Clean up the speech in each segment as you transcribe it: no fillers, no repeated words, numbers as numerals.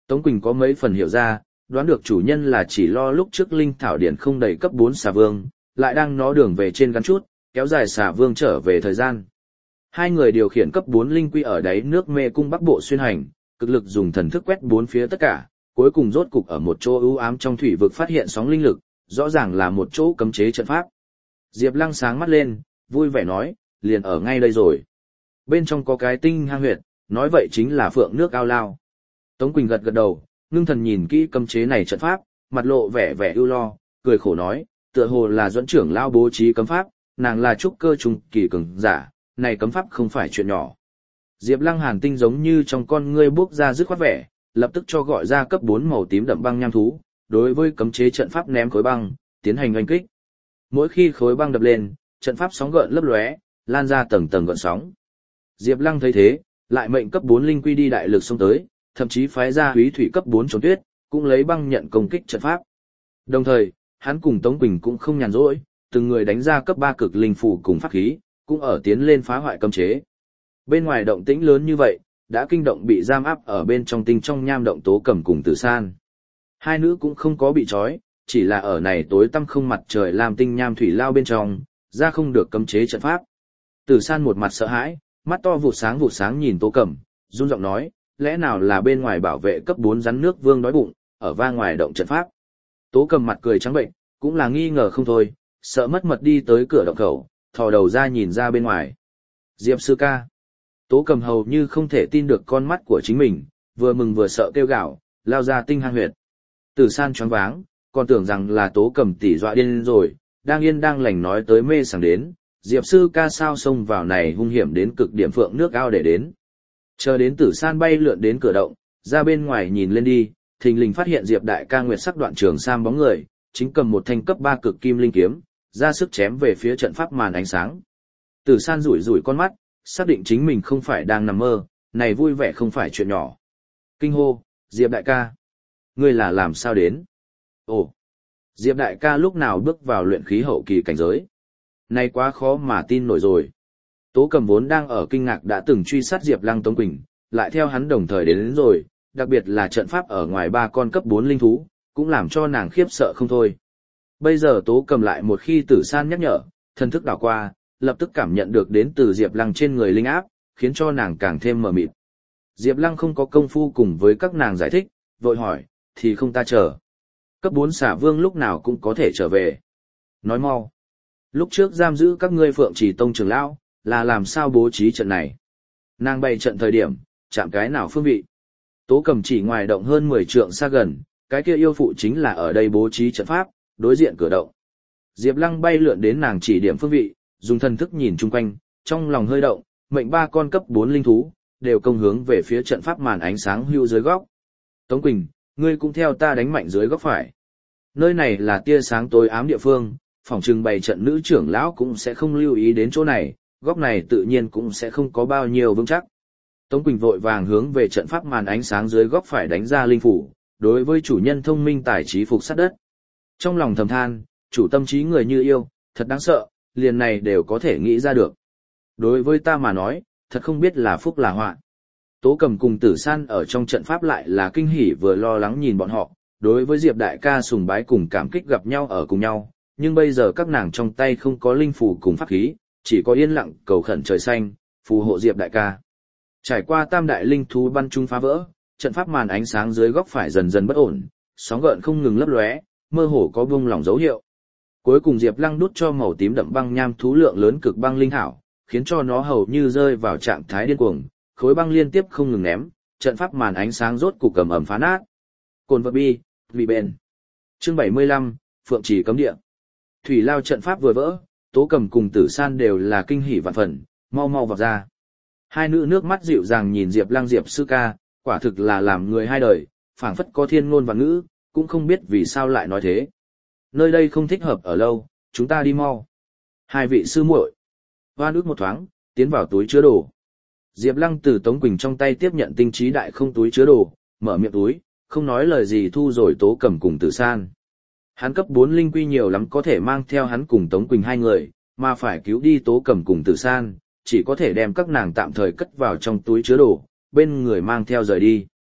Tống Quỳnh có mấy phần hiểu ra, đoán được chủ nhân là chỉ lo lúc trước linh thảo điển không đầy cấp 4 xà vương, lại đang nó đường về trên gắn chút, kéo dài xà vương trở về thời gian. Hai người điều khiển cấp 4 linh quy ở đáy nước mê cung bắc bộ xuyên hành, cực lực dùng thần thức quét bốn phía tất cả, cuối cùng rốt cục ở một chỗ ưu ám trong thủy vực phát hiện sóng linh lực, rõ ràng là một chỗ cấm chế trận pháp. Diệp Lăng sáng mắt lên, vui vẻ nói, liền ở ngay đây rồi. Bên trong có cái tinh hang huyệt, nói vậy chính là phượng nước ao lao. Tống Quỳnh gật gật đầu, ngưng thần nhìn kỹ cấm chế này trận pháp, mặt lộ vẻ vẻ ưu lo, cười khổ nói, tựa hồ là dẫn trưởng lao bố trí cấm pháp, nàng là trúc cơ trung kỳ cường giả, này cấm pháp không phải chuyện nhỏ. Diệp Lăng hàn tinh giống như trong con ngươi bước ra dứt khoát vẻ, lập tức cho gọi ra cấp 4 màu tím đậm băng nham thú, đối với cấm chế trận pháp ném khối băng, tiến hành oanh kích. Mỗi khi khối băng đập lên, trận pháp sóng gợn lấp lóe, lan ra tầng tầng gợn sóng. Diệp Lăng thấy thế, lại mệnh cấp 4 linh quy đi đại lực xông tới, thậm chí phái ra Húy Thủy cấp 4 trốn tuyết, cũng lấy băng nhận công kích trận pháp. Đồng thời, hắn cùng Tống Quỳnh cũng không nhàn rỗi, từng người đánh ra cấp 3 cực linh phù cùng pháp khí, cũng ở tiến lên phá hoại cấm chế. Bên ngoài động tĩnh lớn như vậy, đã kinh động bị giam áp ở bên trong tinh trong nham động Tố Cẩm cùng Tử San. Hai nữ cũng không có bị trói, chỉ là ở này tối tăm không mặt trời làm tinh nham thủy lao bên trong, ra không được cấm chế trận pháp. Tử San một mặt sợ hãi, mắt to vụt sáng nhìn Tố Cẩm, run giọng nói, lẽ nào là bên ngoài bảo vệ cấp 4 rắn nước vương đói bụng, ở va ngoài động trận pháp. Tố Cẩm mặt cười trắng bệnh, cũng là nghi ngờ không thôi, sợ mất mật đi tới cửa động khẩu, thò đầu ra nhìn ra bên ngoài. Diệp sư ca. Tố Cẩm hầu như không thể tin được con mắt của chính mình, vừa mừng vừa sợ kêu gào, lao ra tinh hang huyệt. Tử San choáng váng, còn tưởng rằng là Tố Cẩm tỷ dọa điên rồi, đang yên đang lành nói tới mê sảng đến, Diệp sư ca sao xông vào này hung hiểm đến cực điểm phượng nước ao để đến. Chờ đến Tử San bay lượn đến cửa động, ra bên ngoài nhìn lên đi, thình lình phát hiện Diệp đại ca nguyệt sắc đoạn trường sam bóng người, chính cầm một thanh cấp 3 cực kim linh kiếm, ra sức chém về phía trận pháp màn ánh sáng. Tử San rủi rủi con mắt, xác định chính mình không phải đang nằm mơ, này vui vẻ không phải chuyện nhỏ. Kinh hô, Diệp đại ca, ngươi là làm sao đến? Ồ, Diệp đại ca lúc nào bước vào luyện khí hậu kỳ cảnh giới? Này quá khó mà tin nổi rồi. Tố Cẩm vốn đang ở kinh ngạc đã từng truy sát Diệp Lăng Tống Quỳnh, lại theo hắn đồng thời đến rồi, đặc biệt là trận pháp ở ngoài 3 con cấp 4 linh thú, cũng làm cho nàng khiếp sợ không thôi. Bây giờ Tố Cẩm lại một khi Tử San nhắc nhở, thần thức đảo qua, lập tức cảm nhận được đến từ Diệp Lăng trên người linh áp, khiến cho nàng càng thêm mờ mịt. Diệp Lăng không có công phu cùng với các nàng giải thích, vội hỏi, thì không ta chờ. Cấp 4 xả vương lúc nào cũng có thể trở về. Nói mau. Lúc trước giam giữ các ngươi Phượng Chỉ Tông trưởng lão, là làm sao bố trí trận này? Nàng bày trận thời điểm, chạm cái nào phương vị? Tố Cẩm chỉ ngoài động hơn 10 trượng xa gần, cái kia yêu phụ chính là ở đây bố trí trận pháp, đối diện cửa động. Diệp Lăng bay lượn đến nàng chỉ điểm phương vị, dùng thần thức nhìn chung quanh, trong lòng hơi động, mệnh 3 con cấp 4 linh thú, đều công hướng về phía trận pháp màn ánh sáng hưu dưới góc. Tống Quỳnh, ngươi cũng theo ta đánh mạnh dưới góc phải. Nơi này là tia sáng tối ám địa phương, phòng trưng bày trận nữ trưởng lão cũng sẽ không lưu ý đến chỗ này, góc này tự nhiên cũng sẽ không có bao nhiêu vững chắc. Tống Quỳnh vội vàng hướng về trận pháp màn ánh sáng dưới góc phải đánh ra linh phủ, đối với chủ nhân thông minh tài trí phục sát đất. Trong lòng thầm than, chủ tâm trí người như yêu, thật đáng sợ, liền này đều có thể nghĩ ra được. Đối với ta mà nói, thật không biết là phúc là họa. Tố Cẩm cùng Tử San ở trong trận pháp lại là kinh hỉ vừa lo lắng nhìn bọn họ, đối với Diệp đại ca sùng bái cùng cảm kích gặp nhau ở cùng nhau, nhưng bây giờ các nàng trong tay không có linh phù cùng pháp khí, chỉ có yên lặng cầu khẩn trời xanh, phù hộ Diệp đại ca. Trải qua tam đại linh thú bắn chung phá vỡ, trận pháp màn ánh sáng dưới góc phải dần dần bất ổn, sóng gợn không ngừng lấp lóe, mơ hồ có buông lỏng dấu hiệu. Cuối cùng Diệp Lăng đút cho màu tím đậm băng nham thú lượng lớn cực băng linh thảo, khiến cho nó hầu như rơi vào trạng thái điên cuồng, khối băng liên tiếp không ngừng ném, trận pháp màn ánh sáng rốt cục ầm ầm phá nát. Cồn vật bi, vì bền. Chương 75, Phượng Chỉ cấm địa. Thủy lao trận pháp vừa vỡ, Tố Cẩm cùng Tử San đều là kinh hỉ vạn phần, mau mau vào ra. Hai nữ nước mắt dịu dàng nhìn Diệp Lăng Diệp sư ca, quả thực là làm người hai đời, phảng phất có thiên ngôn và ngữ, cũng không biết vì sao lại nói thế. Nơi đây không thích hợp ở lâu, chúng ta đi mau. Hai vị sư muội, oan ức một thoáng, tiến vào túi chứa đồ. Diệp Lăng từ Tống Quỳnh trong tay tiếp nhận tinh trí đại không túi chứa đồ, mở miệng túi, không nói lời gì thu rồi Tố Cẩm cùng Tử San. Hắn cấp 4 linh quy nhiều lắm có thể mang theo hắn cùng Tống Quỳnh hai người, mà phải cứu đi Tố Cẩm cùng Tử San, chỉ có thể đem các nàng tạm thời cất vào trong túi chứa đồ, bên người mang theo rời đi.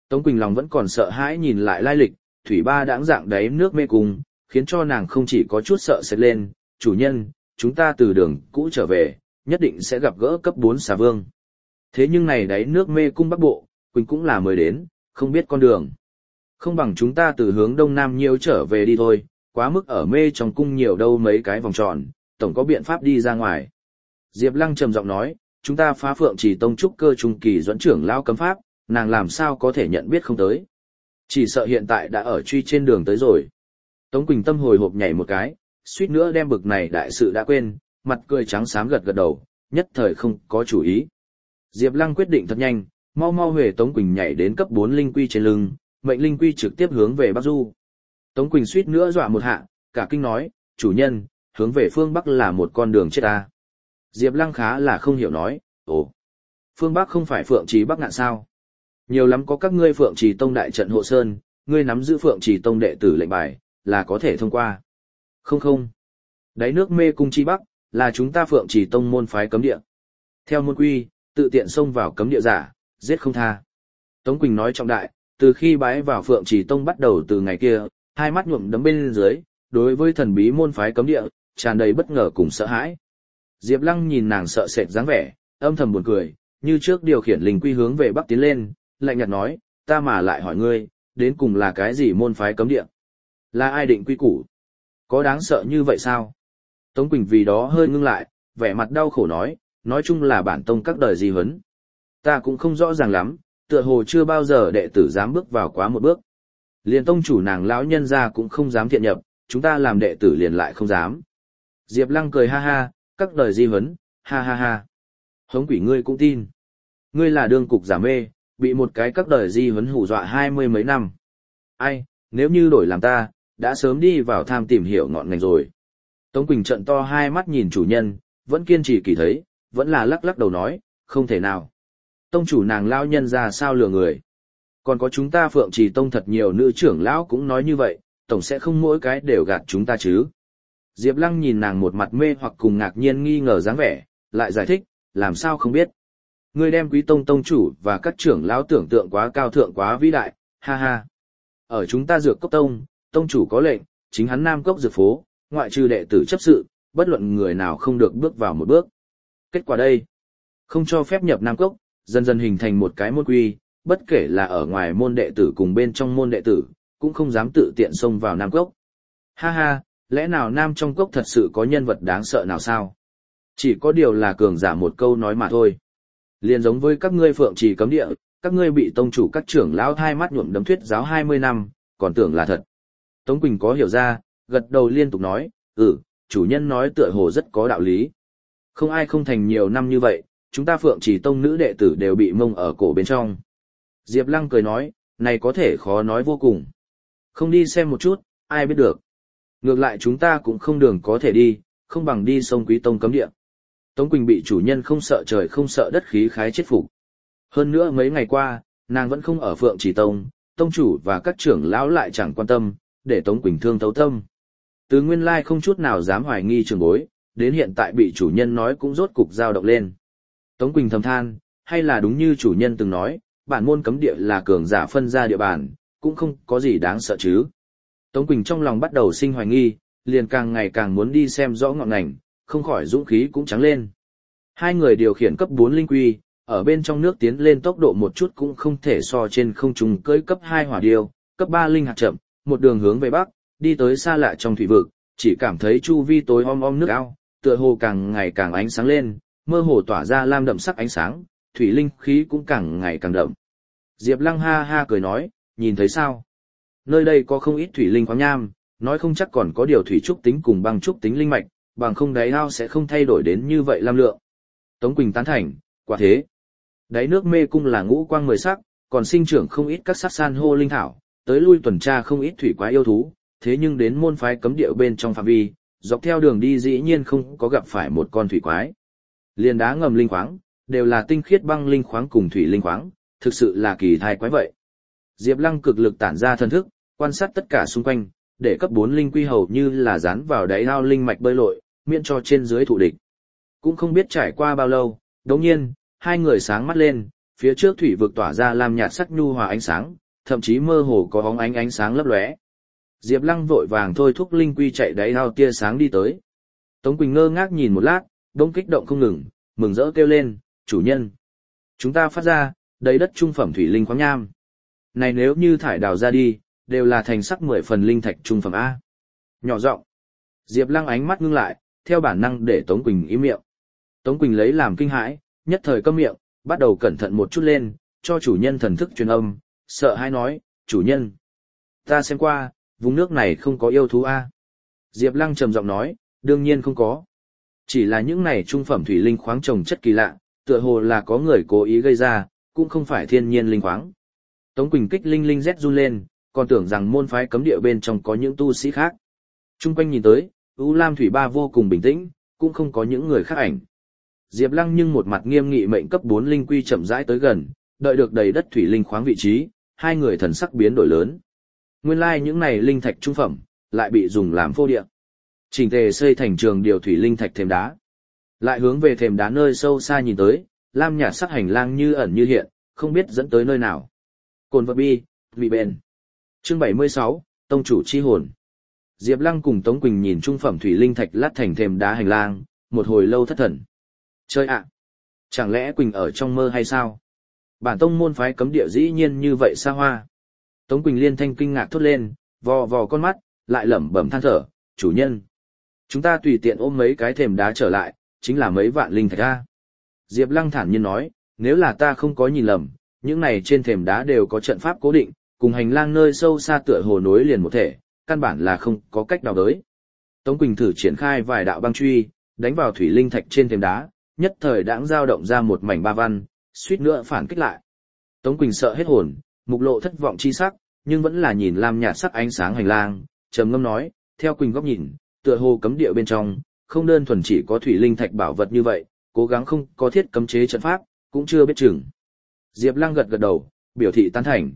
Tống Quỳnh lòng vẫn còn sợ hãi nhìn lại lai lịch, thủy ba đãng dạng đáy nước mê cung, khiến cho nàng không chỉ có chút sợ sệt lên, chủ nhân, chúng ta từ đường cũ trở về, nhất định sẽ gặp gỡ cấp 4 xà vương. Thế nhưng này đáy nước mê cung bắc bộ, Quỳnh cũng là mới đến, không biết con đường. Không bằng chúng ta từ hướng đông nam nhiều trở về đi thôi, quá mức ở mê trong cung nhiều đâu mấy cái vòng tròn, tổng có biện pháp đi ra ngoài. Diệp Lăng trầm giọng nói, chúng ta phá Phượng Trì Tông trúc cơ trung kỳ dẫn trưởng lao cấm pháp, nàng làm sao có thể nhận biết không tới. Chỉ sợ hiện tại đã ở truy trên đường tới rồi. Tống Quỳnh tâm hồi hộp nhảy một cái, suýt nữa đem bực này đại sự đã quên, mặt cười trắng xám gật gật đầu, nhất thời không có chủ ý. Diệp Lăng quyết định thật nhanh, mau mau huề Tống Quỳnh nhảy đến cấp 4 linh quy trên lưng, mệnh linh quy trực tiếp hướng về Bắc Du. Tống Quỳnh suýt nữa dọa một hạ, cả kinh nói, chủ nhân, hướng về phương Bắc là một con đường chết ta. Diệp Lăng khá là không hiểu nói, ồ, phương Bắc không phải Phượng Trì Bắc Ngạn sao? Nhiều lắm có các ngươi Phượng Trì Tông đại trận hộ sơn, ngươi nắm giữ Phượng Trì Tông đệ tử lệnh bài, là có thể thông qua. Không không. Đáy nước mê cung chi Bắc, là chúng ta Phượng Trì Tông môn phái cấm địa. Theo môn quy, tự tiện xông vào cấm địa giả, giết không tha. Tống Quỳnh nói trọng đại, từ khi bái vào Phượng Trì Tông bắt đầu từ ngày kia, hai mắt nhuộm đấm bên dưới, đối với thần bí môn phái cấm địa, tràn đầy bất ngờ cùng sợ hãi. Diệp Lăng nhìn nàng sợ sệt dáng vẻ, âm thầm buồn cười, như trước điều khiển linh quy hướng về Bắc tiến lên, lạnh nhạt nói, ta mà lại hỏi ngươi, đến cùng là cái gì môn phái cấm địa? Là ai định quy củ? Có đáng sợ như vậy sao? Tống Quỳnh vì đó hơi ngưng lại, vẻ mặt đau khổ nói chung là bản tông các đời di huấn. Ta cũng không rõ ràng lắm, tựa hồ chưa bao giờ đệ tử dám bước vào quá một bước. Liền tông chủ nàng lão nhân gia cũng không dám thiện nhập, chúng ta làm đệ tử liền lại không dám. Diệp Lăng cười ha ha, các đời di huấn, ha ha ha. Hống quỷ ngươi cũng tin. Ngươi là đương cục giả mê, bị một cái các đời di huấn hù dọa 20 mấy năm. Ai, nếu như đổi làm ta, đã sớm đi vào tham tìm hiểu ngọn ngành rồi. Tống Quỳnh trợn to hai mắt nhìn chủ nhân, vẫn kiên trì kỳ thấy, vẫn là lắc lắc đầu nói, không thể nào. Tông chủ nàng lão nhân ra sao lừa người. Còn có chúng ta Phượng Trì Tông thật nhiều nữ trưởng lão cũng nói như vậy, tổng sẽ không mỗi cái đều gạt chúng ta chứ. Diệp Lăng nhìn nàng một mặt mê hoặc cùng ngạc nhiên nghi ngờ dáng vẻ, lại giải thích, làm sao không biết. Ngươi đem Quý Tông tông chủ và các trưởng lão tưởng tượng quá cao thượng quá vĩ đại, ha ha. Ở chúng ta Dược Cốc Tông, tông chủ có lệnh, chính hắn Nam Cốc Dược Phố, ngoại trừ đệ tử chấp sự, bất luận người nào không được bước vào một bước. Kết quả đây, không cho phép nhập Nam Cốc, dần dần hình thành một cái môn quy, bất kể là ở ngoài môn đệ tử cùng bên trong môn đệ tử, cũng không dám tự tiện xông vào Nam Cốc. Ha ha, lẽ nào Nam trong cốc thật sự có nhân vật đáng sợ nào sao? Chỉ có điều là cường giả một câu nói mà thôi. Liền giống với các ngươi Phượng Trì cấm địa, các ngươi bị tông chủ các trưởng lão hai mắt nhuộm đấm thuyết giáo 20 năm, còn tưởng là thật. Tống Quỳnh có hiểu ra, gật đầu liên tục nói, chủ nhân nói tựa hồ rất có đạo lý. Không ai không thành nhiều năm như vậy, chúng ta Phượng Trì Tông nữ đệ tử đều bị mông ở cổ bên trong. Diệp Lăng cười nói, này có thể khó nói vô cùng. Không đi xem một chút, ai biết được. Ngược lại chúng ta cũng không đường có thể đi, không bằng đi sông Quý Tông cấm địa. Tống Quỳnh bị chủ nhân không sợ trời không sợ đất khí khái chết phục. Hơn nữa mấy ngày qua, nàng vẫn không ở Phượng Trì Tông, tông chủ và các trưởng lão lại chẳng quan tâm, để Tống Quỳnh thương thấu tâm. Từ nguyên lai không chút nào dám hoài nghi trường bối, đến hiện tại bị chủ nhân nói cũng rốt cục dao động lên. Tống Quỳnh thầm than, hay là đúng như chủ nhân từng nói, bản môn cấm địa là cường giả phân ra địa bàn, cũng không có gì đáng sợ chứ. Tống Quỳnh trong lòng bắt đầu sinh hoài nghi, liền càng ngày càng muốn đi xem rõ ngọn ngành, không khỏi dũng khí cũng trắng lên. Hai người điều khiển cấp 4 linh quy, ở bên trong nước tiến lên tốc độ một chút cũng không thể so trên không trung cưỡi cấp 2 hỏa điêu, cấp 3 linh hạt chậm, một đường hướng về bắc, đi tới xa lạ trong thủy vực, chỉ cảm thấy chu vi tối om om nước ao, tựa hồ càng ngày càng ánh sáng lên, mơ hồ tỏa ra lam đậm sắc ánh sáng, thủy linh khí cũng càng ngày càng đậm. Diệp Lăng ha ha cười nói, nhìn thấy sao? Nơi đây có không ít thủy linh khoáng nham, nói không chắc còn có điều thủy trúc tính cùng băng trúc tính linh mạch, bằng không đáy ao sẽ không thay đổi đến như vậy lam lượng. Tống Quỳnh tán thành, quả thế. Đáy nước mê cung là ngũ quang 10 sắc, còn sinh trưởng không ít các sắc san hô linh thảo, tới lui tuần tra không ít thủy quái yêu thú, thế nhưng đến môn phái cấm địa bên trong phạm vi, dọc theo đường đi dĩ nhiên không có gặp phải một con thủy quái. Liền đá ngầm linh khoáng, đều là tinh khiết băng linh khoáng cùng thủy linh khoáng, thực sự là kỳ thai quái vậy. Diệp Lăng cực lực tản ra thân thức, quan sát tất cả xung quanh, để cấp 4 linh quy hầu như là dán vào đáy ao linh mạch bơi lội, miễn cho trên dưới thụ địch. Cũng không biết trải qua bao lâu, đột nhiên, hai người sáng mắt lên, phía trước thủy vực tỏa ra lam nhạt sắc nhu hòa ánh sáng, thậm chí mơ hồ có bóng ánh sáng lấp lóe. Diệp Lăng vội vàng thôi thúc linh quy chạy đáy ao tia sáng đi tới. Tống Quỳnh ngơ ngác nhìn một lát, bỗng kích động không ngừng, mừng rỡ kêu lên, chủ nhân. Chúng ta phát ra, đầy đất trung phẩm thủy linh khoáng nham. Này nếu như thải đào ra đi, đều là thành sắc 10 phần linh thạch trung phẩm A. Nhỏ giọng. Diệp Lăng ánh mắt ngưng lại, theo bản năng để Tống Quỳnh im miệng. Tống Quỳnh lấy làm kinh hãi, nhất thời câm miệng, bắt đầu cẩn thận một chút lên, cho chủ nhân thần thức truyền âm, sợ hãi nói, chủ nhân. Ta xem qua, vùng nước này không có yêu thú A. Diệp Lăng trầm giọng nói, đương nhiên không có. Chỉ là những này trung phẩm thủy linh khoáng trồng chất kỳ lạ, tựa hồ là có người cố ý gây ra, cũng không phải thiên nhiên linh khoáng. Tống Quỳnh kích linh linh rét run lên, còn tưởng rằng môn phái cấm địa bên trong có những tu sĩ khác. Trung quanh nhìn tới, U Lam Thủy Ba vô cùng bình tĩnh, cũng không có những người khác ảnh. Diệp Lăng nhưng một mặt nghiêm nghị mệnh cấp 4 linh quy chậm rãi tới gần, đợi được đầy đất thủy linh khoáng vị trí, hai người thần sắc biến đổi lớn. Nguyên lai những này linh thạch trung phẩm, lại bị dùng làm phô địa. Chỉnh tề xây thành trường điều thủy linh thạch thềm đá. Lại hướng về thềm đá nơi sâu xa nhìn tới, lam nhạt sắc hành lang như ẩn như hiện, không biết dẫn tới nơi nào. Cồn vật bi, vị bền. Chương 76, Tông chủ chi hồn. Diệp Lăng cùng Tống Quỳnh nhìn trung phẩm thủy linh thạch lát thành thềm đá hành lang, một hồi lâu thất thần. Chơi ạ! Chẳng lẽ Quỳnh ở trong mơ hay sao? Bản tông môn phái cấm địa dĩ nhiên như vậy xa hoa. Tống Quỳnh liên thanh kinh ngạc thốt lên, vò vò con mắt, lại lẩm bẩm than thở, chủ nhân. Chúng ta tùy tiện ôm mấy cái thềm đá trở lại, chính là mấy vạn linh thạch a. Diệp Lăng thản nhiên nói, nếu là ta không có nhìn lầm, những này trên thềm đá đều có trận pháp cố định, cùng hành lang nơi sâu xa tựa hồ nối liền một thể, căn bản là không có cách nào tới. Tống Quỳnh thử triển khai vài đạo băng truy, đánh vào thủy linh thạch trên thềm đá, nhất thời đãng dao động ra một mảnh ba văn, suýt nữa phản kích lại. Tống Quỳnh sợ hết hồn, mục lộ thất vọng chi sắc, nhưng vẫn là nhìn lam nhạt sắc ánh sáng hành lang, trầm ngâm nói, theo Quỳnh góc nhìn, tựa hồ cấm địa bên trong, không đơn thuần chỉ có thủy linh thạch bảo vật như vậy, cố gắng không có thiết cấm chế trận pháp, cũng chưa biết chừng. Diệp Lăng gật gật đầu, biểu thị tán thành,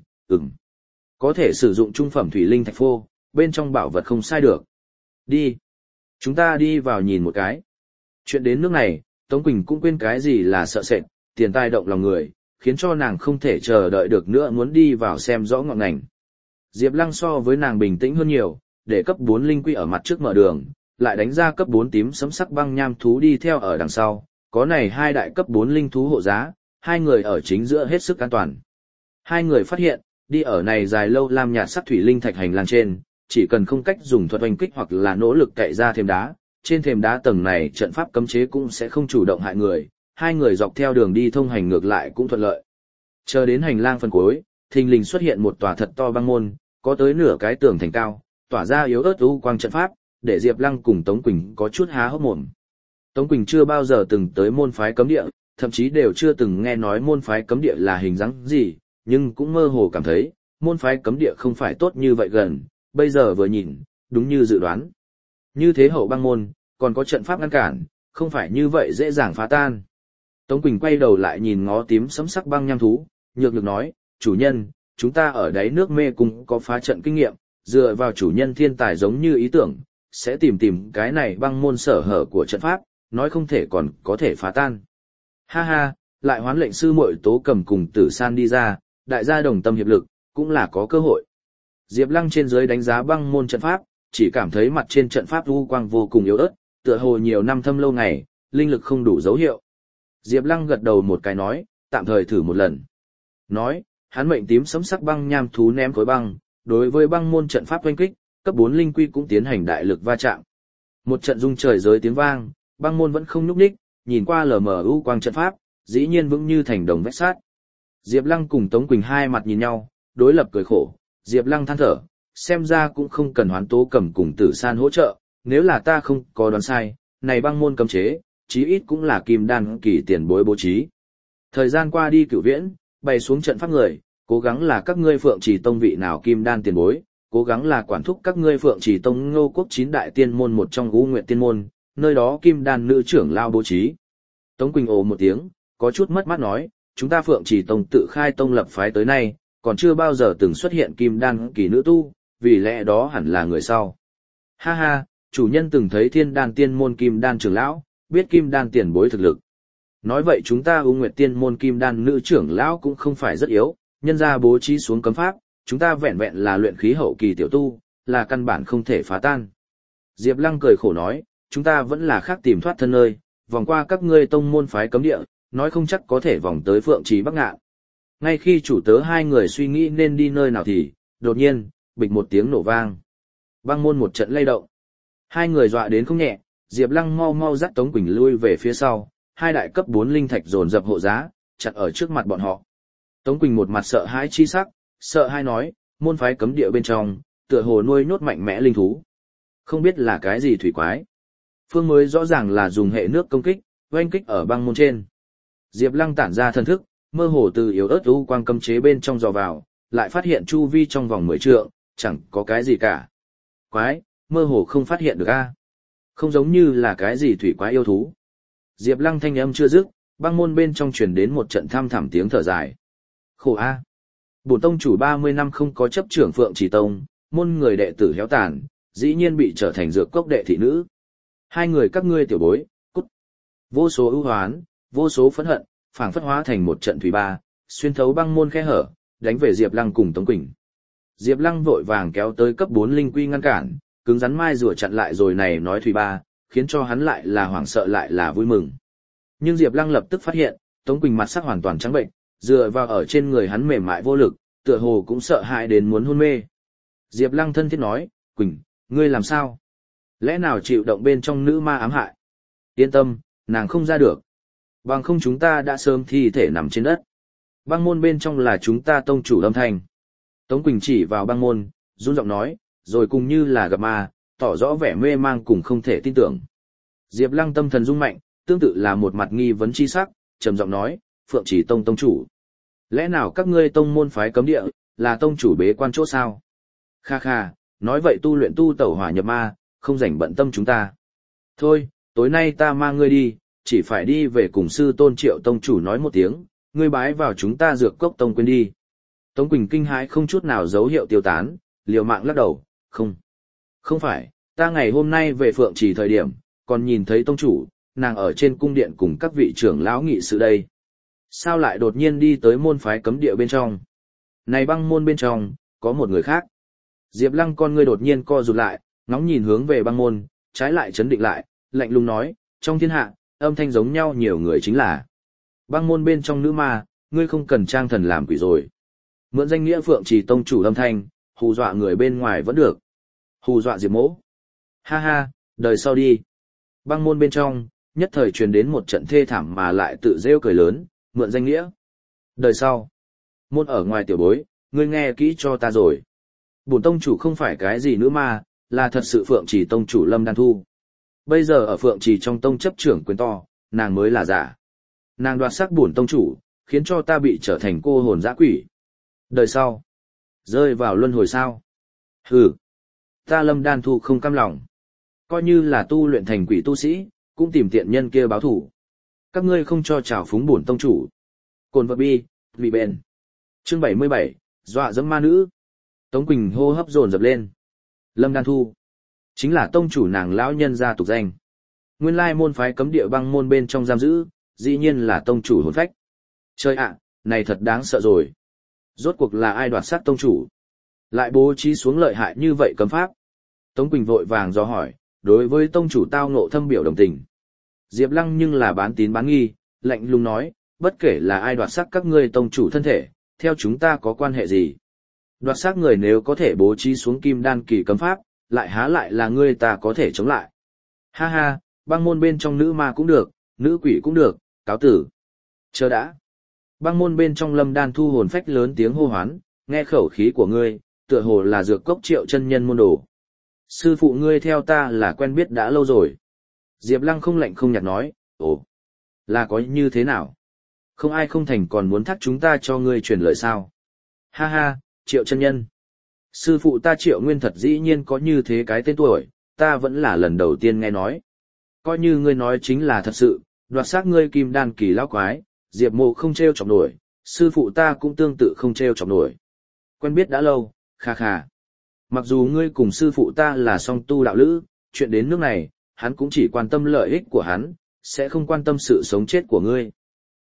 có thể sử dụng trung phẩm thủy linh thạch phô, bên trong bảo vật không sai được. Đi. Chúng ta đi vào nhìn một cái. Chuyện đến nước này, Tống Quỳnh cũng quên cái gì là sợ sệt, tiền tài động lòng người, khiến cho nàng không thể chờ đợi được nữa muốn đi vào xem rõ ngọn ngành. Diệp Lăng so với nàng bình tĩnh hơn nhiều, để cấp 4 linh quy ở mặt trước mở đường, lại đánh ra cấp 4 tím sấm sắc băng nham thú đi theo ở đằng sau, có này hai đại cấp 4 linh thú hộ giá, hai người ở chính giữa hết sức an toàn. Hai người phát hiện, đi ở này dài lâu lam nhạt sắc thủy linh thạch hành lang trên, chỉ cần không cách dùng thuật oanh kích hoặc là nỗ lực cậy ra thềm đá, trên thềm đá tầng này trận pháp cấm chế cũng sẽ không chủ động hại người, hai người dọc theo đường đi thông hành ngược lại cũng thuận lợi. Chờ đến hành lang phần cuối, thình lình xuất hiện một tòa thật to băng môn, có tới nửa cái tường thành cao, tỏa ra yếu ớt u quang trận pháp, để Diệp Lăng cùng Tống Quỳnh có chút há hốc mồm. Tống Quỳnh chưa bao giờ từng tới môn phái cấm địa, thậm chí đều chưa từng nghe nói môn phái cấm địa là hình dáng gì, nhưng cũng mơ hồ cảm thấy, môn phái cấm địa không phải tốt như vậy gần, bây giờ vừa nhìn, đúng như dự đoán. Như thế hậu băng môn, còn có trận pháp ngăn cản, không phải như vậy dễ dàng phá tan. Tống Quỳnh quay đầu lại nhìn ngó tím sấm sắc băng nham thú, nhược nhược nói, chủ nhân, chúng ta ở đáy nước mê cung có phá trận kinh nghiệm, dựa vào chủ nhân thiên tài giống như ý tưởng, sẽ tìm cái này băng môn sở hở của trận pháp, nói không thể còn có thể phá tan. Ha ha, lại hoán lệnh sư muội Tố Cầm cùng Tử San đi ra, đại gia đồng tâm hiệp lực, cũng là có cơ hội. Diệp Lăng trên dưới đánh giá băng môn trận pháp, chỉ cảm thấy mặt trên trận pháp u quang vô cùng yếu ớt, tựa hồ nhiều năm thâm lâu ngày, linh lực không đủ dấu hiệu. Diệp Lăng gật đầu một cái nói, tạm thời thử một lần. Nói, hắn mệnh tím sấm sắc băng nham thú ném khối băng, đối với băng môn trận pháp oanh kích, cấp 4 linh quy cũng tiến hành đại lực va chạm. Một trận rung trời giới tiếng vang, băng môn vẫn không nhúc nhích, nhìn qua lờ mờ u quang trận pháp, dĩ nhiên vững như thành đồng vách sắt. Diệp Lăng cùng Tống Quỳnh hai mặt nhìn nhau, đối lập cười khổ, Diệp Lăng than thở, xem ra cũng không cần Hoán Tố Cầm cùng Tử San hỗ trợ, nếu là ta không có đoán sai, này băng môn cấm chế, chí ít cũng là kim đan kỳ tiền bối bố trí. Thời gian qua đi cửu viễn, bày xuống trận pháp người, cố gắng là các ngươi Phượng Trì Tông vị nào kim đan tiền bối, cố gắng là quản thúc các ngươi Phượng Trì Tông Ngô Quốc 9 đại tiên môn một trong U Nguyệt tiên môn, nơi đó kim đan nữ trưởng lao bố trí. Tống Quỳnh ồ một tiếng, có chút mất mát nói, chúng ta Phượng Trì Tông tự khai tông lập phái tới nay, còn chưa bao giờ từng xuất hiện kim đan kỳ nữ tu, vì lẽ đó hẳn là người sau. Ha ha, chủ nhân từng thấy thiên đan tiên môn kim đan trưởng lão, biết kim đan tiền bối thực lực. Nói vậy chúng ta U Nguyệt Tiên môn kim đan nữ trưởng lão cũng không phải rất yếu, nhân ra bố trí xuống cấm pháp, chúng ta vẹn vẹn là luyện khí hậu kỳ tiểu tu, là căn bản không thể phá tan. Diệp Lăng cười khổ nói, chúng ta vẫn là khác tìm thoát thân nơi, vòng qua các ngươi tông môn phái cấm địa, nói không chắc có thể vòng tới Phượng Trì Bắc Ngạn. Ngay khi chủ tớ hai người suy nghĩ nên đi nơi nào thì, đột nhiên, bịch một tiếng nổ vang. Băng môn một trận lay động. Hai người dọa đến không nhẹ, Diệp Lăng mau mau dắt Tống Quỳnh lui về phía sau, hai đại cấp 4 linh thạch dồn dập hộ giá, chặn ở trước mặt bọn họ. Tống Quỳnh một mặt sợ hãi chi sắc, sợ hãi nói, môn phái cấm địa bên trong, tựa hồ nuôi nhốt mạnh mẽ linh thú. Không biết là cái gì thủy quái. Phương mới rõ ràng là dùng hệ nước công kích, oanh kích ở băng môn trên. Diệp Lăng tản ra thần thức, mơ hồ từ yếu ớt u quang cấm chế bên trong dò vào, lại phát hiện chu vi trong vòng 10 trượng, chẳng có cái gì cả. Quái, mơ hồ không phát hiện được a. Không giống như là cái gì thủy quái yêu thú. Diệp Lăng thanh âm chưa dứt, băng môn bên trong truyền đến một trận tham thảm tiếng thở dài. Khổ a. Bổn tông chủ 30 năm không có chấp trưởng Phượng Trì Tông, môn người đệ tử héo tàn, dĩ nhiên bị trở thành dược cốc đệ thị nữ. Hai người các ngươi tiểu bối, cút. Vô số ưu hoán, vô số phẫn hận, phảng phất hóa thành một trận thủy ba, xuyên thấu băng môn khe hở, đánh về Diệp Lăng cùng Tống Quỳnh. Diệp Lăng vội vàng kéo tới cấp 4 linh quy ngăn cản, cứng rắn mai rùa chặn lại rồi này nói thủy ba, khiến cho hắn lại là hoảng sợ lại là vui mừng. Nhưng Diệp Lăng lập tức phát hiện, Tống Quỳnh mặt sắc hoàn toàn trắng bệnh, dựa vào ở trên người hắn mềm mại vô lực, tựa hồ cũng sợ hãi đến muốn hôn mê. Diệp Lăng thân thiết nói, Quỳnh, ngươi làm sao? Lẽ nào chịu động bên trong nữ ma ám hại? Yên tâm, nàng không ra được. Bằng không chúng ta đã sớm thi thể nằm trên đất. Băng môn bên trong là chúng ta tông chủ âm thanh. Tống Quỳnh chỉ vào băng môn, run giọng nói, rồi cùng như là gặp ma, tỏ rõ vẻ mê mang cùng không thể tin tưởng. Diệp Lăng tâm thần rung mạnh, tương tự là một mặt nghi vấn chi sắc, trầm giọng nói, Phượng Trì Tông tông chủ. Lẽ nào các ngươi tông môn phái cấm địa, là tông chủ bế quan chỗ sao? Kha kha, nói vậy tu luyện tu tẩu hỏa nhập ma, không rảnh bận tâm chúng ta. Thôi, tối nay ta mang ngươi đi, chỉ phải đi về cùng sư tôn Triệu tông chủ nói một tiếng, ngươi bái vào chúng ta dược cốc tông quên đi. Tống Quỳnh kinh hãi không chút nào dấu hiệu tiêu tán, liều mạng lắc đầu, không phải, ta ngày hôm nay về Phượng Trì thời điểm, còn nhìn thấy tông chủ, nàng ở trên cung điện cùng các vị trưởng lão nghị sự đây. Sao lại đột nhiên đi tới môn phái cấm địa bên trong? Này băng môn bên trong, có một người khác. Diệp Lăng con ngươi đột nhiên co rụt lại, ngóng nhìn hướng về băng môn, trái lại chấn định lại, lạnh lùng nói, trong thiên hạ, âm thanh giống nhau nhiều người chính là. Băng môn bên trong nữ ma, ngươi không cần trang thần làm quỷ rồi. Mượn danh nghĩa Phượng Trì tông chủ âm thanh, hù dọa người bên ngoài vẫn được. Hù dọa Diệp Mỗ. Ha ha, đời sau đi. Băng môn bên trong, nhất thời truyền đến một trận thê thảm mà lại tự rêu cười lớn, mượn danh nghĩa. Đời sau. Môn ở ngoài tiểu bối, ngươi nghe kỹ cho ta rồi. Bổn tông chủ không phải cái gì nữa mà, là thật sự Phượng Trì tông chủ Lâm Đan Thu. Bây giờ ở Phượng Trì trong tông chấp trưởng quyền to, nàng mới là giả. Nàng đoạt sắc bổn tông chủ, khiến cho ta bị trở thành cô hồn dã quỷ. Đời sau. Rơi vào luân hồi sao. Hừ. Ta Lâm Đan Thu không cam lòng. Coi như là tu luyện thành quỷ tu sĩ, cũng tìm tiện nhân kia báo thủ. Các ngươi không cho trào phúng bổn tông chủ. Cồn vật bi, vì bền. Chương 77, dọa dẫm ma nữ. Tống Quỳnh hô hấp dồn dập lên. Lâm Đan Thu. Chính là tông chủ nàng lão nhân gia tục danh. Nguyên lai môn phái cấm địa băng môn bên trong giam giữ, dĩ nhiên là tông chủ hồn phách. Trời ạ, này thật đáng sợ rồi. Rốt cuộc là ai đoạt sát tông chủ? Lại bố trí xuống lợi hại như vậy cấm pháp. Tống Quỳnh vội vàng do hỏi, đối với tông chủ tao ngộ thâm biểu đồng tình. Diệp Lăng nhưng là bán tín bán nghi, lạnh lùng nói, bất kể là ai đoạt xác các ngươi tông chủ thân thể, theo chúng ta có quan hệ gì? Đoạt xác người nếu có thể bố trí xuống kim đan kỳ cấm pháp, lại há lại là ngươi ta có thể chống lại. Ha ha, băng môn bên trong nữ ma cũng được, nữ quỷ cũng được, cáo tử. Chờ đã. Băng môn bên trong Lâm Đan Thu hồn phách lớn tiếng hô hoán, nghe khẩu khí của ngươi, tựa hồ là dược cốc Triệu chân nhân môn đồ. Sư phụ ngươi theo ta là quen biết đã lâu rồi. Diệp Lăng không lạnh không nhạt nói, ồ, là có như thế nào? Không ai không thành còn muốn thác chúng ta cho ngươi truyền lời sao? Ha ha, Triệu chân nhân. Sư phụ ta Triệu Nguyên thật dĩ nhiên có như thế cái tên tuổi, ta vẫn là lần đầu tiên nghe nói. Coi như ngươi nói chính là thật sự, đoạt xác ngươi kim đan kỳ lão quái, Diệp Mộ không trêu chọc nổi, sư phụ ta cũng tương tự không trêu chọc nổi. Quen biết đã lâu, kha kha. Mặc dù ngươi cùng sư phụ ta là song tu đạo lữ, chuyện đến nước này, hắn cũng chỉ quan tâm lợi ích của hắn, sẽ không quan tâm sự sống chết của ngươi.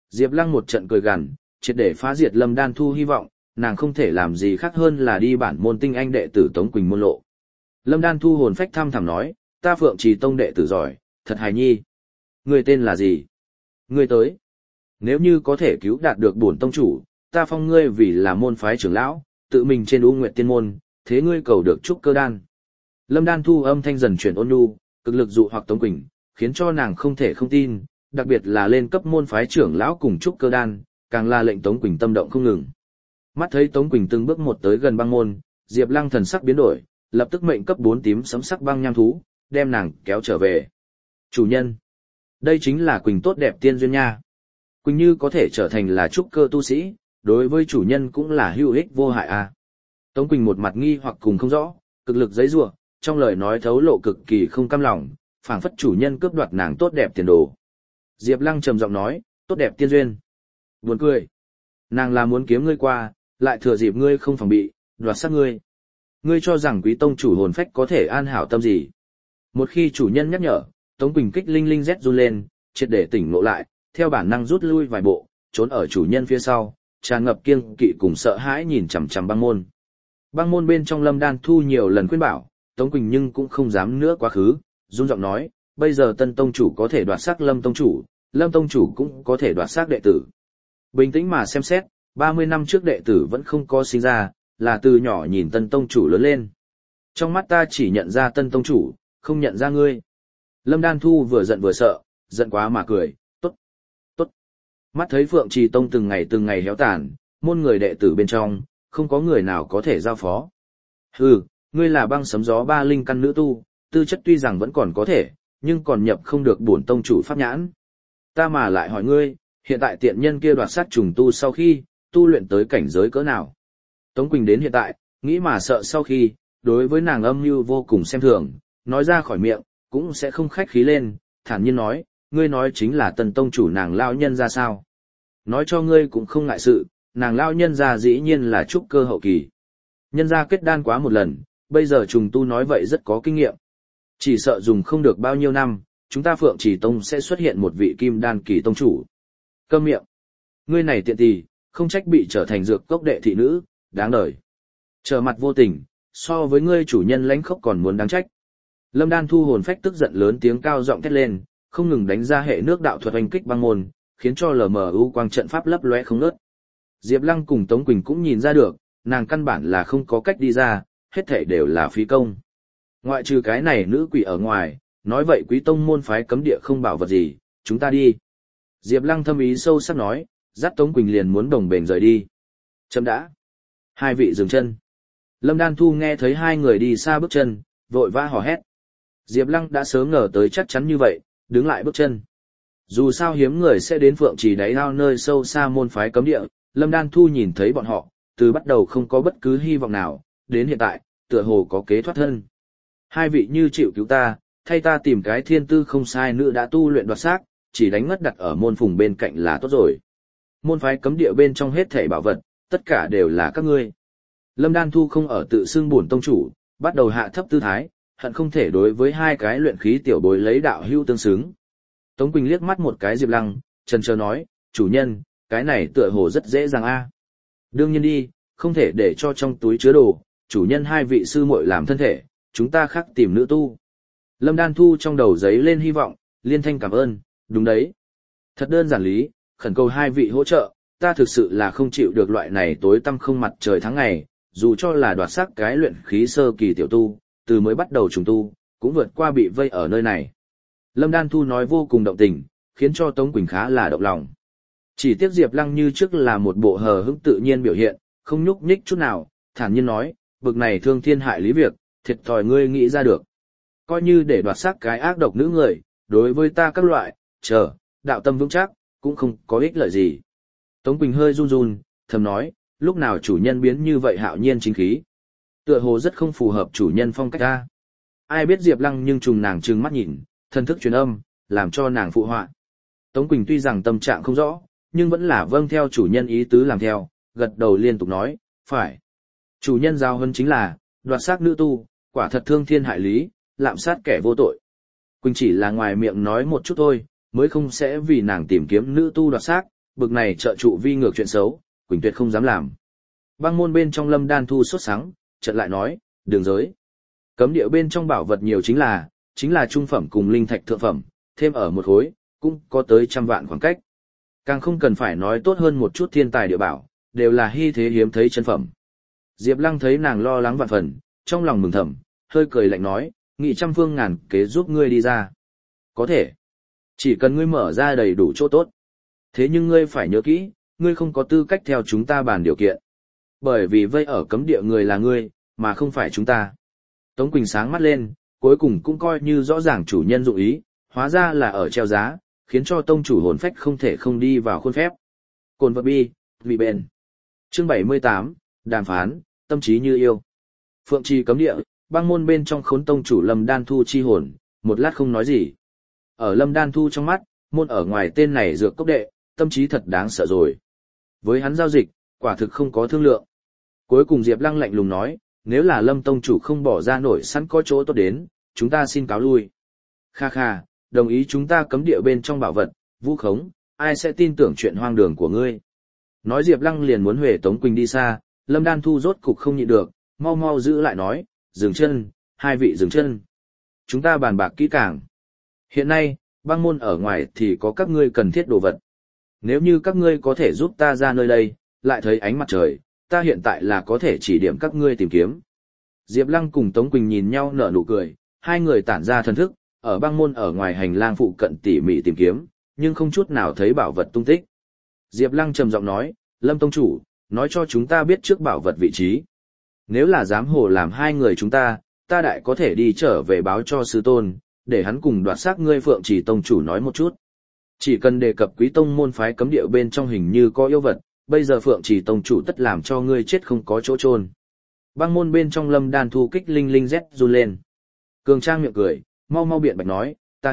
Diệp Lăng một trận cười gằn, triệt để phá diệt Lâm Đan Thu hy vọng, nàng không thể làm gì khác hơn là đi bản môn tinh anh đệ tử Tống Quỳnh môn lộ. Lâm Đan Thu hồn phách thăm thẳm nói, ta Phượng Trì Tông đệ tử giỏi, thật hài nhi. Người tên là gì? Ngươi tới. Nếu như có thể cứu đạt được bổn tông chủ, ta phong ngươi vì là môn phái trưởng lão, tự mình trên U Nguyệt Tiên môn, thế ngươi cầu được trúc cơ đan. Lâm Đan Thu âm thanh dần chuyển ôn nhu, cực lực dụ hoặc Tống Quỳnh, khiến cho nàng không thể không tin, đặc biệt là lên cấp môn phái trưởng lão cùng trúc cơ đan, càng là lệnh Tống Quỳnh tâm động không ngừng. Mắt thấy Tống Quỳnh từng bước một tới gần băng môn, Diệp Lăng thần sắc biến đổi, lập tức mệnh cấp 4 tím sấm sắc băng nham thú, đem nàng kéo trở về. Chủ nhân, đây chính là Quỳnh tốt đẹp tiên duyên nha. Quỳnh như có thể trở thành là trúc cơ tu sĩ, đối với chủ nhân cũng là hữu ích vô hại à. Tống Quỳnh một mặt nghi hoặc cùng không rõ, cực lực giãy giụa, trong lời nói thấu lộ cực kỳ không cam lòng, phảng phất chủ nhân cướp đoạt nàng tốt đẹp tiền đồ. Diệp Lăng trầm giọng nói, tốt đẹp tiên duyên. Buồn cười. Nàng là muốn kiếm ngươi qua, lại thừa dịp ngươi không phòng bị, đoạt xác ngươi. Ngươi cho rằng quý tông chủ hồn phách có thể an hảo tâm gì? Một khi chủ nhân nhắc nhở, Tống Quỳnh kích linh linh rét run lên, triệt để tỉnh ngộ lại, theo bản năng rút lui vài bộ, trốn ở chủ nhân phía sau, tràn ngập kiêng kỵ cùng sợ hãi nhìn chằm chằm băng môn. Băng môn bên trong Lâm Đan Thu nhiều lần khuyên bảo, Tống Quỳnh nhưng cũng không dám nữa quá khứ, run giọng nói, bây giờ Tân tông chủ có thể đoạt xác Lâm tông chủ, Lâm tông chủ cũng có thể đoạt xác đệ tử. Bình tĩnh mà xem xét, 30 năm trước đệ tử vẫn không có sinh ra, là từ nhỏ nhìn Tân tông chủ lớn lên. Trong mắt ta chỉ nhận ra Tân tông chủ, không nhận ra ngươi. Lâm Đan Thu vừa giận vừa sợ, giận quá mà cười, tốt, tốt. Mắt thấy Phượng Trì Tông từng ngày héo tàn, môn người đệ tử bên trong, không có người nào có thể giao phó. Hừ, ngươi là băng sấm gió ba linh căn nữ tu, tư chất tuy rằng vẫn còn có thể, nhưng còn nhập không được bổn tông chủ pháp nhãn. Ta mà lại hỏi ngươi, hiện tại tiện nhân kia đoạt sát trùng tu sau khi, tu luyện tới cảnh giới cỡ nào? Tống Quỳnh đến hiện tại, nghĩ mà sợ sau khi, đối với nàng âm mưu vô cùng xem thường, nói ra khỏi miệng, cũng sẽ không khách khí lên, thản nhiên nói, ngươi nói chính là Tần tông chủ nàng lao nhân ra sao? Nói cho ngươi cũng không ngại sự, nàng lao nhân ra dĩ nhiên là trúc cơ hậu kỳ. Nhân ra kết đan quá một lần, bây giờ trùng tu nói vậy rất có kinh nghiệm. Chỉ sợ dùng không được bao nhiêu năm, chúng ta Phượng Trì Tông sẽ xuất hiện một vị kim đan kỳ tông chủ. Câm miệng. Ngươi này tiện tỳ, không trách bị trở thành dược cốc đệ thị nữ, đáng đời. Trở mặt vô tình, so với ngươi chủ nhân lãnh khốc còn muốn đáng trách. Lâm Đan Thu hồn phách tức giận lớn tiếng cao giọng thét lên, không ngừng đánh ra hệ nước đạo thuật oanh kích băng môn, khiến cho LMU quang trận pháp lấp lóe không ngớt. Diệp Lăng cùng Tống Quỳnh cũng nhìn ra được, nàng căn bản là không có cách đi ra, hết thảy đều là phí công. Ngoại trừ cái này nữ quỷ ở ngoài, nói vậy quý tông môn phái cấm địa không bảo vật gì, chúng ta đi. Diệp Lăng thâm ý sâu sắc nói, dắt Tống Quỳnh liền muốn đồng bền rời đi. Chấm đã. Hai vị dừng chân. Lâm Đan Thu nghe thấy hai người đi xa bước chân, vội vã hò hét. Diệp Lăng đã sớm ngờ tới chắc chắn như vậy, đứng lại bước chân. Dù sao hiếm người sẽ đến Phượng Trì đáy ao nơi sâu xa môn phái cấm địa, Lâm Đan Thu nhìn thấy bọn họ, từ bắt đầu không có bất cứ hy vọng nào, đến hiện tại, tựa hồ có kế thoát thân. Hai vị như chịu cứu ta, thay ta tìm cái thiên tư không sai nữ đã tu luyện đoạt xác, chỉ đánh ngất đặt ở môn phùng bên cạnh là tốt rồi. Môn phái cấm địa bên trong hết thảy bảo vật, tất cả đều là các ngươi. Lâm Đan Thu không ở tự xưng bổn tông chủ, bắt đầu hạ thấp tư thái, hận không thể đối với hai cái luyện khí tiểu bối lấy đạo hữu tương xứng. Tống Quỳnh liếc mắt một cái Diệp Lăng, chần chờ nói, chủ nhân, cái này tựa hồ rất dễ dàng a. Đương nhiên đi, không thể để cho trong túi chứa đồ, chủ nhân hai vị sư muội làm thân thể, chúng ta khác tìm nữ tu. Lâm Đan Thu trong đầu giấy lên hy vọng, liên thanh cảm ơn, đúng đấy. Thật đơn giản lý, khẩn cầu hai vị hỗ trợ, ta thực sự là không chịu được loại này tối tăm không mặt trời tháng ngày, dù cho là đoạt xác cái luyện khí sơ kỳ tiểu tu, từ mới bắt đầu trùng tu, cũng vượt qua bị vây ở nơi này. Lâm Đan Thu nói vô cùng động tình, khiến cho Tống Quỳnh khá là động lòng. Chỉ tiếc Diệp Lăng như trước là một bộ hờ hững tự nhiên biểu hiện, không nhúc nhích chút nào, thản nhiên nói, bực này thương thiên hại lý việc, thiệt thòi ngươi nghĩ ra được. Coi như để đoạt xác cái ác độc nữ người, đối với ta các loại, đạo tâm vững chắc, cũng không có ích lợi gì. Tống Quỳnh hơi run run, thầm nói, lúc nào chủ nhân biến như vậy hạo nhiên chính khí. Tựa hồ rất không phù hợp chủ nhân phong cách ta. Ai biết Diệp Lăng nhưng trùng nàng trừng mắt nhìn, thân thức truyền âm, làm cho nàng phụ họa. Tống Quỳnh tuy rằng tâm trạng không rõ, nhưng vẫn là vâng theo chủ nhân ý tứ làm theo, gật đầu liên tục nói, phải. Chủ nhân giao huấn chính là, đoạt xác nữ tu, quả thật thương thiên hại lý, lạm sát kẻ vô tội. Quỳnh chỉ là ngoài miệng nói một chút thôi, mới không sẽ vì nàng tìm kiếm nữ tu đoạt xác, bực này trợ trụ vi ngược chuyện xấu, Quỳnh tuyệt không dám làm. Băng môn bên trong Lâm Đan Thu sốt sắng, chợt lại nói, đường giới. Cấm địa bên trong bảo vật nhiều chính là trung phẩm cùng linh thạch thượng phẩm, thêm ở một khối, cũng có tới trăm vạn khoảng cách. Càng không cần phải nói tốt hơn một chút thiên tài địa bảo, đều là hy thế hiếm thấy chân phẩm. Diệp Lăng thấy nàng lo lắng vạn phần, trong lòng mừng thầm, hơi cười lạnh nói, nghị trăm phương ngàn kế giúp ngươi đi ra. Có thể. Chỉ cần ngươi mở ra đầy đủ chỗ tốt. Thế nhưng ngươi phải nhớ kỹ, ngươi không có tư cách theo chúng ta bàn điều kiện. Bởi vì vây ở cấm địa người là ngươi, mà không phải chúng ta. Tống Quỳnh sáng mắt lên, cuối cùng cũng coi như rõ ràng chủ nhân dụng ý, hóa ra là ở treo giá, khiến cho tông chủ hồn phách không thể không đi vào khuôn phép. Cồn vật bi, vị bền. Chương 78, đàm phán, tâm trí như yêu. Phượng trì cấm địa, băng môn bên trong khốn tông chủ Lâm Đan Thu chi hồn, một lát không nói gì. Ở Lâm Đan Thu trong mắt, môn ở ngoài tên này dược cốc đệ, tâm trí thật đáng sợ rồi. Với hắn giao dịch, quả thực không có thương lượng. Cuối cùng Diệp Lăng lạnh lùng nói, nếu là Lâm tông chủ không bỏ ra nổi sẵn có chỗ tốt đến, chúng ta xin cáo lui. Kha kha, đồng ý chúng ta cấm địa bên trong bảo vật, vu khống, ai sẽ tin tưởng chuyện hoang đường của ngươi. Nói Diệp Lăng liền muốn huề Tống Quỳnh đi xa, Lâm Đan Thu rốt cục không nhịn được, mau mau giữ lại nói, dừng chân, hai vị dừng chân. Chúng ta bàn bạc kỹ càng. Hiện nay, băng môn ở ngoài thì có các ngươi cần thiết đồ vật. Nếu như các ngươi có thể giúp ta ra nơi đây, lại thấy ánh mặt trời, ta hiện tại là có thể chỉ điểm các ngươi tìm kiếm. Diệp Lăng cùng Tống Quỳnh nhìn nhau nở nụ cười, hai người tản ra thần thức, ở băng môn ở ngoài hành lang phụ cận tỉ mỉ tìm kiếm, nhưng không chút nào thấy bảo vật tung tích. Diệp Lăng trầm giọng nói, Lâm tông chủ, nói cho chúng ta biết trước bảo vật vị trí. Nếu là dám hồ làm hai người chúng ta đại có thể đi trở về báo cho sư tôn, để hắn cùng đoạt xác ngươi Phượng Trì tông chủ nói một chút. Chỉ cần đề cập quý tông môn phái cấm địa bên trong hình như có yêu vật, bây giờ Phượng Trì tông chủ tất làm cho ngươi chết không có chỗ chôn. Băng môn bên trong Lâm Đan Thu kích linh linh rét run lên. Cường Trang miệng cười, mau mau biện bạch nói, ta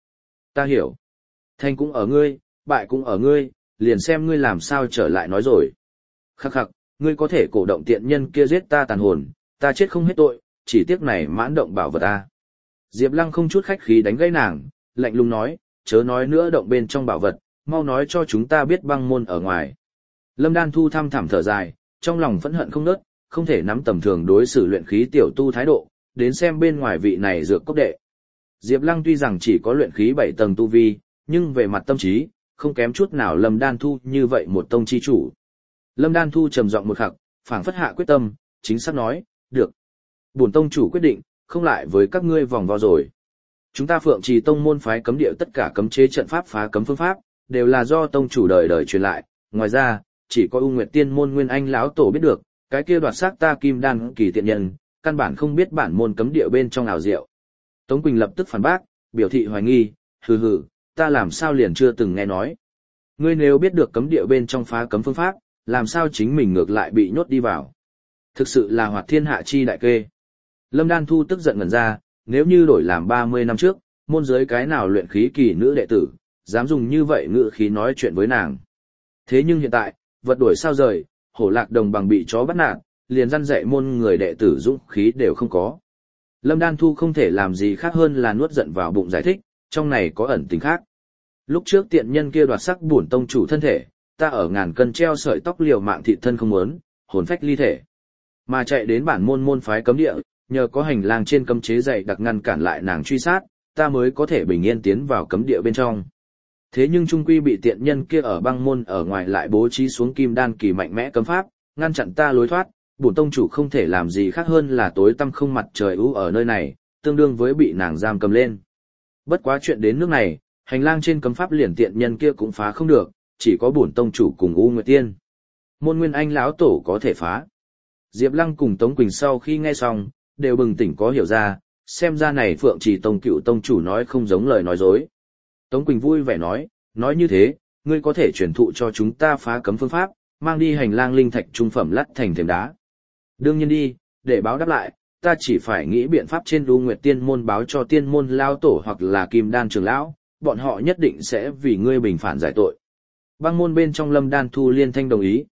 hiểu. Thành cũng ở ngươi, bại cũng ở ngươi, liền xem ngươi làm sao trở lại nói rồi. Khắc khắc, ngươi có thể cổ động tiện nhân kia giết ta tàn hồn, ta chết không hết tội, chỉ tiếc này mãn động bảo vật ta. Diệp Lăng không chút khách khí đánh gãy nàng, lạnh lùng nói, chớ nói nữa động bên trong bảo vật, mau nói cho chúng ta biết băng môn ở ngoài. Lâm Đan Thu thăm thẳm thở dài, trong lòng phẫn hận không nớt, không thể nắm tầm thường đối xử luyện khí tiểu tu thái độ, đến xem bên ngoài vị này dược cốc đệ. Diệp Lăng tuy rằng chỉ có luyện khí 7 tầng tu vi, nhưng về mặt tâm trí, không kém chút nào Lâm Đan Thu như vậy một tông chi chủ. Lâm Đan Thu trầm giọng một khắc, phảng phất hạ quyết tâm, chính xác nói, được. Bổn tông chủ quyết định, không lại với các ngươi vòng vo rồi. Chúng ta Phượng Trì tông môn phái cấm địa tất cả cấm chế trận pháp phá cấm phương pháp, đều là do tông chủ đời đời truyền lại, ngoài ra, chỉ có U Nguyệt Tiên môn Nguyên Anh lão tổ biết được, cái kia đoạt xác ta kim đan kỳ tiện nhân, căn bản không biết bản môn cấm địa bên trong ảo diệu. Tống Quỳnh lập tức phản bác, biểu thị hoài nghi, hừ, ta làm sao liền chưa từng nghe nói. Ngươi nếu biết được cấm địa bên trong phá cấm phương pháp, làm sao chính mình ngược lại bị nhốt đi vào. Thực sự là hoạt thiên hạ chi đại kê. Lâm Đan Thu tức giận ngẩn ra, nếu như đổi làm 30 năm trước, môn giới cái nào luyện khí kỳ nữ đệ tử, dám dùng như vậy ngữ khí nói chuyện với nàng. Thế nhưng hiện tại, vật đuổi sao rời, hổ lạc đồng bằng bị chó bắt nạt, liền răn dạy môn người đệ tử dũng khí đều không có. Lâm Đan Thu không thể làm gì khác hơn là nuốt giận vào bụng giải thích, trong này có ẩn tình khác. Lúc trước tiện nhân kia đoạt sắc bổn tông chủ thân thể, ta ở ngàn cân treo sợi tóc liều mạng thị thân không muốn, hồn phách ly thể. Mà chạy đến bản môn phái cấm địa, nhờ có hành lang trên cấm chế dày đặc ngăn cản lại nàng truy sát, ta mới có thể bình yên tiến vào cấm địa bên trong. Thế nhưng trung quy bị tiện nhân kia ở băng môn ở ngoài lại bố trí xuống kim đan kỳ mạnh mẽ cấm pháp, ngăn chặn ta lối thoát, bổn tông chủ không thể làm gì khác hơn là tối tăm không mặt trời u ở nơi này, tương đương với bị nàng giam cầm lên. Bất quá chuyện đến nước này, hành lang trên cấm pháp liền tiện nhân kia cũng phá không được, chỉ có bổn tông chủ cùng U Nguyệt Tiên. Môn Nguyên Anh lão tổ có thể phá. Diệp Lăng cùng Tống Quỳnh sau khi nghe xong, đều bừng tỉnh có hiểu ra, xem ra này Phượng Trì tông cựu tông chủ nói không giống lời nói dối. Tống Quỳnh vui vẻ nói như thế, ngươi có thể truyền thụ cho chúng ta phá cấm phương pháp, mang đi hành lang linh thạch trung phẩm lắt thành thềm đá. Đương nhiên đi, để báo đáp lại, ta chỉ phải nghĩ biện pháp trên U Nguyệt Tiên môn báo cho tiên môn lao tổ hoặc là kim đan trưởng lão, bọn họ nhất định sẽ vì ngươi bình phản giải tội. Băng môn bên trong Lâm Đan Thu liên thanh đồng ý,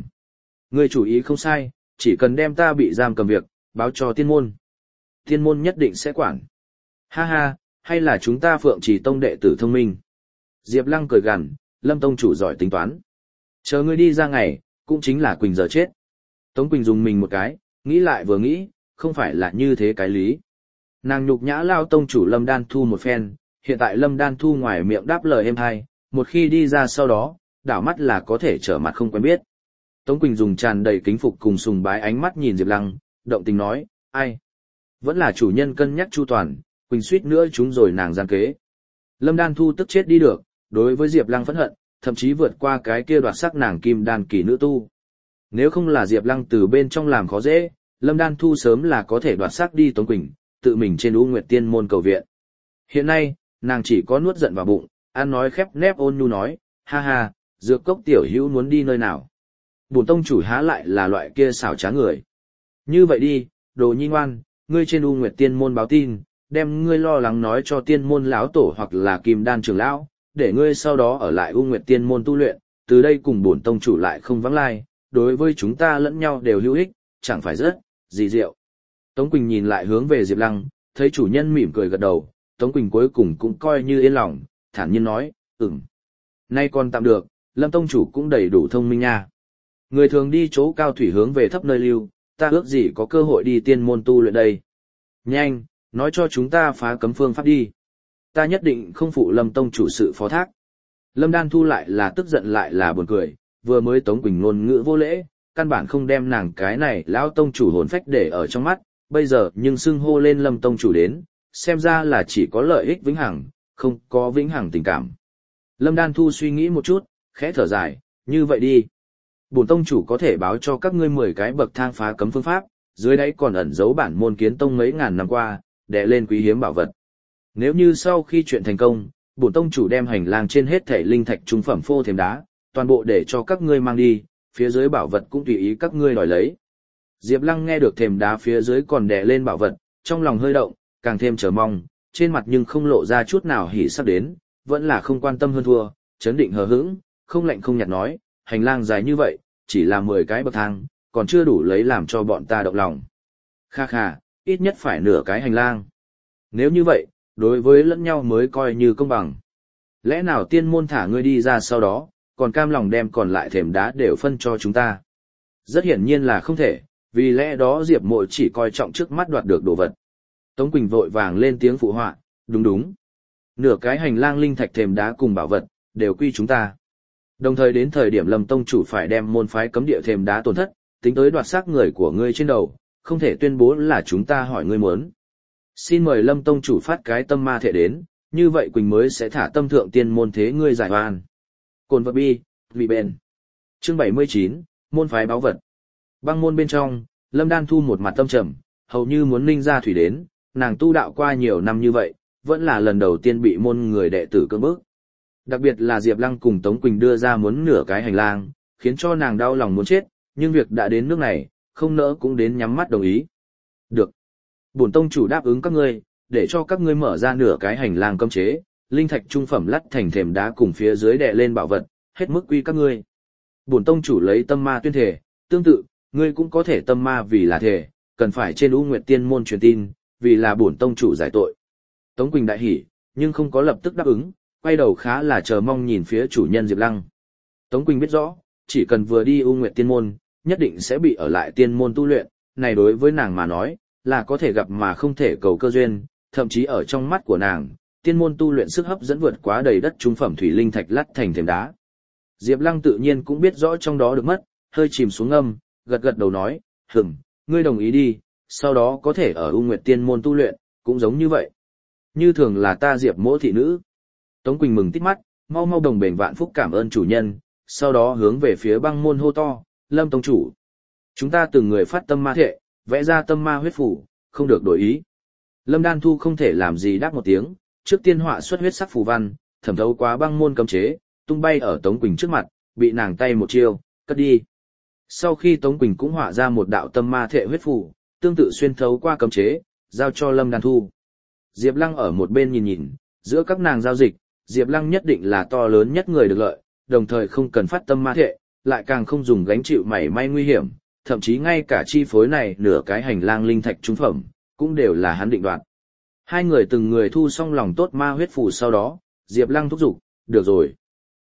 ngươi chủ ý không sai, chỉ cần đem ta bị giam cầm việc, báo cho tiên môn. Tiên môn nhất định sẽ quản. Ha ha, hay là chúng ta Phượng Trì tông đệ tử thông minh. Diệp Lăng cười gằn, Lâm tông chủ giỏi tính toán. Chờ ngươi đi ra ngày, cũng chính là Quỳnh giờ chết. Tống Quỳnh dùng mình một cái, nghĩ lại vừa nghĩ, không phải là như thế cái lý. Nàng nhục nhã lao tông chủ Lâm Đan Thu một phen, hiện tại Lâm Đan Thu ngoài miệng đáp lời êm hay, một khi đi ra sau đó, đảo mắt là có thể trở mặt không quen biết. Tống Quỳnh dùng tràn đầy kính phục cùng sùng bái ánh mắt nhìn Diệp Lăng, động tình nói, ai? Vẫn là chủ nhân cân nhắc chu toàn, Quỳnh suýt nữa chúng rồi nàng gian kế. Lâm Đan Thu tức chết đi được, đối với Diệp Lăng phẫn hận, thậm chí vượt qua cái kia đoạt sắc nàng kim đan kỳ nữ tu. Nếu không là Diệp Lăng từ bên trong làm khó dễ, Lâm Đan Thu sớm là có thể đoạt sắc đi Tống Quỳnh, tự mình trên U Nguyệt Tiên môn cầu viện. Hiện nay, nàng chỉ có nuốt giận vào bụng, ăn nói khép nép ôn nhu nói, ha ha, Dược Cốc tiểu hữu muốn đi nơi nào? Bổn tông chủ há lại là loại kia xảo trá người. Như vậy đi, đồ nhi ngoan, ngươi trên U Nguyệt Tiên môn báo tin, đem ngươi lo lắng nói cho tiên môn lão tổ hoặc là kim đan trưởng lão, để ngươi sau đó ở lại U Nguyệt Tiên môn tu luyện, từ đây cùng bổn tông chủ lại không vắng lai, đối với chúng ta lẫn nhau đều hữu ích, chẳng phải rất gì diệu. Tống Quỳnh nhìn lại hướng về Diệp Lăng, thấy chủ nhân mỉm cười gật đầu, Tống Quỳnh cuối cùng cũng coi như yên lòng, thản nhiên nói, nay còn tạm được, Lâm tông chủ cũng đầy đủ thông minh nha. Người thường đi chỗ cao thủy hướng về thấp nơi lưu, ta ước gì có cơ hội đi tiên môn tu luyện đây. Nhanh, nói cho chúng ta phá cấm phương pháp đi. Ta nhất định không phụ Lâm tông chủ sự phó thác. Lâm Đan Thu lại là tức giận lại là buồn cười, vừa mới Tống Quỳnh ngôn ngữ vô lễ, căn bản không đem nàng cái này lão tông chủ hồn phách để ở trong mắt, bây giờ nhưng xưng hô lên Lâm tông chủ đến, xem ra là chỉ có lợi ích vĩnh hằng, không có vĩnh hằng tình cảm. Lâm Đan Thu suy nghĩ một chút, khẽ thở dài, như vậy đi. Bổn tông chủ có thể báo cho các ngươi 10 cái bậc thang phá cấm phương pháp, dưới đáy còn ẩn giấu bản môn kiến tông mấy ngàn năm qua, đè lên quý hiếm bảo vật. Nếu như sau khi chuyện thành công, bổn tông chủ đem hành lang trên hết thảy linh thạch trung phẩm phô thềm đá, toàn bộ để cho các ngươi mang đi, phía dưới bảo vật cũng tùy ý các ngươi đòi lấy. Diệp Lăng nghe được thềm đá phía dưới còn đè lên bảo vật, trong lòng hơi động, càng thêm chờ mong, trên mặt nhưng không lộ ra chút nào hỉ sắp đến, vẫn là không quan tâm hơn thua, chấn định hờ hững, không lạnh không nhạt nói, hành lang dài như vậy, chỉ là 10 cái bậc thang, còn chưa đủ lấy làm cho bọn ta động lòng. Kha kha, ít nhất phải nửa cái hành lang. Nếu như vậy, đối với lẫn nhau mới coi như công bằng. Lẽ nào tiên môn thả ngươi đi ra sau đó, còn cam lòng đem còn lại thềm đá đều phân cho chúng ta? Rất hiển nhiên là không thể, vì lẽ đó Diệp Mộ chỉ coi trọng trước mắt đoạt được đồ vật. Tống Quỳnh vội vàng lên tiếng phụ họa, đúng đúng. Nửa cái hành lang linh thạch thềm đá cùng bảo vật, đều quy chúng ta. Đồng thời đến thời điểm Lâm tông chủ phải đem môn phái cấm địa thềm đá tổn thất, tính tới đoạt xác người của ngươi trên đầu, không thể tuyên bố là chúng ta hỏi ngươi muốn. Xin mời Lâm tông chủ phát cái tâm ma thể đến, như vậy Quỳnh mới sẽ thả tâm thượng tiên môn thế ngươi giải oan. Cồn vật bi, vị bền. Chương 79, môn phái báo vật. Băng môn bên trong, Lâm Đan Thu một mặt tâm trầm, hầu như muốn ninh ra thủy đến, nàng tu đạo qua nhiều năm như vậy, vẫn là lần đầu tiên bị môn người đệ tử cưỡng bức. Đặc biệt là Diệp Lăng cùng Tống Quỳnh đưa ra muốn nửa cái hành lang, khiến cho nàng đau lòng muốn chết, nhưng việc đã đến nước này, không nỡ cũng đến nhắm mắt đồng ý. Được. Bổn tông chủ đáp ứng các ngươi, để cho các ngươi mở ra nửa cái hành lang cấm chế, linh thạch trung phẩm lắt thành thềm đá cùng phía dưới đè lên bảo vật, hết mức quy các ngươi. Bổn tông chủ lấy tâm ma tuyên thể, tương tự, ngươi cũng có thể tâm ma vì là thể, cần phải trên U Nguyệt Tiên môn truyền tin, vì là bổn tông chủ giải tội. Tống Quỳnh đại hỉ, nhưng không có lập tức đáp ứng, quay đầu khá là chờ mong nhìn phía chủ nhân Diệp Lăng. Tống Quỳnh biết rõ, chỉ cần vừa đi U Nguyệt Tiên môn, nhất định sẽ bị ở lại tiên môn tu luyện, này đối với nàng mà nói, là có thể gặp mà không thể cầu cơ duyên, thậm chí ở trong mắt của nàng, tiên môn tu luyện sức hấp dẫn vượt quá đầy đất trung phẩm thủy linh thạch lắt thành thềm đá. Diệp Lăng tự nhiên cũng biết rõ trong đó được mất, hơi chìm xuống âm, gật gật đầu nói, ngươi đồng ý đi, sau đó có thể ở U Nguyệt Tiên môn tu luyện, cũng giống như vậy. Như thường là ta Diệp mỗ thị nữ. Tống Quỳnh mừng tít mắt, mau mau đồng bền vạn phúc cảm ơn chủ nhân, sau đó hướng về phía băng môn hô to, Lâm tông chủ. Chúng ta từng người phát tâm ma thệ, vẽ ra tâm ma huyết phủ, không được đổi ý. Lâm Đan Thu không thể làm gì đáp một tiếng, trước tiên họa xuất huyết sắc phù văn, thẩm thấu quá băng môn cấm chế, tung bay ở Tống Quỳnh trước mặt, bị nàng tay một chiêu, cất đi. Sau khi Tống Quỳnh cũng họa ra một đạo tâm ma thệ huyết phù, tương tự xuyên thấu qua cấm chế, giao cho Lâm Đan Thu. Diệp Lăng ở một bên nhìn nhìn, giữa các nàng giao dịch, Diệp Lăng nhất định là to lớn nhất người được lợi, đồng thời không cần phát tâm ma thệ, lại càng không dùng gánh chịu mảy may nguy hiểm, thậm chí ngay cả chi phối này nửa cái hành lang linh thạch trung phẩm, cũng đều là hắn định đoạt. Hai người từng người thu xong lòng tốt ma huyết phù sau đó, Diệp Lăng thúc giục, được rồi.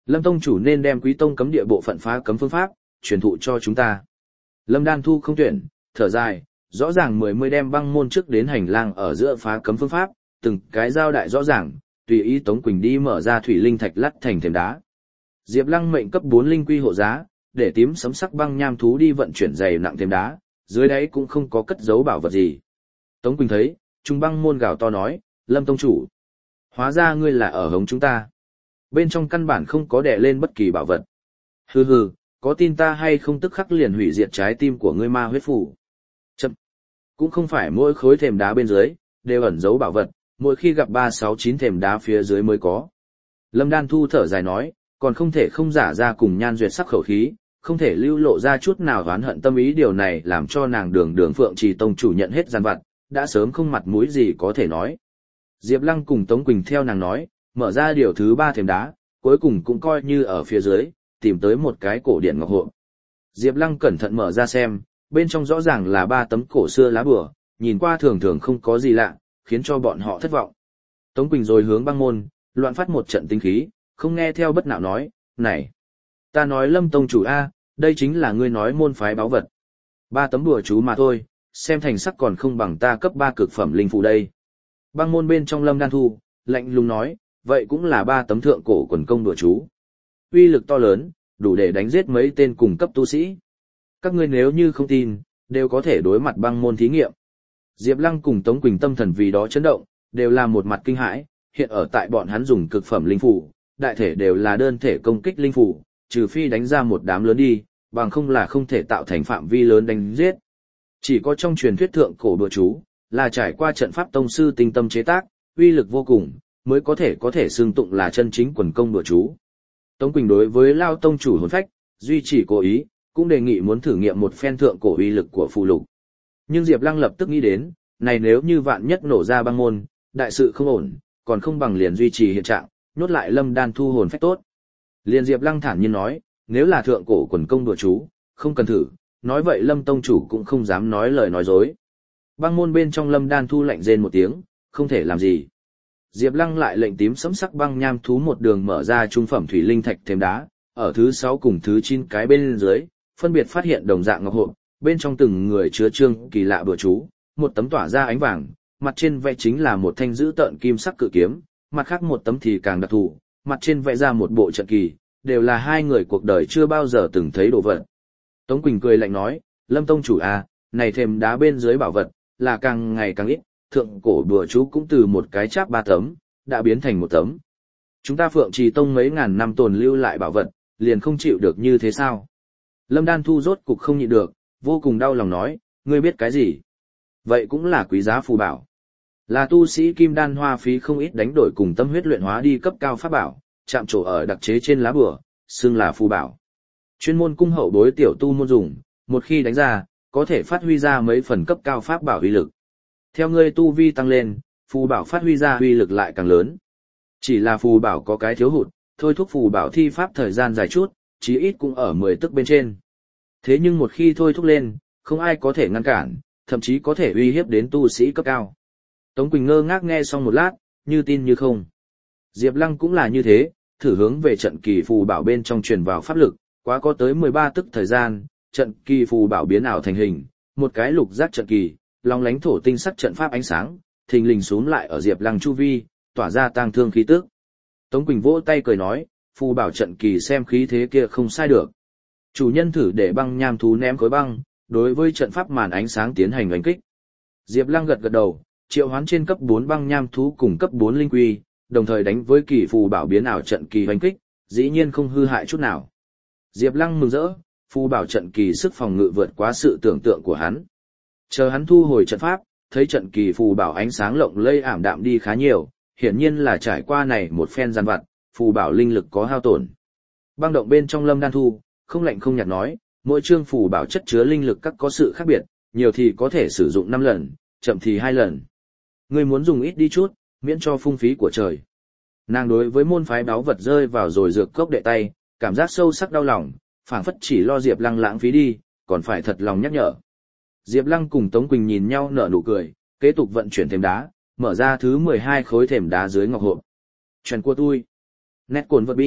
Lâm tông chủ nên đem Quý tông cấm địa bộ phận phá cấm phương pháp truyền thụ cho chúng ta. Lâm Đan Thu không tuyển, thở dài, rõ ràng mươi đem băng môn trước đến hành lang ở giữa phá cấm phương pháp, từng cái giao đại rõ ràng, tùy ý Tống Quỳnh đi mở ra thủy linh thạch lắt thành thềm đá. Diệp Lăng mệnh cấp 4 linh quy hộ giá, để tím sấm sắc băng nham thú đi vận chuyển dày nặng thềm đá, dưới đáy cũng không có cất giấu bảo vật gì. Tống Quỳnh thấy, trung băng môn gào to nói, Lâm tông chủ, hóa ra ngươi là ở hống chúng ta. Bên trong căn bản không có đè lên bất kỳ bảo vật. Hừ hừ, có tin ta hay không tức khắc liền hủy diệt trái tim của ngươi ma huyết phủ. Chậm. Cũng không phải mỗi khối thềm đá bên dưới đều ẩn giấu bảo vật, mỗi khi gặp 3, 6, 9 thềm đá phía dưới mới có. Lâm Đan Thu thở dài nói, còn không thể không giả ra cùng Nhan Duyệt sắc khẩu khí, không thể lưu lộ ra chút nào oán hận tâm ý, điều này làm cho nàng Đường Phượng Trì tông chủ nhận hết gian vặt, đã sớm không mặt mũi gì có thể nói. Diệp Lăng cùng Tống Quỳnh theo nàng nói, mở ra điều thứ 3 thềm đá, cuối cùng cũng coi như ở phía dưới tìm tới một cái cổ điển ngọc hộp. Diệp Lăng cẩn thận mở ra xem, bên trong rõ ràng là 3 tấm cổ xưa lá bùa, nhìn qua thường thường không có gì lạ, khiến cho bọn họ thất vọng. Tống Quỳnh rồi hướng băng môn, loạn phát một trận tinh khí, không nghe theo bất nạo nói, này, ta nói Lâm tông chủ A, đây chính là ngươi nói môn phái báu vật. 3 tấm đùa chú mà thôi, xem thành sắc còn không bằng ta cấp 3 cực phẩm linh phù đây. Băng môn bên trong Lâm Đan Thu, lạnh lùng nói, vậy cũng là 3 tấm thượng cổ quần công đùa chú. Uy lực to lớn, đủ để đánh giết mấy tên cùng cấp tu sĩ. Các ngươi nếu như không tin, đều có thể đối mặt băng môn thí nghiệm. Diệp Lăng cùng Tống Quỳnh tâm thần vì đó chấn động, đều là một mặt kinh hãi, hiện ở tại bọn hắn dùng cực phẩm linh phù, đại thể đều là đơn thể công kích linh phù, trừ phi đánh ra một đám lớn đi, bằng không là không thể tạo thành phạm vi lớn đánh giết. Chỉ có trong truyền thuyết thượng cổ đùa chú, là trải qua trận pháp tông sư tinh tâm chế tác, uy lực vô cùng, mới có thể xưng tụng là chân chính quần công đùa chú. Tống Quỳnh đối với Lao tông chủ hồn phách, duy chỉ cố ý, cũng đề nghị muốn thử nghiệm một phen thượng cổ uy lực của phù lục. Nhưng Diệp Lăng lập tức nghĩ đến, này nếu như vạn nhất nổ ra băng môn, đại sự không ổn, còn không bằng liền duy trì hiện trạng, nhốt lại Lâm Đan Thu hồn phách tốt. Liền Diệp Lăng thản nhiên nói, nếu là thượng cổ quần công đùa chú, không cần thử, nói vậy Lâm tông chủ cũng không dám nói lời nói dối. Băng môn bên trong Lâm Đan Thu lạnh rên một tiếng, không thể làm gì. Diệp Lăng lại lệnh tím sẫm sắc băng nham thú một đường mở ra trung phẩm thủy linh thạch thềm đá, ở thứ 6 cùng thứ 9 cái bên dưới, phân biệt phát hiện đồng dạng ngọc hộp, bên trong từng người chứa chương kỳ lạ bùa chú, một tấm tỏa ra ánh vàng, mặt trên vẽ chính là một thanh dữ tợn kim sắc cự kiếm, mặt khác một tấm thì càng đặc thù, mặt trên vẽ ra một bộ trận kỳ, đều là hai người cuộc đời chưa bao giờ từng thấy đồ vật. Tống Quỳnh cười lạnh nói, Lâm tông chủ à, này thềm đá bên dưới bảo vật, là càng ngày càng ít, thượng cổ đùa chú cũng từ một cái cháp 3 tấm, đã biến thành một tấm. Chúng ta Phượng Trì Tông mấy ngàn năm tồn lưu lại bảo vật, liền không chịu được như thế sao? Lâm Đan Thu rốt cục không nhịn được, vô cùng đau lòng nói, ngươi biết cái gì? Vậy cũng là quý giá phù bảo. Là tu sĩ kim đan hoa phí không ít đánh đổi cùng tâm huyết luyện hóa đi cấp cao pháp bảo, chạm trổ ở đặc chế trên lá bùa, xưng là phù bảo. Chuyên môn cung hậu bối tiểu tu môn dùng, một khi đánh ra, có thể phát huy ra mấy phần cấp cao pháp bảo uy lực. Theo ngươi tu vi tăng lên, phù bảo phát huy ra uy lực lại càng lớn. Chỉ là phù bảo có cái thiếu hụt, thôi thúc phù bảo thi pháp thời gian dài chút, chí ít cũng ở 10 tức bên trên. Thế nhưng một khi thôi thúc lên, không ai có thể ngăn cản, thậm chí có thể uy hiếp đến tu sĩ cấp cao. Tống Quỳnh ngơ ngác nghe xong một lát, như tin như không. Diệp Lăng cũng là như thế, thử hướng về trận kỳ phù bảo bên trong truyền vào pháp lực, quá có tới 13 tức thời gian, trận kỳ phù bảo biến ảo thành hình, một cái lục giác trận kỳ, long lánh thổ tinh sắc trận pháp ánh sáng, thình lình xúm lại ở Diệp Lăng chu vi, tỏa ra tang thương khí tức. Tống Quỳnh vỗ tay cười nói, phù bảo trận kỳ xem khí thế kia không sai được. Chủ nhân thử để băng nham thú ném khối băng, đối với trận pháp màn ánh sáng tiến hành đánh kích. Diệp Lăng gật gật đầu, triệu hoán trên cấp 4 băng nham thú cùng cấp 4 linh quy, đồng thời đánh với kỳ phù bảo biến ảo trận kỳ đánh kích, dĩ nhiên không hư hại chút nào. Diệp Lăng mừng rỡ, phù bảo trận kỳ sức phòng ngự vượt quá sự tưởng tượng của hắn. Chờ hắn thu hồi trận pháp, thấy trận kỳ phù bảo ánh sáng lộng lây ảm đạm đi khá nhiều, hiển nhiên là trải qua này một phen gian vặt, phù bảo linh lực có hao tổn. Băng động bên trong Lâm Đan Thu, không lạnh không nhạt nói, mỗi chương phù bảo chất chứa linh lực các có sự khác biệt, nhiều thì có thể sử dụng 5 lần, chậm thì 2 lần. Ngươi muốn dùng ít đi chút, miễn cho phung phí của trời. Nàng đối với môn phái báu vật rơi vào rồi dược cốc đệ tay, cảm giác sâu sắc đau lòng, phảng phất chỉ lo Diệp Lăng lãng phí đi, còn phải thật lòng nhắc nhở. Diệp Lăng cùng Tống Quỳnh nhìn nhau nở nụ cười, kế tục vận chuyển thềm đá, mở ra thứ 12 khối thềm đá dưới ngọc hộp. Chuyện của tôi. Nét cồn vật bi,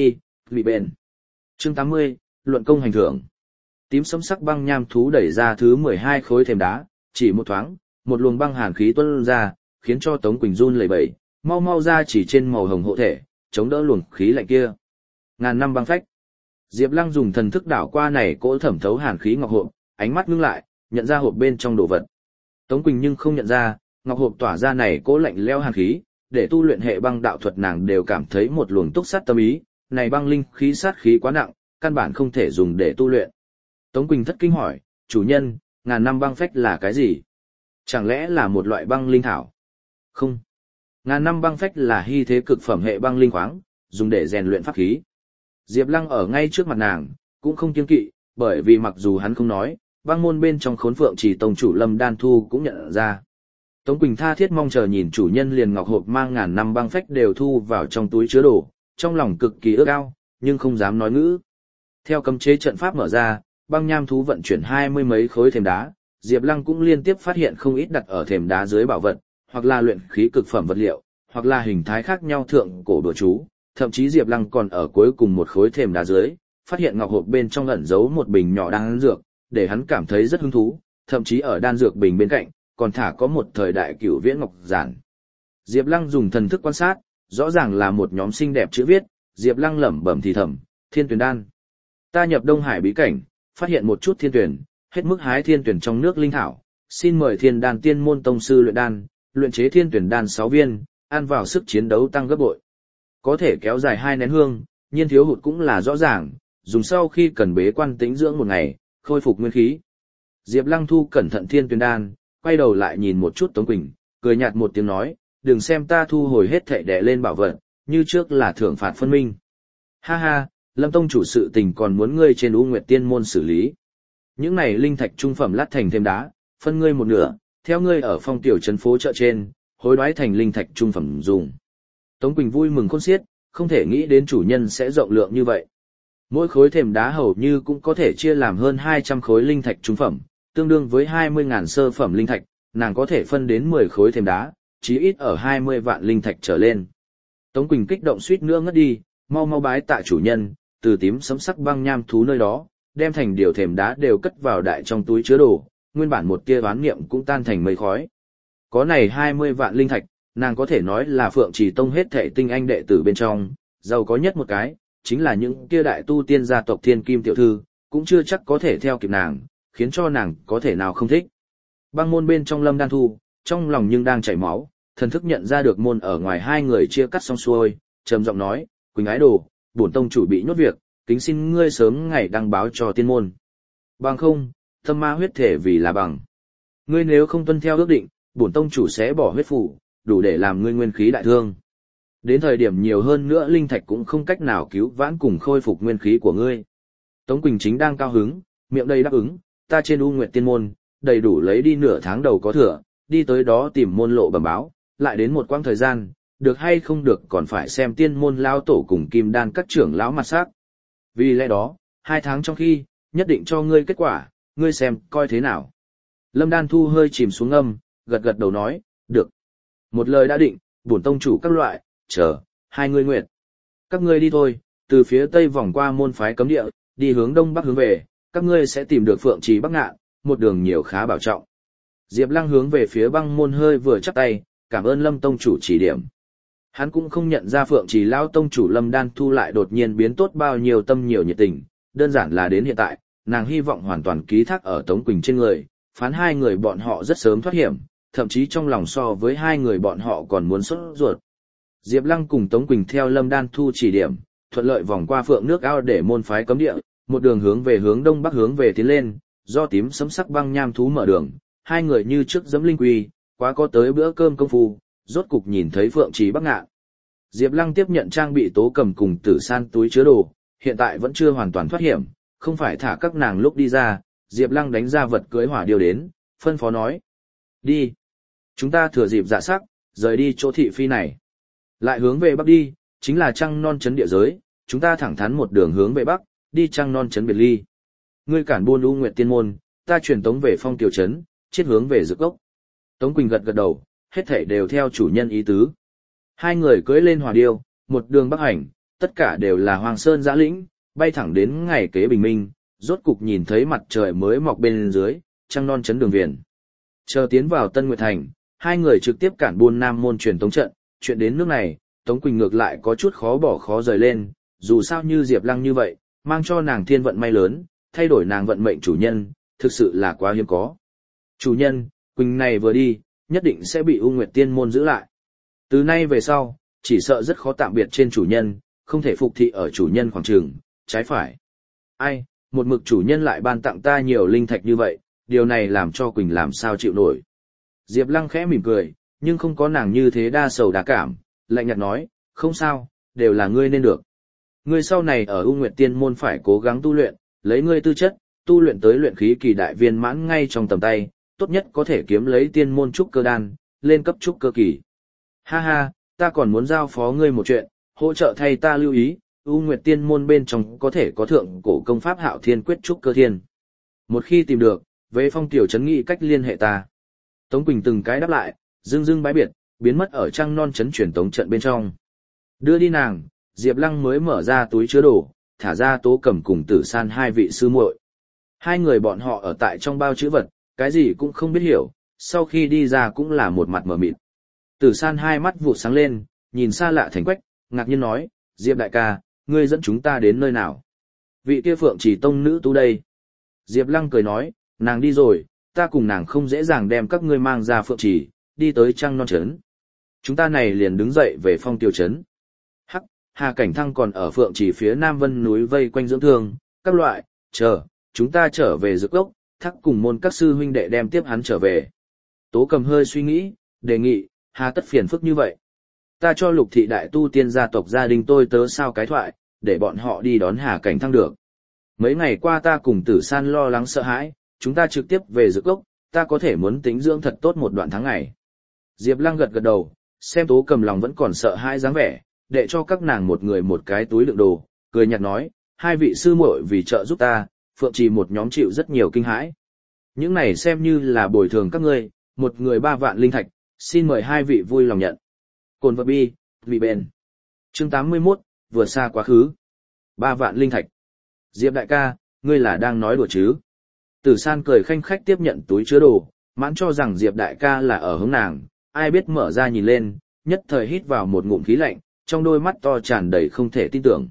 Bị bền. Chương 80, luận công hành thưởng. Tím sẫm sắc băng nham thú đẩy ra thứ 12 khối thềm đá, chỉ một thoáng, một luồng băng hàn khí tuôn ra, khiến cho Tống Quỳnh run lẩy bẩy, mau ra chỉ trên màu hồng hộ thể, chống đỡ luồng khí lạnh kia. Ngàn năm băng phách. Diệp Lăng dùng thần thức đảo qua này cỗ thẩm thấu hàn khí ngọc hộp, ánh mắt ngưng lại, nhận ra hộp bên trong đồ vật. Tống Quỳnh nhưng không nhận ra, ngọc hộp tỏa ra này cỗ lạnh lẽo hàn khí, để tu luyện hệ băng đạo thuật nàng đều cảm thấy một luồng túc sát tâm ý, này băng linh khí sát khí quá nặng, căn bản không thể dùng để tu luyện. Tống Quỳnh thất kinh hỏi, chủ nhân, ngàn năm băng phách là cái gì? Chẳng lẽ là một loại băng linh thảo? Không. Ngàn năm băng phách là hy thế cực phẩm hệ băng linh khoáng, dùng để rèn luyện pháp khí. Diệp Lăng ở ngay trước mặt nàng, cũng không kiêng kỵ, bởi vì mặc dù hắn không nói, băng môn bên trong Khốn Phượng Trì tông chủ Lâm Đan Thu cũng nhận ra. Tống Quỳnh tha thiết mong chờ nhìn chủ nhân liền ngọc hộp mang ngàn năm băng phách đều thu vào trong túi chứa đồ, trong lòng cực kỳ ước ao, nhưng không dám nói ngữ. Theo cấm chế trận pháp mở ra, băng nham thú vận chuyển 20 mấy khối thềm đá, Diệp Lăng cũng liên tiếp phát hiện không ít đặt ở thềm đá dưới bảo vật, hoặc là luyện khí cực phẩm vật liệu, hoặc là hình thái khác nhau thượng cổ đồ chú, thậm chí Diệp Lăng còn ở cuối cùng một khối thềm đá dưới, phát hiện ngọc hộp bên trong ẩn giấu một bình nhỏ đan dược, để hắn cảm thấy rất hứng thú, thậm chí ở đan dược bình bên cạnh, còn thả có một thời đại cửu viễn ngọc giản. Diệp Lăng dùng thần thức quan sát, rõ ràng là một nhóm xinh đẹp chữ viết, Diệp Lăng lẩm bẩm thì thầm, Thiên Tuyển đan. Ta nhập Đông Hải bí cảnh, phát hiện một chút thiên tuyển, hết mức hái thiên tuyển trong nước linh thảo, xin mời Thiên Đan Tiên môn tông sư luyện đan, luyện chế thiên tuyển đan 6 viên, ăn vào sức chiến đấu tăng gấp bội. Có thể kéo dài 2 nén hương, nhiên thiếu hụt cũng là rõ ràng, dùng sau khi cần bế quan tĩnh dưỡng một ngày, khôi phục nguyên khí. Diệp Lăng thu cẩn thận thiên tuyển đan, quay đầu lại nhìn một chút Tống Quỳnh, cười nhạt một tiếng nói, đừng xem ta thu hồi hết thảy đè lên bảo vật, như trước là thưởng phạt phân minh. Ha ha, Lâm tông chủ sự tình còn muốn ngươi trên U Nguyệt Tiên môn xử lý. Những này linh thạch trung phẩm lát thành thêm đá, phân ngươi một nửa, theo ngươi ở phong tiểu trấn phố chợ trên, hối đoái thành linh thạch trung phẩm dùng. Tống Quỳnh vui mừng khôn xiết, không thể nghĩ đến chủ nhân sẽ rộng lượng như vậy. Mỗi khối thềm đá hầu như cũng có thể chia làm hơn 200 khối linh thạch trung phẩm, tương đương với 20.000 sơ phẩm linh thạch, nàng có thể phân đến 10 khối thềm đá, chí ít ở 20 vạn linh thạch trở lên. Tống Quỳnh kích động suýt nữa ngất đi, mau bái tạ chủ nhân, từ tím sẫm sắc băng nham thú nơi đó, đem thành điều thềm đá đều cất vào đại trong túi chứa đồ, nguyên bản một tia oán niệm cũng tan thành mây khói. Có này 20 vạn linh thạch, nàng có thể nói là Phượng Trì Tông hết thảy tinh anh đệ tử bên trong, giàu có nhất một cái, chính là những kia đại tu tiên gia tộc Thiên Kim tiểu thư, cũng chưa chắc có thể theo kịp nàng, khiến cho nàng có thể nào không thích. Băng môn bên trong Lâm Đan Thu, trong lòng nhưng đang chảy máu, thần thức nhận ra được môn ở ngoài hai người chia cắt xong xuôi, trầm giọng nói, Quỳnh ái đồ, bổn tông chủ bị nhốt việc, kính xin ngươi sớm ngày đăng báo cho tiên môn. Bằng không, tâm ma huyết thể vì là bằng. Ngươi nếu không tuân theo ước định, bổn tông chủ sẽ bỏ huyết phủ, đủ để làm ngươi nguyên khí đại thương. Đến thời điểm nhiều hơn nữa linh thạch cũng không cách nào cứu vãn cùng khôi phục nguyên khí của ngươi. Tống Quỳnh chính đang cao hứng, miệng đầy đáp ứng, ta trên U Nguyệt Tiên môn, đầy đủ lấy đi nửa tháng đầu có thừa, đi tới đó tìm môn lộ bẩm báo, lại đến một quãng thời gian, được hay không được còn phải xem tiên môn lao tổ cùng kim đan các trưởng lão mặt sắc. Vì lẽ đó, 2 tháng trong khi, nhất định cho ngươi kết quả, ngươi xem coi thế nào. Lâm Đan Thu hơi chìm xuống âm, gật đầu nói, được. Một lời đã định, bổn tông chủ các loại, chờ, 2 ngươi nguyện. Các ngươi đi thôi, từ phía tây vòng qua môn phái cấm địa, đi hướng đông bắc hướng về, các ngươi sẽ tìm được Phượng Trì Bắc Ngạn, một đường nhiều khá bảo trọng. Diệp Lăng hướng về phía băng môn hơi vừa chắp tay, cảm ơn Lâm tông chủ chỉ điểm. Hắn cũng không nhận ra Phượng Trì lão tông chủ Lâm Đan Thu lại đột nhiên biến tốt bao nhiêu tâm nhiều nhiệt tình, đơn giản là đến hiện tại, nàng hy vọng hoàn toàn ký thác ở Tống Quỳnh trên người, phán 2 người bọn họ rất sớm thoát hiểm, thậm chí trong lòng so với 2 người bọn họ còn muốn sốt ruột. Diệp Lăng cùng Tống Quỳnh theo Lâm Đan Thu chỉ điểm, thuận lợi vòng qua Phượng nước ao để môn phái cấm địa, một đường hướng về hướng đông bắc hướng về tiến lên, do tím sẫm sắc băng nham thú mở đường, 2 người như trước giẫm linh quy, quá có tới bữa cơm công phu, rốt cục nhìn thấy Phượng Trì Bắc Ngạn. Diệp Lăng tiếp nhận trang bị tố cầm cùng tử san túi chứa đồ, hiện tại vẫn chưa hoàn toàn thoát hiểm, không phải thả các nàng lúc đi ra, Diệp Lăng đánh ra vật cưỡi hỏa điêu đến, phân phó nói. Đi. Chúng ta thừa dịp dạ sắc, rời đi chỗ thị phi này. Lại hướng về bắc đi, chính là Trăng Non trấn địa giới, chúng ta thẳng thắn một đường hướng về bắc, đi Trăng Non trấn biệt ly. Ngươi cản buôn U Nguyệt Tiên môn, ta truyền tống về Phong Tiểu trấn, chết hướng về Dược Cốc. Tống Quỳnh gật đầu, hết thảy đều theo chủ nhân ý tứ. 2 người cưỡi lên hỏa điêu, một đường bắc hành, tất cả đều là hoang sơn giã lĩnh, bay thẳng đến ngày kế bình minh, rốt cục nhìn thấy mặt trời mới mọc bên dưới, trăng non chấn đường viền. Chờ tiến vào Tân Nguyệt Thành, hai người trực tiếp cản buôn Nam môn truyền tống trận, chuyện đến nước này, Tống Quỳnh ngược lại có chút khó bỏ khó rời lên, dù sao như Diệp Lăng như vậy, mang cho nàng thiên vận may lớn, thay đổi nàng vận mệnh chủ nhân, thực sự là quá hiếm có. Chủ nhân, Quỳnh này vừa đi, nhất định sẽ bị U Nguyệt Tiên môn giữ lại. Từ nay về sau, chỉ sợ rất khó tạm biệt trên chủ nhân, không thể phục thị ở chủ nhân khoảng trường, trái phải. Ai, một mực chủ nhân lại ban tặng ta nhiều linh thạch như vậy, điều này làm cho Quỳnh làm sao chịu nổi. Diệp Lăng khẽ mỉm cười, nhưng không có nàng như thế đa sầu đa cảm, lạnh nhạt nói, không sao, đều là ngươi nên được. Ngươi sau này ở U Nguyệt Tiên môn phải cố gắng tu luyện, lấy ngươi tư chất, tu luyện tới luyện khí kỳ đại viên mãn ngay trong tầm tay, tốt nhất có thể kiếm lấy tiên môn trúc cơ đan, lên cấp trúc cơ kỳ. Ha ha, ta còn muốn giao phó ngươi một chuyện, hỗ trợ thay ta lưu ý, U Nguyệt Tiên môn bên trong có thể có thượng cổ công pháp Hạo Thiên Quyết trúc cơ thiên. Một khi tìm được, về Phong tiểu trấn nghị cách liên hệ ta. Tống Quỳnh từng cái đáp lại, dưng dưng bái biệt, biến mất ở trăng non trấn truyền tống trận bên trong. Đưa đi nàng, Diệp Lăng mới mở ra túi chứa đồ, thả ra Tố Cẩm cùng Tử San hai vị sư muội. Hai người bọn họ ở tại trong bao chữ vật, cái gì cũng không biết hiểu, sau khi đi ra cũng là một mặt mờ mịt. Tử San hai mắt vụ sáng lên, nhìn xa lạ Thành Quách, ngạc nhiên nói, Diệp đại ca, ngươi dẫn chúng ta đến nơi nào? Vị kia Phượng Trì tông nữ tu đây. Diệp Lăng cười nói, nàng đi rồi, ta cùng nàng không dễ dàng đem các ngươi mang ra Phượng Trì, đi tới trăng non trấn. Chúng ta này liền đứng dậy về Phong Tiêu trấn. Hắc, Hà Cảnh Thăng còn ở Phượng Trì phía Nam Vân núi vây quanh dưỡng thương, các loại, chờ, chúng ta trở về Dược Cốc, thắc cùng môn các sư huynh đệ đem tiếp hắn trở về. Tố Cầm hơi suy nghĩ, đề nghị, hà tất phiền phức như vậy. Ta cho Lục thị đại tu tiên gia tộc gia đình tôi tớ sao cái thoại, để bọn họ đi đón Hà Cảnh Thăng được. Mấy ngày qua ta cùng Tử San lo lắng sợ hãi, chúng ta trực tiếp về Dược Cốc, ta có thể muốn tính dưỡng thật tốt một đoạn tháng ngày. Diệp Lăng gật gật đầu, xem Tố Cầm lòng vẫn còn sợ hãi dáng vẻ, để cho các nàng một người một cái túi đựng đồ, cười nhạt nói, hai vị sư muội vì trợ giúp ta, Phượng Trì một nhóm chịu rất nhiều kinh hãi. Những này xem như là bồi thường các ngươi, một người 3 vạn linh thạch, xin mời hai vị vui lòng nhận. Cồn vật bi, vị bền. Chương 81, vừa xa quá khứ. 3 vạn linh thạch. Diệp đại ca, ngươi là đang nói đùa chứ? Tử San cười khanh khách tiếp nhận túi chứa đồ, mãn cho rằng Diệp đại ca là ở hướng nàng, ai biết mở ra nhìn lên, nhất thời hít vào một ngụm khí lạnh, trong đôi mắt to tràn đầy không thể tin tưởng.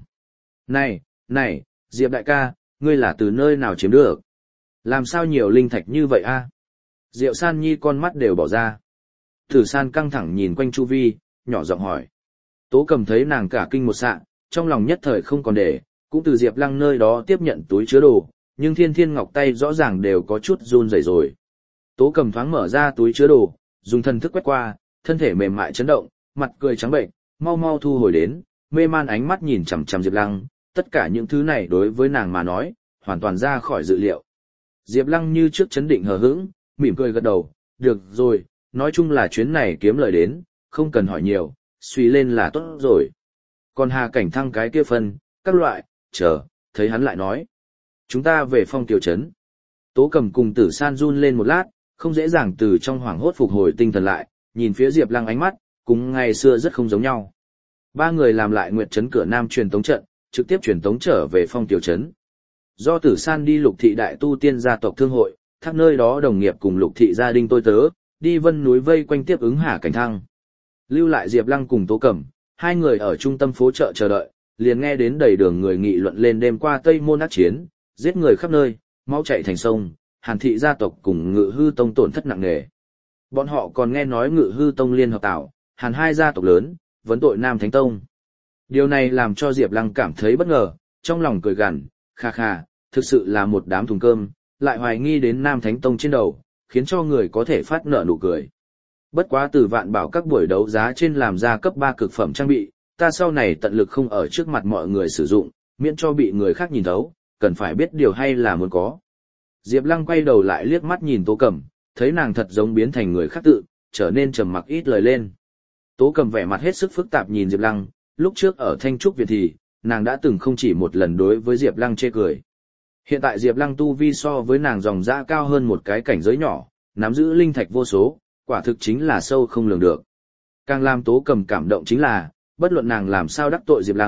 Này, Diệp đại ca, ngươi là từ nơi nào chiếm được? Làm sao nhiều linh thạch như vậy a? Diệu San Nhi con mắt đều bỏ ra. Tử San căng thẳng nhìn quanh chu vi, nhỏ giọng hỏi. Tố Cầm thấy nàng cả kinh một sạ, trong lòng nhất thời không còn để, cũng từ Diệp Lăng nơi đó tiếp nhận túi chứa đồ, nhưng Thiên Thiên Ngọc tay rõ ràng đều có chút run rẩy rồi. Tố Cầm thoáng mở ra túi chứa đồ, dùng thần thức quét qua, thân thể mềm mại chấn động, mặt cười trắng bệnh, mau mau thu hồi đến, mê man ánh mắt nhìn chằm chằm Diệp Lăng, tất cả những thứ này đối với nàng mà nói, hoàn toàn ra khỏi dự liệu. Diệp Lăng như trước chấn định hờ hững, mỉm cười gật đầu, được rồi, nói chung là chuyến này kiếm lời đến, không cần hỏi nhiều, suy lên là tốt rồi. Còn Hà Cảnh Thăng cái kia phân, các loại, chờ, thấy hắn lại nói. Chúng ta về Phong Tiểu trấn. Tố Cầm cùng Tử San run lên một lát, không dễ dàng từ trong hoảng hốt phục hồi tinh thần lại, nhìn phía Diệp Lăng ánh mắt, cùng ngày xưa rất không giống nhau. Ba người làm lại Nguyệt trấn cửa Nam truyền tống trận, trực tiếp truyền tống trở về Phong Tiểu trấn. Do Tử San đi Lục thị đại tu tiên gia tộc thương hội, thác nơi đó đồng nghiệp cùng Lục thị gia đình tôi tớ, đi Vân núi vây quanh tiếp ứng Hà Cảnh Thăng. Lưu lại Diệp Lăng cùng Tố Cẩm, hai người ở trung tâm phố chợ chờ đợi, liền nghe đến đầy đường người nghị luận lên đêm qua Tây Môn ác chiến, giết người khắp nơi, máu chảy thành sông, Hàn thị gia tộc cùng Ngự Hư tông tổn thất nặng nề. Bọn họ còn nghe nói Ngự Hư tông liên hợp tạo, Hàn hai gia tộc lớn, vấn tội Nam Thánh tông. Điều này làm cho Diệp Lăng cảm thấy bất ngờ, trong lòng cười gằn, kha kha, thực sự là một đám thùng cơm, lại hoài nghi đến Nam Thánh tông trên đầu, khiến cho người có thể phát nở nụ cười. Bất quá từ Vạn Bảo các buổi đấu giá trên làm ra cấp 3 cực phẩm trang bị, ta sau này tận lực không ở trước mặt mọi người sử dụng, miễn cho bị người khác nhìn thấu, cần phải biết điều hay là muốn có. Diệp Lăng quay đầu lại liếc mắt nhìn Tố Cẩm, thấy nàng thật giống biến thành người khác tự, trở nên trầm mặc ít lời lên. Tố Cẩm vẻ mặt hết sức phức tạp nhìn Diệp Lăng, lúc trước ở Thanh Trúc Viện thì, nàng đã từng không chỉ một lần đối với Diệp Lăng chê cười. Hiện tại Diệp Lăng tu vi so với nàng dòng dã cao hơn một cái cảnh giới nhỏ, nắm giữ linh thạch vô số, quả thực chính là sâu không lường được. Càng làm Tố Cẩm cảm động chính là, bất luận nàng làm sao đắc tội Diệp Lăng,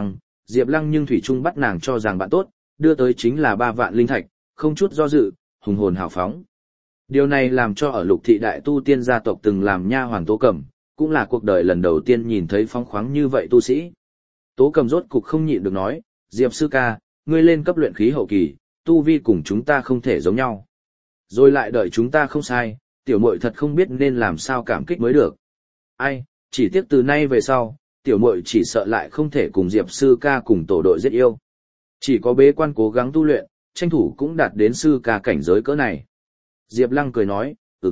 Diệp Lăng nhưng thủy chung bắt nàng cho rằng bạn tốt, đưa tới chính là 3 vạn linh thạch, không chút do dự, hùng hồn hào phóng. Điều này làm cho ở Lục thị đại tu tiên gia tộc từng làm nha hoàn Tố Cẩm, cũng là cuộc đời lần đầu tiên nhìn thấy phóng khoáng như vậy tu sĩ. Tố Cẩm rốt cục không nhịn được nói, Diệp sư ca, ngươi lên cấp luyện khí hậu kỳ, tu vi cùng chúng ta không thể giống nhau. Rồi lại đợi chúng ta không sai, tiểu muội thật không biết nên làm sao cảm kích mới được. Ai, chỉ tiếc từ nay về sau, tiểu muội chỉ sợ lại không thể cùng Diệp sư ca cùng tổ đội giết yêu. Chỉ có bế quan cố gắng tu luyện, tranh thủ cũng đạt đến sư ca cảnh giới cỡ này. Diệp Lăng cười nói,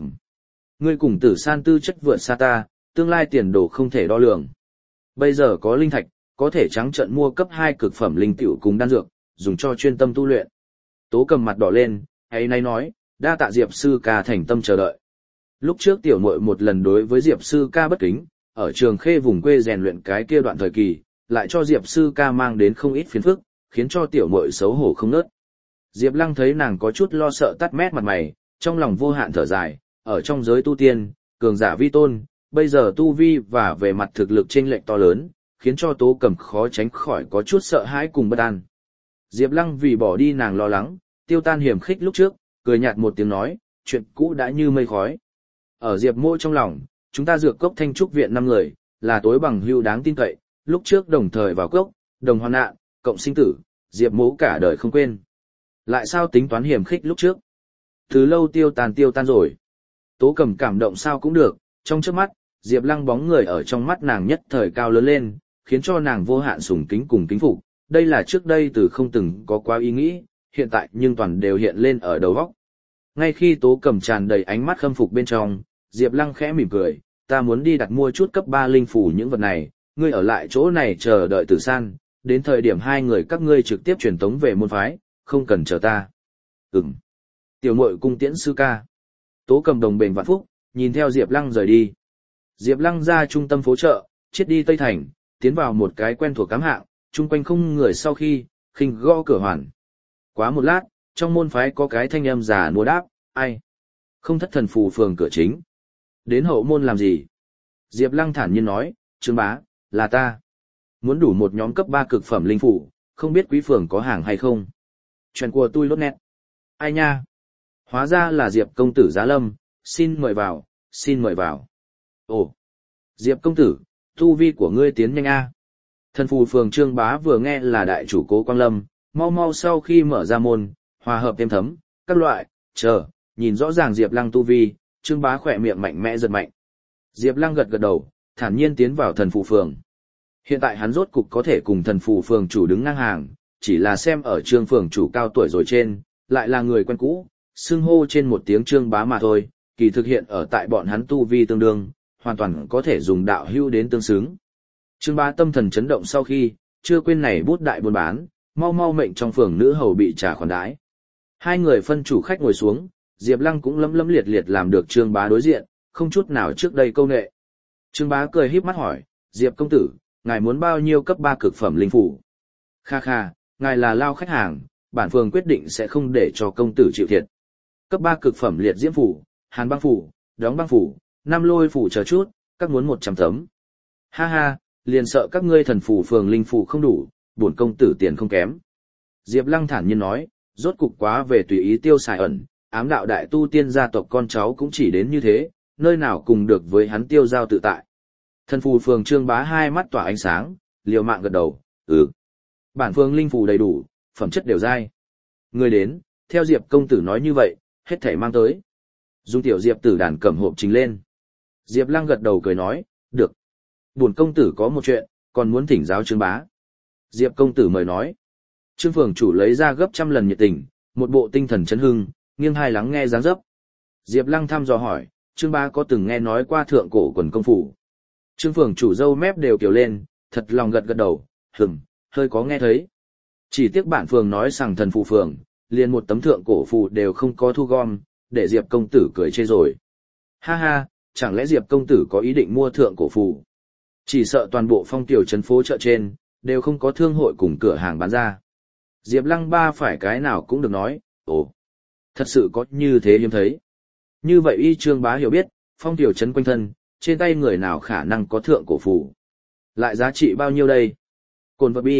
ngươi cùng Tử San tư chất vượt xa ta, tương lai tiền đồ không thể đo lường. Bây giờ có linh thạch, có thể trắng trợn mua cấp 2 cực phẩm linh tiểu cùng đan dược, dùng cho chuyên tâm tu luyện. Tố Cầm mặt đỏ lên, hay nay nói, đa tạ Diệp sư ca thành tâm chờ đợi. Lúc trước tiểu muội một lần đối với Diệp sư ca bất kính, ở Trường Khê vùng quê rèn luyện cái kia đoạn thời kỳ, lại cho Diệp sư ca mang đến không ít phiền phức, khiến cho tiểu muội xấu hổ không nớt. Diệp Lăng thấy nàng có chút lo sợ tắt mét mặt mày, trong lòng vô hạn thở dài, ở trong giới tu tiên, cường giả vi tôn, bây giờ tu vi và về mặt thực lực chênh lệch to lớn, khiến cho Tố Cẩm khó tránh khỏi có chút sợ hãi cùng bất an. Diệp Lăng vì bỏ đi nàng lo lắng, tiêu tan hiểm khích lúc trước, cười nhạt một tiếng nói, chuyện cũ đã như mây khói. Ở Diệp Mỗ trong lòng, chúng ta dược cốc Thanh Trúc viện 5 người, là tối bằng hữu đáng tin cậy, lúc trước đồng thời vào cốc, đồng hoạn nạn, cộng sinh tử, Diệp Mỗ cả đời không quên. Lại sao tính toán hiểm khích lúc trước? Từ lâu tiêu tan rồi. Tố Cẩm cảm động sao cũng được, trong chớp mắt, Diệp Lăng bóng người ở trong mắt nàng nhất thời cao lớn lên, khiến cho nàng vô hạn sùng kính cùng kính phục. Đây là trước đây từ không từng có quá ý nghĩ, hiện tại nhưng toàn đều hiện lên ở đầu óc. Ngay khi Tố Cẩm tràn đầy ánh mắt khâm phục bên trong, Diệp Lăng khẽ mỉm cười, ta muốn đi đặt mua chút cấp 3 linh phủ những vật này, ngươi ở lại chỗ này chờ đợi Tử San, đến thời điểm 2 người các ngươi trực tiếp truyền tống về môn phái, không cần chờ ta. Tiểu muội cung tiễn sư ca. Tố Cẩm đồng bền vạn phúc, nhìn theo Diệp Lăng rời đi. Diệp Lăng ra trung tâm phố chợ, chiết đi Tây Thành, tiến vào một cái quen thuộc cám hạng, chung quanh không người sau khi, khinh gõ cửa hoàn. Quá một lát, trong môn phái có cái thanh âm già nua đáp, ai? Không thất thần phù phường cửa chính. Đến hậu môn làm gì? Diệp Lăng thản nhiên nói, Trương bá, là ta. Muốn đủ một nhóm cấp 3 cực phẩm linh phủ, không biết quý phường có hàng hay không? Chuyện của tôi lốt nét. Ai nha? Hóa ra là Diệp công tử Giá Lâm, xin mời vào, xin mời vào. Ồ, Diệp công tử, tu vi của ngươi tiến nhanh a. Thần phù phường Trương bá vừa nghe là đại chủ Cố Quang Lâm, mau mau sau khi mở ra môn, hòa hợp thêm thấm, các loại, nhìn rõ ràng Diệp Lăng tu vi, Trương bá khỏe miệng mạnh mẽ giật mạnh. Diệp Lăng gật gật đầu, thản nhiên tiến vào thần phù phường. Hiện tại hắn rốt cục có thể cùng thần phù phường chủ đứng ngang hàng, chỉ là xem ở Trương phường chủ cao tuổi rồi trên, lại là người quen cũ, xưng hô trên một tiếng Trương bá mà thôi, kỳ thực hiện ở tại bọn hắn tu vi tương đương, hoàn toàn có thể dùng đạo hữu đến tương xứng. Trương bá tâm thần chấn động sau khi, chưa quên này bút đại buôn bán, mau mau mệnh trong phường nữ hầu bị trà khoản đãi. 2 người phân chủ khách ngồi xuống, Diệp Lăng cũng lấm lấm liệt liệt làm được Trương bá đối diện, không chút nào trước đây câu nệ. Trương bá cười híp mắt hỏi, Diệp công tử, ngài muốn bao nhiêu cấp 3 cực phẩm linh phủ? Kha kha, ngài là lao khách hàng, bản phường quyết định sẽ không để cho công tử chịu thiệt. Cấp 3 cực phẩm liệt diễm phủ, hàn băng phủ, đóng băng phủ, năm lôi phủ chờ chút, các muốn 100 tấm. Ha ha, liền sợ các ngươi thần phủ phường linh phủ không đủ, bổn công tử tiền không kém. Diệp Lăng thản nhiên nói, rốt cục quá về tùy ý tiêu xài ẩn, ám đạo đại tu tiên gia tộc con cháu cũng chỉ đến như thế, nơi nào cùng được với hắn tiêu giao tự tại. Thần phù phường Trương bá 2 mắt tỏa ánh sáng, liều mạng gật đầu, bản phường linh phủ đầy đủ, phẩm chất đều dai. Người đến, theo Diệp công tử nói như vậy, hết thảy mang tới. Dung tiểu Diệp tử đàn cầm hộp trình lên. Diệp Lăng gật đầu cười nói, được. Bổn công tử có một chuyện, còn muốn thỉnh giáo Trương bá. Diệp công tử mời nói. Trương phường chủ lấy ra gấp trăm lần nhiệt tình, một bộ tinh thần chấn hưng, nghiêng hai lắng nghe dáng dấp. Diệp Lăng thăm dò hỏi, Trương bá có từng nghe nói qua thượng cổ quần công phủ? Trương phường chủ râu mép đều kiều lên, thật lòng gật gật đầu, hơi có nghe thấy. Chỉ tiếc bản phường nói rằng thần phù phường, liền một tấm thượng cổ phù đều không có thu gom, để Diệp công tử cười chê rồi. Ha ha, chẳng lẽ Diệp công tử có ý định mua thượng cổ phù? Chỉ sợ toàn bộ phong tiểu trấn phố chợ trên, đều không có thương hội cùng cửa hàng bán ra. Diệp Lăng ba phải cái nào cũng được nói, thật sự có như thế hiếm thấy. Như vậy y Trương bá hiểu biết, phong tiểu trấn quanh thân, trên tay người nào khả năng có thượng cổ phù. Lại giá trị bao nhiêu đây? Cồn vật bi,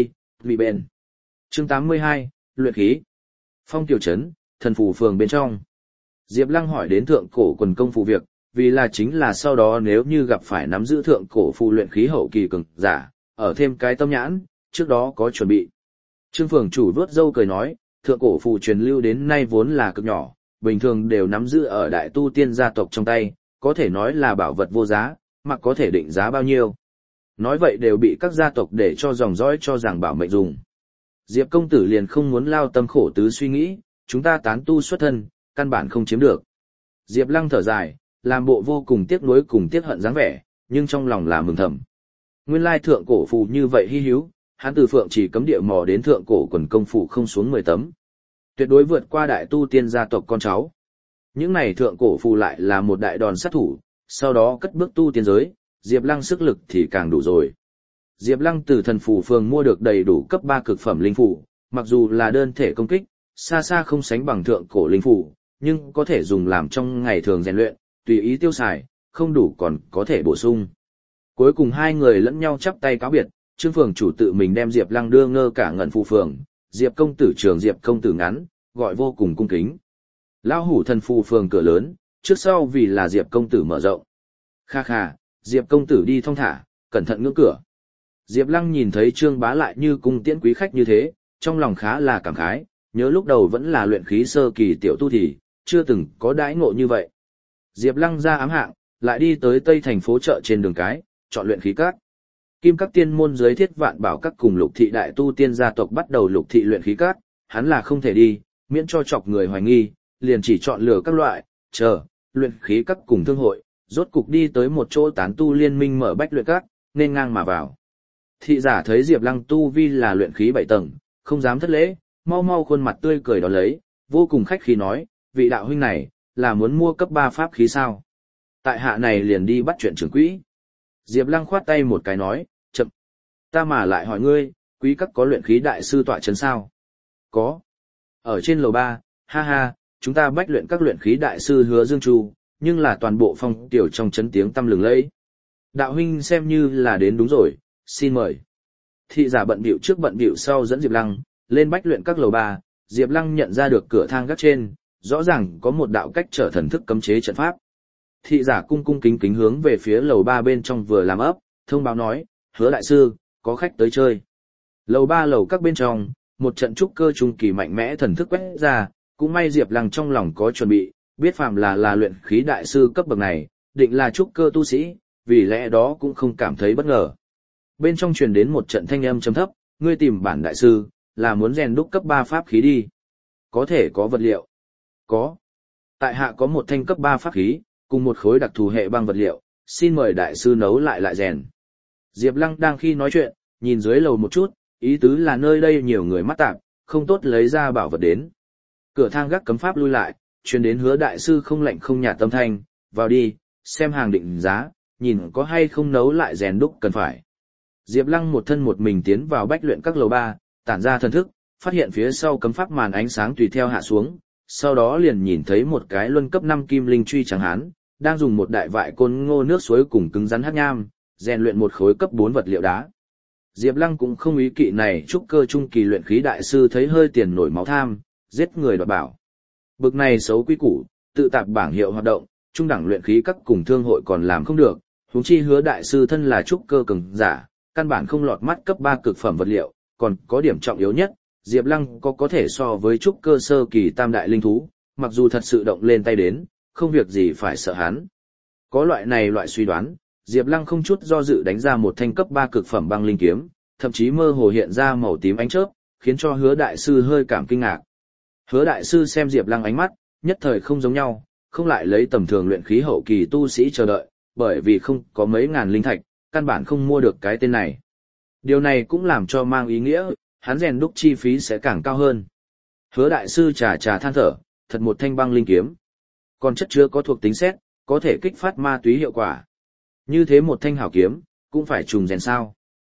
Mị bền. Chương 82, luyện khí. Phong tiểu trấn, thần phủ phường bên trong. Diệp Lăng hỏi đến thượng cổ quần công phụ việc, vì là chính là sau đó nếu như gặp phải nắm giữ thượng cổ phù luyện khí hậu kỳ cường giả, ở thêm cái tâm nhãn, trước đó có chuẩn bị. Trương phường chủ vuốt râu cười nói, thượng cổ phù truyền lưu đến nay vốn là cực nhỏ, bình thường đều nắm giữ ở đại tu tiên gia tộc trong tay, có thể nói là bảo vật vô giá, mà có thể định giá bao nhiêu. Nói vậy đều bị các gia tộc để cho dòng dõi cho rằng bảo mệnh dùng. Diệp công tử liền không muốn lao tâm khổ tứ suy nghĩ, chúng ta tán tu xuất thân, căn bản không chiếm được. Diệp Lăng thở dài, làm bộ vô cùng tiếc nuối cùng tiếc hận dáng vẻ, nhưng trong lòng là mừng thầm. Nguyên lai thượng cổ phù như vậy hi hữu, hắn từ Phượng Chỉ cấm địa mò đến thượng cổ quần công phù không xuống 10 tấm. Tuyệt đối vượt qua đại tu tiên gia tộc con cháu. Những này thượng cổ phù lại là một đại đòn sát thủ, sau đó cất bước tu tiên giới, Diệp Lăng sức lực thì càng đủ rồi. Diệp Lăng từ thần phù phường mua được đầy đủ cấp 3 cực phẩm linh phù, mặc dù là đơn thể công kích, xa xa không sánh bằng thượng cổ linh phù, nhưng có thể dùng làm trong ngày thường rèn luyện, tùy ý tiêu xài, không đủ còn có thể bổ sung. Cuối cùng hai người lẫn nhau chắp tay cáo biệt, Trương phường chủ tự mình đem Diệp Lăng đưa ngơ cả ngẩn phù phường, Diệp công tử trường Diệp công tử ngắn, gọi vô cùng cung kính. Lão hủ thần phù phường cửa lớn, trước sau vì là Diệp công tử mở rộng. Kha kha, Diệp công tử đi thong thả, cẩn thận ngưỡng cửa. Diệp Lăng nhìn thấy Trương Bá lại như cung tiễn quý khách như thế, trong lòng khá là cảm khái, nhớ lúc đầu vẫn là luyện khí sơ kỳ tiểu tu thì, chưa từng có đãi ngộ như vậy. Diệp Lăng ra ám hạng, lại đi tới Tây thành phố chợ trên đường cái, chọn luyện khí các. Kim các tiên môn dưới Thiết Vạn Bảo các cùng Lục thị đại tu tiên gia tộc bắt đầu Lục thị luyện khí các, hắn là không thể đi, miễn cho chọc người hoài nghi, liền chỉ chọn lựa các loại, luyện khí các cùng thương hội, rốt cục đi tới một chỗ tán tu liên minh mở bách luyện các, nên ngang mà vào. Thị giả thấy Diệp Lăng tu vi là luyện khí 7 tầng, không dám thất lễ, mau mau khuôn mặt tươi cười đón lấy, vô cùng khách khí nói, vị đạo huynh này, là muốn mua cấp 3 pháp khí sao? Tại hạ này liền đi bắt chuyện trưởng quỹ. Diệp Lăng khoát tay một cái nói, chậm. Ta mà lại hỏi ngươi, quý các có luyện khí đại sư tọa trấn sao? Có. Ở trên lầu 3, ha ha, chúng ta bách luyện các luyện khí đại sư Hứa Dương Chu, nhưng là toàn bộ phong tiểu trong chấn tiếng tăm lừng lẫy. Đạo huynh xem như là đến đúng rồi, xin mời. Thị giả bận bịu trước bận bịu sau dẫn Diệp Lăng lên bách luyện các lầu 3, Diệp Lăng nhận ra được cửa thang gác trên, rõ ràng có một đạo cách trở thần thức cấm chế trận pháp. Thị giả cung cung kính kính hướng về phía lầu 3 bên trong vừa làm ấp, thông báo nói, Hứa đại sư, có khách tới chơi. Lầu 3 lầu các bên trong, một trận trúc cơ trung kỳ mạnh mẽ thần thức quét ra, cũng may Diệp Lăng trong lòng có chuẩn bị, biết phàm là luyện khí đại sư cấp bậc này, định là trúc cơ tu sĩ, vì lẽ đó cũng không cảm thấy bất ngờ. Bên trong truyền đến một trận thanh âm trầm thấp, ngươi tìm bản đại sư, là muốn rèn đúc cấp 3 pháp khí đi. Có thể có vật liệu. Có. Tại hạ có một thanh cấp 3 pháp khí, cùng một khối đặc thù hệ băng vật liệu, xin mời đại sư nấu lại rèn. Diệp Lăng đang khi nói chuyện, nhìn dưới lầu một chút, ý tứ là nơi đây nhiều người mắt tạp, không tốt lấy ra bảo vật đến. Cửa thang gác cấm pháp lui lại, truyền đến Hứa đại sư không lạnh không nhạt tâm thanh, vào đi, xem hàng định giá, nhìn có hay không nấu lại rèn đúc cần phải. Diệp Lăng một thân một mình tiến vào bách luyện các lầu 3, tản ra thần thức, phát hiện phía sau cấm pháp màn ánh sáng tùy theo hạ xuống, sau đó liền nhìn thấy một cái luân cấp 5 kim linh truy trắng hán, đang dùng một đại vại côn ngô nước suối cùng cứng rắn hắc nham, rèn luyện một khối cấp 4 vật liệu đá. Diệp Lăng cũng không ý kỵ này trúc cơ trung kỳ luyện khí đại sư thấy hơi tiền nổi máu tham, giết người đoạt bảo. Bực này xấu quý củ, tự tạp bảng hiệu hoạt động, trung đẳng luyện khí các cùng thương hội còn làm không được, huống chi Hứa đại sư thân là trúc cơ cường giả, căn bản không lọt mắt cấp 3 cực phẩm vật liệu, còn có điểm trọng yếu nhất, Diệp Lăng có thể so với trúc cơ sơ kỳ tam đại linh thú, mặc dù thật sự động lên tay đến, không việc gì phải sợ hắn. Có loại suy đoán, Diệp Lăng không chút do dự đánh ra một thanh cấp 3 cực phẩm băng linh kiếm, thậm chí mơ hồ hiện ra màu tím ánh chớp, khiến cho Hứa đại sư hơi cảm kinh ngạc. Hứa đại sư xem Diệp Lăng ánh mắt, nhất thời không giống nhau, không lại lấy tầm thường luyện khí hậu kỳ tu sĩ chờ đợi, bởi vì không có mấy ngàn linh thạch, căn bản không mua được cái tên này. Điều này cũng làm cho mang ý nghĩa, hắn rèn đúc chi phí sẽ càng cao hơn. Hứa đại sư trà than thở, thật một thanh băng linh kiếm. Còn chất chứa có thuộc tính sét, có thể kích phát ma túy hiệu quả. Như thế một thanh hảo kiếm, cũng phải trùng rèn sao?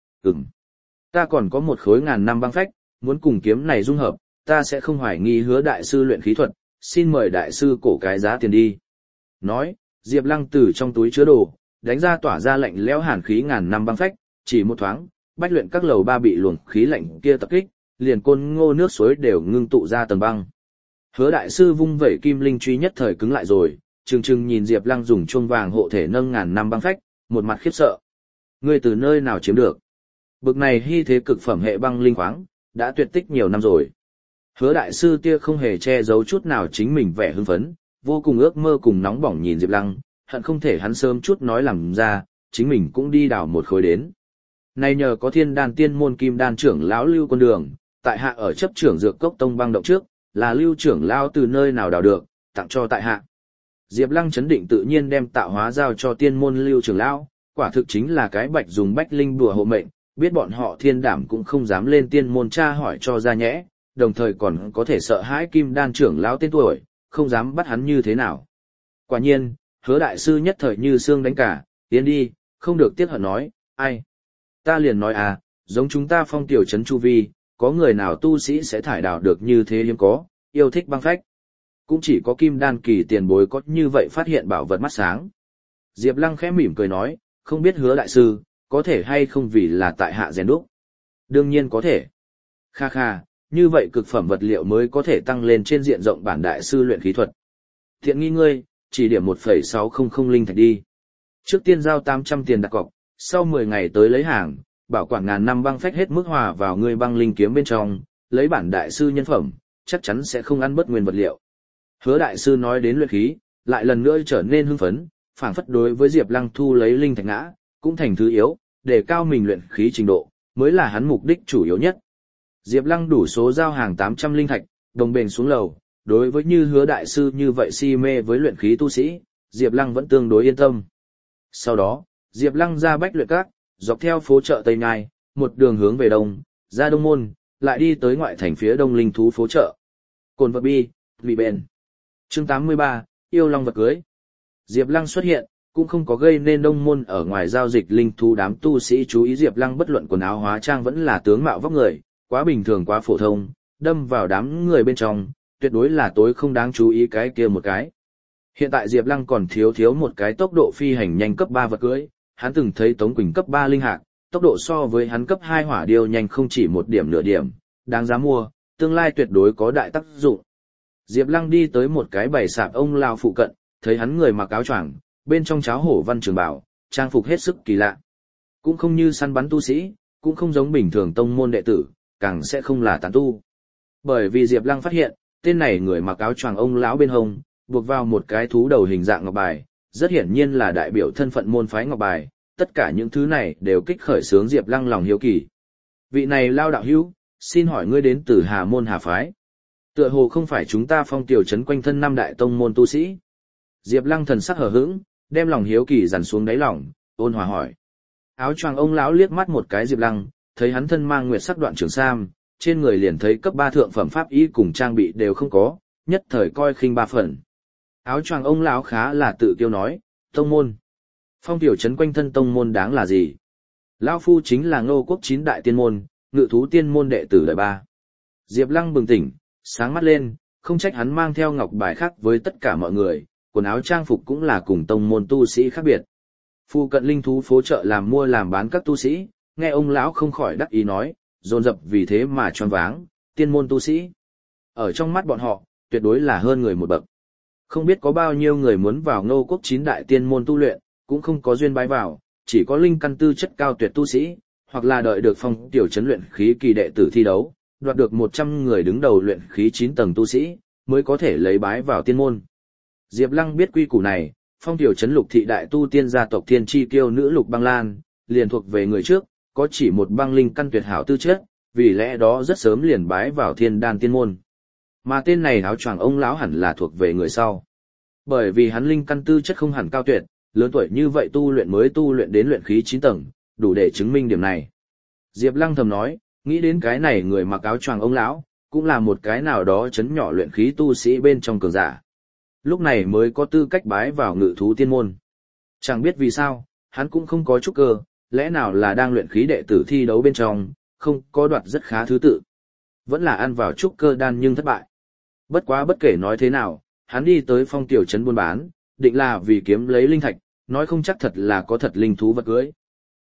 Ta còn có một khối ngàn năm băng phách, muốn cùng kiếm này dung hợp, ta sẽ không hoài nghi Hứa đại sư luyện khí thuật, xin mời đại sư cổ cái giá tiền đi. Nói, Diệp Lăng từ trong túi chứa đồ, đánh ra tỏa ra lạnh lẽo hàn khí ngàn năm băng phách, chỉ một thoáng, bách luyện các lầu 3 bị luồng khí lạnh kia tập kích, liền côn ngô nước suối đều ngưng tụ ra tầng băng. Hứa đại sư vung vẩy kim linh truy nhất thời cứng lại rồi, trừng trừng nhìn Diệp Lăng dùng chuông vàng hộ thể nâng ngàn năm băng phách, một mặt khiếp sợ. Ngươi từ nơi nào chiếm được? Bực này hy thế cực phẩm hệ băng linh khoáng, đã tuyệt tích nhiều năm rồi. Hứa đại sư tia không hề che giấu chút nào chính mình vẻ hưng phấn, vô cùng ước mơ cùng nóng bỏng nhìn Diệp Lăng, hận không thể hắn sớm chút nói làm ra, chính mình cũng đi đào một khối đến. Này nhờ có Thiên Đan Tiên môn Kim Đan trưởng lão Lưu Quân Đường, tại hạ ở chấp trưởng Dược Cốc Tông băng động trước, là Lưu trưởng lão từ nơi nào đào được, tặng cho tại hạ. Diệp Lăng chấn định tự nhiên đem tạo hóa giao cho Tiên môn Lưu trưởng lão, quả thực chính là cái bạch dùng bách linh đùa hộ mệnh, biết bọn họ Thiên Đảm cũng không dám lên Tiên môn tra hỏi cho ra nhẽ, đồng thời còn có thể sợ hãi Kim Đan trưởng lão tên tuổi, không dám bắt hắn như thế nào. Quả nhiên, Hứa đại sư nhất thời như xương đánh cả, tiến đi, không được tiếc hận nói, ai? Ta liền nói à, giống chúng ta Phong tiểu trấn chu vi, có người nào tu sĩ sẽ thải đào được như thế hiếm có, yêu thích băng phách. Cũng chỉ có Kim Đan kỳ tiền bối có như vậy phát hiện bảo vật mắt sáng. Diệp Lăng khẽ mỉm cười nói, không biết Hứa đại sư, có thể hay không vì là tại hạ rèn đúc? Đương nhiên có thể. Kha kha, như vậy cực phẩm vật liệu mới có thể tăng lên trên diện rộng bản đại sư luyện khí thuật. Thiện nghi ngươi, chỉ điểm 1,600 linh thạch đi. Trước tiên giao 800 tiền đặt cọc, sau 10 ngày tới lấy hàng, bảo quản ngàn năm băng phách hết mức hòa vào ngươi băng linh kiếm bên trong, lấy bản đại sư nhân phẩm, chắc chắn sẽ không ăn bất nguyên vật liệu. Hứa đại sư nói đến luyện khí, lại lần nữa trở nên hưng phấn, phảng phất đối với Diệp Lăng thu lấy linh thạch ngã, cũng thành thứ yếu, để cao mình luyện khí trình độ, mới là hắn mục đích chủ yếu nhất. Diệp Lăng đủ số giao hàng 800 linh thạch, đồng bền xuống lầu, đối với như Hứa đại sư như vậy si mê với luyện khí tu sĩ, Diệp Lăng vẫn tương đối yên tâm. Sau đó, Diệp Lăng ra bách luyện các, dọc theo phố chợ Tây Nhai, một đường hướng về đông, ra Đông Môn, lại đi tới ngoại thành phía đông linh thú phố chợ. Cồn vật bi, vị bền. Chương 83, yêu long vật cưới. Diệp Lăng xuất hiện, cũng không có gây nên Đông Môn ở ngoài giao dịch linh thú đám tu sĩ chú ý Diệp Lăng bất luận quần áo hóa trang vẫn là tướng mạo vóc người, quá bình thường quá phổ thông, đâm vào đám người bên trong, tuyệt đối là tối không đáng chú ý cái kia một cái. Hiện tại Diệp Lăng còn thiếu một cái tốc độ phi hành nhanh cấp 3 vật cưỡi, hắn từng thấy Tống Quỳnh cấp 3 linh hạc, tốc độ so với hắn cấp 2 hỏa điêu nhanh không chỉ một điểm nửa điểm, đáng giá mua, tương lai tuyệt đối có đại tác dụng. Diệp Lăng đi tới một cái bày sạp ông lao phụ cận, thấy hắn người mặc áo choàng, bên trong cháo hổ văn trường bảo, trang phục hết sức kỳ lạ. Cũng không như săn bắn tu sĩ, cũng không giống bình thường tông môn đệ tử, càng sẽ không là tán tu. Bởi vì Diệp Lăng phát hiện, tên này người mặc áo choàng ông lão bên hông, buộc vào một cái thú đầu hình dạng ngọc bài, rất hiển nhiên là đại biểu thân phận môn phái ngọc bài, tất cả những thứ này đều kích khởi sướng Diệp Lăng lòng hiếu kỳ. Vị này lao đạo hữu, xin hỏi ngươi đến từ Hà môn Hà phái? Tựa hồ không phải chúng ta Phong tiểu trấn quanh thân năm đại tông môn tu sĩ. Diệp Lăng thần sắc hờ hững, đem lòng hiếu kỳ dằn xuống đáy lòng, ôn hòa hỏi. Áo choàng ông lão liếc mắt một cái Diệp Lăng, thấy hắn thân mang nguyệt sắc đoạn trường sam, trên người liền thấy cấp 3 thượng phẩm pháp y cùng trang bị đều không có, nhất thời coi khinh 3 phần. Áo choàng ông lão khá là tự kiêu nói, tông môn. Phong tiểu trấn quanh thân tông môn đáng là gì? Lão phu chính là Ngô quốc 9 đại tiên môn, ngự thú tiên môn đệ tử đời 3. Diệp Lăng bừng tỉnh, sáng mắt lên, không trách hắn mang theo ngọc bài khác với tất cả mọi người, quần áo trang phục cũng là cùng tông môn tu sĩ khác biệt. Phu cận linh thú phố chợ làm mua làm bán các tu sĩ, nghe ông lão không khỏi đắc ý nói, dồn dập vì thế mà choáng váng, tiên môn tu sĩ. Ở trong mắt bọn họ, tuyệt đối là hơn người một bậc. Không biết có bao nhiêu người muốn vào Ngô quốc 9 đại tiên môn tu luyện, cũng không có duyên bái vào, chỉ có linh căn tư chất cao tuyệt tu sĩ, hoặc là đợi được Phong tiểu trấn luyện khí kỳ đệ tử thi đấu, đoạt được 100 người đứng đầu luyện khí 9 tầng tu sĩ, mới có thể lấy bái vào tiên môn. Diệp Lăng biết quy củ này, Phong tiểu trấn Lục thị đại tu tiên gia tộc Thiên Chi Kiêu nữ Lục Băng Lan, liền thuộc về người trước, có chỉ một băng linh căn tuyệt hảo tư chất, vì lẽ đó rất sớm liền bái vào Thiên Đan tiên môn. Mà tên này áo choàng ông lão hẳn là thuộc về người sau. Bởi vì hắn linh căn tư chất không hẳn cao tuyệt, lớn tuổi như vậy tu luyện đến luyện khí 9 tầng, đủ để chứng minh điểm này. Diệp Lăng thầm nói, nghĩ đến cái này người mặc áo choàng ông lão, cũng là một cái nào đó chấn nhỏ luyện khí tu sĩ bên trong cường giả. Lúc này mới có tư cách bái vào ngự thú tiên môn. Chẳng biết vì sao, hắn cũng không có trúc cơ, lẽ nào là đang luyện khí đệ tử thi đấu bên trong, không có đoạt rất khá thứ tự. Vẫn là ăn vào trúc cơ đan nhưng thất bại. Bất quá bất kể nói thế nào, hắn đi tới Phong tiểu trấn buôn bán, định là vì kiếm lấy linh thạch, nói không chắc thật là có thật linh thú vật cưới.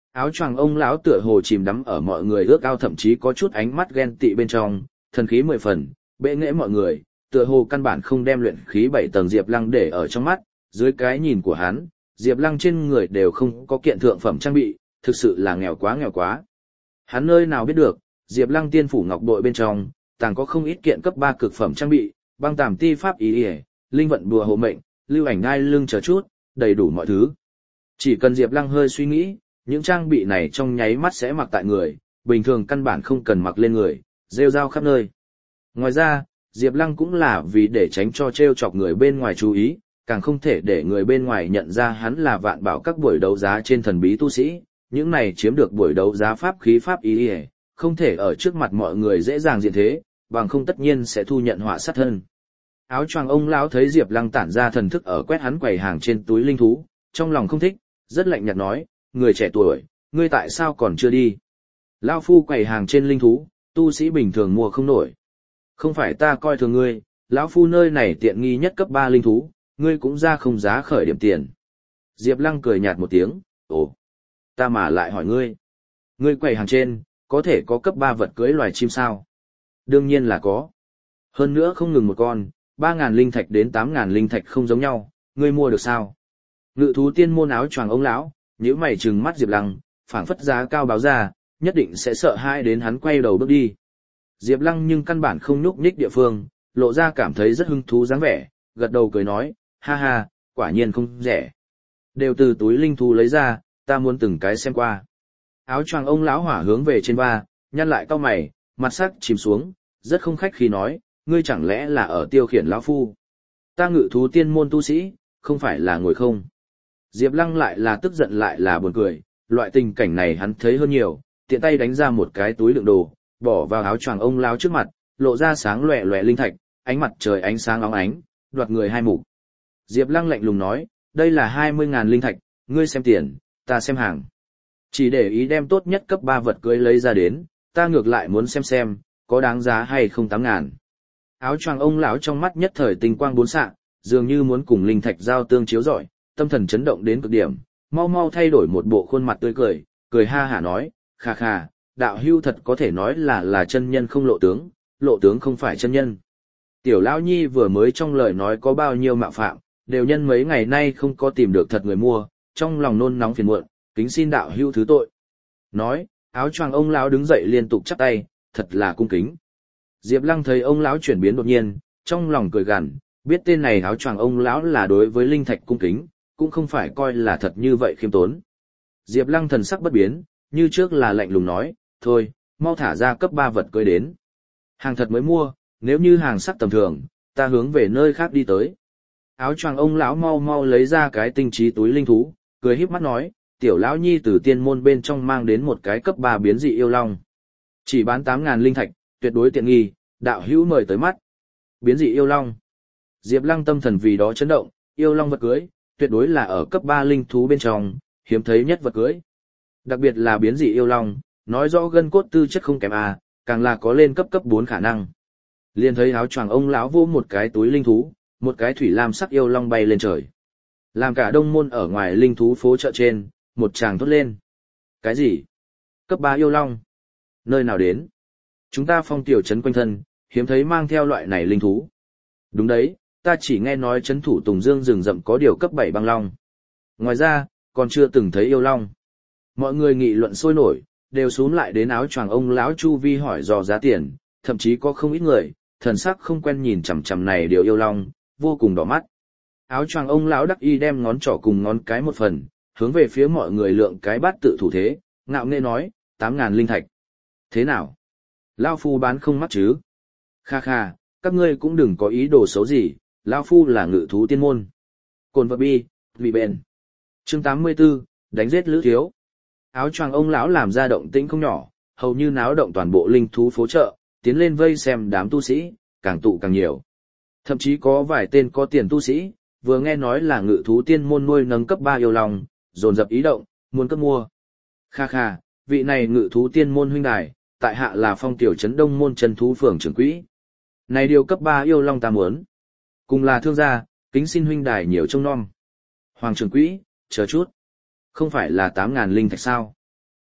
Áo choàng ông lão tựa hồ chìm đắm ở mọi người ước ao, thậm chí có chút ánh mắt ghen tị bên trong, thần khí 10 phần, bệ nghệ mọi người, tựa hồ căn bản không đem luyện khí 7 tầng Diệp Lăng để ở trong mắt, dưới cái nhìn của hắn, Diệp Lăng trên người đều không có kiện thượng phẩm trang bị, thực sự là nghèo quá nghèo quá. Hắn nơi nào biết được, Diệp Lăng tiên phủ ngọc bội bên trong, tàng có không ít kiện cấp 3 cực phẩm trang bị, băng tàm ti pháp ý, linh vận bùa hộ mệnh, lưu ảnh đai lưng chờ chút, đầy đủ mọi thứ. Chỉ cần Diệp Lăng hơi suy nghĩ, những trang bị này trong nháy mắt sẽ mặc tại người, bình thường căn bản không cần mặc lên người, rêu rao khắp nơi. Ngoài ra, Diệp Lăng cũng là vì để tránh cho trêu chọc người bên ngoài chú ý, càng không thể để người bên ngoài nhận ra hắn là Vạn Bảo các buổi đấu giá trên thần bí tu sĩ, những này chiếm được buổi đấu giá pháp khí pháp ý, không thể ở trước mặt mọi người dễ dàng diện thế, bằng không tất nhiên sẽ thu nhận họa sát thân. Áo choàng ông lão thấy Diệp Lăng tản ra thần thức ở quét hắn quầy hàng trên túi linh thú, trong lòng không thích, rất lạnh nhạt nói, người trẻ tuổi, ngươi tại sao còn chưa đi? Lão phu quầy hàng trên linh thú, tu sĩ bình thường mua không nổi. Không phải ta coi thường ngươi, lão phu nơi này tiện nghi nhất cấp 3 linh thú, ngươi cũng ra không giá khởi điểm tiền. Diệp Lăng cười nhạt một tiếng, ồ, ta mà lại hỏi ngươi. Ngươi quầy hàng trên, có thể có cấp 3 vật cưỡi loài chim sao? Đương nhiên là có. Hơn nữa không ngừng một con, 3.000 linh thạch đến 8.000 linh thạch không giống nhau, ngươi mua được sao? Ngự thú tiên môn áo choàng ông lão, nhíu mày trừng mắt Diệp Lăng, phảng phất giá cao báo ra, nhất định sẽ sợ hãi đến hắn quay đầu bước đi. Diệp Lăng nhưng căn bản không nhúc nhích địa phương, lộ ra cảm thấy rất hứng thú dáng vẻ, gật đầu cười nói, ha ha, quả nhiên không rẻ. Đều từ túi linh thú lấy ra, ta muốn từng cái xem qua. Áo choàng ông lão hỏa hướng về trên ba, nhăn lại cau mày, mặt sắc chìm xuống, rất không khách khí nói, ngươi chẳng lẽ là ở tiêu khiển lão phu? Ta ngự thú tiên môn tu sĩ, không phải là ngồi không? Diệp Lăng lại là tức giận lại là buồn cười, loại tình cảnh này hắn thấy hơn nhiều, tiện tay đánh ra một cái túi đựng đồ, bỏ vào áo choàng ông lão trước mặt, lộ ra sáng lòe lòe linh thạch, ánh mặt trời ánh sáng óng ánh, đoạt người hai mục. Diệp Lăng lạnh lùng nói, đây là 20.000 linh thạch, ngươi xem tiền, ta xem hàng. Chỉ để ý đem tốt nhất cấp 3 vật cưới lấy ra đến, ta ngược lại muốn xem, có đáng giá hay không 8.000. Áo choàng ông lão trong mắt nhất thời tinh quang bốn xạ, dường như muốn cùng linh thạch giao tương chiếu rọi, tâm thần chấn động đến cực điểm, mau mau thay đổi một bộ khuôn mặt tươi cười, cười ha hả nói, khà khà, đạo hưu thật có thể nói là chân nhân không lộ tướng không phải chân nhân. Tiểu lão nhi vừa mới trong lời nói có bao nhiêu mạo phạm, đều nhân mấy ngày nay không có tìm được thật người mua, trong lòng nôn nóng phiền muộn, kính xin đạo hưu thứ tội. Nói, áo choàng ông lão đứng dậy liên tục chắp tay, thật là cung kính. Diệp Lăng thấy ông lão chuyển biến đột nhiên, trong lòng cười gằn, biết tên này áo choàng ông lão là đối với linh thạch cung kính, cũng không phải coi là thật như vậy khiêm tốn. Diệp Lăng thần sắc bất biến, như trước là lạnh lùng nói, thôi, mau thả ra cấp 3 vật cưới đến. Hàng thật mới mua, nếu như hàng sắc tầm thường, ta hướng về nơi khác đi tới. Áo choàng ông lão mau mau lấy ra cái tinh trí túi linh thú, cười híp mắt nói, tiểu lão nhi từ tiên môn bên trong mang đến một cái cấp 3 biến dị yêu long. Chỉ bán 8.000 linh thạch, tuyệt đối tiện nghi, đạo hữu mời tới mắt. Biến dị yêu long. Diệp Lăng tâm thần vì đó chấn động, yêu long vật cưới, tuyệt đối là ở cấp 3 linh thú bên trong, hiếm thấy nhất vật cưới. Đặc biệt là biến dị yêu long, nói rõ gân cốt tư chất không kém càng là có lên cấp 4 khả năng. Liền thấy áo choàng ông lão vỗ một cái túi linh thú, một cái thủy lam sắc yêu long bay lên trời. Làm cả đông môn ở ngoài linh thú phố chợ trên, một tràng thốt lên. Cái gì? Cấp 3 yêu long? Nơi nào đến? Chúng ta phong tiểu trấn quanh thân, hiếm thấy mang theo loại này linh thú. Đúng đấy, ta chỉ nghe nói trấn thủ Tùng Dương rừng rậm có điều cấp 7 băng long. Ngoài ra, còn chưa từng thấy yêu long. Mọi người nghị luận sôi nổi, đều xuống lại đến áo choàng ông lão chu vi hỏi dò giá tiền, thậm chí có không ít người, thần sắc không quen nhìn chằm chằm này điều yêu long, vô cùng đỏ mắt. Áo choàng ông lão đắc y đem ngón trỏ cùng ngón cái một phần, hướng về phía mọi người lượng cái bát tự thủ thế, ngạo nghễ nói, 8.000 linh thạch. Thế nào? Lao phu bán không mắc chứ? Kha kha, các ngươi cũng đừng có ý đồ xấu gì, Lao phu là ngự thú tiên môn. Cồn vật bi, vì bền. Chương 84, đánh giết Lữ Thiếu. Áo choàng ông lão làm ra động tĩnh không nhỏ, hầu như náo động toàn bộ linh thú phố chợ, tiến lên vây xem đám tu sĩ, càng tụ càng nhiều. Thậm chí có vài tên có tiền tu sĩ, vừa nghe nói là ngự thú tiên môn nuôi nấng cấp 3 yêu long, dồn dập ý động, muốn cấp mua. Kha kha, vị này ngự thú tiên môn huynh đài, tại hạ là phong tiểu trấn đông môn chân thú phường trưởng quỹ. Này điều cấp 3 yêu long ta muốn. Cùng là thương gia, kính xin huynh đài nhiều trông nom. Hoàng trưởng quỹ, chờ chút. Không phải là 8.000 linh thạch sao?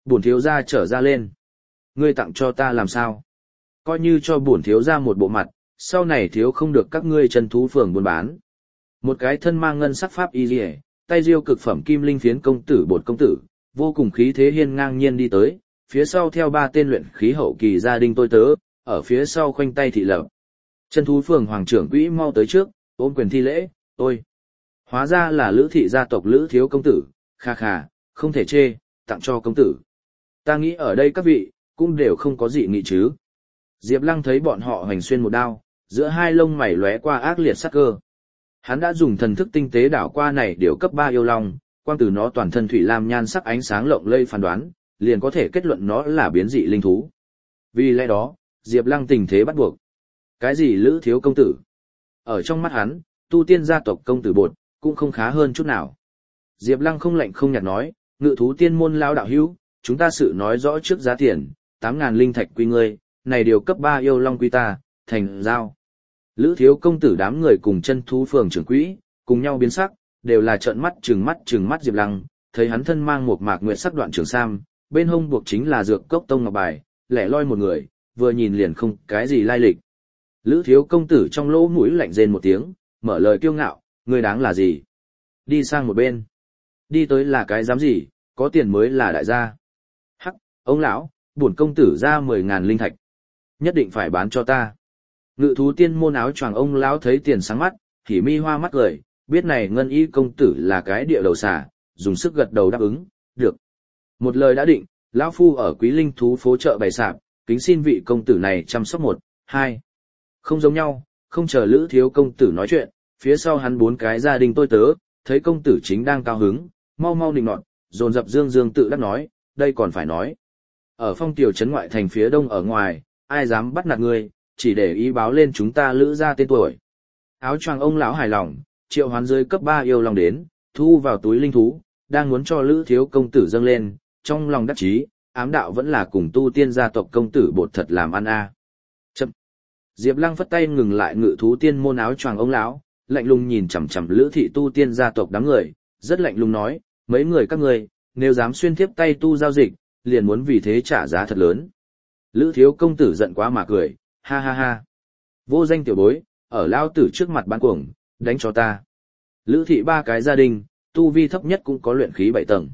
bổn thiếu gia trở ra lên. Ngươi tặng cho ta làm sao? Coi như cho bổn thiếu gia một bộ mặt, sau này thiếu không được các ngươi chân thú phường buôn bán. Một cái thân mang ngân sắc pháp y liễu, tay diêu cực phẩm kim linh phiến công tử bột công tử, vô cùng khí thế hiên ngang nhiên đi tới, phía sau theo 3 tên luyện khí hậu kỳ gia đình tôi tớ, ở phía sau khoanh tay thị lập. Chân thú phường hoàng trưởng quỹ mau tới trước, ôm quyền thi lễ, ôi. Hóa ra là Lữ thị gia tộc Lữ thiếu công tử, kha kha, không thể chê, tặng cho công tử. Ta nghĩ ở đây các vị, cũng đều không có gì nghị chứ. Diệp Lăng thấy bọn họ hoành xuyên một đao, giữa hai lông mày lóe qua ác liệt sắc cơ. Hắn đã dùng thần thức tinh tế đảo qua này điều cấp 3 yêu long, quang từ nó toàn thân thủy lam nhan sắc ánh sáng lộng lây phán đoán, liền có thể kết luận nó là biến dị linh thú. Vì lẽ đó, Diệp Lăng tình thế bắt buộc. Cái gì Lữ thiếu công tử? Ở trong mắt hắn, tu tiên gia tộc công tử bột, cũng không khá hơn chút nào. Diệp Lăng không lạnh không nhạt nói, ngự thú tiên môn lao đạo hữu, chúng ta sự nói rõ trước giá tiền, 8.000 linh thạch quy ngươi, này điều cấp 3 yêu long quy ta, thành giao. Lữ thiếu công tử đám người cùng chân thú phường trưởng quỹ, cùng nhau biến sắc, đều là trợn mắt trừng mắt Diệp Lăng, thấy hắn thân mang một mạc nguyệt sắc đoạn trường sam, bên hông buộc chính là dược cốc tông ngọc bài, lẻ loi một người, vừa nhìn liền không cái gì lai lịch. Lữ thiếu công tử trong lỗ mũi lạnh rên một tiếng, mở lời kiêu ngạo, ngươi đáng là gì? Đi sang một bên. Đi tới là cái dám gì, có tiền mới là đại gia. Hắc, ông lão, bổn công tử ra 10.000 linh thạch. Nhất định phải bán cho ta. Ngự thú tiên môn áo choàng ông lão thấy tiền sáng mắt, thì mi hoa mắt cười, biết này ngân y công tử là cái địa đầu xà, dùng sức gật đầu đáp ứng, được. Một lời đã định, lão phu ở Quý Linh thú phố chợ bày sạp, kính xin vị công tử này chăm sóc 1, 2. Không giống nhau, không chờ Lữ thiếu công tử nói chuyện, phía sau hắn 4 cái gia đình tôi tớ, thấy công tử chính đang cao hứng, mau mau định nọt, dồn dập dương tự đắc nói, đây còn phải nói. Ở phong tiểu trấn ngoại thành phía đông ở ngoài, ai dám bắt nạt ngươi, chỉ để ý báo lên chúng ta Lữ ra tên tuổi. Áo choàng ông lão hài lòng, triệu hoán dưới cấp 3 yêu long đến, thu vào túi linh thú, đang muốn cho Lữ thiếu công tử dâng lên, trong lòng đắc chí, ám đạo vẫn là cùng tu tiên gia tộc công tử bột thật làm ăn a. Chậm. Diệp Lăng phất tay ngừng lại ngự thú tiên môn áo choàng ông lão, lạnh lùng nhìn chằm chằm Lữ thị tu tiên gia tộc đám người, rất lạnh lùng nói, mấy người các ngươi, nếu dám xuyên tiếp tay tu giao dịch, liền muốn vì thế trả giá thật lớn. Lữ thiếu công tử giận quá mà cười, ha ha ha. Vô danh tiểu bối, ở lao tử trước mặt bán cuồng, đánh cho ta. Lữ thị 3 cái gia đình, tu vi thấp nhất cũng có luyện khí 7 tầng.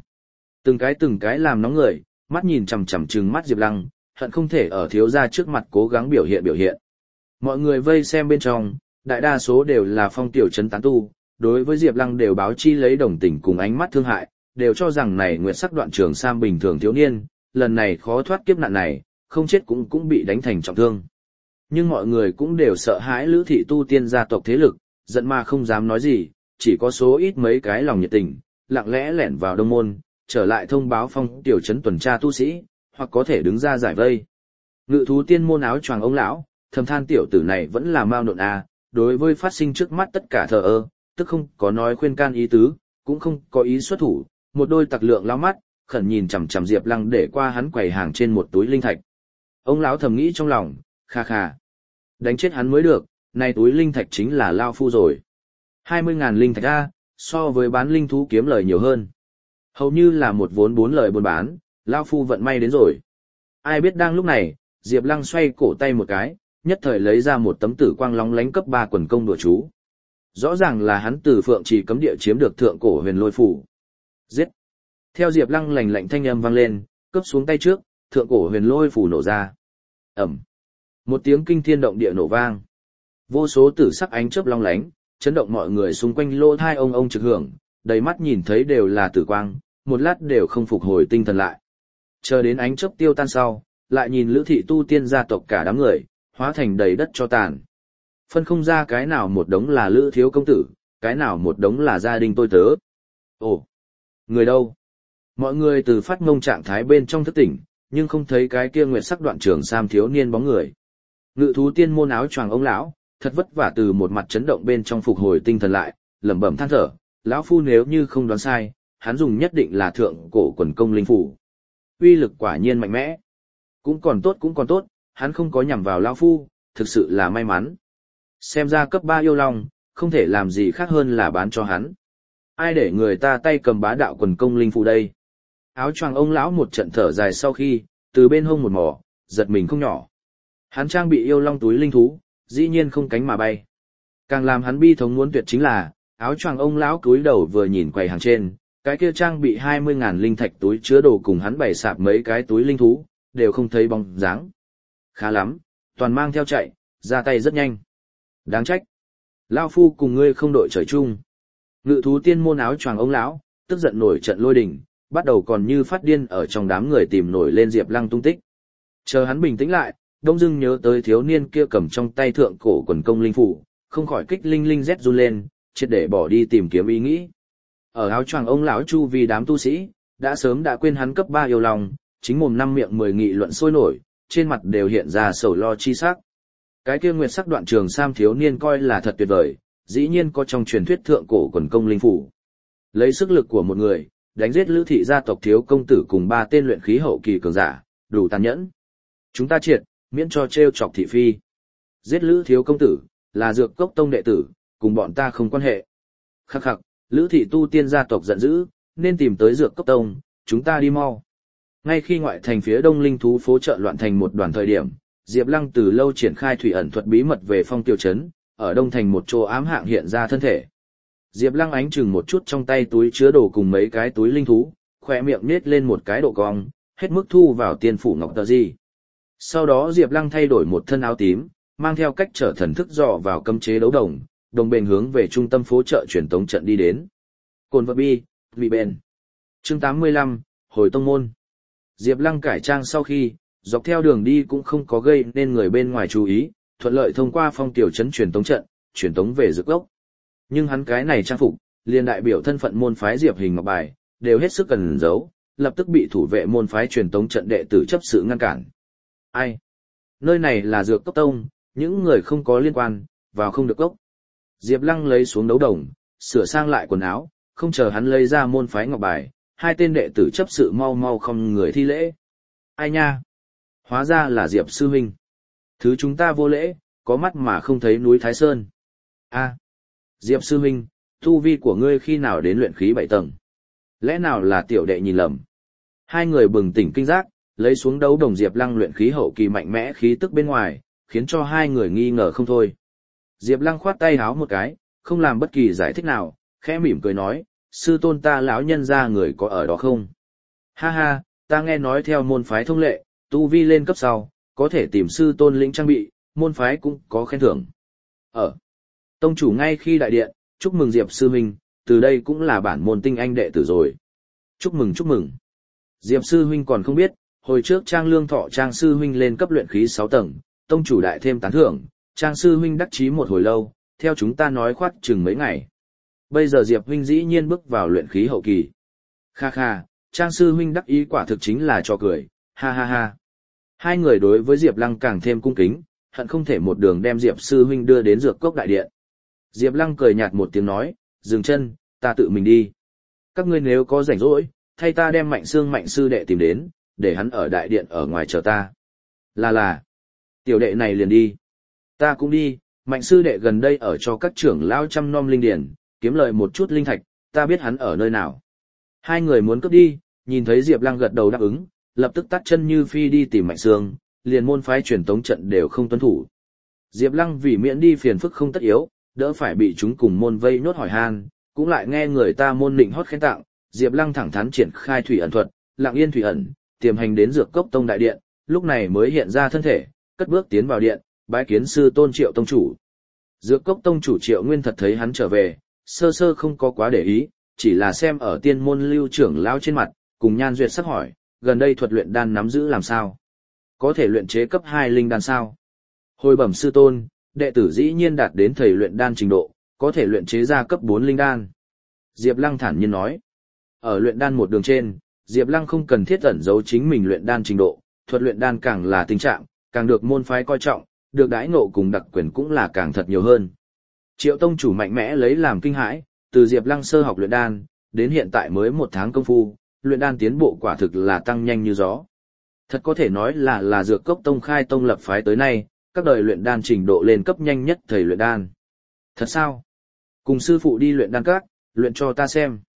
Từng cái làm nóng người, mắt nhìn chằm chằm trừng mắt Diệp Lăng, hận không thể ở thiếu gia trước mặt cố gắng biểu hiện. Mọi người vây xem bên trong, đại đa số đều là phong tiểu trấn tán tu, đối với Diệp Lăng đều báo chi lấy đồng tình cùng ánh mắt thương hại, đều cho rằng này nguyệt sắc đoạn trường sam bình thường thiếu niên, lần này khó thoát kiếp nạn này, không chết cũng bị đánh thành trọng thương. Nhưng mọi người cũng đều sợ hãi Lữ thị tu tiên gia tộc thế lực, giận mà không dám nói gì, chỉ có số ít mấy cái lòng nhiệt tình, lặng lẽ lẻn vào đông môn, trở lại thông báo phong tiểu trấn tuần tra tu sĩ, hoặc có thể đứng ra giải vây. Ngự thú tiên môn áo choàng ông lão, thầm than tiểu tử này vẫn là mao nộn à, đối với phát sinh trước mắt tất cả thờ ơ, tức không có nói khuyên can ý tứ, cũng không có ý xuất thủ, một đôi tặc lượng lao mắt, khẩn nhìn chằm chằm Diệp Lăng để qua hắn quầy hàng trên một túi linh thạch. Ông lão thầm nghĩ trong lòng, kha kha, đánh chết hắn mới được, này túi linh thạch chính là lao phu rồi. 20.000 linh thạch a, so với bán linh thú kiếm lời nhiều hơn. Hầu như là một vốn 4 lời buôn bán, lao phu vận may đến rồi. Ai biết đang lúc này, Diệp Lăng xoay cổ tay một cái, nhất thời lấy ra một tấm tử quang lóng lánh cấp 3 quần công đùa chú. Rõ ràng là hắn từ Phượng Trì cấm địa chiếm được thượng cổ huyền lôi phủ. Giết! Theo Diệp Lăng lạnh lạnh thanh âm vang lên, cướp xuống tay trước, thượng cổ huyền lôi phủ nổ ra. Ầm! Một tiếng kinh thiên động địa nổ vang. Vô số tử sắc ánh chớp long lánh, chấn động mọi người xung quanh lỗ tai ông trực hưởng, đầy mắt nhìn thấy đều là tử quang, một lát đều không phục hồi tinh thần lại. Chờ đến ánh chớp tiêu tan sau, lại nhìn Lữ thị tu tiên gia tộc cả đám người, hóa thành đầy đất cho tàn. Phân không ra cái nào một đống là Lữ thiếu công tử, cái nào một đống là gia đình tôi tớ. Ồ, người đâu? Mọi người từ phát ngông trạng thái bên trong thức tỉnh, nhưng không thấy cái kia nguyệt sắc đoạn trường sam thiếu niên bóng người. Ngự thú tiên môn áo choàng ông lão, thật vất vả từ một mặt chấn động bên trong phục hồi tinh thần lại, lẩm bẩm than thở, lão phu nếu như không đoán sai, hắn dùng nhất định là thượng cổ quần công linh phủ. Uy lực quả nhiên mạnh mẽ. Cũng còn tốt, hắn không có nhằm vào lão phu, thực sự là may mắn. Xem ra cấp 3 yêu long, không thể làm gì khác hơn là bán cho hắn. Ai để người ta tay cầm bá đạo quần công linh phù đây? Áo choàng ông lão một trận thở dài sau khi, từ bên hông một mỏ, giật mình không nhỏ. Hắn trang bị yêu long túi linh thú, dĩ nhiên không cánh mà bay. Càng làm hắn bi thống muốn tuyệt chính là, áo choàng ông lão cúi đầu vừa nhìn quầy hàng trên, cái kia trang bị 20.000 linh thạch túi chứa đồ cùng hắn bày sạp mấy cái túi linh thú, đều không thấy bóng dáng. Khá lắm, toàn mang theo chạy, ra tay rất nhanh. Đáng trách. Lao phu cùng ngươi không đội trời chung. Ngự thú tiên môn áo choàng ông lão, tức giận nổi trận lôi đình, bắt đầu còn như phát điên ở trong đám người tìm nổi lên Diệp Lăng tung tích. Chờ hắn bình tĩnh lại, đông dưng nhớ tới thiếu niên kia cầm trong tay thượng cổ quần công linh phủ, không khỏi kích linh linh rét run lên, triệt để bỏ đi tìm kiếm ý nghĩ. Ở áo choàng ông lão chu vì đám tu sĩ, đã sớm đã quên hắn cấp 3 yêu lòng, chính mồm năm miệng 10 nghị luận sôi nổi, trên mặt đều hiện ra sầu lo chi sắc. Cái kia nguyệt sắc đoạn trường sam thiếu niên coi là thật tuyệt vời, dĩ nhiên có trong truyền thuyết thượng cổ quần công linh phủ. Lấy sức lực của một người, đánh giết Lữ thị gia tộc thiếu công tử cùng 3 tên luyện khí hậu kỳ cường giả, đủ tàn nhẫn. Chúng ta triệt, miễn cho trêu chọc thị phi. Giết Lữ thiếu công tử, là Dược Cốc tông đệ tử, cùng bọn ta không quan hệ. Khắc khắc, Lữ thị tu tiên gia tộc giận dữ, nên tìm tới Dược Cốc tông, chúng ta đi mau. Ngay khi ngoại thành phía đông linh thú phố chợ loạn thành một đoàn thời điểm, Diệp Lăng từ lâu triển khai thủy ẩn thuật bí mật về Phong Tiêu trấn, ở đông thành một chỗ ám hạng hiện ra thân thể. Diệp Lăng ánh chừng một chút trong tay túi chứa đồ cùng mấy cái túi linh thú, khóe miệng nhếch lên một cái độ cong, hết mức thu vào tiên phủ ngọc tờ di. Sau đó Diệp Lăng thay đổi một thân áo tím, mang theo cách trở thần thức dò vào cấm chế đấu đồng, đồng bền hướng về trung tâm phố chợ truyền tống trận đi đến. Cồn vật bi, vị bền. Chương 85, hồi tông môn. Diệp Lăng cải trang sau khi, dọc theo đường đi cũng không có gây nên người bên ngoài chú ý, thuận lợi thông qua Phong Tiểu trấn truyền tống trận, truyền tống về Dược Cốc. Nhưng hắn cái này trang phục, liền đại biểu thân phận môn phái Diệp Hình Ngọc Bài, đều hết sức cần giấu, lập tức bị thủ vệ môn phái truyền tống trận đệ tử chấp sự ngăn cản. Ai? Nơi này là Dược Cốc tông, những người không có liên quan, vào không được cốc. Diệp Lăng lấy xuống đấu đồng, sửa sang lại quần áo, không chờ hắn lấy ra môn phái ngọc bài, 2 tên đệ tử chấp sự mau mau không người thi lễ. Ai nha? Hóa ra là Diệp sư huynh. Thứ chúng ta vô lễ, có mắt mà không thấy núi Thái Sơn. A, Diệp sư huynh, tu vi của ngươi khi nào đến luyện khí 7 tầng? Lẽ nào là tiểu đệ nhìn lầm? 2 người bừng tỉnh kinh giác, lấy xuống đấu đồng Diệp Lăng luyện khí hậu kỳ mạnh mẽ khí tức bên ngoài, khiến cho 2 người nghi ngờ không thôi. Diệp Lăng khoát tay háo một cái, không làm bất kỳ giải thích nào, khẽ mỉm cười nói, sư tôn ta lão nhân gia người có ở đó không? Ha ha, ta nghe nói theo môn phái thông lệ, tu vi lên cấp sau, có thể tìm sư tôn lĩnh trang bị, môn phái cũng có khen thưởng. Tông chủ ngay khi đại điện, chúc mừng Diệp sư huynh, từ đây cũng là bản môn tinh anh đệ tử rồi. Chúc mừng chúc mừng. Diệp sư huynh còn không biết, hồi trước Trang Lương Thọ Trang sư huynh lên cấp luyện khí 6 tầng, tông chủ đại thêm tán thưởng, Trang sư huynh đắc chí một hồi lâu, theo chúng ta nói khoát chừng mấy ngày. Bây giờ Diệp huynh dĩ nhiên bước vào luyện khí hậu kỳ. Kha kha, Trang sư huynh đắc ý quả thực chính là trò cười, ha ha ha. 2 người đối với Diệp Lăng càng thêm cung kính, hận không thể một đường đem Diệp sư huynh đưa đến Dược Cốc đại điện. Diệp Lăng cười nhạt một tiếng nói, dừng chân, ta tự mình đi. Các ngươi nếu có rảnh rỗi, thay ta đem Mạnh Sương Mạnh sư đệ tìm đến, để hắn ở đại điện ở ngoài chờ ta. Là, tiểu đệ này liền đi. Ta cũng đi, Mạnh sư đệ gần đây ở cho các trưởng lão chăm nom linh điển, kiếm lợi một chút linh thạch, ta biết hắn ở nơi nào. 2 người muốn cướp đi, nhìn thấy Diệp Lăng gật đầu đáp ứng, lập tức tắt chân như phi đi tìm Mạnh Sương, liền môn phái truyền tống trận đều không tuân thủ. Diệp Lăng vì miễn đi phiền phức không tất yếu, đỡ phải bị chúng cùng môn vây nhốt hỏi han, cũng lại nghe người ta môn nịnh hót khen tặng, Diệp Lăng thẳng thắn triển khai thủy ẩn thuật, lặng yên thủy ẩn, tiềm hành đến Dược Cốc tông đại điện, lúc này mới hiện ra thân thể, cất bước tiến vào điện, bái kiến sư tôn Triệu tông chủ. Dược Cốc tông chủ Triệu Nguyên thật thấy hắn trở về, sơ sơ không có quá để ý, chỉ là xem ở tiên môn lưu trưởng lão trên mặt, cùng nhan duyệt sắc hỏi, gần đây thuật luyện đan nắm giữ làm sao? Có thể luyện chế cấp 2 linh đan sao? Hồi bẩm sư tôn, đệ tử dĩ nhiên đạt đến thầy luyện đan trình độ, có thể luyện chế ra cấp 4 linh đan. Diệp Lăng thản nhiên nói. Ở luyện đan một đường trên, Diệp Lăng không cần thiết ẩn giấu chính mình luyện đan trình độ, thuật luyện đan càng là tình trạng, càng được môn phái coi trọng, được đãi ngộ cùng đặc quyền cũng là càng thật nhiều hơn. Triệu tông chủ mạnh mẽ lấy làm kinh hãi, từ Diệp Lăng sơ học luyện đan, đến hiện tại mới 1 tháng công phu, luyện đan tiến bộ quả thực là tăng nhanh như gió. Thật có thể nói là Dược Cốc tông khai tông lập phái tới nay, các đời luyện đan trình độ lên cấp nhanh nhất thầy luyện đan. Thật sao? Cùng sư phụ đi luyện đan các, luyện cho ta xem.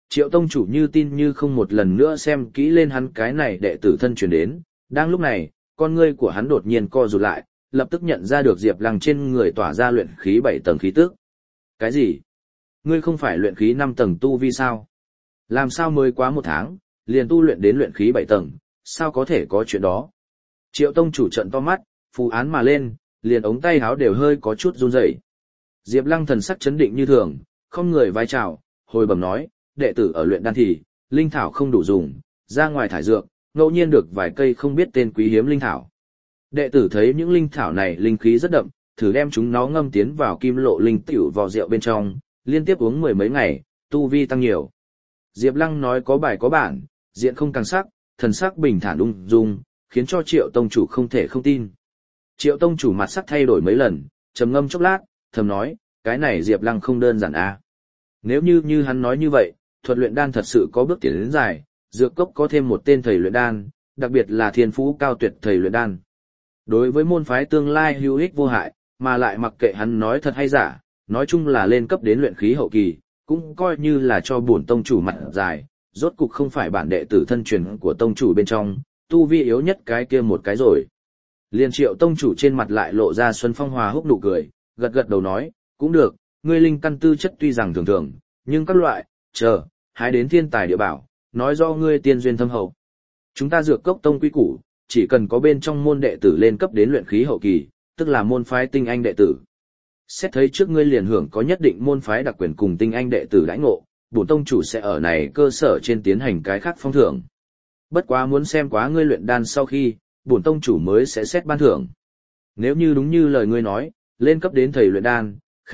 Triệu tông chủ như tin như không một lần nữa xem kỹ lên hắn cái này đệ tử thân truyền đến, đang lúc này, con ngươi của hắn đột nhiên co rụt lại, lập tức nhận ra được Diệp Lăng trên người tỏa ra luyện khí 7 tầng khí tức. Cái gì? Ngươi không phải luyện khí 5 tầng tu vi sao? Làm sao mới quá 1 tháng, liền tu luyện đến luyện khí 7 tầng, sao có thể có chuyện đó? Triệu tông chủ trợn to mắt, phù án mà lên, liền ống tay áo đều hơi có chút run rẩy. Diệp Lăng thần sắc chấn định như thường, không người vái chào, hồi bẩm nói, đệ tử ở luyện đan thì, linh thảo không đủ dùng, ra ngoài thải dược, ngẫu nhiên được vài cây không biết tên quý hiếm linh thảo. Đệ tử thấy những linh thảo này linh khí rất đậm, thử đem chúng nó ngâm tiến vào kim lộ linh tiểu vò rượu bên trong, liên tiếp uống 10 mấy ngày, tu vi tăng nhiều. Diệp Lăng nói có bài có bản, diện không càng sắc, thần sắc bình thản ung dung, khiến cho Triệu tông chủ không thể không tin. Triệu tông chủ mặt sắc thay đổi mấy lần, trầm ngâm chốc lát, thầm nói, cái này Diệp Lăng không đơn giản a. Nếu như hắn nói như vậy, thuật luyện đan thật sự có bước tiến đến dài, dược cốc có thêm một tên thầy luyện đan, đặc biệt là thiên phú cao tuyệt thầy luyện đan. Đối với môn phái tương lai hữu ích vô hại, mà lại mặc kệ hắn nói thật hay giả, nói chung là lên cấp đến luyện khí hậu kỳ, cũng coi như là cho bổn tông chủ mặt dài, rốt cục không phải bản đệ tử thân truyền của tông chủ bên trong, tu vi yếu nhất cái kia một cái rồi. Liên Triệu tông chủ trên mặt lại lộ ra xuân phong hòa húc nụ cười, gật gật đầu nói, cũng được, ngươi linh căn tư chất tuy rằng thường thường, nhưng các loại, hái đến thiên tài địa bảo, nói do ngươi tiên duyên thâm hậu. Chúng ta dược cốc tông quy củ, chỉ cần có bên trong môn đệ tử lên cấp đến luyện khí hậu kỳ, tức là môn phái tinh anh đệ tử. Xét thấy trước ngươi liền hưởng có nhất định môn phái đặc quyền cùng tinh anh đệ tử đãi ngộ, bổn tông chủ sẽ ở này cơ sở trên tiến hành cái khác phong thưởng. Bất quá muốn xem quá ngươi luyện đan sau khi, bổn tông chủ mới sẽ xét ban thưởng. Nếu như đúng như lời ngươi nói, lên cấp đến thầy luyện đan,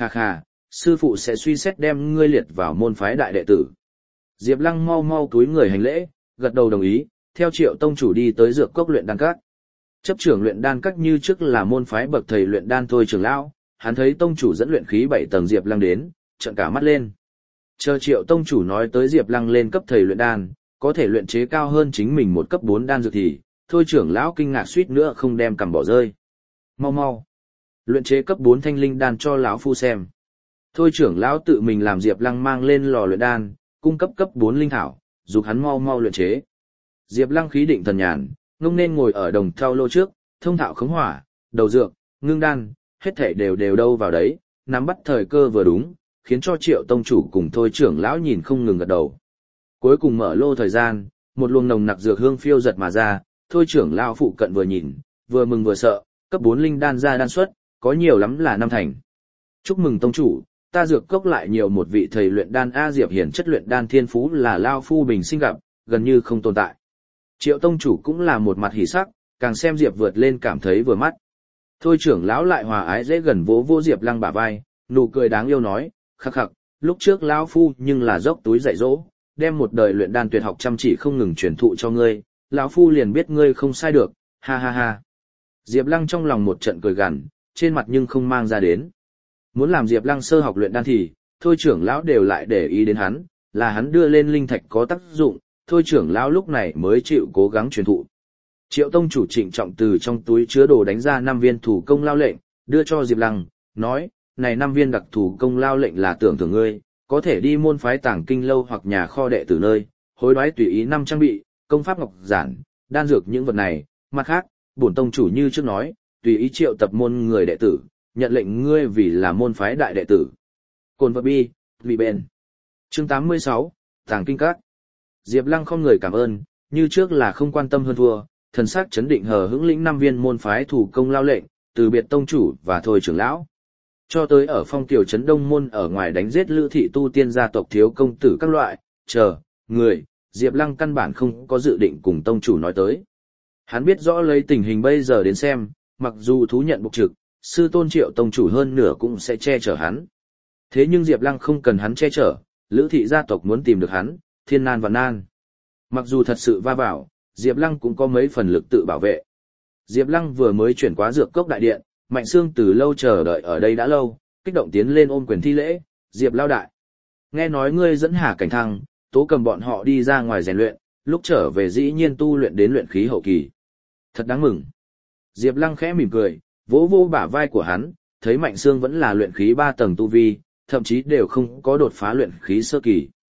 sư phụ sẽ suy xét đem ngươi liệt vào môn phái đại đệ tử. Diệp Lăng mau mau cúi người hành lễ, gật đầu đồng ý, theo Triệu tông chủ đi tới dược cốc luyện đan các. Chấp trưởng luyện đan các như trước là môn phái bậc thầy luyện đan thôi trưởng lão, hắn thấy tông chủ dẫn luyện khí 7 tầng Diệp Lăng đến, trợn cả mắt lên. Chờ Triệu tông chủ nói tới Diệp Lăng lên cấp thầy luyện đan, có thể luyện chế cao hơn chính mình một cấp 4 đan dược thì, thôi trưởng lão kinh ngạc suýt nữa không đem cằm bỏ rơi. Mau, luyện chế cấp 4 thanh linh đan cho lão phu xem. Thôi trưởng lão tự mình làm Diệp Lăng mang lên lò luyện đan, cung cấp cấp 4 linh thảo, giúp hắn mau luyện chế. Diệp Lăng khí định thần nhàn, ngông nên ngồi ở đồng thau lô trước, thông thạo khống hỏa, đầu dược, ngưng đan, hết thảy đều đâu vào đấy, nắm bắt thời cơ vừa đúng, khiến cho Triệu tông chủ cùng thôi trưởng lão nhìn không ngừng gật đầu. Cuối cùng mở lô thời gian, một luồng nồng nặc dược hương phiêu giật mà ra, thôi trưởng lão phụ cận vừa nhìn, vừa mừng vừa sợ, cấp 4 linh đan ra đan xuất, có nhiều lắm là 5 thành. Chúc mừng tông chủ, ta dược cốc lại nhiều một vị thầy luyện đan A Diệp Hiển chất luyện đan thiên phú là lao phu bình sinh gặp, gần như không tồn tại. Triệu tông chủ cũng là một mặt hỉ sắc, càng xem Diệp vượt lên cảm thấy vừa mắt. Thôi trưởng lão lại hòa ái dễ gần vỗ Diệp Lăng bả vai, nụ cười đáng yêu nói, khắc, lúc trước lão phu nhưng là dốc túi dạy dỗ, đem một đời luyện đan tuyệt học chăm chỉ không ngừng truyền thụ cho ngươi, lão phu liền biết ngươi không sai được, ha. Diệp Lăng trong lòng một trận cười gằn, trên mặt nhưng không mang ra đến. Muốn làm Diệp Lăng sơ học luyện đan thì, thôi trưởng lão đều lại để ý đến hắn, là hắn đưa lên linh thạch có tác dụng, thôi trưởng lão lúc này mới chịu cố gắng truyền thụ. Triệu tông chủ trịnh trọng từ trong túi chứa đồ đánh ra 5 viên thủ công lao lệnh, đưa cho Diệp Lăng, nói, này 5 viên đặc thủ công lao lệnh là tưởng thưởng ngươi, có thể đi môn phái tàng kinh lâu hoặc nhà kho đệ tử nơi, hối đoái tùy ý 5 trang bị, công pháp ngọc giản, đan dược những vật này, mặt khác, bổn tông chủ như trước nói, tùy ý triệu tập môn người đệ tử, nhận lệnh ngươi vì là môn phái đại đệ tử. Cồn vật bi, vì bền. Chương 86, Tàng kinh các. Diệp Lăng không người cảm ơn, như trước là không quan tâm hơn thua, thần sắc chấn định hờ hững lĩnh 5 viên môn phái thủ công lao lệnh, từ biệt tông chủ và thôi trưởng lão. Cho tới ở phong tiểu trấn đông môn ở ngoài đánh giết Lữ thị tu tiên gia tộc thiếu công tử các loại, người, Diệp Lăng căn bản không có dự định cùng tông chủ nói tới. Hắn biết rõ lấy tình hình bây giờ đến xem, mặc dù thú nhận bộc trực, sư tôn Triệu tông chủ hơn nửa cũng sẽ che chở hắn. Thế nhưng Diệp Lăng không cần hắn che chở, Lữ thị gia tộc muốn tìm được hắn, thiên nan và nan. Mặc dù thật sự va vào, Diệp Lăng cũng có mấy phần lực tự bảo vệ. Diệp Lăng vừa mới chuyển qua dược cốc đại điện, Mạnh Sương từ lâu chờ đợi ở đây đã lâu, kích động tiến lên ôm quyền thi lễ, Diệp lao đại. Nghe nói ngươi dẫn Hà Cảnh Thăng, Tố Cầm bọn họ đi ra ngoài rèn luyện, lúc trở về dĩ nhiên tu luyện đến luyện khí hậu kỳ. Thật đáng mừng. Diệp Lăng khẽ mỉm cười, vỗ bả vai của hắn, thấy Mạnh Sương vẫn là luyện khí 3 tầng tu vi, thậm chí đều không có đột phá luyện khí sơ kỳ.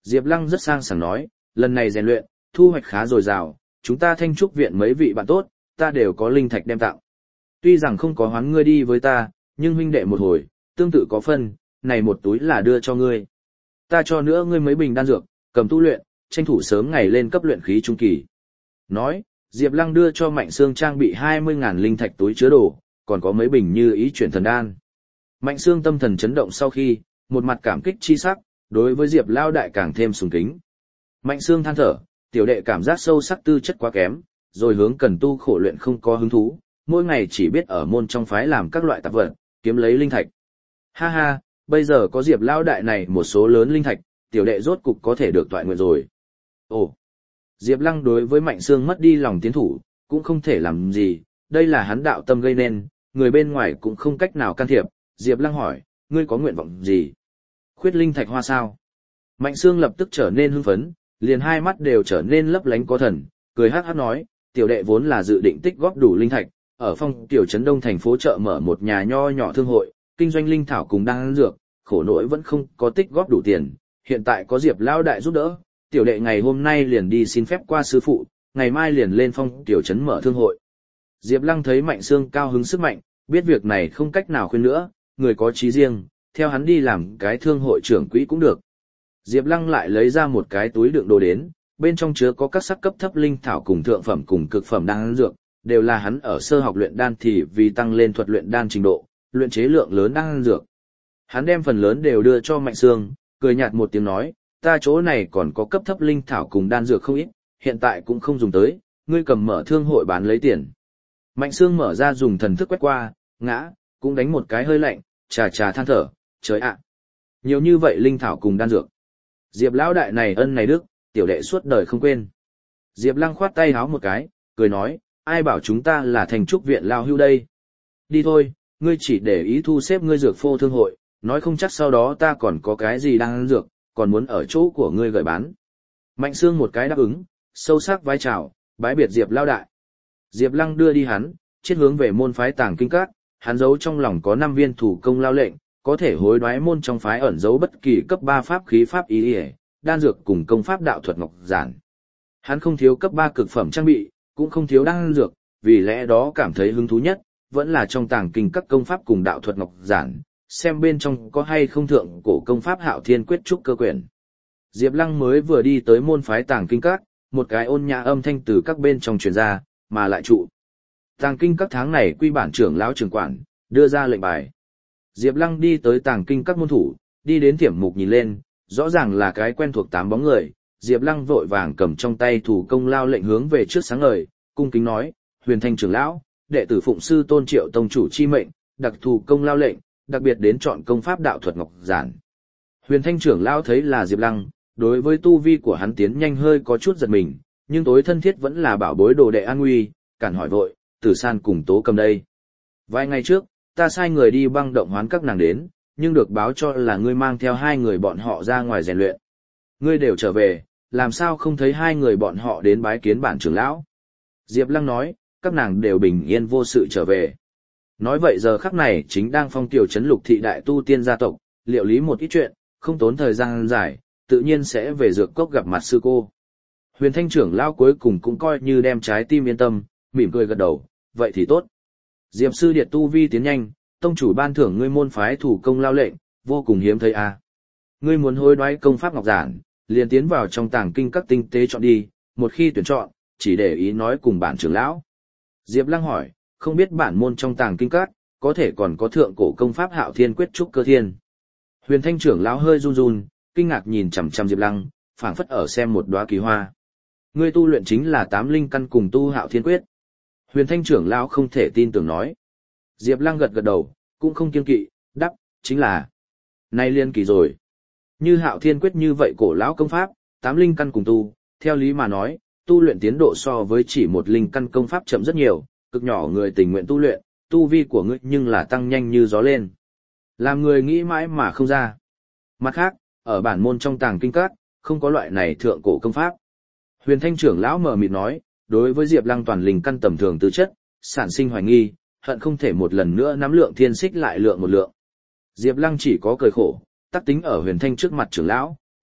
Diệp Lăng rất sang sảng nói, lần này rèn luyện, thu hoạch khá dồi dào, chúng ta Thanh Trúc viện mấy vị bạn tốt, ta đều có linh thạch đem tặng. Tuy rằng không có hoán ngươi đi với ta, nhưng huynh đệ một hồi, tương tự có phân, này một túi là đưa cho ngươi. Ta cho nữa ngươi mấy bình đan dược, cầm tu luyện, tranh thủ sớm ngày lên cấp luyện khí trung kỳ. Nói, Diệp Lăng đưa cho Mạnh Sương trang bị 20.000 linh thạch túi chứa đồ, còn có mấy bình như ý chuyển thần đan. Mạnh Sương tâm thần chấn động sau khi, một mặt cảm kích chi sắc, đối với Diệp Lao đại càng thêm sùng kính. Mạnh Sương than thở, tiểu đệ cảm giác sâu sắc tư chất quá kém, rồi hướng cần tu khổ luyện không có hứng thú, mỗi ngày chỉ biết ở môn trong phái làm các loại tạp vật, kiếm lấy linh thạch. Ha ha, bây giờ có Diệp Lao đại này một số lớn linh thạch, tiểu đệ rốt cục có thể được toại nguyện rồi. Ồ, Diệp Lăng đối với Mạnh Sương mất đi lòng tiến thủ, cũng không thể làm gì, đây là hắn đạo tâm gây nên, người bên ngoài cũng không cách nào can thiệp. Diệp Lăng hỏi, ngươi có nguyện vọng gì? Khuyết linh thạch hoa sao? Mạnh Sương lập tức trở nên hưng phấn, liền hai mắt đều trở nên lấp lánh có thần, cười hát hát nói, tiểu đệ vốn là dự định tích góp đủ linh thạch, ở phong tiểu trấn đông thành phố chợ mở một nhà nho nhỏ thương hội, kinh doanh linh thảo cùng đan dược, khổ nỗi vẫn không có tích góp đủ tiền, hiện tại có Diệp Lão đại giúp đỡ, tiểu đệ ngày hôm nay liền đi xin phép qua sư phụ, ngày mai liền lên phong tiểu trấn mở thương hội. Diệp Lăng thấy Mạnh Sương cao hứng sức mạnh, biết việc này không cách nào khuyên nữa, người có chí riêng, theo hắn đi làm cái thương hội trưởng quỹ cũng được. Diệp Lăng lại lấy ra một cái túi đựng đồ đến, bên trong chứa có các sắc cấp thấp linh thảo cùng thượng phẩm cùng cực phẩm đan dược, đều là hắn ở sơ học luyện đan thì vì tăng lên thuật luyện đan trình độ, luyện chế lượng lớn đan dược. Hắn đem phần lớn đều đưa cho Mạnh Sương, cười nhạt một tiếng nói, ta chỗ này còn có cấp thấp linh thảo cùng đan dược không ít, hiện tại cũng không dùng tới, ngươi cầm mở thương hội bán lấy tiền. Mạnh Sương mở ra dùng thần thức quét qua, ngã, cũng đánh một cái hơi lạnh, chà chà than thở, trời ạ. Nhiều như vậy linh thảo cùng đan dược. Diệp Lão đại này ân này đức, tiểu đệ suốt đời không quên. Diệp Lăng khoát tay háo một cái, cười nói, ai bảo chúng ta là Thành Trúc viện lao hưu đây. Đi thôi, ngươi chỉ để ý thu xếp ngươi dược phô thương hội, nói không chắc sau đó ta còn có cái gì đang ăn dược, còn muốn ở chỗ của ngươi gửi bán. Mạnh Sương một cái đáp ứng, sâu sắc vái chào, bái biệt Diệp Lao đại. Diệp Lăng đưa đi hắn, chết hướng về môn phái Tàng Kinh Các, hắn giấu trong lòng có 5 viên thủ công lao lệnh, có thể hối đoái môn trong phái ẩn giấu bất kỳ cấp 3 pháp khí pháp ý, đan dược cùng công pháp đạo thuật ngọc giản. Hắn không thiếu cấp 3 cực phẩm trang bị, cũng không thiếu đan dược, vì lẽ đó cảm thấy hứng thú nhất, vẫn là trong Tàng Kinh Các công pháp cùng đạo thuật ngọc giản, xem bên trong có hay không thượng cổ công pháp Hạo Thiên Quyết Trúc Cơ Quyển. Diệp Lăng mới vừa đi tới môn phái Tàng Kinh Các, một cái ôn nhã âm thanh từ các bên trong truyền ra, mà lại trụ. Tàng Kinh Các tháng này quy bản trưởng lão trưởng quản, đưa ra lệnh bài. Diệp Lăng đi tới Tàng Kinh Các môn thủ, đi đến tiệm mục nhìn lên, rõ ràng là cái quen thuộc 8 bóng người. Diệp Lăng vội vàng cầm trong tay thủ công lao lệnh hướng về trước sáng ngời, cung kính nói, Huyền Thanh trưởng lão, đệ tử phụng sư Tôn Triệu tông chủ chi mệnh, đặc thù công lao lệnh, đặc biệt đến chọn công pháp đạo thuật ngọc giản. Huyền Thanh trưởng lão thấy là Diệp Lăng, đối với tu vi của hắn tiến nhanh hơi có chút giật mình, nhưng tối thân thiết vẫn là bảo bối đồ đệ an nguy, cản hỏi vội, Tử San cùng Tố Cầm đây. Vài ngày trước, ta sai người đi băng động hoán các nàng đến, nhưng được báo cho là ngươi mang theo 2 người bọn họ ra ngoài rèn luyện. Ngươi đều trở về, làm sao không thấy 2 người bọn họ đến bái kiến bản trưởng lão? Diệp Lăng nói, các nàng đều bình yên vô sự trở về. Nói vậy giờ khắc này chính đang phong tiểu trấn Lục thị đại tu tiên gia tộc, liệu lý một ít chuyện, không tốn thời gian dài, tự nhiên sẽ về dược cốc gặp mặt sư cô. Huyền Thanh trưởng lão cuối cùng cũng coi như đem trái tim yên tâm, mỉm cười gật đầu, vậy thì tốt. Diệp sư điệt tu vi tiến nhanh, tông chủ ban thưởng ngươi môn phái thủ công lao lệnh, vô cùng hiếm thấy a. Ngươi muốn hối đoái công pháp ngọc giản, liền tiến vào trong Tàng Kinh Các tinh tế chọn đi, một khi tuyển chọn, chỉ để ý nói cùng bản trưởng lão. Diệp Lăng hỏi, không biết bản môn trong Tàng Kinh Các, có thể còn có thượng cổ công pháp Hạo Thiên Quyết Trúc Cơ Thiên. Huyền Thanh trưởng lão hơi run run, kinh ngạc nhìn chằm chằm Diệp Lăng, phảng phất ở xem một đóa kỳ hoa. Ngươi tu luyện chính là 8 linh căn cùng tu Hạo Thiên Quyết. Huyền Thanh trưởng lão không thể tin tưởng nói. Diệp Lăng gật gật đầu, cũng không kiêng kỵ, đáp, chính là. Nay liên kỳ rồi. Như Hạo Thiên Quyết như vậy cổ lão công pháp, 8 linh căn cùng tu, theo lý mà nói, tu luyện tiến độ so với chỉ một linh căn công pháp chậm rất nhiều, cực nhỏ người tình nguyện tu luyện, tu vi của ngươi nhưng là tăng nhanh như gió lên. Làm người nghĩ mãi mà không ra. Mặt khác, ở bản môn trong Tàng Kinh Các, không có loại này thượng cổ công pháp. Huyền Thanh trưởng lão mờ mịt nói, đối với Diệp Lăng toàn linh căn tầm thường tư chất, sản sinh hoài nghi, hận không thể một lần nữa nắm lượng thiên xích lại lượng một lượng. Diệp Lăng chỉ có cười khổ, tác tính ở Huyền Thanh trước mặt trưởng lão,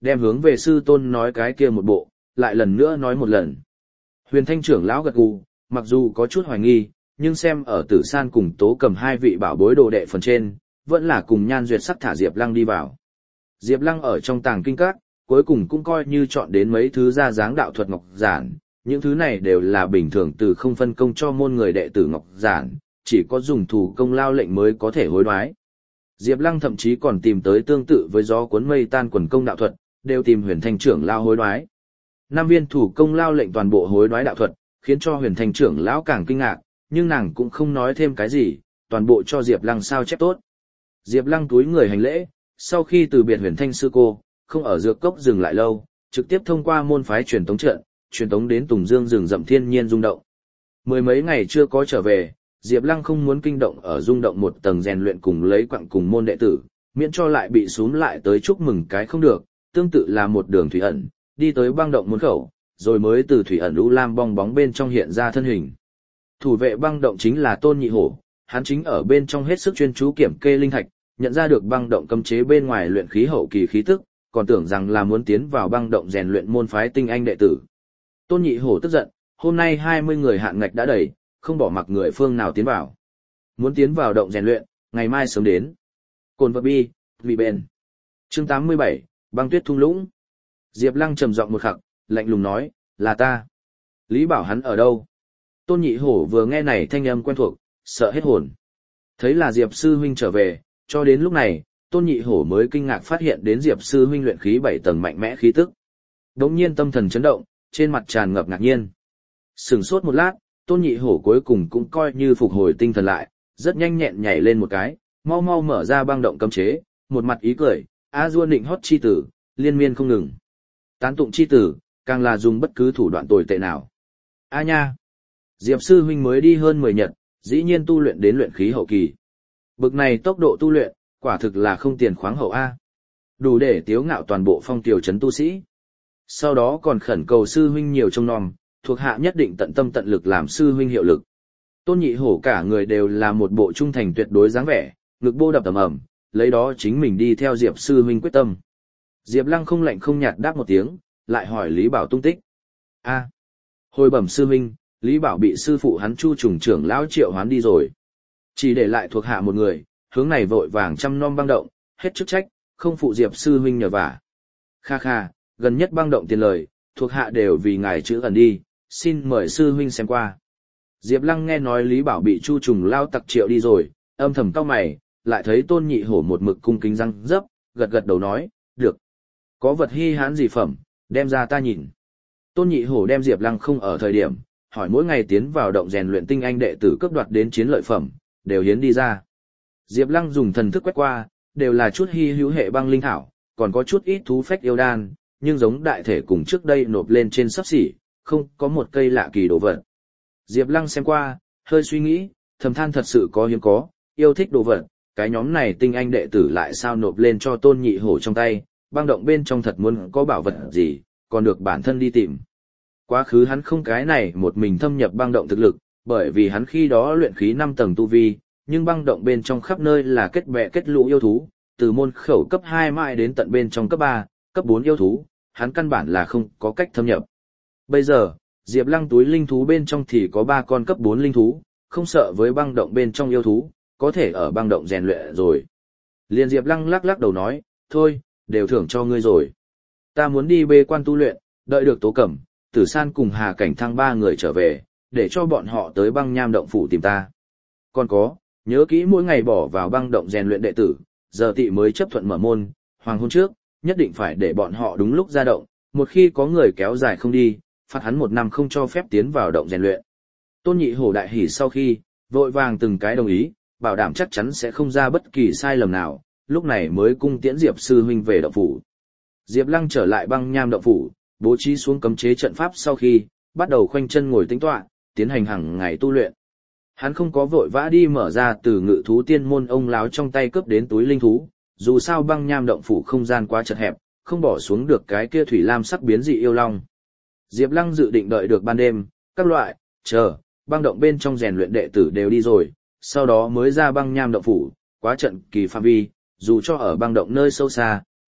đem hướng về sư tôn nói cái kia một bộ, lại lần nữa nói một lần. Huyền Thanh trưởng lão gật gù, mặc dù có chút hoài nghi, nhưng xem ở Tử San cùng Tố Cầm hai vị bảo bối đồ đệ phần trên, vẫn là cùng Nhan Duyệt sắc thả Diệp Lăng đi vào. Diệp Lăng ở trong tàng kinh các, cuối cùng cũng coi như chọn đến mấy thứ ra dáng đạo thuật ngọc giản, những thứ này đều là bình thường từ không phân công cho môn người đệ tử ngọc giản, chỉ có dùng thủ công lao lệnh mới có thể hối đoái. Diệp Lăng thậm chí còn tìm tới tương tự với gió cuốn mây tan quần công đạo thuật, đều tìm Huyền Thanh trưởng lão hối đoái. 5 viên thủ công lao lệnh toàn bộ hối đoái đạo thuật, khiến cho Huyền Thanh trưởng lão càng kinh ngạc, nhưng nàng cũng không nói thêm cái gì, toàn bộ cho Diệp Lăng sao chép tốt. Diệp Lăng túi người hành lễ, sau khi từ biệt Huyền Thanh sư cô, không ở dược cốc dừng lại lâu, trực tiếp thông qua môn phái truyền tống trận, truyền tống đến Tùng Dương rừng rậm thiên nhiên rung động. Mười mấy ngày chưa có trở về, Diệp Lăng không muốn kinh động ở rung động một tầng rèn luyện cùng lấy quặng cùng môn đệ tử, miễn cho lại bị xúm lại tới chúc mừng cái không được, tương tự là một đường thủy ẩn, đi tới băng động môn khẩu, rồi mới từ thủy ẩn u lam bong bóng bên trong hiện ra thân hình. Thủ vệ băng động chính là Tôn Nhị Hổ, hắn chính ở bên trong hết sức chuyên chú kiểm kê linh thạch, nhận ra được băng động cấm chế bên ngoài luyện khí hậu kỳ khí tức, còn tưởng rằng là muốn tiến vào băng động rèn luyện môn phái tinh anh đệ tử. Tôn Nhị Hổ tức giận, hôm nay 20 người hạn ngạch đã đầy, không bỏ mặc người phương nào tiến vào. Muốn tiến vào động rèn luyện, ngày mai sớm đến. Cồn vật bi, vì bền. Chương 87, băng tuyết thung lũng. Diệp Lăng trầm giọng một khắc, lạnh lùng nói, là ta. Lý Bảo hắn ở đâu? Tôn Nhị Hổ vừa nghe này thanh âm quen thuộc, sợ hết hồn. Thấy là Diệp sư huynh trở về, cho đến lúc này, Tôn Nhị Hổ mới kinh ngạc phát hiện đến Diệp sư huynh luyện khí 7 tầng mạnh mẽ khí tức. Đống nhiên tâm thần chấn động, trên mặt tràn ngập ngạc nhiên. Sửng sốt một lát, Tôn Nhị Hổ cuối cùng cũng coi như phục hồi tinh thần lại, rất nhanh nhẹn nhảy lên một cái, mau mau mở ra băng động cấm chế, một mặt ý cười, a dua nịnh hót chi tử, liên miên không ngừng. Tán tụng chi tử, càng là dùng bất cứ thủ đoạn tồi tệ nào. A nha! Diệp sư huynh mới đi hơn 10 nhật, dĩ nhiên tu luyện đến luyện khí hậu kỳ. Bực này tốc độ tu luyện, quả thực là không tiền khoáng hậu A. Đủ để tiếu ngạo toàn bộ phong tiểu trấn tu sĩ. Sau đó còn khẩn cầu sư huynh nhiều trông nom, thuộc hạ nhất định tận tâm tận lực làm sư huynh hiệu lực. Tôn Nhị Hổ cả người đều là một bộ trung thành tuyệt đối dáng vẻ, ngực bô đập ầm ầm, lấy đó chính mình đi theo Diệp sư huynh quyết tâm. Diệp Lăng không lạnh không nhạt đáp một tiếng, lại hỏi Lý Bảo tung tích. A, hồi bẩm sư huynh, Lý Bảo bị sư phụ hắn Chu Trùng trưởng lão triệu hoán đi rồi. Chỉ để lại thuộc hạ một người, hướng này vội vàng chăm nom băng động, hết chức trách, không phụ Diệp sư huynh nhờ vả. Kha kha, gần nhất băng động tiền lời, thuộc hạ đều vì ngài chữ ẩn đi, xin mời sư huynh xem qua. Diệp Lăng nghe nói Lý Bảo bị Chu Trùng lao tặc triệu đi rồi, âm thầm cau mày, lại thấy Tôn Nhị Hổ một mực cung kính răng dấp, gật gật đầu nói, được. Có vật hi hãn gì phẩm, đem ra ta nhìn. Tôn Nhị Hổ đem Diệp Lăng không ở thời điểm, hỏi mỗi ngày tiến vào động rèn luyện tinh anh đệ tử cướp đoạt đến chiến lợi phẩm, đều hiến đi ra. Diệp Lăng dùng thần thức quét qua, đều là chút hi hữu hệ băng linh thảo, còn có chút ít thú phách yêu đan, nhưng giống đại thể cùng trước đây nộp lên trên sắp xỉ, không có một cây lạ kỳ đồ vật. Diệp Lăng xem qua, hơi suy nghĩ, thầm than thật sự có hiếm có, yêu thích đồ vật, cái nhóm này tinh anh đệ tử lại sao nộp lên cho Tôn Nhị Hổ trong tay, băng động bên trong thật muốn có bảo vật gì, còn được bản thân đi tìm. Quá khứ hắn không cái này một mình thâm nhập băng động thực lực, bởi vì hắn khi đó luyện khí 5 tầng tu vi, nhưng băng động bên trong khắp nơi là kết bè kết lũ yêu thú, từ môn khẩu cấp 2 mãi đến tận bên trong cấp 3, cấp 4 yêu thú, hắn căn bản là không có cách thâm nhập. Bây giờ, Diệp Lăng túi linh thú bên trong thì có 3 con cấp 4 linh thú, không sợ với băng động bên trong yêu thú, có thể ở băng động rèn luyện rồi. Liền Diệp Lăng lắc lắc đầu nói, thôi, đều thưởng cho ngươi rồi. Ta muốn đi bê quan tu luyện, đợi được Tố Cẩm, Tử San cùng Hà Cảnh Thăng 3 người trở về, để cho bọn họ tới băng nham động phủ tìm ta. Còn có, nhớ kỹ mỗi ngày bỏ vào băng động rèn luyện đệ tử, giờ tị mới chấp thuận mở môn, hoàng hôn trước, nhất định phải để bọn họ đúng lúc ra động, một khi có người kéo dài không đi, phạt hắn 1 năm không cho phép tiến vào động rèn luyện. Tôn Nhị Hổ đại hỉ sau khi, vội vàng từng cái đồng ý, bảo đảm chắc chắn sẽ không ra bất kỳ sai lầm nào, lúc này mới cung tiễn Diệp sư huynh về động phủ. Diệp Lăng trở lại băng nham động phủ, bố trí xuống cấm chế trận pháp sau khi, bắt đầu khoanh chân ngồi tĩnh tọa, tiến hành hàng ngày tu luyện. Hắn không có vội vã đi mở ra từ ngự thú tiên môn ông láo trong tay cướp đến túi linh thú, dù sao băng nham động phủ không gian quá chật hẹp, không bỏ xuống được cái kia thủy lam sắc biến dị yêu long. Diệp Lăng dự định đợi được ban đêm, các loại, băng động bên trong rèn luyện đệ tử đều đi rồi, sau đó mới ra băng nham động phủ, quá trận kỳ phạm vi, dù cho ở băng động nơi sâu xa,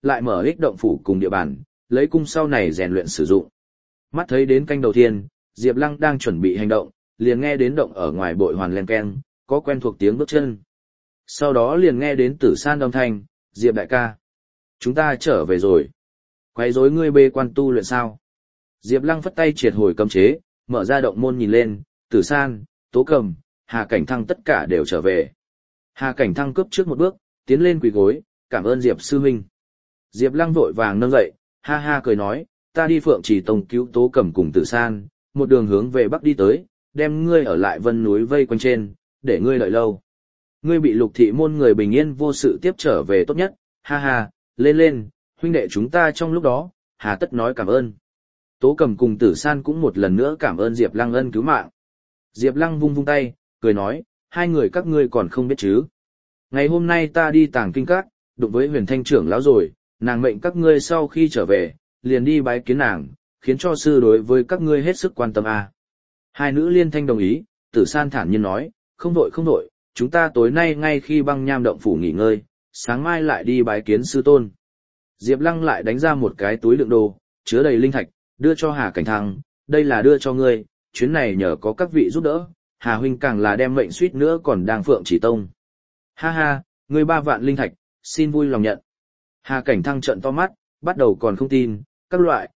lại mở ích động phủ cùng địa bàn, lấy cung sau này rèn luyện sử dụng. Mắt thấy đến canh đầu tiên, Diệp Lăng đang chuẩn bị hành động, liền nghe đến động ở ngoài bội hoàn len keng, có quen thuộc tiếng bước chân. Sau đó liền nghe đến Tử San âm thanh, Diệp đại ca. Chúng ta trở về rồi. Quấy rối ngươi bê quan tu luyện sao? Diệp Lăng phất tay triệt hồi cấm chế, mở ra động môn nhìn lên, Tử San, Tố Cầm, Hà Cảnh Thăng tất cả đều trở về. Hà Cảnh Thăng cướp trước một bước, tiến lên quỳ gối, cảm ơn Diệp sư huynh. Diệp Lăng vội vàng nâng dậy, ha ha cười nói, ta đi Phượng Trì Tông cứu Tố Cầm cùng Tử San, một đường hướng về bắc đi tới, đem ngươi ở lại Vân núi vây quanh trên, để ngươi đợi lâu. Ngươi bị Lục thị môn người bình yên vô sự tiếp trở về tốt nhất, ha ha, lên lên, huynh đệ chúng ta trong lúc đó, hà tất nói cảm ơn. Tố Cầm cùng Tử San cũng một lần nữa cảm ơn Diệp Lăng ân cứu mạng. Diệp Lăng vung vung tay, cười nói, hai người các ngươi còn không biết chứ. Ngày hôm nay ta đi Tàng Kinh Các, đụng với Huyền Thanh trưởng lão rồi, nàng mệnh các ngươi sau khi trở về, liền đi bái kiến nàng, khiến cho sư đối với các ngươi hết sức quan tâm à. Hai nữ liên thanh đồng ý, Tử San thản nhiên nói, không vội, chúng ta tối nay ngay khi băng nham động phủ nghỉ ngơi, sáng mai lại đi bái kiến sư tôn. Diệp Lăng lại đánh ra một cái túi đựng đồ, chứa đầy linh thạch, đưa cho Hà Cảnh Thăng, đây là đưa cho ngươi, chuyến này nhờ có các vị giúp đỡ, Hà huynh càng là đem mệnh suýt nữa còn đang Phượng Chỉ Tông. Ha ha, ngươi 3 vạn linh thạch, xin vui lòng nhận. Hà Cảnh Thăng trợn to mắt, bắt đầu còn không tin, các loại,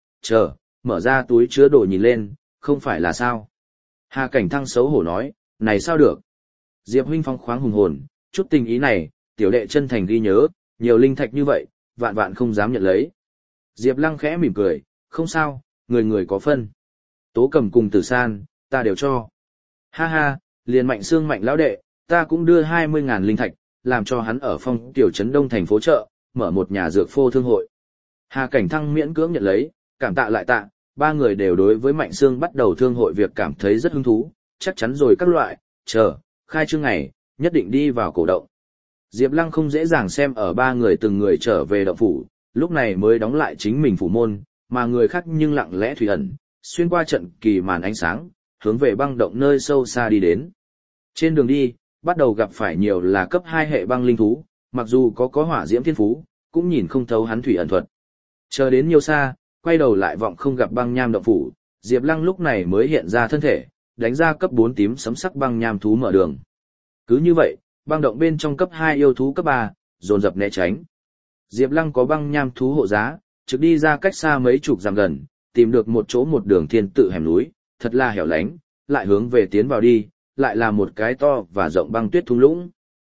mở ra túi chứa đồ nhìn lên, không phải là sao. Hà Cảnh Thăng xấu hổ nói, này sao được. Diệp huynh phóng khoáng hùng hồn, chút tình ý này, tiểu đệ chân thành ghi nhớ, nhiều linh thạch như vậy, vạn vạn không dám nhận lấy. Diệp Lăng khẽ mỉm cười, không sao, người người có phân. Tố Cầm cùng Tử San, ta đều cho. Ha ha, liền Mạnh Xương Mạnh lão đệ, ta cũng đưa 20.000 linh thạch, làm cho hắn ở Phong Tiểu Trấn Đông thành phố chợ, mở một nhà dược phô thương hội. Hà Cảnh Thăng miễn cưỡng nhận lấy, cảm tạ lại tạ, ba người đều đối với Mạnh Xương bắt đầu thương hội việc cảm thấy rất hứng thú, chắc chắn rồi các loại, khai trương ngày, nhất định đi vào cổ động. Diệp Lăng không dễ dàng xem ở ba người từng người trở về động phủ, lúc này mới đóng lại chính mình phủ môn, mà người khác nhưng lặng lẽ thủy ẩn, xuyên qua trận kỳ màn ánh sáng, hướng về băng động nơi sâu xa đi đến. Trên đường đi, bắt đầu gặp phải nhiều là cấp 2 hệ băng linh thú, mặc dù có hỏa diễm thiên phú, cũng nhìn không thấu hắn thủy ẩn thuật. Chờ đến nhiều xa, quay đầu lại vọng không gặp băng nham động phủ, Diệp Lăng lúc này mới hiện ra thân thể, đánh ra cấp 4 tím sấm sắc băng nham thú mở đường. Cứ như vậy, băng động bên trong cấp 2 yêu thú cấp 3, dồn dập né tránh. Diệp Lăng có băng nham thú hộ giá, trực đi ra cách xa mấy chục dặm gần, tìm được một chỗ một đường thiên tự hẻm núi, thật là hẻo lánh, lại hướng về tiến vào đi, lại là một cái to và rộng băng tuyết thung lũng.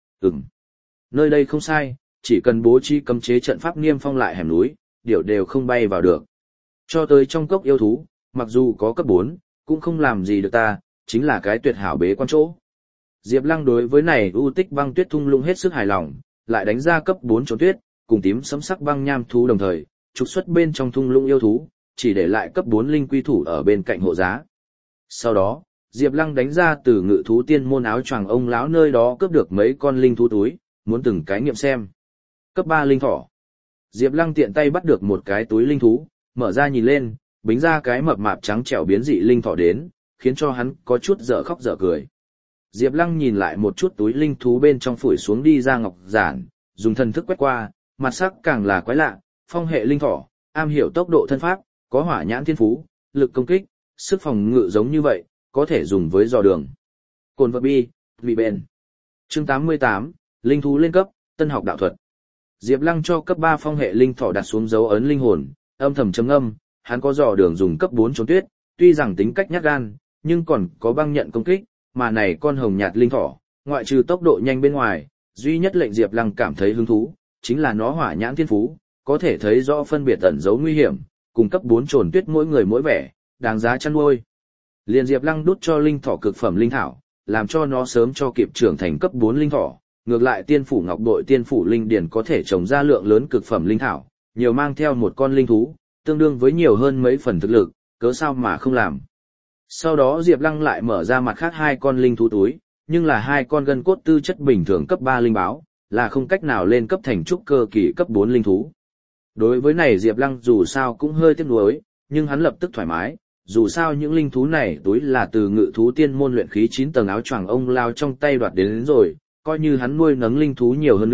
Nơi đây không sai, chỉ cần bố trí cấm chế trận pháp niêm phong lại hẻm núi, điểu đều không bay vào được. Cho tới trong cốc yêu thú, mặc dù có cấp 4, cũng không làm gì được ta, chính là cái tuyệt hảo bế quan chỗ. Diệp Lăng đối với này u tích băng tuyết thung lũng hết sức hài lòng, lại đánh ra cấp 4 trốn tuyết, cùng tím sấm sắc băng nham thú đồng thời, trục xuất bên trong thung lũng yêu thú, chỉ để lại cấp 4 linh quy thủ ở bên cạnh hộ giá. Sau đó, Diệp Lăng đánh ra từ ngự thú tiên môn áo choàng ông lão nơi đó cướp được mấy con linh thú túi, muốn từng cái nghiệm xem. Cấp 3 linh thỏ. Diệp Lăng tiện tay bắt được một cái túi linh thú, mở ra nhìn lên, bính ra cái mập mạp trắng trẻo biến dị linh thỏ đến, khiến cho hắn có chút dở khóc dở cười. Diệp Lăng nhìn lại một chút túi linh thú bên trong phủi xuống đi ra ngọc giản, dùng thần thức quét qua, mặt sắc càng là quái lạ, phong hệ linh thỏ, am hiểu tốc độ thân pháp, có hỏa nhãn thiên phú, lực công kích, sức phòng ngự giống như vậy, có thể dùng với dò đường. Cồn vật bi, bị bền. Chương 88, linh thú lên cấp, tân học đạo thuật. Diệp Lăng cho cấp 3 phong hệ linh thỏ đặt xuống dấu ấn linh hồn, âm thầm trầm ngâm, hắn có dò đường dùng cấp 4 trốn tuyết, tuy rằng tính cách nhát gan, nhưng còn có băng nhận công kích, mà này con hồng nhạt linh thỏ, ngoại trừ tốc độ nhanh bên ngoài, duy nhất lệnh Diệp Lăng cảm thấy hứng thú, chính là nó hỏa nhãn thiên phú, có thể thấy rõ phân biệt ẩn dấu nguy hiểm, cùng cấp 4 trồn tuyết mỗi người mỗi vẻ, đáng giá chăn nuôi. Liền Diệp Lăng đút cho linh thỏ cực phẩm linh thảo, làm cho nó sớm cho kịp trưởng thành cấp 4 linh thỏ, ngược lại tiên phủ ngọc bội tiên phủ linh điển có thể trồng ra lượng lớn cực phẩm linh thảo, nhiều mang theo một con linh thú, tương đương với nhiều hơn mấy phần thực lực, cớ sao mà không làm. Sau đó Diệp Lăng lại mở ra mặt khác 2 con linh thú túi, nhưng là 2 con gân cốt tư chất bình thường cấp 3 linh báo, là không cách nào lên cấp thành trúc cơ kỳ cấp 4 linh thú. Đối với này Diệp Lăng dù sao cũng hơi tiếc nuối, nhưng hắn lập tức thoải mái, dù sao những linh thú này túi là từ ngự thú tiên môn luyện khí 9 tầng áo choàng ông lao trong tay đoạt đến rồi, coi như hắn nuôi nấng linh thú nhiều hơn nữa,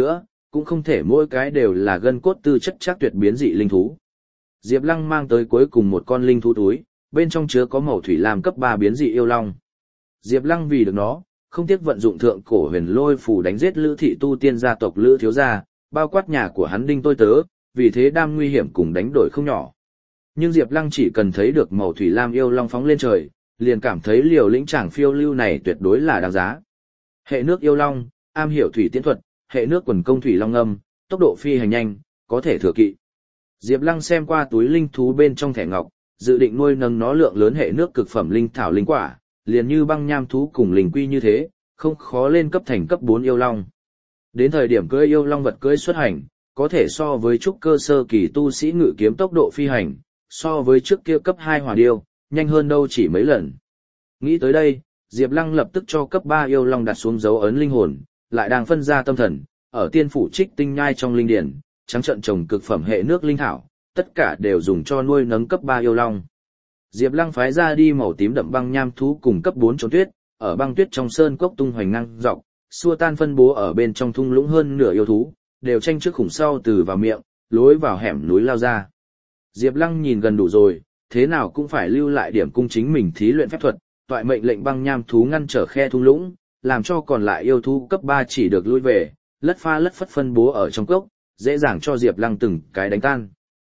cũng không thể mỗi cái đều là gân cốt tư chất chắc tuyệt biến dị linh thú. Diệp Lăng mang tới cuối cùng một con linh thú túi, bên trong chứa có màu thủy lam cấp 3 biến dị yêu long. Diệp Lăng vì được nó, không tiếc vận dụng thượng cổ huyền lôi phù đánh giết Lữ thị tu tiên gia tộc Lữ thiếu gia, bao quát nhà của hắn đinh tôi tớ, vì thế đam nguy hiểm cùng đánh đổi không nhỏ. Nhưng Diệp Lăng chỉ cần thấy được màu thủy lam yêu long phóng lên trời, liền cảm thấy liều lĩnh chàng phiêu lưu này tuyệt đối là đáng giá. Hệ nước yêu long, am hiểu thủy tiễn thuật, hệ nước quần công thủy long âm, tốc độ phi hành nhanh, có thể thừa kỵ. Diệp Lăng xem qua túi linh thú bên trong thẻ ngọc, dự định nuôi nấng nó lượng lớn hệ nước cực phẩm linh thảo linh quả, liền như băng nham thú cùng linh quy như thế, không khó lên cấp thành cấp 4 yêu long. Đến thời điểm cưỡi yêu long vật cưỡi xuất hành, có thể so với trúc cơ sơ kỳ tu sĩ ngự kiếm tốc độ phi hành, so với trước kia cấp 2 hỏa điêu, nhanh hơn đâu chỉ mấy lần. Nghĩ tới đây, Diệp Lăng lập tức cho cấp 3 yêu long đặt xuống dấu ấn linh hồn, lại đang phân ra tâm thần, ở tiên phủ trích tinh nhai trong linh điển, trắng trận trồng cực phẩm hệ nước linh thảo, tất cả đều dùng cho nuôi nấng cấp 3 yêu long. Diệp Lăng phái ra đi màu tím đậm băng nham thú cùng cấp 4 trốn tuyết, ở băng tuyết trong sơn cốc tung hoành ngang dọc, xua tan phân bố ở bên trong thung lũng hơn nửa yêu thú, đều tranh trước khủng sau từ vào miệng, lối vào hẻm núi lao ra. Diệp Lăng nhìn gần đủ rồi, thế nào cũng phải lưu lại điểm cung chính mình thí luyện phép thuật, toại mệnh lệnh băng nham thú ngăn trở khe thung lũng, làm cho còn lại yêu thú cấp 3 chỉ được lui về, lất pha lất phất phân bố ở trong cốc, dễ dàng cho Diệp Lăng từng cái đánh tan.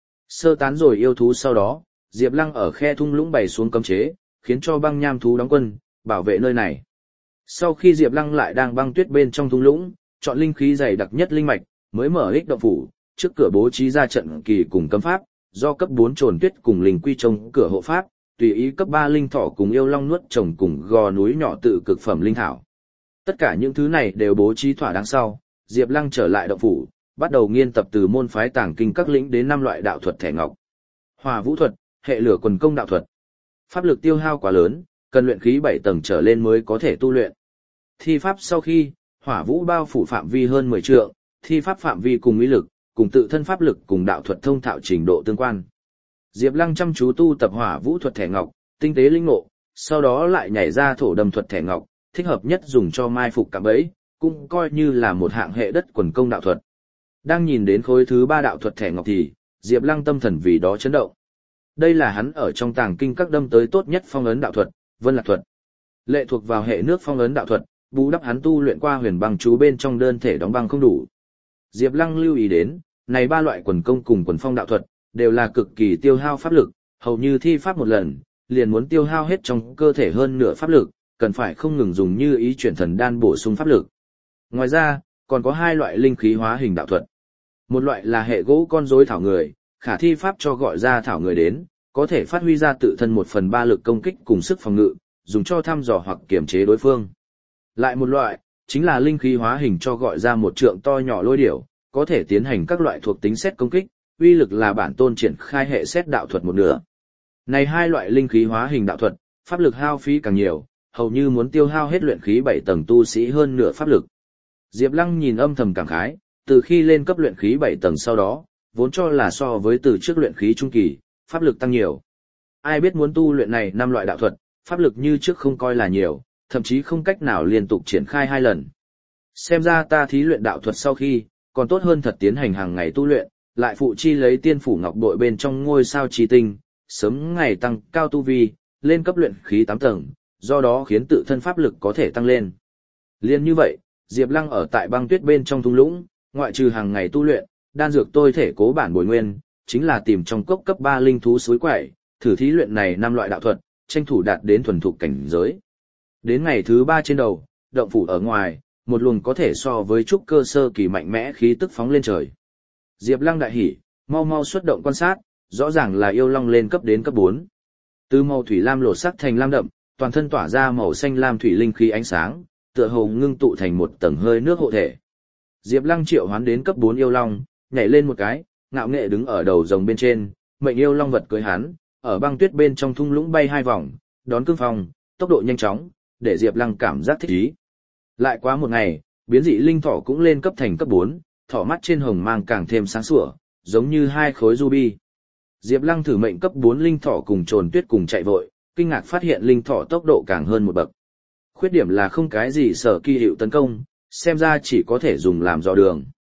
Sơ tán rồi yêu thú sau đó, Diệp Lăng ở khe thung lũng bày xuống cấm chế, khiến cho băng nham thú đóng quân, bảo vệ nơi này. Sau khi Diệp Lăng lại đang băng tuyết bên trong thung lũng, chọn linh khí dày đặc nhất linh mạch, mới mở ích động phủ, trước cửa bố trí ra trận kỳ cùng cấm pháp, do cấp 4 trồn tuyết cùng linh quy trông cửa hộ pháp, tùy ý cấp 3 linh thỏ cùng yêu long nuốt trồng cùng gò núi nhỏ tự cực phẩm linh thảo. Tất cả những thứ này đều bố trí thỏa đáng sau, Diệp Lăng trở lại động phủ, bắt đầu nghiên tập từ môn phái tàng kinh các lĩnh đến 5 loại đạo thuật thẻ ngọc. Hỏa vũ thuật, hệ lửa quần công đạo thuật. Pháp lực tiêu hao quá lớn, cần luyện khí 7 tầng trở lên mới có thể tu luyện. Thi pháp sau khi, hỏa vũ bao phủ phạm vi hơn 10 trượng, thi pháp phạm vi cùng uy lực, cùng tự thân pháp lực cùng đạo thuật thông thạo trình độ tương quan. Diệp Lăng chăm chú tu tập hỏa vũ thuật thẻ ngọc, tinh tế linh ngộ, sau đó lại nhảy ra thổ đầm thuật thẻ ngọc, thích hợp nhất dùng cho mai phục cạm bẫy, cũng coi như là một hạng hệ đất quần công đạo thuật. Đang nhìn đến khối thứ 3 đạo thuật thẻ ngọc thì, Diệp Lăng tâm thần vì đó chấn động. Đây là hắn ở trong tàng kinh các đâm tới tốt nhất phong ấn đạo thuật, Vân Lạc thuật. Lệ thuộc vào hệ nước phong ấn đạo thuật, bù đắp hắn tu luyện qua huyền băng chú bên trong đơn thể đóng băng không đủ. Diệp Lăng lưu ý đến, này 3 loại quần công cùng quần phong đạo thuật, đều là cực kỳ tiêu hao pháp lực, hầu như thi pháp một lần, liền muốn tiêu hao hết trong cơ thể hơn nửa pháp lực, cần phải không ngừng dùng như ý chuyển thần đan bổ sung pháp lực. Ngoài ra, còn có 2 loại linh khí hóa hình đạo thuật. Một loại là hệ gỗ con rối thảo người, khả thi pháp cho gọi ra thảo người đến, có thể phát huy ra tự thân 1/3 lực công kích cùng sức phòng ngự, dùng cho thăm dò hoặc kiểm chế đối phương. Lại một loại, chính là linh khí hóa hình cho gọi ra một trượng to nhỏ lôi điểu, có thể tiến hành các loại thuộc tính xét công kích, uy lực là bản tôn triển khai hệ xét đạo thuật một nửa. Này 2 loại linh khí hóa hình đạo thuật, pháp lực hao phí càng nhiều, hầu như muốn tiêu hao hết luyện khí 7 tầng tu sĩ hơn nửa pháp lực. Diệp Lăng nhìn âm thầm cảm khái, từ khi lên cấp luyện khí 7 tầng sau đó, vốn cho là so với từ trước luyện khí trung kỳ, pháp lực tăng nhiều. Ai biết muốn tu luyện này 5 loại đạo thuật, pháp lực như trước không coi là nhiều, thậm chí không cách nào liên tục triển khai 2 lần. Xem ra ta thí luyện đạo thuật sau khi, còn tốt hơn thật tiến hành hàng ngày tu luyện, lại phụ chi lấy tiên phủ ngọc bội bên trong ngôi sao chi tinh, sớm ngày tăng cao tu vi, lên cấp luyện khí 8 tầng, do đó khiến tự thân pháp lực có thể tăng lên. Liên như vậy, Diệp Lăng ở tại băng tuyết bên trong thung lũng, ngoại trừ hàng ngày tu luyện, đan dược tôi thể cố bản bồi nguyên, chính là tìm trong cốc cấp 3 linh thú suối quậy, thử thí luyện này 5 loại đạo thuật, tranh thủ đạt đến thuần thục cảnh giới. Đến ngày thứ 3 trên đầu, động phủ ở ngoài, một luồng có thể so với trúc cơ sơ kỳ mạnh mẽ khí tức phóng lên trời. Diệp Lăng đại hỉ, mau mau xuất động quan sát, rõ ràng là yêu long lên cấp đến cấp 4. Từ màu thủy lam lột sắc thành lam đậm, toàn thân tỏa ra màu xanh lam thủy linh khí ánh sáng, tựa hồ ngưng tụ thành một tầng hơi nước hộ thể. Diệp Lăng triệu hoán đến cấp 4 yêu long, nhảy lên một cái, ngạo nghệ đứng ở đầu rồng bên trên, mệnh yêu long vật cưỡi hắn, ở băng tuyết bên trong thung lũng bay 2 vòng, đón cương phong, tốc độ nhanh chóng, để Diệp Lăng cảm giác thích ý. Lại quá một ngày, biến dị linh thỏ cũng lên cấp thành cấp 4, thỏ mắt trên hồng mang càng thêm sáng sủa, giống như 2 khối ruby. Diệp Lăng thử mệnh cấp 4 linh thỏ cùng trồn tuyết cùng chạy vội, kinh ngạc phát hiện linh thỏ tốc độ càng hơn một bậc. Khuyết điểm là không cái gì sở kỳ hiệu tấn công, xem ra chỉ có thể dùng làm dò đường.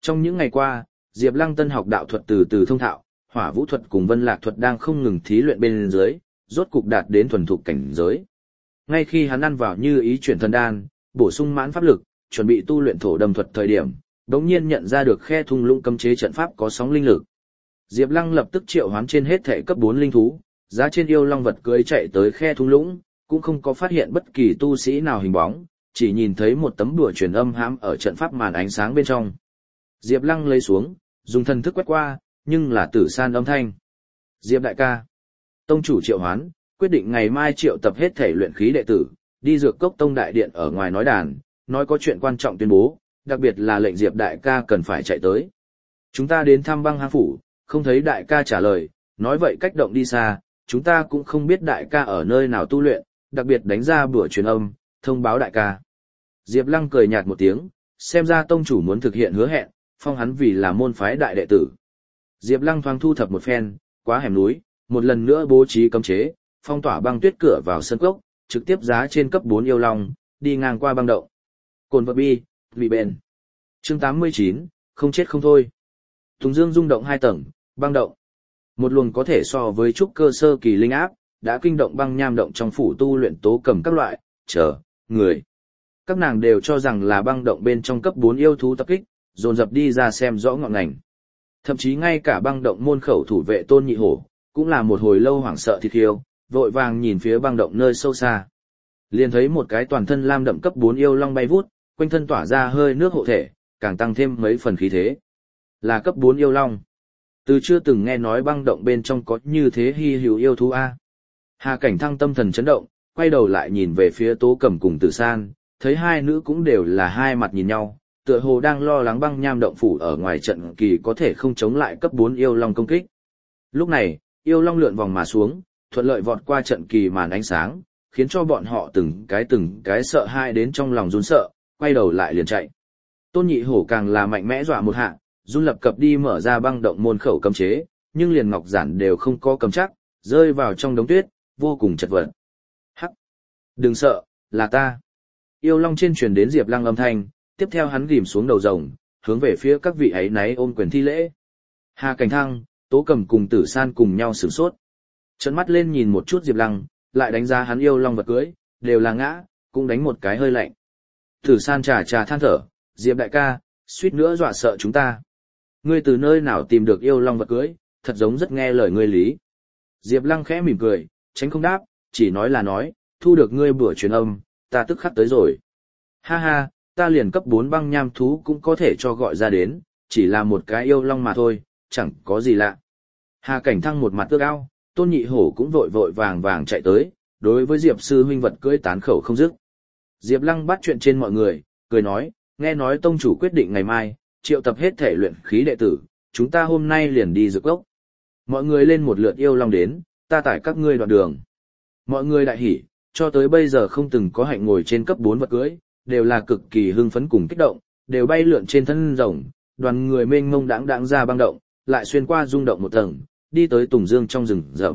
Trong những ngày qua, Diệp Lăng tân học đạo thuật từ từ thông thạo, hỏa vũ thuật cùng vân lạc thuật đang không ngừng thí luyện bên dưới, rốt cục đạt đến thuần thục cảnh giới. Ngay khi hắn ăn vào như ý chuyển thần đan, bổ sung mãn pháp lực, chuẩn bị tu luyện thổ đầm thuật thời điểm, đống nhiên nhận ra được khe thung lũng cấm chế trận pháp có sóng linh lực. Diệp Lăng lập tức triệu hoán trên hết thể cấp 4 linh thú, giá trên yêu long vật cưới chạy tới khe thung lũng, cũng không có phát hiện bất kỳ tu sĩ nào hình bóng, chỉ nhìn thấy một tấm đùa truyền âm hãm ở trận pháp màn ánh sáng bên trong. Diệp Lăng lấy xuống, dùng thần thức quét qua, nhưng là Tử San âm thanh. Diệp đại ca. Tông chủ triệu hoán, quyết định ngày mai triệu tập hết thể luyện khí đệ tử, đi Dược Cốc Tông đại điện ở ngoài nói đàn, nói có chuyện quan trọng tuyên bố, đặc biệt là lệnh Diệp đại ca cần phải chạy tới. Chúng ta đến thăm băng hang phủ, không thấy đại ca trả lời, nói vậy cách động đi xa, chúng ta cũng không biết đại ca ở nơi nào tu luyện, đặc biệt đánh ra bữa truyền âm, thông báo đại ca. Diệp Lăng cười nhạt một tiếng, xem ra tông chủ muốn thực hiện hứa hẹn, phong hắn vì là môn phái đại đệ tử. Diệp Lăng thoáng thu thập một phen, quá hẻm núi, một lần nữa bố trí cấm chế, phong tỏa băng tuyết cửa vào sân cốc, trực tiếp giá trên cấp 4 yêu long, đi ngang qua băng động. Cồn vật bi, vị bền. Chương 89, không chết không thôi. Tùng Dương rung động 2 tầng, băng động. Một luồng có thể so với trúc cơ sơ kỳ linh áp, đã kinh động băng nham động trong phủ tu luyện tố cầm các loại, người. Các nàng đều cho rằng là băng động bên trong cấp 4 yêu thú tập kích, dồn dập đi ra xem rõ ngọn ngành. Thậm chí ngay cả băng động môn khẩu thủ vệ Tôn Nhị Hổ, cũng là một hồi lâu hoảng sợ thịt hiêu, vội vàng nhìn phía băng động nơi sâu xa. Liền thấy một cái toàn thân lam đậm cấp 4 yêu long bay vút, quanh thân tỏa ra hơi nước hộ thể, càng tăng thêm mấy phần khí thế. Là cấp 4 yêu long. Từ chưa từng nghe nói băng động bên trong có như thế hy hữu yêu thú A. Hà Cảnh Thăng tâm thần chấn động, quay đầu lại nhìn về phía Tố Cẩm cùng Tử San, thấy hai nữ cũng đều là hai mặt nhìn nhau, tựa hồ đang lo lắng băng nham động phủ ở ngoài trận kỳ có thể không chống lại cấp 4 yêu long công kích. Lúc này, yêu long lượn vòng mà xuống, thuận lợi vọt qua trận kỳ màn ánh sáng, khiến cho bọn họ từng cái sợ hãi đến trong lòng run sợ, quay đầu lại liền chạy. Tôn Nhị Hổ càng là mạnh mẽ dọa một hạ, run lập cập đi mở ra băng động môn khẩu cấm chế, nhưng liền ngọc giản đều không có cầm chắc, rơi vào trong đống tuyết, vô cùng chật vật. Hắc! Đừng sợ, là ta. Yêu long trên truyền đến Diệp Lăng âm thanh, tiếp theo hắn ghim xuống đầu rồng, hướng về phía các vị ấy náy ôm quyền thi lễ. Hà Cảnh Thăng, Tố Cẩm cùng Tử San cùng nhau sửng sốt. Trợn mắt lên nhìn một chút Diệp Lăng, lại đánh giá hắn yêu long vật cưới, đều là ngã, cũng đánh một cái hơi lạnh. Tử San trà than thở, Diệp đại ca, suýt nữa dọa sợ chúng ta. Ngươi từ nơi nào tìm được yêu long vật cưới, thật giống rất nghe lời ngươi lý. Diệp Lăng khẽ mỉm cười, tránh không đáp, chỉ nói là nói, thu được ngươi bữa truyền âm, ta tức khắc tới rồi. Ha ha, ta liền cấp 4 băng nham thú cũng có thể cho gọi ra đến, chỉ là một cái yêu long mà thôi, chẳng có gì lạ. Hà Cảnh Thăng một mặt ước ao, Tôn Nhị Hổ cũng vội vàng chạy tới, đối với Diệp sư huynh vật cưỡi tán khẩu không dứt. Diệp Lăng bắt chuyện trên mọi người, cười nói, nghe nói tông chủ quyết định ngày mai, triệu tập hết thể luyện khí đệ tử, chúng ta hôm nay liền đi Dược Cốc. Mọi người lên một lượt yêu long đến, ta tải các ngươi đoạn đường. Mọi người đại hỉ, cho tới bây giờ không từng có hạnh ngồi trên cấp 4 vật cưỡi, đều là cực kỳ hưng phấn cùng kích động, đều bay lượn trên thân rồng, đoàn người mênh mông đãng ra băng động, lại xuyên qua rung động một tầng, đi tới Tùng Dương trong rừng rậm.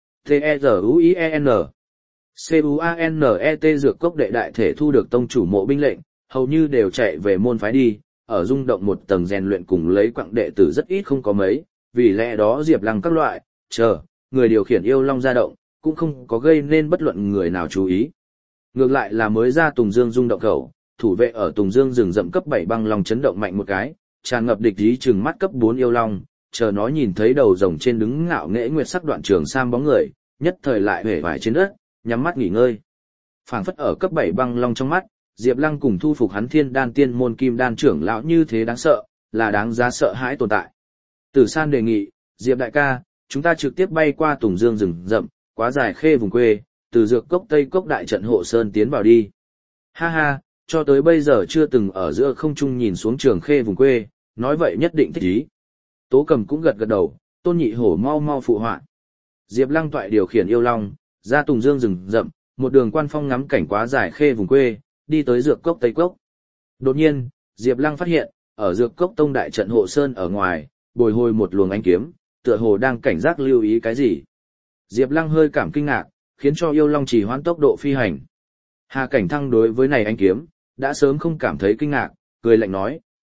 T-E-Z-U-I-E-N C-U-A-N-E-T Dược Cốc đệ đại thể thu được tông chủ mộ binh lệnh, hầu như đều chạy về môn phái đi, ở rung động một tầng rèn luyện cùng lấy quặng đệ tử rất ít không có mấy, vì lẽ đó Diệp Lăng các loại, người điều khiển yêu long ra động, cũng không có gây nên bất luận người nào chú ý. Ngược lại là mới ra Tùng Dương rung động khẩu, thủ vệ ở Tùng Dương rừng rậm cấp 7 băng long chấn động mạnh một cái, tràn ngập địch ý chừng mắt cấp 4 yêu long, chờ nó nhìn thấy đầu rồng trên đứng ngạo nghễ nguyệt sắc đoạn trường sam bóng người, nhất thời lại hể vải trên đất, nhắm mắt nghỉ ngơi. Phảng phất ở cấp 7 băng long trong mắt, Diệp Lăng cùng thu phục hắn Thiên Đan Tiên môn Kim Đan trưởng lão như thế đáng sợ, là đáng giá sợ hãi tồn tại. Tử San đề nghị, Diệp đại ca, chúng ta trực tiếp bay qua Tùng Dương rừng rậm, quá dài khê vùng quê, từ Dược Cốc Tây Cốc đại trận hộ sơn tiến vào đi. Ha ha, cho tới bây giờ chưa từng ở giữa không trung nhìn xuống trường khê vùng quê, nói vậy nhất định thích ý. Tố Cầm cũng gật đầu, Tôn Nhị Hổ mau phụ họa. Diệp Lăng toại điều khiển yêu long, ra Tùng Dương rừng rậm, một đường quan phong ngắm cảnh quá dài khê vùng quê, đi tới Dược Cốc Tây Cốc. Đột nhiên, Diệp Lăng phát hiện, ở Dược Cốc Tông đại trận hộ sơn ở ngoài, bồi hồi một luồng ánh kiếm, tựa hồ đang cảnh giác lưu ý cái gì. Diệp Lăng hơi cảm kinh ngạc, khiến cho yêu long trì hoãn tốc độ phi hành. Hà Cảnh Thăng đối với này ánh kiếm, đã sớm không cảm thấy kinh ngạc, cười lạnh nói,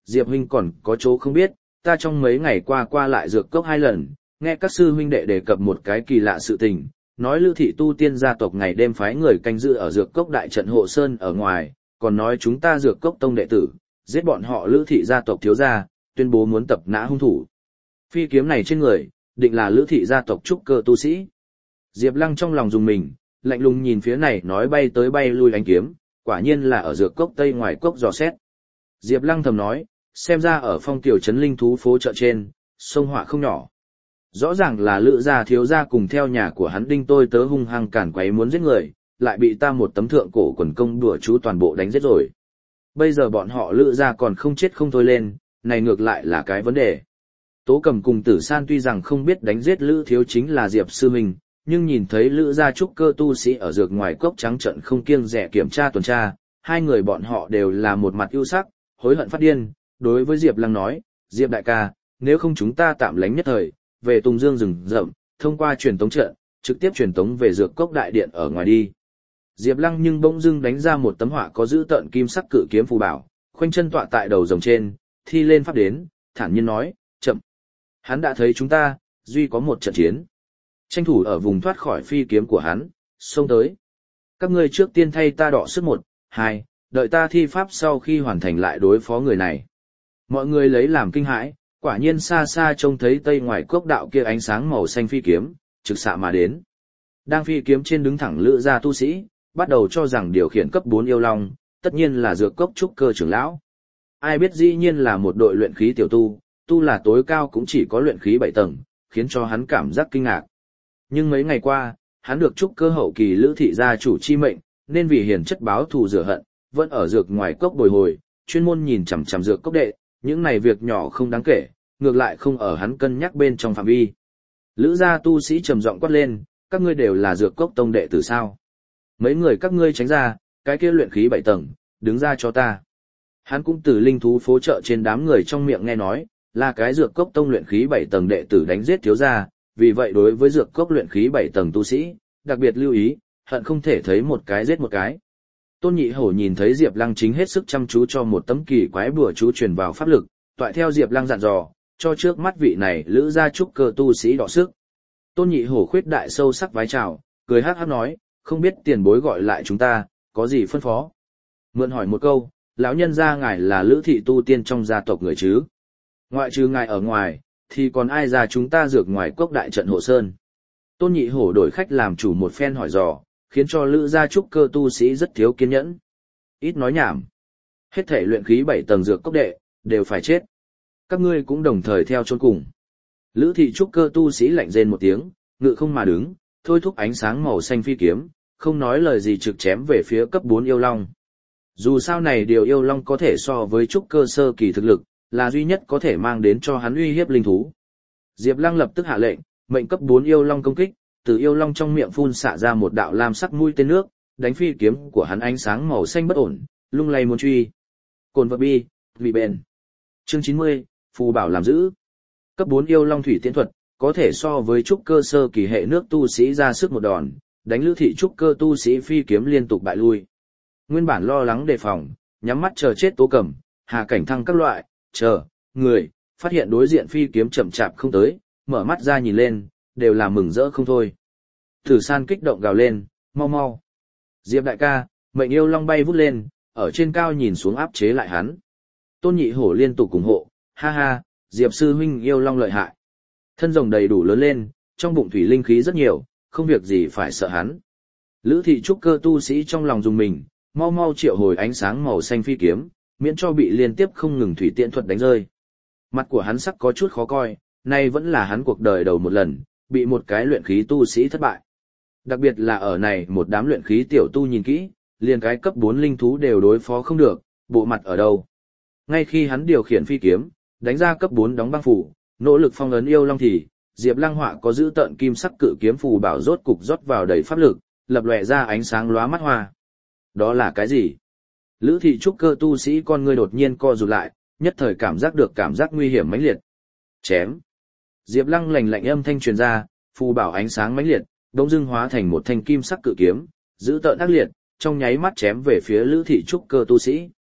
Diệp huynh còn có chỗ không biết, ta trong mấy ngày qua lại dược cốc 2 lần, nghe các sư huynh đệ đề cập một cái kỳ lạ sự tình, nói Lữ thị tu tiên gia tộc ngày đêm phái người canh giữ ở dược cốc đại trận hộ sơn ở ngoài, còn nói chúng ta dược cốc tông đệ tử, giết bọn họ Lữ thị gia tộc thiếu gia, tuyên bố muốn tập nã hung thủ. Phi kiếm này trên người, định là Lữ thị gia tộc trúc cơ tu sĩ. Diệp Lăng trong lòng dùng mình, lạnh lùng nhìn phía này nói bay tới bay lui ánh kiếm, quả nhiên là ở dược cốc tây ngoài cốc dò xét. Diệp Lăng thầm nói, xem ra ở phong tiểu trấn linh thú phố chợ trên, sông họa không nhỏ. Rõ ràng là Lữ gia thiếu gia cùng theo nhà của hắn đinh tôi tớ hung hăng cản quấy muốn giết người, lại bị ta một tấm thượng cổ quần công đùa chú toàn bộ đánh giết rồi. Bây giờ bọn họ Lữ gia còn không chết không thôi lên, này ngược lại là cái vấn đề. Tố Cầm cùng Tử San tuy rằng không biết đánh giết Lữ thiếu chính là Diệp sư huynh, nhưng nhìn thấy Lữ gia trúc cơ tu sĩ ở dược ngoài cốc trắng trận không kiêng dè kiểm tra tuần tra, hai người bọn họ đều là một mặt ưu sắc, hối hận phát điên, đối với Diệp Lăng nói, Diệp đại ca, nếu không chúng ta tạm lánh nhất thời, về Tùng Dương rừng rậm, thông qua truyền tống trận, trực tiếp truyền tống về dược cốc đại điện ở ngoài đi. Diệp Lăng nhưng bỗng dưng đánh ra một tấm họa có giữ tợn kim sắc cự kiếm phù bảo, khoanh chân tọa tại đầu rồng trên, thi lên pháp đến, thản nhiên nói, chậm. Hắn đã thấy chúng ta, duy có một trận chiến. Tranh thủ ở vùng thoát khỏi phi kiếm của hắn, xông tới. Các ngươi trước tiên thay ta đọ sức 1, 2, đợi ta thi pháp sau khi hoàn thành lại đối phó người này. Mọi người lấy làm kinh hãi, quả nhiên xa xa trông thấy tây ngoài cốc đạo kia ánh sáng màu xanh phi kiếm, trực xạ mà đến. Đang phi kiếm trên đứng thẳng Lữ gia tu sĩ, bắt đầu cho rằng điều khiển cấp 4 yêu long, tất nhiên là dược cốc trúc cơ trưởng lão. Ai biết dĩ nhiên là một đội luyện khí tiểu tu, tu là tối cao cũng chỉ có luyện khí 7 tầng, khiến cho hắn cảm giác kinh ngạc. Nhưng mấy ngày qua, hắn được trúc cơ hậu kỳ Lữ thị gia chủ chi mệnh, nên vì hiền chất báo thù rửa hận, vẫn ở dược ngoài cốc bồi hồi, chuyên môn nhìn chằm chằm dược cốc đệ, những này việc nhỏ không đáng kể, ngược lại không ở hắn cân nhắc bên trong phạm vi. Lữ gia tu sĩ trầm giọng quát lên, các ngươi đều là dược cốc tông đệ tử sao? Mấy người các ngươi tránh ra, cái kia luyện khí 7 tầng, đứng ra cho ta. Hắn cũng từ linh thú phố chợ trên đám người trong miệng nghe nói, là cái dược cốc tông luyện khí 7 tầng đệ tử đánh giết thiếu gia, vì vậy đối với dược cốc luyện khí 7 tầng tu sĩ, đặc biệt lưu ý, hận không thể thấy một cái giết một cái. Tôn Nhị Hổ nhìn thấy Diệp Lăng chính hết sức chăm chú cho một tấm kỳ quái bùa chú truyền vào pháp lực, toại theo Diệp Lăng dặn dò, cho trước mắt vị này Lữ gia trúc cơ tu sĩ đọ sức. Tôn Nhị Hổ khuyết đại sâu sắc vái chào, cười hắc hắc nói, không biết tiền bối gọi lại chúng ta, có gì phân phó? Mượn hỏi một câu, lão nhân gia ngài là Lữ thị tu tiên trong gia tộc người chứ? Ngoại trừ ngài ở ngoài, thì còn ai ra chúng ta dược ngoài cốc đại trận hộ sơn? Tôn Nhị Hổ đổi khách làm chủ một phen hỏi dò, khiến cho Lữ gia trúc cơ tu sĩ rất thiếu kiên nhẫn. Ít nói nhảm. Hết thể luyện khí 7 tầng dược cốc đệ, đều phải chết. Các ngươi cũng đồng thời theo chôn cùng. Lữ thị trúc cơ tu sĩ lạnh rên một tiếng, ngự không mà đứng, thôi thúc ánh sáng màu xanh phi kiếm, không nói lời gì trực chém về phía cấp 4 yêu long. Dù sao này điều yêu long có thể so với trúc cơ sơ kỳ thực lực, là duy nhất có thể mang đến cho hắn uy hiếp linh thú. Diệp Lăng lập tức hạ lệnh, mệnh cấp 4 yêu long công kích, từ yêu long trong miệng phun xạ ra một đạo lam sắc mũi tên nước, đánh phi kiếm của hắn ánh sáng màu xanh bất ổn, lung lay muốn truy. Cồn vật bi, vì bền. Chương 90, phù bảo làm giữ. Cấp 4 yêu long thủy tiễn thuật, có thể so với trúc cơ sơ kỳ hệ nước tu sĩ ra sức một đòn, đánh Lữ thị trúc cơ tu sĩ phi kiếm liên tục bại lui. Nguyên bản lo lắng đề phòng, nhắm mắt chờ chết Tố Cẩm, Hà Cảnh Thăng các loại, người, phát hiện đối diện phi kiếm chậm chạp không tới, mở mắt ra nhìn lên, đều là mừng rỡ không thôi. Tử San kích động gào lên, mau mau. Diệp đại ca, mệnh yêu long bay vút lên, ở trên cao nhìn xuống áp chế lại hắn. Tôn Nhị Hổ liên tục ủng hộ, ha ha, Diệp sư huynh yêu long lợi hại. Thân rồng đầy đủ lớn lên, trong bụng thủy linh khí rất nhiều, không việc gì phải sợ hắn. Lữ thị trúc cơ tu sĩ trong lòng dùng mình, mau mau triệu hồi ánh sáng màu xanh phi kiếm, miễn cho bị liên tiếp không ngừng thủy tiễn thuật đánh rơi. Mặt của hắn sắc có chút khó coi, nay vẫn là hắn cuộc đời đầu một lần, bị một cái luyện khí tu sĩ thất bại. Đặc biệt là ở này một đám luyện khí tiểu tu nhìn kỹ, liền cái cấp 4 linh thú đều đối phó không được, bộ mặt ở đâu. Ngay khi hắn điều khiển phi kiếm, đánh ra cấp 4 đóng băng phủ, nỗ lực phong ấn yêu long thì, Diệp Lăng họa có giữ tận kim sắc cự kiếm phù bảo rốt cục rót vào đầy pháp lực, lập lòe ra ánh sáng lóa mắt hoa. Đó là cái gì? Lữ thị trúc cơ tu sĩ con ngươi đột nhiên co rụt lại, nhất thời cảm giác được cảm giác nguy hiểm mãnh liệt. Chém. Diệp Lăng lạnh lạnh âm thanh truyền ra, phù bảo ánh sáng mãnh liệt, bỗng dưng hóa thành một thanh kim sắc cự kiếm, giữ tợn ác liệt, trong nháy mắt chém về phía Lữ thị trúc cơ tu sĩ.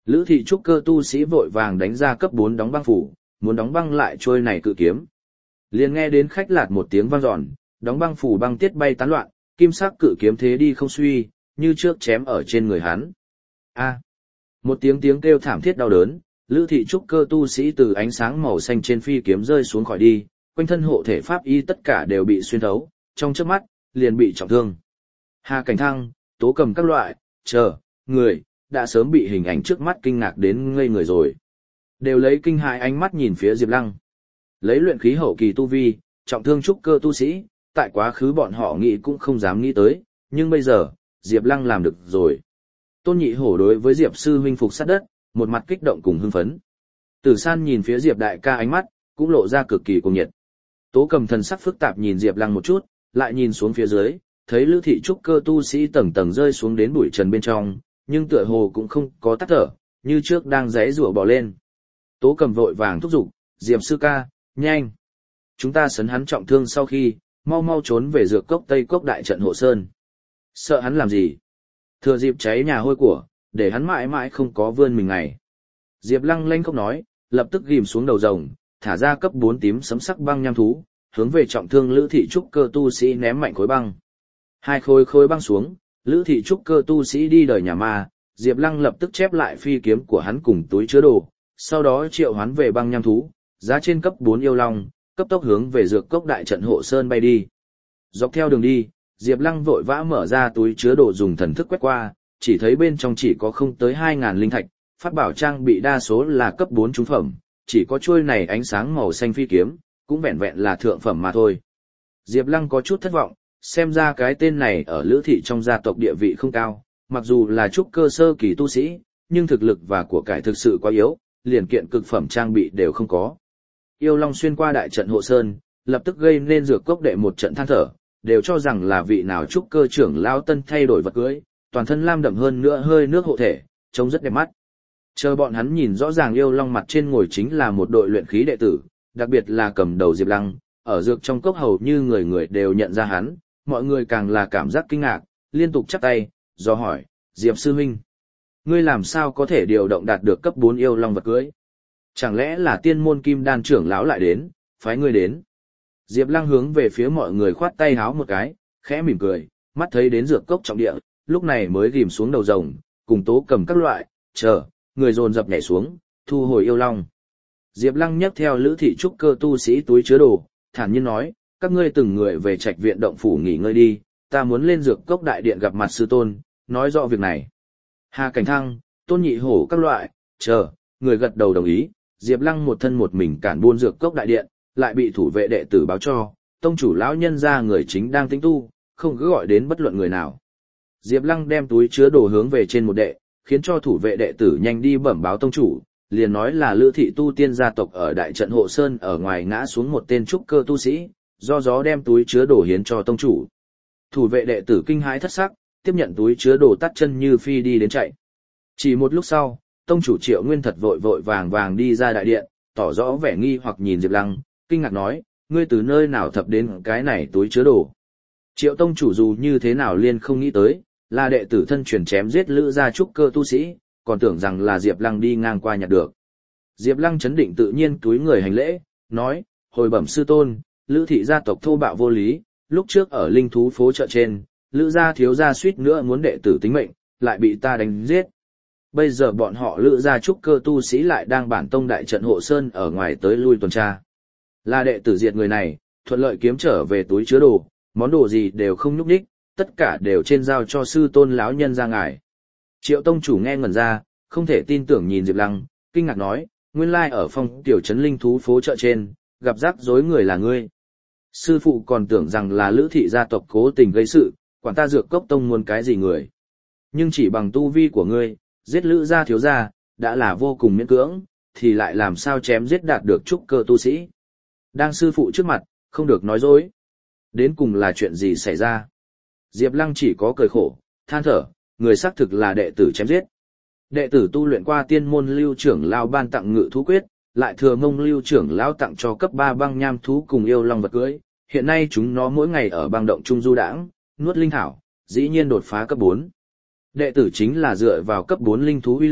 Lữ thị trúc cơ tu sĩ vội vàng đánh ra cấp 4 đóng băng phủ, muốn đóng băng lại trôi này cự kiếm. Liền nghe đến khách lạt một tiếng vang dọn, đóng băng phủ băng tiết bay tán loạn, kim sắc cự kiếm thế đi không suy, như trước chém ở trên người hắn. A! Một tiếng kêu thảm thiết đau đớn, Lữ thị trúc cơ tu sĩ từ ánh sáng màu xanh trên phi kiếm rơi xuống khỏi đi, quanh thân hộ thể pháp y tất cả đều bị xuyên thấu, trong chớp mắt liền bị trọng thương. Hà Cảnh Thăng, Tố Cầm các loại, người đã sớm bị hình ảnh trước mắt kinh ngạc đến ngây người rồi. Đều lấy kinh hãi ánh mắt nhìn phía Diệp Lăng. Lấy luyện khí hậu kỳ tu vi, trọng thương trúc cơ tu sĩ, tại quá khứ bọn họ nghĩ cũng không dám nghĩ tới, nhưng bây giờ, Diệp Lăng làm được rồi. Tôn Nhị Hổ đối với Diệp sư huynh phục sát đất, một mặt kích động cùng hưng phấn. Tử San nhìn phía Diệp đại ca ánh mắt, cũng lộ ra cực kỳ cuồng nhiệt. Tố Cầm thần sắc phức tạp nhìn Diệp Lăng một chút, lại nhìn xuống phía dưới, thấy Lữ thị trúc cơ tu sĩ tầng tầng rơi xuống đến bụi trần bên trong, nhưng tựa hồ cũng không có tắt thở, như trước đang giãy giụa bò lên. Tố Cầm vội vàng thúc giục, "Diệp sư ca, nhanh! Chúng ta sấn hắn trọng thương sau khi, mau mau trốn về dược cốc Tây Cốc đại trận hộ sơn." Sợ hắn làm gì? Thừa dịp cháy nhà hôi của, để hắn mãi mãi không có vươn mình ngày. Diệp Lăng lanh không nói, lập tức ghim xuống đầu rồng, thả ra cấp 4 tím sấm sắc băng nham thú, hướng về trọng thương Lữ thị trúc cơ tu sĩ ném mạnh khối băng. Hai khối băng xuống, Lữ thị trúc cơ tu sĩ đi đời nhà ma, Diệp Lăng lập tức chép lại phi kiếm của hắn cùng túi chứa đồ, sau đó triệu hoán về băng nham thú, giá trên cấp 4 yêu long, cấp tốc hướng về dược cốc đại trận hộ sơn bay đi. Dọc theo đường đi, Diệp Lăng vội vã mở ra túi chứa đồ dùng thần thức quét qua, chỉ thấy bên trong chỉ có không tới 2000 linh thạch, pháp bảo trang bị đa số là cấp 4 trung phẩm, chỉ có chuôi này ánh sáng màu xanh phi kiếm, cũng vẹn vẹn là thượng phẩm mà thôi. Diệp Lăng có chút thất vọng, xem ra cái tên này ở Lữ thị trong gia tộc địa vị không cao, mặc dù là trúc cơ sơ kỳ tu sĩ, nhưng thực lực và của cải thực sự quá yếu, liền kiện cực phẩm trang bị đều không có. Yêu Long xuyên qua đại trận hộ sơn, lập tức gây nên dược cốc đệ một trận than thở, đều cho rằng là vị nào trúc cơ trưởng lão tân thay đổi vật cưới, toàn thân lam đậm hơn nữa hơi nước hộ thể, trông rất đẹp mắt. Chờ bọn hắn nhìn rõ ràng Yêu Long mặt trên ngồi chính là một đội luyện khí đệ tử, đặc biệt là cầm đầu Diệp Lăng, ở dược trong cốc hầu như người người đều nhận ra hắn, mọi người càng là cảm giác kinh ngạc, liên tục chắp tay, do hỏi, "Diệp sư huynh, ngươi làm sao có thể điều động đạt được cấp 4 Yêu Long vật cưới? Chẳng lẽ là tiên môn kim đan trưởng lão lại đến, phái ngươi đến?" Diệp Lăng hướng về phía mọi người khoát tay háo một cái, khẽ mỉm cười, mắt thấy đến dược cốc trọng địa, lúc này mới ghim xuống đầu rồng, cùng Tố Cầm các loại, người dồn dập nhảy xuống, thu hồi Yêu Long. Diệp Lăng nhấc theo Lữ thị trúc cơ tu sĩ túi chứa đồ, thản nhiên nói, "Các ngươi từng người về trạch viện động phủ nghỉ ngơi đi, ta muốn lên dược cốc đại điện gặp mặt sư tôn, nói rõ việc này." Hà Cảnh Thăng, Tôn Nhị Hổ các loại, người gật đầu đồng ý. Diệp Lăng một thân một mình cản buôn dược cốc đại điện, lại bị thủ vệ đệ tử báo cho, tông chủ lão nhân gia người chính đang tĩnh tu, không cứ gọi đến bất luận người nào. Diệp Lăng đem túi chứa đồ hướng về trên một đệ, khiến cho thủ vệ đệ tử nhanh đi bẩm báo tông chủ, liền nói là Lữ thị tu tiên gia tộc ở đại trận hộ sơn ở ngoài ngã xuống một tên trúc cơ tu sĩ, do gió đem túi chứa đồ hiến cho tông chủ. Thủ vệ đệ tử kinh hãi thất sắc, tiếp nhận túi chứa đồ tắt chân như phi đi đến chạy. Chỉ một lúc sau, tông chủ Triệu Nguyên thật vội vàng đi ra đại điện, tỏ rõ vẻ nghi hoặc nhìn Diệp Lăng, kinh ngạc nói, "Ngươi từ nơi nào thập đến cái này túi chứa đồ?" Triệu tông chủ dù như thế nào liên không nghĩ tới, là đệ tử thân truyền chém giết Lữ gia trúc cơ tu sĩ, còn tưởng rằng là Diệp Lăng đi ngang qua nhặt được. Diệp Lăng chấn định tự nhiên túi người hành lễ, nói, "Hồi bẩm sư tôn, Lữ thị gia tộc thô bạo vô lý, lúc trước ở linh thú phố chợ trên, Lữ gia thiếu gia suýt nữa muốn đệ tử tính mệnh, lại bị ta đánh giết. Bây giờ bọn họ Lữ gia trúc cơ tu sĩ lại đang bản tông đại trận hộ sơn ở ngoài tới lui tuần tra. Là đệ tử diệt người này, thuận lợi kiếm trở về túi chứa đồ, món đồ gì đều không nhúc nhích, tất cả đều trên giao cho sư tôn lão nhân ra ngài." Triệu tông chủ nghe ngẩn ra, không thể tin tưởng nhìn Diệp Lăng, kinh ngạc nói, "Nguyên lai ở phong tiểu trấn linh thú phố chợ trên, gặp rắc rối người là ngươi. Sư phụ còn tưởng rằng là Lữ thị gia tộc cố tình gây sự, quản ta dược cốc tông muốn cái gì người. Nhưng chỉ bằng tu vi của ngươi, giết Lữ gia thiếu gia, đã là vô cùng miễn cưỡng, thì lại làm sao chém giết đạt được trúc cơ tu sĩ. Đang sư phụ trước mặt, không được nói dối. Đến cùng là chuyện gì xảy ra?" Diệp Lăng chỉ có cười khổ, than thở, người xác thực là đệ tử chém giết. Đệ tử tu luyện qua tiên môn Lưu trưởng lão ban tặng ngự thú quyết, lại thừa mông Lưu trưởng lão tặng cho cấp 3 băng nham thú cùng yêu long vật cưới, hiện nay chúng nó mỗi ngày ở băng động trung du đãng, nuốt linh thảo, dĩ nhiên đột phá cấp 4. Đệ tử chính là dựa vào cấp 4 linh thú uy lực,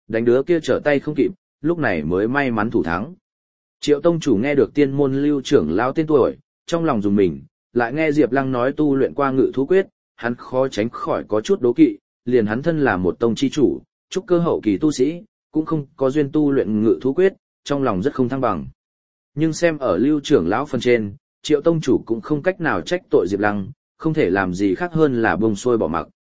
đánh đứa kia trở tay không kịp, lúc này mới may mắn thủ thắng. Triệu tông chủ nghe được tiên môn lưu trưởng lão tên tuổi, trong lòng dùng mình, lại nghe Diệp Lăng nói tu luyện qua ngự thú quyết, hắn khó tránh khỏi có chút đố kỵ, liền hắn thân là một tông chi chủ, trúc cơ hậu kỳ tu sĩ, cũng không có duyên tu luyện ngự thú quyết, trong lòng rất không thăng bằng. Nhưng xem ở lưu trưởng lão phần trên, Triệu tông chủ cũng không cách nào trách tội Diệp Lăng, không thể làm gì khác hơn là buông xuôi bỏ mặc.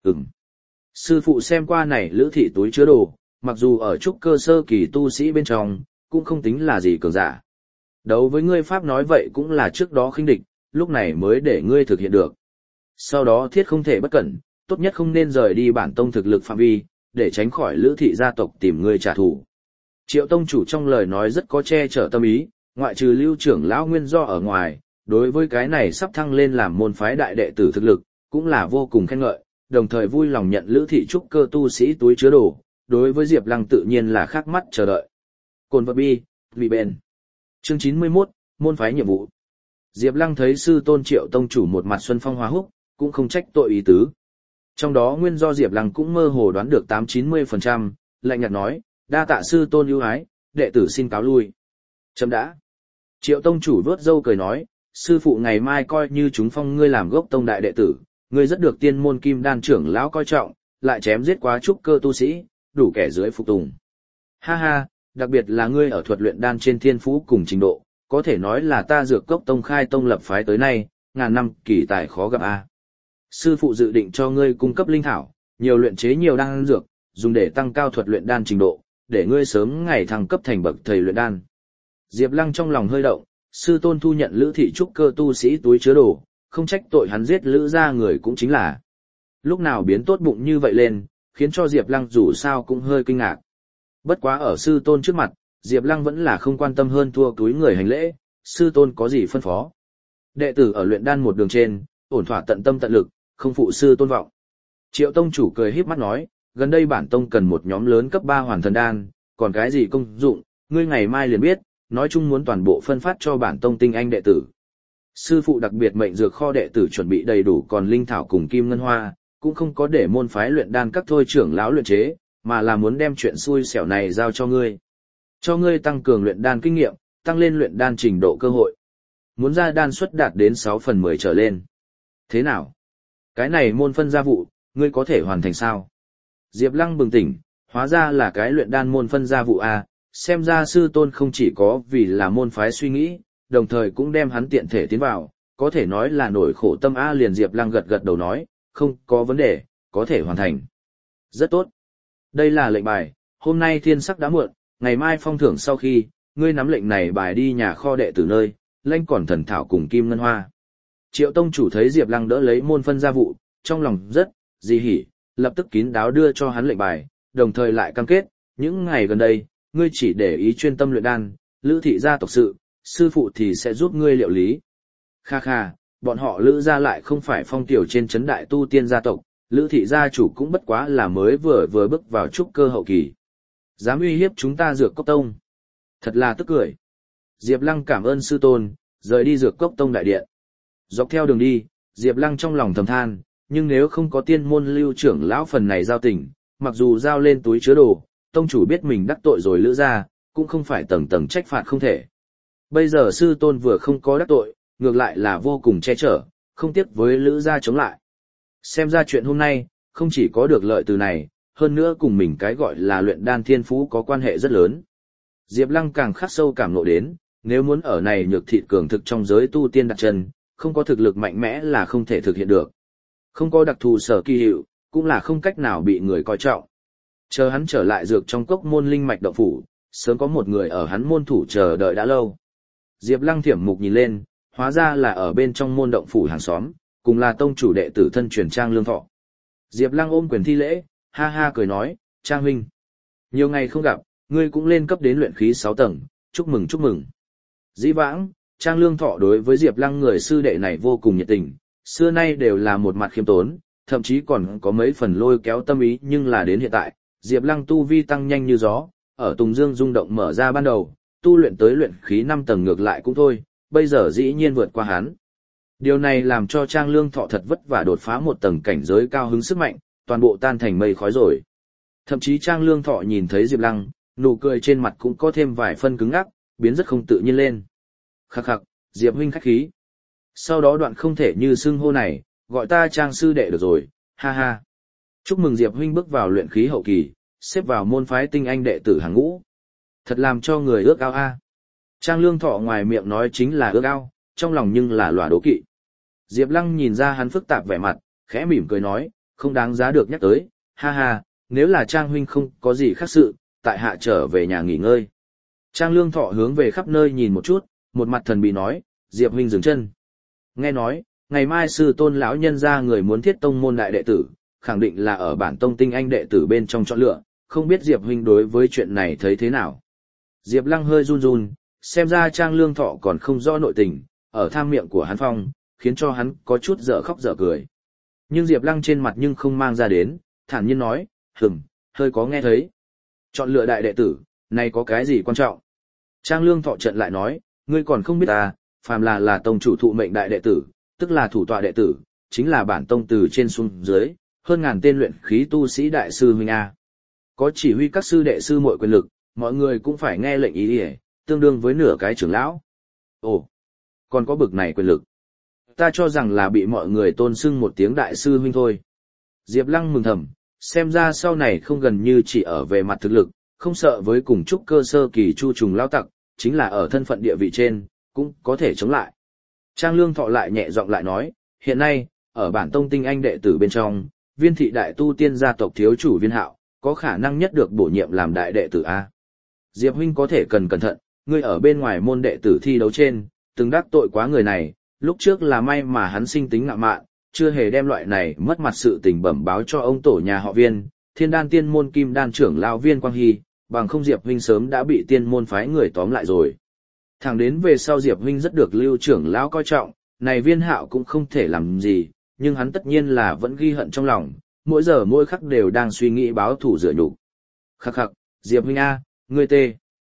Sư phụ xem qua này lữ thị túi chứa đồ, mặc dù ở trúc cơ sơ kỳ tu sĩ bên trong, cũng không tính là gì cường giả. Đấu với ngươi pháp nói vậy cũng là trước đó khinh địch, lúc này mới để ngươi thực hiện được. Sau đó thiết không thể bất cẩn, tốt nhất không nên rời đi bản tông thực lực phạm vi, để tránh khỏi lữ thị gia tộc tìm ngươi trả thù. Triệu tông chủ trong lời nói rất có che chở tâm ý, ngoại trừ lưu trưởng lão nguyên do ở ngoài, đối với cái này sắp thăng lên làm môn phái đại đệ tử thực lực, cũng là vô cùng khen ngợi, đồng thời vui lòng nhận lữ thị trúc cơ tu sĩ túi chứa đồ, đối với Diệp Lăng tự nhiên là khác mắt chờ đợi. Cồn vật bi, vì bền. Chương 91, môn phái nhiệm vụ. Diệp Lăng thấy sư tôn Triệu tông chủ một mặt xuân phong hóa húc, cũng không trách tội ý tứ. Trong đó nguyên do Diệp Lăng cũng mơ hồ đoán được 80-90%, lạnh nhạt nói, đa tạ sư tôn ưu ái, đệ tử xin cáo lui. Chấm đã. Triệu tông chủ vớt râu cười nói, sư phụ ngày mai coi như chúng phong ngươi làm gốc tông đại đệ tử, ngươi rất được tiên môn kim đan trưởng lão coi trọng, lại chém giết quá trúc cơ tu sĩ, đủ kẻ dưới phục tùng. Ha ha, đặc biệt là ngươi ở thuật luyện đan trên thiên phú cùng trình độ, có thể nói là ta dược cốc tông khai tông lập phái tới nay, ngàn năm kỳ tài khó gặp a. Sư phụ dự định cho ngươi cung cấp linh thảo, nhiều luyện chế nhiều đan dược, dùng để tăng cao thuật luyện đan trình độ, để ngươi sớm ngày thăng cấp thành bậc thầy luyện đan. Diệp Lăng trong lòng hơi động, sư tôn thu nhận lữ thị trúc cơ tu sĩ túi chứa đồ, không trách tội hắn giết lữ gia người cũng chính là. Lúc nào biến tốt bụng như vậy lên, khiến cho Diệp Lăng dù sao cũng hơi kinh ngạc. Bất quá ở sư tôn trước mặt, Diệp Lăng vẫn là không quan tâm hơn thua túi người hành lễ, sư tôn có gì phân phó. Đệ tử ở luyện đan một đường trên, ổn thỏa tận tâm tận lực, không phụ sư tôn vọng. Triệu tông chủ cười híp mắt nói, gần đây bản tông cần một nhóm lớn cấp 3 hoàn thần đan, còn cái gì công dụng, ngươi ngày mai liền biết, nói chung muốn toàn bộ phân phát cho bản tông tinh anh đệ tử. Sư phụ đặc biệt mệnh dược kho đệ tử chuẩn bị đầy đủ còn linh thảo cùng kim ngân hoa, cũng không có để môn phái luyện đan các thôi trưởng lão luyện chế, mà là muốn đem chuyện xui xẻo này giao cho ngươi. Cho ngươi tăng cường luyện đan kinh nghiệm, tăng lên luyện đan trình độ cơ hội. Muốn ra đan suất đạt đến 6/10 trở lên. Thế nào? Cái này môn phân gia vụ, ngươi có thể hoàn thành sao? Diệp Lăng bừng tỉnh, hóa ra là cái luyện đan môn phân gia vụ A, xem ra sư tôn không chỉ có vì là môn phái suy nghĩ, đồng thời cũng đem hắn tiện thể tiến vào, có thể nói là nổi khổ tâm A. Liền Diệp Lăng gật gật đầu nói, không có vấn đề, có thể hoàn thành. Rất tốt. Đây là lệnh bài, hôm nay thiên sắc đã muộn, ngày mai phong thưởng sau khi, ngươi nắm lệnh này bài đi nhà kho đệ tử nơi, lãnh còn thần thảo cùng kim ngân hoa. Triệu tông chủ thấy Diệp Lăng đỡ lấy môn phân gia vụ, trong lòng rất dị hỉ, lập tức kín đáo đưa cho hắn lệnh bài, đồng thời lại cam kết, những ngày gần đây, ngươi chỉ để ý chuyên tâm luyện đan, lữ thị gia tộc sự, sư phụ thì sẽ giúp ngươi liệu lý. Kha kha, bọn họ lữ gia lại không phải phong tiểu trên chấn đại tu tiên gia tộc, lữ thị gia chủ cũng bất quá là mới vừa bước vào trúc cơ hậu kỳ. Dám uy hiếp chúng ta dược cốc tông. Thật là tức cười. Diệp Lăng cảm ơn sư tôn, rời đi dược cốc tông đại điện. Dọc theo đường đi, Diệp Lăng trong lòng thầm than, nhưng nếu không có tiên môn lưu trưởng lão phần này giao tình, mặc dù giao lên túi chứa đồ, tông chủ biết mình đắc tội rồi lữ gia, cũng không phải tầng tầng trách phạt không thể. Bây giờ sư tôn vừa không có đắc tội, ngược lại là vô cùng che chở, không tiếc với lữ gia chống lại. Xem ra chuyện hôm nay, không chỉ có được lợi từ này, hơn nữa cùng mình cái gọi là luyện đan thiên phú có quan hệ rất lớn. Diệp Lăng càng khắc sâu cảm ngộ đến, nếu muốn ở này nhược thịt cường thực trong giới tu tiên đặt chân, không có thực lực mạnh mẽ là không thể thực hiện được. Không có đặc thù sở kỳ hiệu, cũng là không cách nào bị người coi trọng. Chờ hắn trở lại dược trong cốc môn linh mạch động phủ, sớm có một người ở hắn môn thủ chờ đợi đã lâu. Diệp Lăng thiểm mục nhìn lên, hóa ra là ở bên trong môn động phủ hàng xóm, cùng là tông chủ đệ tử thân truyền Trang Lương Thọ. Diệp Lăng ôm quyền thi lễ, ha ha cười nói, Trang huynh, nhiều ngày không gặp, ngươi cũng lên cấp đến luyện khí 6 tầng, chúc mừng chúc mừng. Dĩ vãng, Trang Lương Thọ đối với Diệp Lăng người sư đệ này vô cùng nhiệt tình, xưa nay đều là một mặt khiêm tốn, thậm chí còn có mấy phần lôi kéo tâm ý, nhưng là đến hiện tại, Diệp Lăng tu vi tăng nhanh như gió, ở Tùng Dương rung động mở ra ban đầu, tu luyện tới luyện khí 5 tầng ngược lại cũng thôi, bây giờ dĩ nhiên vượt qua hắn. Điều này làm cho Trang Lương Thọ thật vất vả đột phá một tầng cảnh giới cao hứng sức mạnh, toàn bộ tan thành mây khói rồi. Thậm chí Trang Lương Thọ nhìn thấy Diệp Lăng, nụ cười trên mặt cũng có thêm vài phân cứng ngắc, biến rất không tự nhiên lên. Khắc khắc, Diệp huynh khách khí. Sau đó đoạn không thể như xưng hô này, gọi ta Trang sư đệ được rồi, ha ha. Chúc mừng Diệp huynh bước vào luyện khí hậu kỳ, xếp vào môn phái tinh anh đệ tử hàng ngũ. Thật làm cho người ước ao a. Trang Lương Thọ ngoài miệng nói chính là ước ao, trong lòng nhưng là lòa đố kỵ. Diệp Lăng nhìn ra hắn phức tạp vẻ mặt, khẽ mỉm cười nói, không đáng giá được nhắc tới, ha ha, nếu là Trang huynh không có gì khác sự, tại hạ trở về nhà nghỉ ngơi. Trang Lương Thọ hướng về khắp nơi nhìn một chút, một mặt thần bí nói, Diệp huynh dừng chân. Nghe nói, ngày mai sư tôn lão nhân ra người muốn thiết tông môn đại đệ tử, khẳng định là ở bản tông tinh anh đệ tử bên trong chọn lựa, không biết Diệp huynh đối với chuyện này thấy thế nào. Diệp Lăng hơi run run, xem ra Trang Lương Thọ còn không rõ nội tình, ở tham miệng của hắn phong, khiến cho hắn có chút dở khóc dở cười. Nhưng Diệp Lăng trên mặt nhưng không mang ra đến, thản nhiên nói, hơi có nghe thấy. Chọn lựa đại đệ tử, này có cái gì quan trọng? Trang Lương Thọ trận lại nói, ngươi còn không biết ta, phàm là tông chủ thụ mệnh đại đệ tử, tức là thủ tọa đệ tử, chính là bản tông từ trên xuống dưới, hơn ngàn tên luyện khí tu sĩ đại sư huynh a. Có chỉ huy các sư đệ sư muội quyền lực, mọi người cũng phải nghe lệnh ý ý, tương đương với nửa cái trưởng lão. Ồ, còn có bực này quyền lực. Ta cho rằng là bị mọi người tôn xưng một tiếng đại sư huynh thôi. Diệp Lăng mừng thầm, xem ra sau này không gần như chỉ ở về mặt thực lực, không sợ với cùng trúc cơ sơ kỳ chu trùng lao tặc, chính là ở thân phận địa vị trên, cũng có thể chống lại. Trang Lương Thọ lại nhẹ giọng lại nói, hiện nay, ở bản tông tinh anh đệ tử bên trong, Viên thị đại tu tiên gia tộc thiếu chủ Viên Hạo, có khả năng nhất được bổ nhiệm làm đại đệ tử A. Diệp huynh có thể cần cẩn thận, ngươi ở bên ngoài môn đệ tử thi đấu trên, từng đắc tội quá người này, lúc trước là may mà hắn sinh tính ngạo mạn, chưa hề đem loại này mất mặt sự tình bẩm báo cho ông tổ nhà họ Viên, Thiên Đan Tiên môn Kim Đan trưởng lão Viên Quang Hy, bằng không Diệp huynh sớm đã bị tiên môn phái người tóm lại rồi. Thẳng đến về sau Diệp huynh rất được Lưu trưởng lão coi trọng, này Viên Hạo cũng không thể làm gì, nhưng hắn tất nhiên là vẫn ghi hận trong lòng, mỗi giờ mỗi khắc đều đang suy nghĩ báo thù rửa nhục. Khắc khắc, Diệp huynh a, ngươi tê.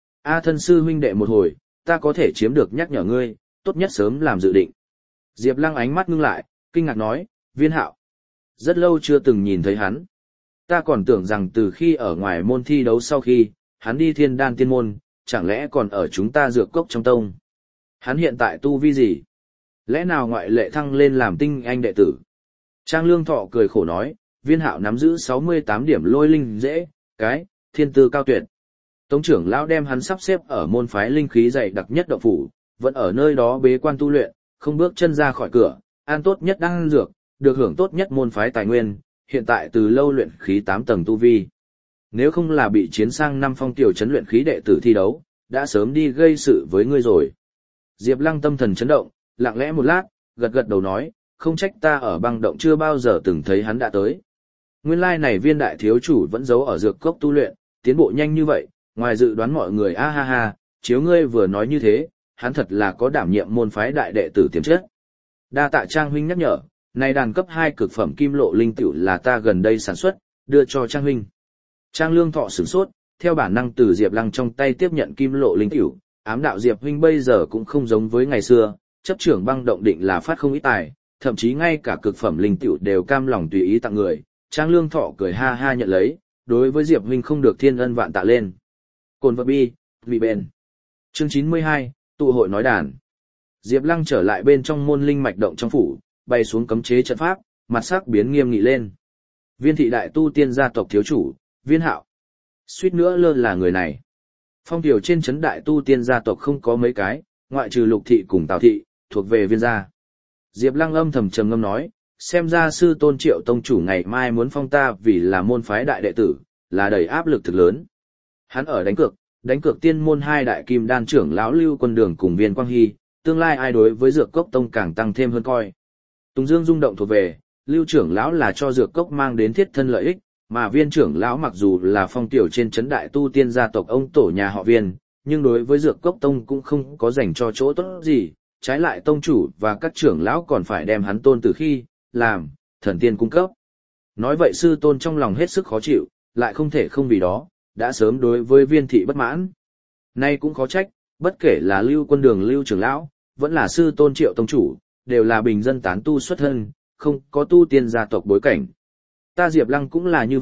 A thân sư huynh đệ một hồi, ta có thể chiếm được nhắc nhở ngươi, tốt nhất sớm làm dự định. Diệp Lăng ánh mắt ngưng lại, kinh ngạc nói, Viên Hạo. Rất lâu chưa từng nhìn thấy hắn. Ta còn tưởng rằng từ khi ở ngoài môn thi đấu sau khi, hắn đi Thiên Đan Tiên môn, chẳng lẽ còn ở chúng ta dược cốc trong tông. Hắn hiện tại tu vi gì? Lẽ nào ngoại lệ thăng lên làm tinh anh đệ tử? Trang Lương Thọ cười khổ nói, Viên Hạo nắm giữ 68 điểm lôi linh dễ, cái, thiên tư cao tuyệt. Tông trưởng lão đem hắn sắp xếp ở môn phái linh khí dày đặc nhất động phủ, vẫn ở nơi đó bế quan tu luyện, không bước chân ra khỏi cửa, ăn tốt nhất đan dược, được hưởng tốt nhất môn phái tài nguyên, hiện tại từ lâu luyện khí 8 tầng tu vi. Nếu không là bị chiến sang năm phong tiểu trấn luyện khí đệ tử thi đấu, đã sớm đi gây sự với ngươi rồi. Diệp Lăng tâm thần chấn động, lặng lẽ một lát, gật gật đầu nói, không trách ta ở băng động chưa bao giờ từng thấy hắn đã tới. Nguyên lai này Viên đại thiếu chủ vẫn giấu ở dược cốc tu luyện, tiến bộ nhanh như vậy, ngoài dự đoán mọi người a ha ha, chiếu ngươi vừa nói như thế, hắn thật là có đảm nhiệm môn phái đại đệ tử tiềm chất. Đa tạ Trang huynh nhắc nhở, này đàn cấp 2 cực phẩm kim lộ linh tiểu là ta gần đây sản xuất, đưa cho Trang huynh. Trang Lương Thọ sửng sốt, theo bản năng từ Diệp Lăng trong tay tiếp nhận kim lộ linh tiểu, ám đạo Diệp huynh bây giờ cũng không giống với ngày xưa, chấp trưởng băng động định là phát không ít tài, thậm chí ngay cả cực phẩm linh tiểu đều cam lòng tùy ý tặng người. Trang Lương Thọ cười ha ha nhận lấy, đối với Diệp huynh không được thiên ân vạn tạ lên. Cồn vật bi, vì bền. Chương 92, tụ hội nói đàn. Diệp Lăng trở lại bên trong môn linh mạch động trong phủ, bay xuống cấm chế trận pháp, mặt sắc biến nghiêm nghị lên. Viên thị đại tu tiên gia tộc thiếu chủ, Viên Hạo. Suýt nữa lơ là người này. Phong tiểu trên trấn đại tu tiên gia tộc không có mấy cái, ngoại trừ Lục thị cùng Tào thị, thuộc về Viên gia. Diệp Lăng âm thầm trầm ngâm nói, xem ra sư tôn Triệu tông chủ ngày mai muốn phong ta vì là môn phái đại đệ tử, là đầy áp lực thực lớn. Hắn ở đánh cược tiên môn 2 đại kim đan trưởng lão Lưu Quân Đường cùng Viên Quang Hy, tương lai ai đối với dược cốc tông càng tăng thêm hơn coi. Tùng Dương rung động thuộc về, Lưu trưởng lão là cho dược cốc mang đến thiết thân lợi ích, mà Viên trưởng lão mặc dù là phong tiểu trên trấn đại tu tiên gia tộc ông tổ nhà họ Viên, nhưng đối với dược cốc tông cũng không có dành cho chỗ tốt gì, trái lại tông chủ và các trưởng lão còn phải đem hắn tôn từ khi làm thần tiên cung cấp. Nói vậy sư tôn trong lòng hết sức khó chịu, lại không thể không vì đó, đã sớm đối với Viên thị bất mãn. Nay cũng khó trách, bất kể là Lưu Quân Đường Lưu trưởng lão, vẫn là sư tôn Triệu tông chủ, đều là bình dân tán tu xuất thân, không có tu tiên gia tộc bối cảnh. Ta Diệp Lăng cũng là như vậy,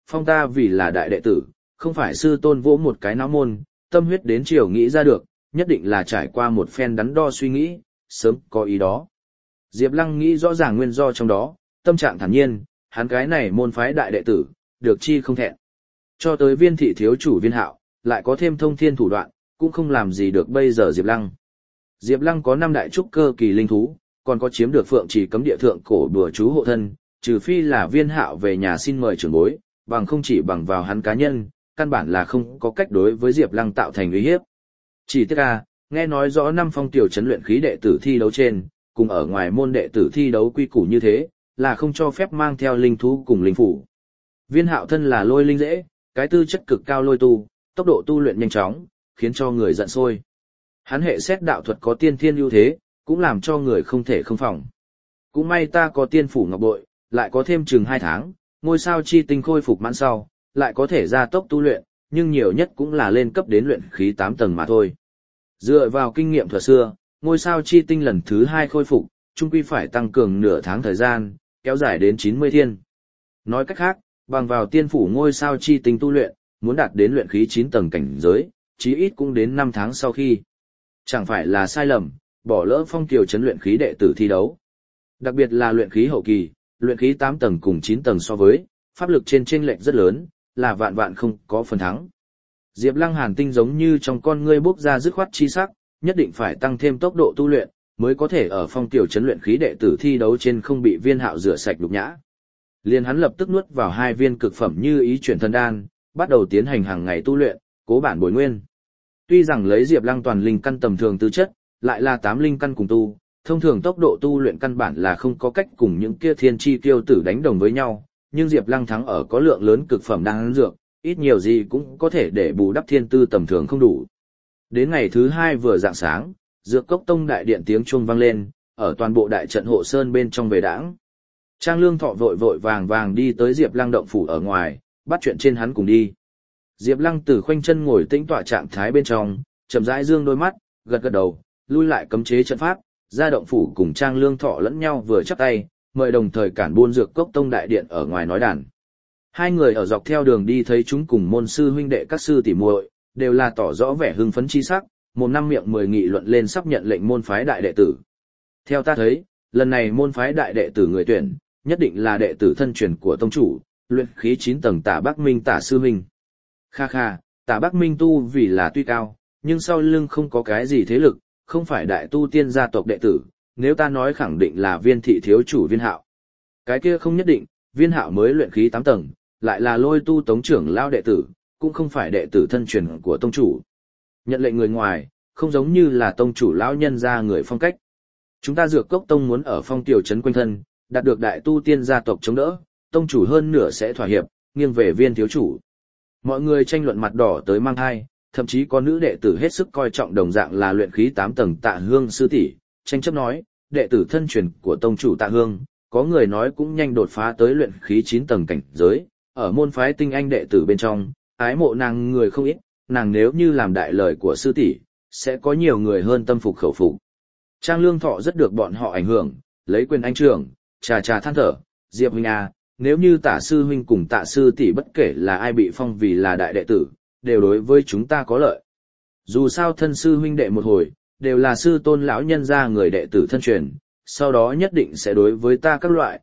phong ta vì là đại đệ tử, không phải sư tôn vỗ một cái não môn, tâm huyết đến chiều nghĩ ra được, nhất định là trải qua một phen đắn đo suy nghĩ, sớm có ý đó. Diệp Lăng nghĩ rõ ràng nguyên do trong đó, tâm trạng thản nhiên, hắn cái này môn phái đại đệ tử, được chi không thẹn. Cho tới Viên thị thiếu chủ Viên Hạo, lại có thêm thông thiên thủ đoạn, cũng không làm gì được bây giờ Diệp Lăng. Diệp Lăng có 5 đại trúc cơ kỳ linh thú, còn có chiếm được Phượng Trì cấm địa thượng cổ đùa chú hộ thân, trừ phi là Viên Hạo về nhà xin mời trưởng bối, bằng không chỉ bằng vào hắn cá nhân, căn bản là không có cách đối với Diệp Lăng tạo thành uy hiếp. Chỉ tiếc nghe nói rõ 5 phong tiểu trấn luyện khí đệ tử thi đấu trên, cùng ở ngoài môn đệ tử thi đấu quy củ như thế, là không cho phép mang theo linh thú cùng linh phủ. Viên Hạo thân là lôi linh dễ, cái tư chất cực cao lôi tu, tốc độ tu luyện nhanh chóng, khiến cho người giận sôi. Hắn hệ xét đạo thuật có tiên thiên ưu thế, cũng làm cho người không thể không phòng. Cũng may ta có tiên phủ ngọc bội, lại có thêm chừng 2 tháng, ngôi sao chi tinh khôi phục mãn sau, lại có thể gia tốc tu luyện, nhưng nhiều nhất cũng là lên cấp đến luyện khí 8 tầng mà thôi. Dựa vào kinh nghiệm thuở xưa, ngôi sao chi tinh lần thứ 2 khôi phục, chung quy phải tăng cường nửa tháng thời gian, kéo dài đến 90 thiên. Nói cách khác, bằng vào tiên phủ ngôi sao chi tinh tu luyện, muốn đạt đến luyện khí 9 tầng cảnh giới, chí ít cũng đến 5 tháng sau khi. Chẳng phải là sai lầm, bỏ lỡ phong kiều trấn luyện khí đệ tử thi đấu. Đặc biệt là luyện khí hậu kỳ, luyện khí 8 tầng cùng 9 tầng so với, pháp lực trên chênh lệch rất lớn, là vạn vạn không có phần thắng. Diệp Lăng hàn tinh giống như trong con ngươi bốc ra dứt khoát chi sắc, nhất định phải tăng thêm tốc độ tu luyện, mới có thể ở phong tiểu trấn luyện khí đệ tử thi đấu trên không bị Viên Hạo rửa sạch nhục nhã. Liền hắn lập tức nuốt vào 2 viên cực phẩm như ý chuyển thần đan, bắt đầu tiến hành hàng ngày tu luyện, cố bản bồi nguyên. Tuy rằng lấy Diệp Lăng toàn linh căn tầm thường tư chất, lại là 8 linh căn cùng tu, thông thường tốc độ tu luyện căn bản là không có cách cùng những kia thiên chi tiêu tử đánh đồng với nhau, nhưng Diệp Lăng thắng ở có lượng lớn cực phẩm đan dược, ít nhiều gì cũng có thể để bù đắp thiên tư tầm thường không đủ. Đến ngày thứ 2 vừa rạng sáng, Dược Cốc Tông đại điện tiếng chuông vang lên, ở toàn bộ đại trận hộ sơn bên trong về đãng. Trang Lương Thọ vội vội vàng vàng đi tới Diệp Lăng động phủ ở ngoài, bắt chuyện trên hắn cùng đi. Diệp Lăng từ khoanh chân ngồi tĩnh tọa trạng thái bên trong, chậm rãi dương đôi mắt, gật gật đầu, lui lại cấm chế trận pháp, ra động phủ cùng Trang Lương Thọ lẫn nhau vừa chắp tay, mời đồng thời cản buôn Dược Cốc Tông đại điện ở ngoài nói đàn. Hai người ở dọc theo đường đi thấy chúng cùng môn sư huynh đệ các sư tỷ muội, đều là tỏ rõ vẻ hưng phấn chi sắc, mồm năm miệng 10 nghị luận lên sắp nhận lệnh môn phái đại đệ tử. Theo ta thấy, lần này môn phái đại đệ tử người tuyển, nhất định là đệ tử thân truyền của tông chủ, luyện khí 9 tầng Tả Bắc Minh Tả sư huynh. Kha kha, Tả Bắc Minh tu vì là tuy cao, nhưng sau lưng không có cái gì thế lực, không phải đại tu tiên gia tộc đệ tử, nếu ta nói khẳng định là Viên thị thiếu chủ Viên Hạo. Cái kia không nhất định, Viên Hạo mới luyện khí 8 tầng, lại là Lôi Tu tống trưởng lao đệ tử, cũng không phải đệ tử thân truyền của tông chủ. Nhận lệnh người ngoài, không giống như là tông chủ lão nhân ra người phong cách. Chúng ta Dược Cốc Tông muốn ở phong tiểu trấn quanh thân, đạt được đại tu tiên gia tộc chống đỡ, tông chủ hơn nửa sẽ thỏa hiệp, nghiêng về Viên thiếu chủ. Mọi người tranh luận mặt đỏ tới mang hai, thậm chí có nữ đệ tử hết sức coi trọng đồng dạng là luyện khí 8 tầng Tạ Hương sư tỷ, tranh chấp nói, đệ tử thân truyền của tông chủ Tạ Hương, có người nói cũng nhanh đột phá tới luyện khí 9 tầng cảnh giới, ở môn phái tinh anh đệ tử bên trong, ái mộ nàng người không ít, nàng nếu như làm đại lời của sư tỷ, sẽ có nhiều người hơn tâm phục khẩu phục. Trang Lương Thọ rất được bọn họ ảnh hưởng, lấy quyền anh trưởng, trà than thở, Diệp huynh à, nếu như Tả sư huynh cùng Tạ sư tỷ bất kể là ai bị phong vì là đại đệ tử, đều đối với chúng ta có lợi. Dù sao thân sư huynh đệ một hồi, đều là sư tôn lão nhân gia người đệ tử thân truyền, sau đó nhất định sẽ đối với ta các loại,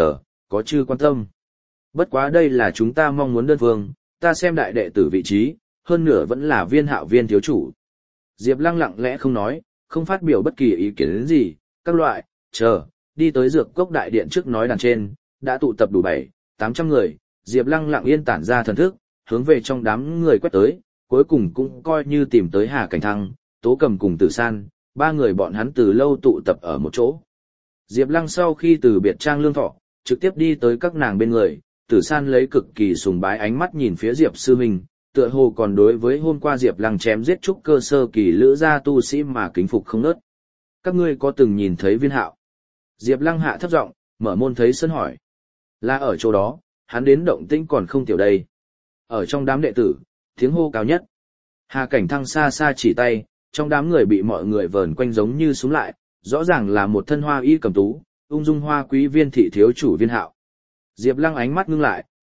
có chư quan tâm. Bất quá đây là chúng ta mong muốn đơn phương, ta xem đại đệ tử vị trí, hơn nửa vẫn là Viên Hạo Viên thiếu chủ. Diệp Lăng lặng lẽ không nói, không phát biểu bất kỳ ý kiến gì, các loại, đi tới Dược Cốc đại điện trước nói đàn trên, đã tụ tập đủ 700-800 người, Diệp Lăng lặng yên tản ra thần thức, hướng về trong đám người quét tới, cuối cùng cũng coi như tìm tới Hà Cảnh Thăng, Tố Cầm cùng Tử San, 3 người bọn hắn từ lâu tụ tập ở một chỗ. Diệp Lăng sau khi từ biệt Trang Lương Thọ, trực tiếp đi tới các nàng bên người, Tử San lấy cực kỳ sùng bái ánh mắt nhìn phía Diệp sư huynh, tựa hồ còn đối với hôm qua Diệp Lăng chém giết trúc cơ sơ kỳ lữ gia tu sĩ mà kính phục không nớt. Các ngươi có từng nhìn thấy Viên Hạo? Diệp Lăng hạ thấp giọng, mở môn thấy sân hỏi. Là ở chỗ đó, hắn đến động tĩnh còn không tiểu đây. Ở trong đám đệ tử, tiếng hô cao nhất. Hà Cảnh Thăng xa xa chỉ tay, trong đám người bị mọi người vờn quanh giống như súng lại, rõ ràng là một thân hoa y cầm tú, ung dung hoa quý Viên thị thiếu chủ Viên Hạo. Diệp Lăng ánh mắt ngưng lại,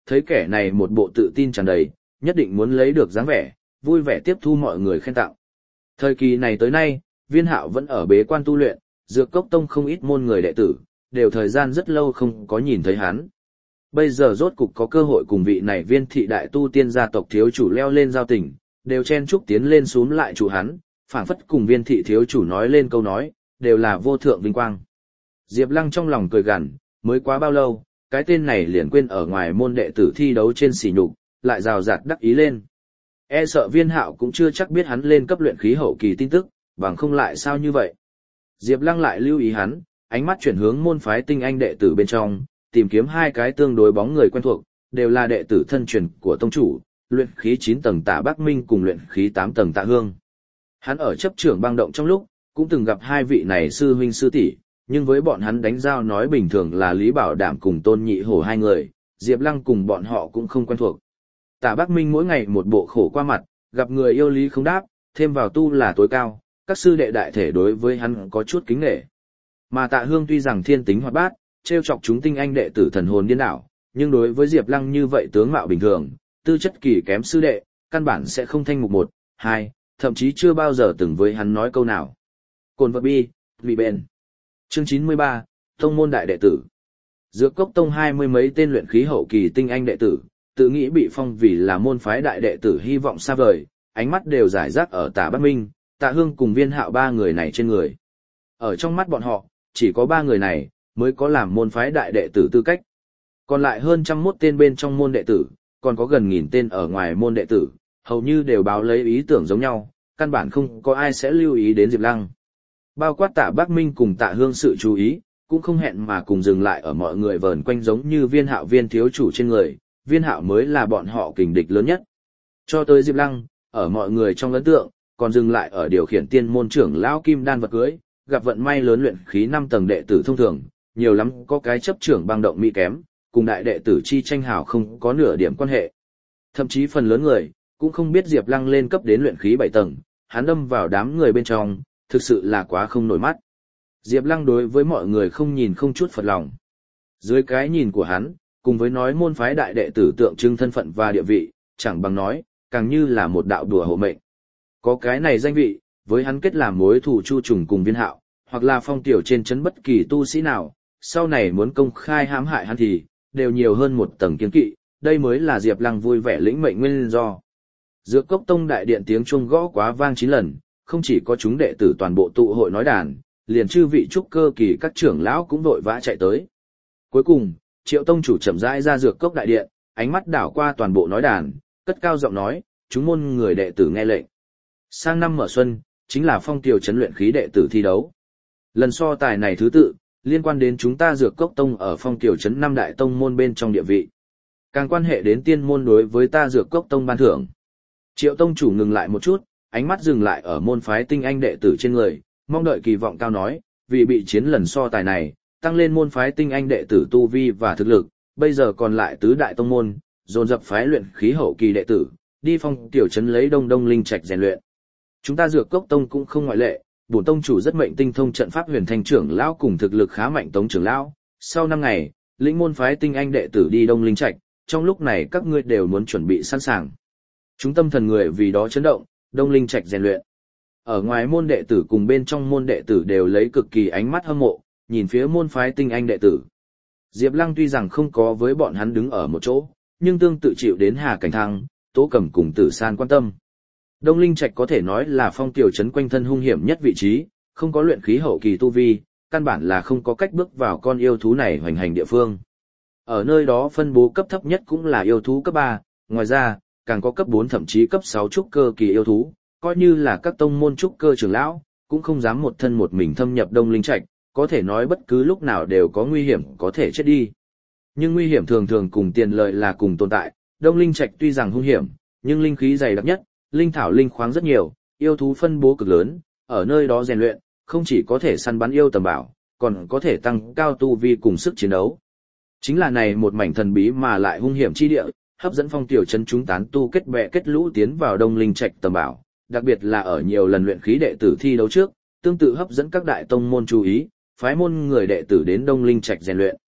Thấy kẻ này một bộ tự tin tràn đầy, nhất định muốn lấy được dáng vẻ, vui vẻ tiếp thu mọi người khen tặng. Thời kỳ này tới nay, Viên Hạo vẫn ở bế quan tu luyện, Dược Cốc Tông không ít môn người đệ tử, đều thời gian rất lâu không có nhìn thấy hắn. Bây giờ rốt cục có cơ hội cùng vị này Viên thị đại tu tiên gia tộc thiếu chủ leo lên giao tình, đều chen chúc tiến lên xuống lại chủ hắn, phảng phất cùng Viên thị thiếu chủ nói lên câu nói, đều là vô thượng vinh quang. Diệp Lăng trong lòng cười gằn, mới quá bao lâu, cái tên này liền quên ở ngoài môn đệ tử thi đấu trên sỉ nhục, lại rào rạt đắc ý lên. E sợ Viên Hạo cũng chưa chắc biết hắn lên cấp luyện khí hậu kỳ tin tức, bằng không lại sao như vậy. Diệp Lăng lại lưu ý hắn, ánh mắt chuyển hướng môn phái tinh anh đệ tử bên trong, tìm kiếm hai cái tương đối bóng người quen thuộc, đều là đệ tử thân truyền của tông chủ, luyện khí 9 tầng Tạ Bắc Minh cùng luyện khí 8 tầng Tạ Hương. Hắn ở chấp trưởng bang động trong lúc, cũng từng gặp hai vị này sư huynh sư tỷ, nhưng với bọn hắn đánh giao nói bình thường là Lý Bảo Đảm cùng Tôn Nhị Hổ hai người, Diệp Lăng cùng bọn họ cũng không quen thuộc. Tạ Bắc Minh mỗi ngày một bộ khổ qua mặt, gặp người yêu lý không đáp, thêm vào tu là tối cao, các sư đệ đại thể đối với hắn có chút kính nể. Mà Tạ Hương tuy rằng thiên tính hoạt bát, trêu chọc chúng tinh anh đệ tử thần hồn điên đảo, nhưng đối với Diệp Lăng như vậy tướng mạo bình thường, tư chất kỳ kém sư đệ, căn bản sẽ không thanh mục 1, 2, thậm chí chưa bao giờ từng với hắn nói câu nào. Cồn vật bi, vì bền. Chương 93, Tông môn đại đệ tử. Dược Cốc Tông 20 mấy tên luyện khí hậu kỳ tinh anh đệ tử, tự nghĩ bị phong vì là môn phái đại đệ tử hy vọng xa vời, ánh mắt đều giải rác ở Tạ Bắc Minh, Tạ Hương cùng Viên Hạo ba người này trên người. Ở trong mắt bọn họ, chỉ có ba người này mới có làm môn phái đại đệ tử tư cách. Còn lại hơn 101 tên bên trong môn đệ tử, còn có gần 1000 tên ở ngoài môn đệ tử, hầu như đều báo lấy ý tưởng giống nhau, căn bản không có ai sẽ lưu ý đến Diệp Lăng. Bao quát Tạ Bắc Minh cùng Tạ Hương sự chú ý, cũng không hẹn mà cùng dừng lại ở mọi người vờn quanh giống như Viên Hạo Viên thiếu chủ trên người, Viên Hạo mới là bọn họ kình địch lớn nhất. Cho tới Diệp Lăng, ở mọi người trong ấn tượng, còn dừng lại ở điều khiển tiên môn trưởng lão Kim Đan vật cưới, gặp vận may lớn luyện khí 5 tầng đệ tử thông thường, nhiều lắm có cái chấp trưởng bang động mỹ kém, cùng đại đệ tử chi tranh hào không có nửa điểm quan hệ. Thậm chí phần lớn người cũng không biết Diệp Lăng lên cấp đến luyện khí 7 tầng, hắn đâm vào đám người bên trong, thực sự là quá không nổi mắt. Diệp Lăng đối với mọi người không nhìn không chút phật lòng. Dưới cái nhìn của hắn, cùng với nói môn phái đại đệ tử tượng trưng thân phận và địa vị, chẳng bằng nói, càng như là một đạo đùa hộ mệnh. Có cái này danh vị, với hắn kết làm mối thù chu trùng cùng Viên Hạo, hoặc là phong tiểu trên trấn bất kỳ tu sĩ nào, sau này muốn công khai hãm hại hắn thì, đều nhiều hơn một tầng kiêng kỵ, đây mới là Diệp Lăng vui vẻ lĩnh mệnh nguyên do. Dược Cốc Tông đại điện tiếng chuông gõ quá vang 9 lần, không chỉ có chúng đệ tử toàn bộ tụ hội nói đàn, liền chư vị trúc cơ kỳ các trưởng lão cũng vội vã chạy tới. Cuối cùng, Triệu tông chủ chậm rãi ra Dược Cốc đại điện, ánh mắt đảo qua toàn bộ nói đàn, cất cao giọng nói, chúng môn người đệ tử nghe lệnh. Sang năm mở xuân, chính là phong tiểu trấn luyện khí đệ tử thi đấu. Lần so tài này thứ tự, liên quan đến chúng ta Dược Cốc Tông ở phong tiểu trấn 5 đại tông môn bên trong địa vị. Càng quan hệ đến tiên môn đối với ta Dược Cốc Tông ban thưởng. Triệu tông chủ ngừng lại một chút, ánh mắt dừng lại ở môn phái tinh anh đệ tử trên người, mong đợi kỳ vọng cao nói, vì bị chiến lần so tài này, tăng lên môn phái tinh anh đệ tử tu vi và thực lực, bây giờ còn lại tứ đại tông môn, dồn dập phái luyện khí hậu kỳ đệ tử, đi phong tiểu trấn lấy Đông Đông linh trạch rèn luyện. Chúng ta Dược Cốc Tông cũng không ngoại lệ, bổn tông chủ rất mệnh tinh thông trận pháp huyền thanh trưởng lão cùng thực lực khá mạnh tống trưởng lão, sau 5 ngày, lĩnh môn phái tinh anh đệ tử đi Đông Linh Trạch, trong lúc này các ngươi đều muốn chuẩn bị sẵn sàng. Chúng tâm thần người vì đó chấn động, Đông Linh Trạch rèn luyện. Ở ngoài môn đệ tử cùng bên trong môn đệ tử đều lấy cực kỳ ánh mắt hâm mộ, nhìn phía môn phái tinh anh đệ tử. Diệp Lăng tuy rằng không có với bọn hắn đứng ở một chỗ, nhưng tương tự chịu đến Hà Cảnh Thăng, Tố Cẩm cùng Tử San quan tâm. Đông Linh Trạch có thể nói là phong tiểu trấn quanh thân hung hiểm nhất vị trí, không có luyện khí hậu kỳ tu vi, căn bản là không có cách bước vào con yêu thú này hoành hành địa phương. Ở nơi đó phân bố cấp thấp nhất cũng là yêu thú cấp 3, ngoài ra, càng có cấp 4 thậm chí cấp 6 trúc cơ kỳ yêu thú, coi như là các tông môn trúc cơ trưởng lão, cũng không dám một thân một mình thâm nhập Đông Linh Trạch, có thể nói bất cứ lúc nào đều có nguy hiểm có thể chết đi. Nhưng nguy hiểm thường thường cùng tiền lợi là cùng tồn tại, Đông Linh Trạch tuy rằng hung hiểm, nhưng linh khí dày đặc nhất, linh thảo linh khoáng rất nhiều, yêu thú phân bố cực lớn, ở nơi đó rèn luyện, không chỉ có thể săn bắn yêu tầm bảo, còn có thể tăng cao tu vi cùng sức chiến đấu. Chính là này một mảnh thần bí mà lại hung hiểm chi địa, hấp dẫn phong tiểu trấn chúng tán tu kết bè kết lũ tiến vào Đông Linh Trạch tầm bảo, đặc biệt là ở nhiều lần luyện khí đệ tử thi đấu trước, tương tự hấp dẫn các đại tông môn chú ý, phái môn người đệ tử đến Đông Linh Trạch rèn luyện.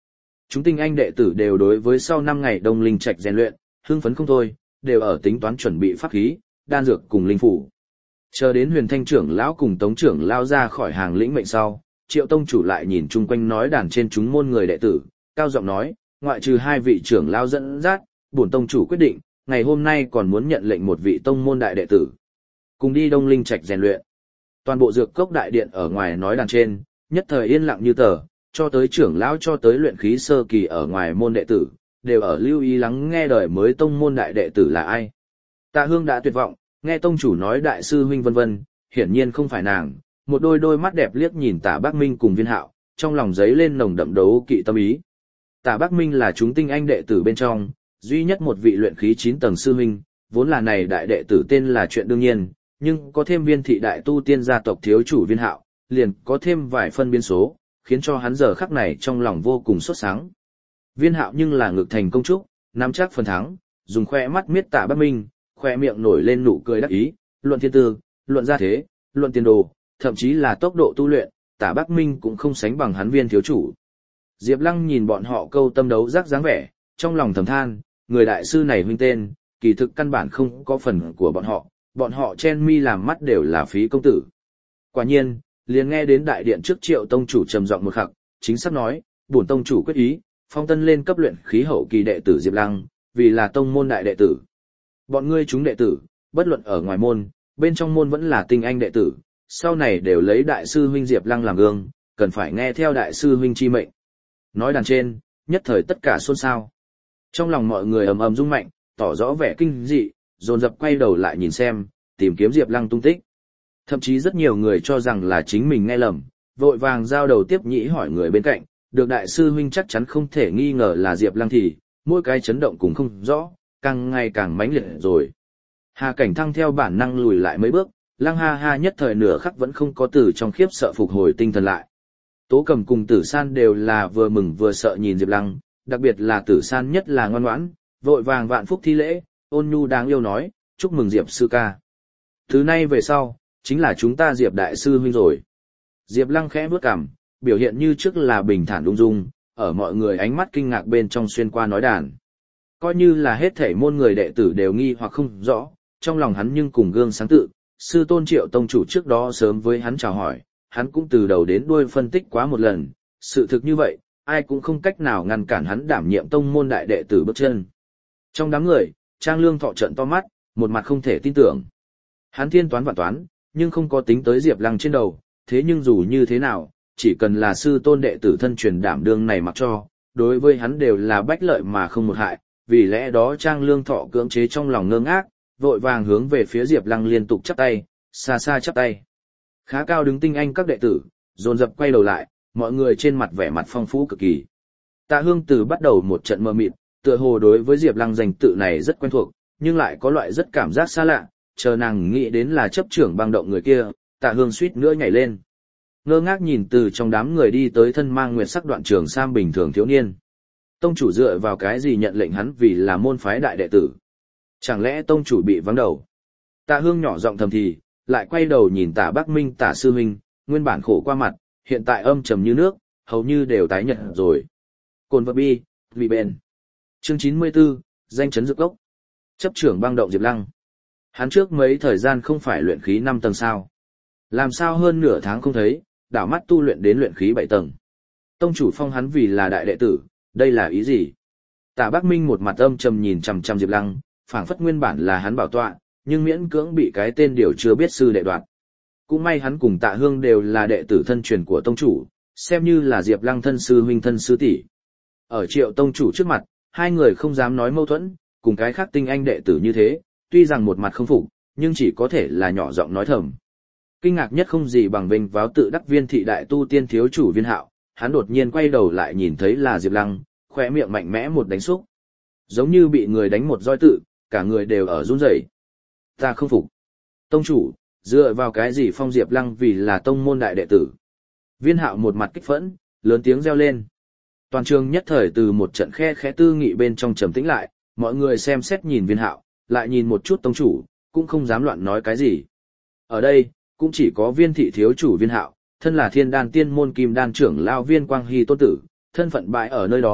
Chúng tinh anh đệ tử đều đối với sau 5 ngày Đông Linh Trạch rèn luyện, hưng phấn không thôi, đều ở tính toán chuẩn bị pháp khí, đan dược cùng linh phủ. Chờ đến Huyền Thanh trưởng lão cùng Tống trưởng lao ra khỏi hàng lĩnh mệnh sau, Triệu tông chủ lại nhìn chung quanh nói đàn trên chúng môn người đệ tử, cao giọng nói, ngoại trừ 2 vị trưởng lao dẫn dắt, bổn tông chủ quyết định, ngày hôm nay còn muốn nhận lệnh một vị tông môn đại đệ tử, cùng đi Đông Linh Trạch rèn luyện. Toàn bộ dược cốc đại điện ở ngoài nói đàn trên, nhất thời yên lặng như tờ, cho tới trưởng lão cho tới luyện khí sơ kỳ ở ngoài môn đệ tử, đều ở lưu ý lắng nghe đời mới tông môn đại đệ tử là ai. Tạ Hương đã tuyệt vọng, nghe tông chủ nói đại sư huynh vân vân, hiển nhiên không phải nàng, một đôi mắt đẹp liếc nhìn Tạ Bác Minh cùng Viên Hạo, trong lòng giấy lên nồng đậm đấu kỵ tâm ý. Tạ Bác Minh là chúng tinh anh đệ tử bên trong, duy nhất một vị luyện khí 9 tầng sư huynh, vốn là này đại đệ tử tên là chuyện đương nhiên, nhưng có thêm Viên thị đại tu tiên gia tộc thiếu chủ Viên Hạo, liền có thêm vài phân biến số, khiến cho hắn giờ khắc này trong lòng vô cùng sốt sáng. Viên Hạo nhưng là ngực thành công trúc, nắm chắc phần thắng, dùng khoe mắt miết Tạ Bác Minh, khoe miệng nổi lên nụ cười đắc ý, luận thiên tư, luận gia thế, luận tiền đồ, thậm chí là tốc độ tu luyện, Tạ Bác Minh cũng không sánh bằng hắn Viên thiếu chủ. Diệp Lăng nhìn bọn họ câu tâm đấu giác dáng vẻ, trong lòng thầm than, người đại sư này huynh tên, kỳ thực căn bản không có phần của bọn họ chen mi làm mắt đều là phí công tử. Quả nhiên, liền nghe đến đại điện trước Triệu tông chủ trầm giọng một khắc, chính xác nói, bổn tông chủ quyết ý, phong tân lên cấp luyện khí hậu kỳ đệ tử Diệp Lăng, vì là tông môn đại đệ tử. Bọn ngươi chúng đệ tử, bất luận ở ngoài môn, bên trong môn vẫn là tinh anh đệ tử, sau này đều lấy đại sư huynh Diệp Lăng làm gương, cần phải nghe theo đại sư huynh chi mệnh. Nói đàn trên, nhất thời tất cả xôn xao. Trong lòng mọi người ầm ầm rung mạnh, tỏ rõ vẻ kinh dị, dồn dập quay đầu lại nhìn xem, tìm kiếm Diệp Lăng tung tích. Thậm chí rất nhiều người cho rằng là chính mình nghe lầm, vội vàng giao đầu tiếp nhĩ hỏi người bên cạnh, được đại sư huynh chắc chắn không thể nghi ngờ là Diệp Lăng thì, mỗi cái chấn động cũng không rõ, càng ngày càng mãnh liệt rồi. Hà Cảnh Thăng theo bản năng lùi lại mấy bước, Lăng ha ha nhất thời nửa khắc vẫn không có từ trong khiếp sợ phục hồi tinh thần lại. Tố Cầm cùng Tử San đều là vừa mừng vừa sợ nhìn Diệp Lăng, đặc biệt là Tử San nhất là ngoan ngoãn, vội vàng vạn phúc thi lễ, ôn nhu đáng yêu nói, chúc mừng Diệp sư ca. Thứ nay về sau, chính là chúng ta Diệp đại sư huynh rồi. Diệp Lăng khẽ bước cằm, biểu hiện như trước là bình thản ung dung, ở mọi người ánh mắt kinh ngạc bên trong xuyên qua nói đàn. Coi như là hết thảy môn người đệ tử đều nghi hoặc không rõ, trong lòng hắn nhưng cùng gương sáng tự, sư tôn Triệu tông chủ trước đó sớm với hắn chào hỏi, hắn cũng từ đầu đến đuôi phân tích quá một lần, sự thực như vậy, ai cũng không cách nào ngăn cản hắn đảm nhiệm tông môn đại đệ tử bước chân. Trong đám người, Trang Lương Thọ trợn to mắt, một mặt không thể tin tưởng. Hắn thiên toán vạn toán, nhưng không có tính tới Diệp Lăng trên đầu, thế nhưng dù như thế nào, chỉ cần là sư tôn đệ tử thân truyền đảm đương này mặc cho, đối với hắn đều là bách lợi mà không một hại, vì lẽ đó Trang Lương Thọ cưỡng chế trong lòng ngơ ngác, vội vàng hướng về phía Diệp Lăng liên tục chắp tay, xa xa chắp tay. Khá cao đứng tinh anh các đệ tử, dồn dập quay đầu lại, mọi người trên mặt vẻ mặt phong phú cực kỳ. Tạ Hương từ bắt đầu một trận mơ mịt, tựa hồ đối với Diệp Lăng danh tự này rất quen thuộc, nhưng lại có loại rất cảm giác xa lạ, chờ nàng nghĩ đến là chấp trưởng bang động người kia, Tạ Hương suýt nữa nhảy lên. Ngơ ngác nhìn từ trong đám người đi tới thân mang nguyệt sắc đoạn trường sam bình thường thiếu niên. Tông chủ dựa vào cái gì nhận lệnh hắn vì là môn phái đại đệ tử? Chẳng lẽ tông chủ bị vắng đầu? Tạ Hương nhỏ giọng thầm thì, lại quay đầu nhìn Tạ Bác Minh Tạ sư huynh, nguyên bản khổ qua mặt, hiện tại âm trầm như nước, hầu như đều tái nhợt rồi. Cồn vật bi, vì bền. Chương 94, danh chấn dược cốc. Chấp trưởng bang động Diệp Lăng. Hắn trước mấy thời gian không phải luyện khí 5 tầng sao? Làm sao hơn nửa tháng không thấy, đảo mắt tu luyện đến luyện khí 7 tầng. Tông chủ phong hắn vì là đại đệ tử, đây là ý gì? Tạ Bác Minh một mặt âm trầm nhìn chằm chằm Diệp Lăng, phảng phất nguyên bản là hắn bảo tọa, nhưng miễn cưỡng bị cái tên điều chưa biết sư đệ đoạt. Cũng may hắn cùng Tạ Hương đều là đệ tử thân truyền của tông chủ, xem như là Diệp Lăng thân sư huynh thân sư tỷ. Ở Triệu tông chủ trước mặt, hai người không dám nói mâu thuẫn, cùng cái khác tinh anh đệ tử như thế, tuy rằng một mặt không phục, nhưng chỉ có thể là nhỏ giọng nói thầm. Kinh ngạc nhất không gì bằng vinh váo tự đắc Viên thị đại tu tiên thiếu chủ Viên Hạo, hắn đột nhiên quay đầu lại nhìn thấy là Diệp Lăng, khóe miệng mạnh mẽ một đánh xúc. Giống như bị người đánh một roi tự, cả người đều ở run rẩy. Ta không phục. Tông chủ, dựa vào cái gì phong Diệp Lăng vì là tông môn đại đệ tử? Viên Hạo một mặt kích phẫn, lớn tiếng reo lên. Toàn trường nhất thời từ một trận khe khẽ tư nghị bên trong trầm tĩnh lại, mọi người xem xét nhìn Viên Hạo, lại nhìn một chút tông chủ, cũng không dám loạn nói cái gì. Ở đây, cũng chỉ có Viên thị thiếu chủ Viên Hạo, thân là Thiên Đan tiên môn kim đan trưởng lão Viên Quang Hy tôn tử, thân phận bại ở nơi đó,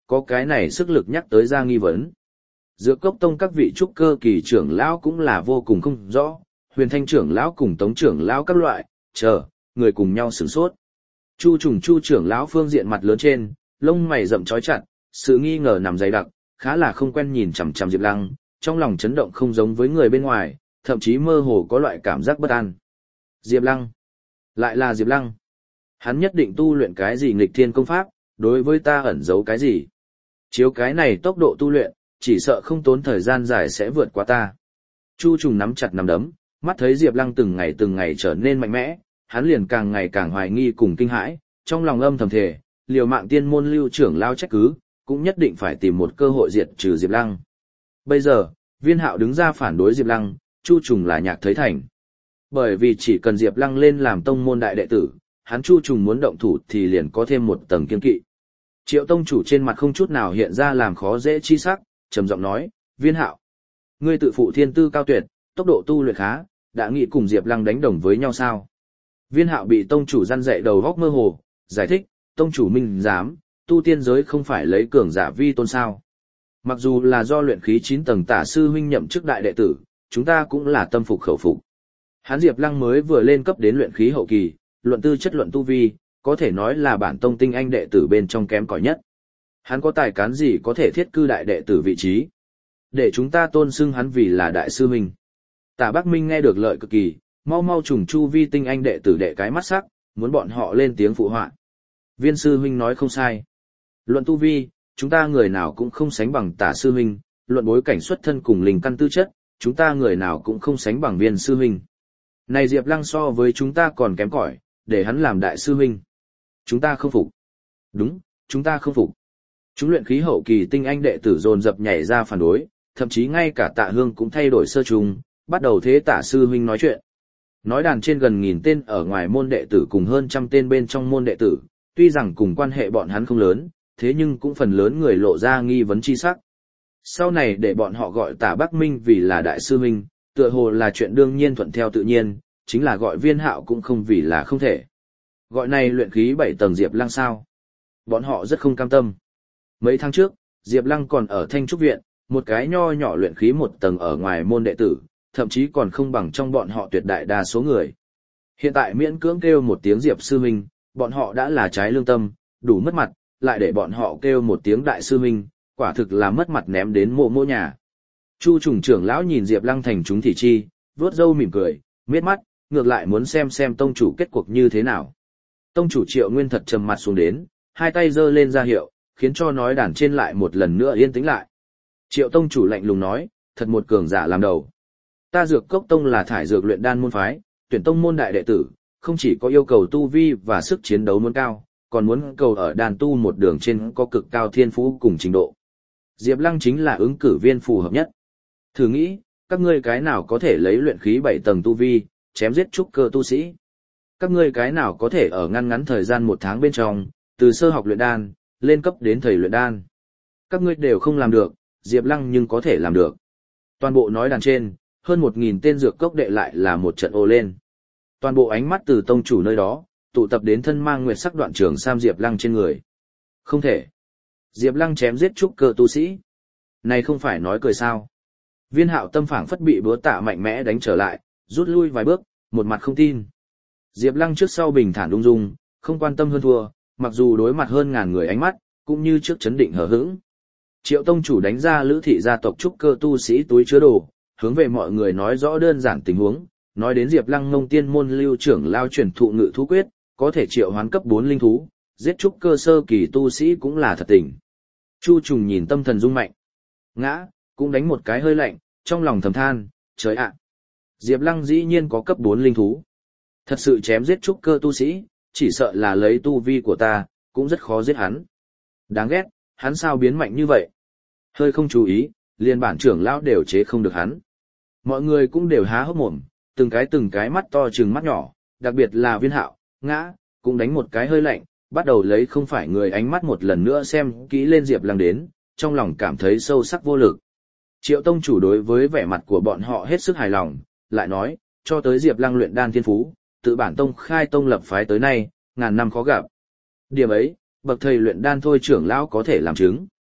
có cái này sức lực nhắc tới ra nghi vấn. Dược Cốc Tông các vị trúc cơ kỳ trưởng lão cũng là vô cùng không rõ, Huyền Thanh trưởng lão cùng Tống trưởng lão các loại, người cùng nhau sửng sốt. Chu trưởng lão phương diện mặt lớn trên, lông mày rậm chói chặt, sự nghi ngờ nằm dày đặc, khá là không quen nhìn chằm chằm Diệp Lăng, trong lòng chấn động không giống với người bên ngoài, thậm chí mơ hồ có loại cảm giác bất an. Diệp Lăng, lại là Diệp Lăng. Hắn nhất định tu luyện cái gì nghịch thiên công pháp, đối với ta ẩn giấu cái gì. Chiếu cái này tốc độ tu luyện, chỉ sợ không tốn thời gian dài sẽ vượt qua ta. Chu Trùng nắm chặt nắm đấm, mắt thấy Diệp Lăng từng ngày trở nên mạnh mẽ, hắn liền càng ngày càng hoài nghi cùng kinh hãi, trong lòng âm thầm thề, liều mạng tiên môn Lưu trưởng lao trách cứ, cũng nhất định phải tìm một cơ hội diệt trừ Diệp Lăng. Bây giờ, Viên Hạo đứng ra phản đối Diệp Lăng, Chu Trùng là nhạc thấy thành. Bởi vì chỉ cần Diệp Lăng lên làm tông môn đại đệ tử, hắn Chu Trùng muốn động thủ thì liền có thêm một tầng kiên kỵ. Triệu tông chủ trên mặt không chút nào hiện ra làm khó dễ chi sắc, trầm giọng nói, Viên Hạo, ngươi tự phụ thiên tư cao tuyệt, tốc độ tu luyện khá, đã nghĩ cùng Diệp Lăng đánh đồng với nhau sao? Viên Hạo bị tông chủ răn dạy đầu óc mơ hồ, giải thích, tông chủ minh dám, tu tiên giới không phải lấy cường giả vi tôn sao? Mặc dù là do luyện khí 9 tầng tả sư huynh nhậm chức đại đệ tử, chúng ta cũng là tâm phục khẩu phục. Hắn Diệp Lăng mới vừa lên cấp đến luyện khí hậu kỳ, luận tư chất luận tu vi, có thể nói là bản tông tinh anh đệ tử bên trong kém cỏi nhất. Hắn có tài cán gì có thể thiết cư đại đệ tử vị trí? Để chúng ta tôn xưng hắn vì là đại sư huynh. Tả Bắc Minh nghe được lợi cực kỳ, mau trùng chu vi tinh anh đệ tử đệ cái mắt sắc, muốn bọn họ lên tiếng phụ họa. Viên sư huynh nói không sai. Luận tu vi, chúng ta người nào cũng không sánh bằng Tả sư huynh, luận bối cảnh xuất thân cùng linh căn tư chất, chúng ta người nào cũng không sánh bằng Viên sư huynh. Này Diệp Lăng so với chúng ta còn kém cỏi, để hắn làm đại sư huynh. Chúng ta không phục. Đúng, chúng ta không phục. Chúng luyện khí hậu kỳ tinh anh đệ tử dồn dập nhảy ra phản đối, thậm chí ngay cả Tạ Hương cũng thay đổi sơ trùng, bắt đầu thế Tả sư huynh nói chuyện. Nói đàn trên gần 1000 tên ở ngoài môn đệ tử cùng hơn trăm tên bên trong môn đệ tử, tuy rằng cùng quan hệ bọn hắn không lớn, thế nhưng cũng phần lớn người lộ ra nghi vấn chi sắc. Sau này để bọn họ gọi Tả Bắc Minh vì là đại sư huynh, tựa hồ là chuyện đương nhiên thuận theo tự nhiên, chính là gọi Viên Hạo cũng không vì là không thể. Gọi này luyện khí 7 tầng Diệp Lăng sao? Bọn họ rất không cam tâm. Mấy tháng trước, Diệp Lăng còn ở Thanh Trúc Viện, một cái nho nhỏ luyện khí 1 tầng ở ngoài môn đệ tử, thậm chí còn không bằng trong bọn họ tuyệt đại đa số người. Hiện tại miễn cưỡng kêu một tiếng Diệp sư huynh, bọn họ đã là trái lương tâm, đủ mất mặt, lại để bọn họ kêu một tiếng đại sư huynh, quả thực là mất mặt ném đến mộ nhà. Chu Trùng trưởng lão nhìn Diệp Lăng thành chúng thị chi, vuốt râu mỉm cười, miết mắt, ngược lại muốn xem tông chủ kết cuộc như thế nào. Tông chủ Triệu Nguyên thật trầm mặt xuống đến, hai tay giơ lên ra hiệu, khiến cho nói đàn trên lại một lần nữa yên tĩnh lại. Triệu tông chủ lạnh lùng nói, thật một cường giả làm đầu. Ta Dược Cốc Tông là thải dược luyện đan môn phái, tuyển tông môn đại đệ tử, không chỉ có yêu cầu tu vi và sức chiến đấu muốn cao, còn muốn cầu ở đan tu một đường trên có cực cao thiên phú cùng trình độ. Diệp Lăng chính là ứng cử viên phù hợp nhất. Thử nghĩ, các ngươi cái nào có thể lấy luyện khí 7 tầng tu vi, chém giết trúc cơ tu sĩ? Các ngươi cái nào có thể ở ngăn thời gian 1 tháng bên trong, từ sơ học luyện đan, lên cấp đến thầy luyện đan? Các ngươi đều không làm được, Diệp Lăng nhưng có thể làm được. Toàn bộ nói đàn trên, hơn 1000 tên dược cốc đệ lại là một trận ồ lên. Toàn bộ ánh mắt từ tông chủ nơi đó, tụ tập đến thân mang nguyệt sắc đoạn trường sam Diệp Lăng trên người. Không thể. Diệp Lăng chém giết trúc cơ tu sĩ. Này không phải nói cười sao? Viên Hạo tâm phảng phất bị búa tạ mạnh mẽ đánh trở lại, rút lui vài bước, một mặt không tin. Diệp Lăng trước sau bình thản ung dung, không quan tâm hơn thua, mặc dù đối mặt hơn 1000 người ánh mắt, cũng như trước chấn định hờ hững. Triệu tông chủ đánh ra Lữ thị gia tộc trúc cơ tu sĩ túi chứa đồ, hướng về mọi người nói rõ đơn giản tình huống, nói đến Diệp Lăng Ngông tiên môn Lưu trưởng lao chuyển thụ ngự thú quyết, có thể triệu hoán cấp 4 linh thú, giết trúc cơ sơ kỳ tu sĩ cũng là thật tình. Chu Trùng nhìn tâm thần rung mạnh. Ngã, cũng đánh một cái hơi lạnh, trong lòng thầm than, trời ạ. Diệp Lăng dĩ nhiên có cấp 4 linh thú. Thật sự chém giết trúc cơ tu sĩ, chỉ sợ là lấy tu vi của ta, cũng rất khó giết hắn. Đáng ghét, hắn sao biến mạnh như vậy? Hơi không chú ý, liền bản trưởng lão đều chế không được hắn. Mọi người cũng đều há hốc mồm, từng cái mắt to trừng mắt nhỏ, đặc biệt là Viên Hạo, Ngã, cũng đánh một cái hơi lạnh, bắt đầu lấy không phải người ánh mắt một lần nữa xem kỹ lên Diệp Lăng đến, trong lòng cảm thấy sâu sắc vô lực. Triệu tông chủ đối với vẻ mặt của bọn họ hết sức hài lòng, lại nói, cho tới Diệp Lăng luyện đan thiên phú, tự bản tông khai tông lập phái tới nay, ngàn năm khó gặp. Điểm ấy, bậc thầy luyện đan thôi trưởng lão có thể làm chứng.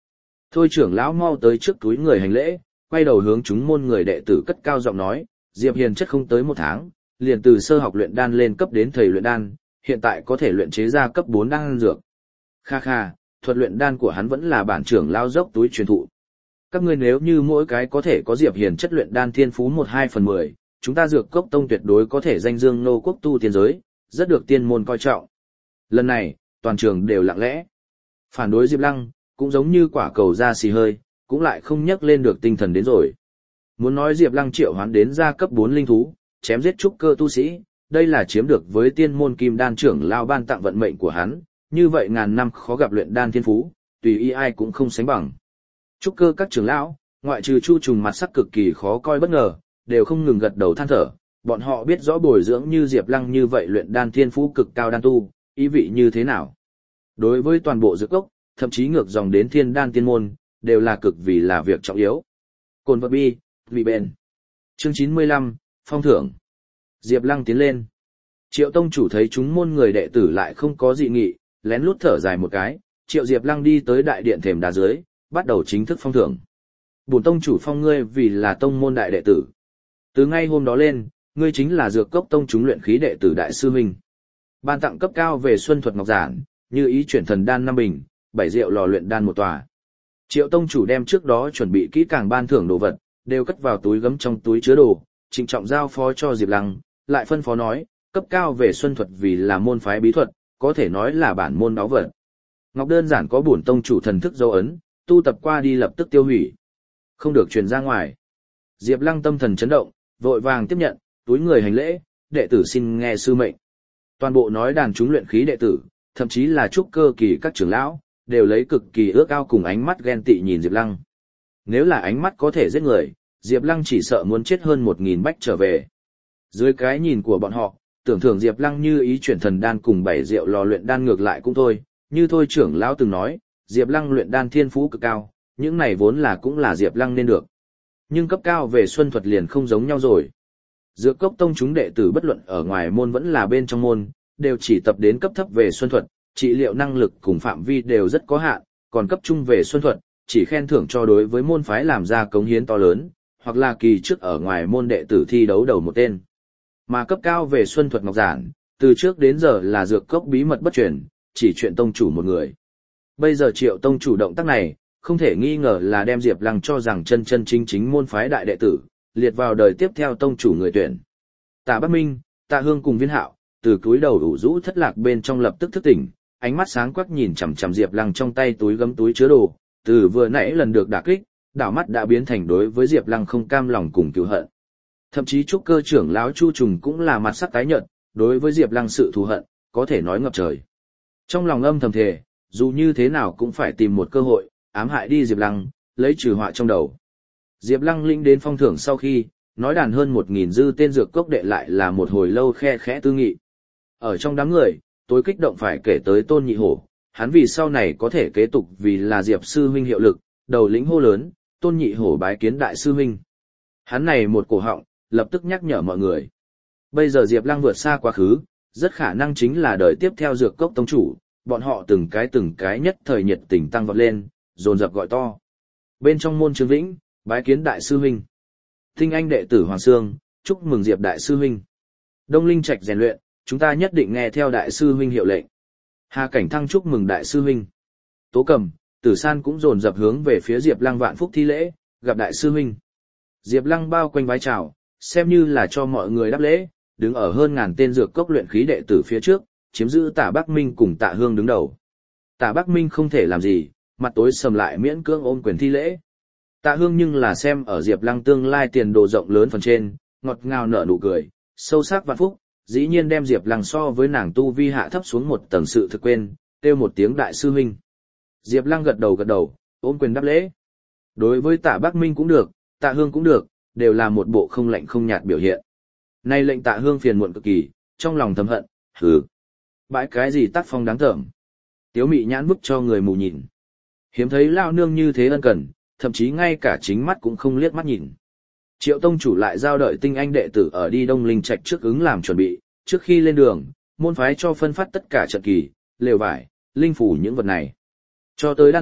Thôi trưởng lão mau tới trước túi người hành lễ, quay đầu hướng chúng môn người đệ tử cất cao giọng nói, Diệp Hiền chất không tới 1 tháng, liền từ sơ học luyện đan lên cấp đến thầy luyện đan, hiện tại có thể luyện chế ra cấp 4 đan dược. Kha kha, thuật luyện đan của hắn vẫn là bản trưởng lão dốc túi truyền thụ. Các ngươi nếu như mỗi cái có thể có Diệp Hiền chất luyện đan thiên phú 1/2/10, chúng ta Dược Cốc Tông tuyệt đối có thể danh dương nô quốc tu tiên giới, rất được tiên môn coi trọng. Lần này, toàn trường đều lặng lẽ. Phản đối Diệp Lăng, cũng giống như quả cầu ra xì hơi, cũng lại không nhắc lên được tinh thần đến rồi. Muốn nói Diệp Lăng triệu hoán đến ra cấp 4 linh thú, chém giết trúc cơ tu sĩ, đây là chiếm được với tiên môn kim đan trưởng lao ban tặng vận mệnh của hắn, như vậy ngàn năm khó gặp luyện đan thiên phú, tùy ý ai cũng không sánh bằng. Trúc cơ các trưởng lão, ngoại trừ Chu Trùng mặt sắc cực kỳ khó coi bất ngờ, đều không ngừng gật đầu than thở, bọn họ biết rõ bồi dưỡng như Diệp Lăng như vậy luyện đan thiên phú cực cao đan tu, ý vị như thế nào. Đối với toàn bộ dược cốc, thậm chí ngược dòng đến thiên đan tiên môn, đều là cực vì là việc trọng yếu. Cồn vật bi, vì bền. Chương 95, Phong thưởng. Diệp Lăng tiến lên. Triệu tông chủ thấy chúng môn người đệ tử lại không có dị nghị, lén lút thở dài một cái, Triệu Diệp Lăng đi tới đại điện thềm đá dưới, bắt đầu chính thức phong thưởng. Bổn tông chủ phong ngươi vì là tông môn đại đệ tử. Từ ngay hôm đó lên, ngươi chính là Dược Cốc Tông chúng luyện khí đệ tử đại sư huynh. Ban tặng cấp cao về xuân thuật ngọc giản, như ý chuyển thần đan 5 bình, 7 rượu lò luyện đan 1 tòa. Triệu tông chủ đem trước đó chuẩn bị kỹ càng ban thưởng đồ vật, đều cất vào túi gấm trong túi chứa đồ, trịnh trọng giao phó cho Diệp Lăng, lại phân phó nói, cấp cao về xuân thuật vì là môn phái bí thuật, có thể nói là bản môn báu vật. Ngọc đơn giản có bổn tông chủ thần thức dấu ấn, tu tập qua đi lập tức tiêu hủy, không được truyền ra ngoài. Diệp Lăng tâm thần chấn động, vội vàng tiếp nhận, túi người hành lễ, đệ tử xin nghe sư mệnh. Toàn bộ nói đàn chúng luyện khí đệ tử, thậm chí là trúc cơ kỳ các trưởng lão, đều lấy cực kỳ ước ao cùng ánh mắt ghen tị nhìn Diệp Lăng. Nếu là ánh mắt có thể giết người, Diệp Lăng chỉ sợ muốn chết hơn 1000 bách trở về. Dưới cái nhìn của bọn họ, tưởng thưởng Diệp Lăng như ý chuyển thần đan cùng 7 rượu lò luyện đan ngược lại cũng thôi, như thôi trưởng lão từng nói, Diệp Lăng luyện đan thiên phú cực cao, những này vốn là cũng là Diệp Lăng nên được. Nhưng cấp cao về xuân thuật liền không giống nhau rồi. Dược Cốc Tông chúng đệ tử bất luận ở ngoài môn vẫn là bên trong môn, đều chỉ tập đến cấp thấp về xuân thuật, trị liệu năng lực cùng phạm vi đều rất có hạn, còn cấp trung về xuân thuật, chỉ khen thưởng cho đối với môn phái làm ra cống hiến to lớn, hoặc là kỳ trước ở ngoài môn đệ tử thi đấu đầu một tên. Mà cấp cao về xuân thuật ngọc giản, từ trước đến giờ là Dược Cốc bí mật bất truyền, chỉ chuyện tông chủ một người. Bây giờ Triệu tông chủ động tác này, không thể nghi ngờ là đem Diệp Lăng cho rằng chân chân chính chính môn phái đại đệ tử, liệt vào đời tiếp theo tông chủ người tuyển. Tạ Bắc Minh, Tạ Hương cùng Viên Hạo, từ cúi đầu ủ rũ thất lạc bên trong lập tức thức tỉnh, ánh mắt sáng quắc nhìn chằm chằm Diệp Lăng trong tay túi gấm túi chứa đồ, từ vừa nãy lần được đả kích, đảo mắt đã biến thành đối với Diệp Lăng không cam lòng cùng cừu hận. Thậm chí trúc cơ trưởng lão Chu Trùng cũng là mặt sắc tái nhợt, đối với Diệp Lăng sự thù hận, có thể nói ngập trời. Trong lòng âm thầm thề, dù như thế nào cũng phải tìm một cơ hội, ám hại đi Diệp Lăng, lấy trừ họa trong đầu. Diệp Lăng linh đến phong thưởng sau khi, nói đàn hơn 1000 dư tên dược cốc đệ lại là một hồi lâu khe khẽ tư nghị. Ở trong đám người, tối kích động phải kể tới Tôn Nhị Hổ, hắn vì sau này có thể kế tục vì là Diệp sư huynh hiệu lực, đầu lĩnh hô lớn, Tôn Nhị Hổ bái kiến đại sư huynh. Hắn này một cổ họng, lập tức nhắc nhở mọi người. Bây giờ Diệp Lăng vượt xa quá khứ, rất khả năng chính là đời tiếp theo dược cốc tông chủ, bọn họ từng cái nhất thời nhiệt tình tăng vọt lên, dồn dập gọi to. Bên trong môn Trương Vĩnh, bái kiến đại sư huynh. Tinh anh đệ tử Hoàng Sương, chúc mừng Diệp đại sư huynh. Đông Linh Trạch rèn luyện, chúng ta nhất định nghe theo đại sư huynh hiệu lệnh. Hà Cảnh Thăng chúc mừng đại sư huynh. Tố Cầm, Tử San cũng dồn dập hướng về phía Diệp Lăng vạn phúc thi lễ, gặp đại sư huynh. Diệp Lăng bao quanh vái chào, xem như là cho mọi người đáp lễ, đứng ở hơn ngàn tên dược cốc luyện khí đệ tử phía trước, chiếm giữ Tạ Bắc Minh cùng Tạ Hương đứng đầu. Tạ Bắc Minh không thể làm gì, mặt tối sầm lại miễn cưỡng ôm quyền thi lễ. Tạ Hương nhưng là xem ở Diệp Lăng tương lai tiền đồ rộng lớn phần trên, ngọt ngào nở nụ cười, sâu sắc vạn phúc, dĩ nhiên đem Diệp Lăng so với nàng tu vi hạ thấp xuống một tầng sự thực quên, kêu một tiếng đại sư huynh. Diệp Lăng gật đầu, ôm quyền đáp lễ. Đối với Tạ Bắc Minh cũng được, Tạ Hương cũng được, đều là một bộ không lạnh không nhạt biểu hiện. Nay lệnh Tạ Hương phiền muộn cực kỳ, trong lòng thầm hận, hừ, bãi cái gì tác phong đáng tởm. Tiếu Mị nhãn bức cho người mù nhìn. Hiếm thấy lao nương như thế ân cần, thậm chí ngay cả chính mắt cũng không liếc mắt nhìn. Triệu tông chủ lại giao đợi tinh anh đệ tử ở đi Đông Linh Trạch trước ứng làm chuẩn bị, trước khi lên đường, môn phái cho phân phát tất cả trận kỳ, lều vải, linh phủ những vật này. Cho tới đan dược,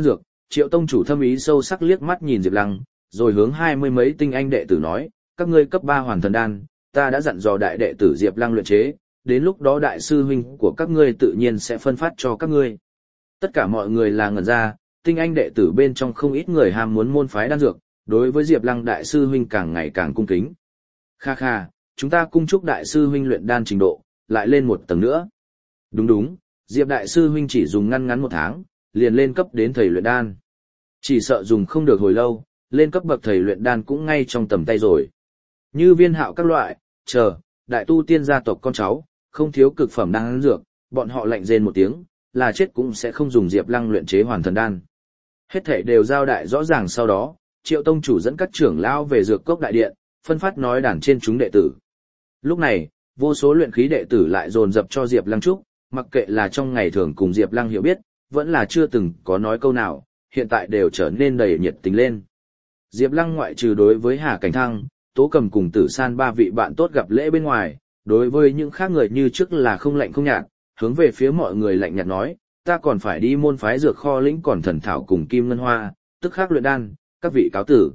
Triệu tông chủ thâm ý sâu sắc liếc mắt nhìn Diệp Lăng, rồi hướng 20 mấy tinh anh đệ tử nói, các ngươi cấp 3 hoàn thần đan, ta đã dặn dò đại đệ tử Diệp Lăng luyện chế, đến lúc đó đại sư huynh của các ngươi tự nhiên sẽ phân phát cho các ngươi. Tất cả mọi người là ngẩn ra, tinh anh đệ tử bên trong không ít người ham muốn môn phái đan dược, đối với Diệp Lăng đại sư huynh càng ngày càng cung kính. Kha kha, chúng ta cung chúc đại sư huynh luyện đan trình độ, lại lên một tầng nữa. Đúng đúng, Diệp đại sư huynh chỉ dùng ngăn 1 tháng, liền lên cấp đến thầy luyện đan. Chỉ sợ dùng không được hồi lâu, lên cấp bậc thầy luyện đan cũng ngay trong tầm tay rồi. Như Viên Hạo các loại, đại tu tiên gia tộc con cháu, không thiếu cực phẩm đan dược, bọn họ lạnh rên một tiếng, là chết cũng sẽ không dùng Diệp Lăng luyện chế hoàn thần đan. Hết thảy đều giao đại rõ ràng sau đó, Triệu tông chủ dẫn các trưởng lão về dược cốc đại điện, phân phát nói đàn trên chúng đệ tử. Lúc này, vô số luyện khí đệ tử lại dồn dập cho Diệp Lăng chúc, mặc kệ là trong ngày thường cùng Diệp Lăng hiểu biết, vẫn là chưa từng có nói câu nào, hiện tại đều trở nên đầy nhiệt tình lên. Diệp Lăng ngoại trừ đối với Hà Cảnh Thăng, Tố Cầm cùng Tử San 3 vị bạn tốt gặp lễ bên ngoài, đối với những khác người như trước là không lạnh không nhạt, hướng về phía mọi người lạnh nhạt nói, ta còn phải đi môn phái dược kho lĩnh còn thần thảo cùng Kim Ngân Hoa, tức khắc luyện đan, các vị cáo tử.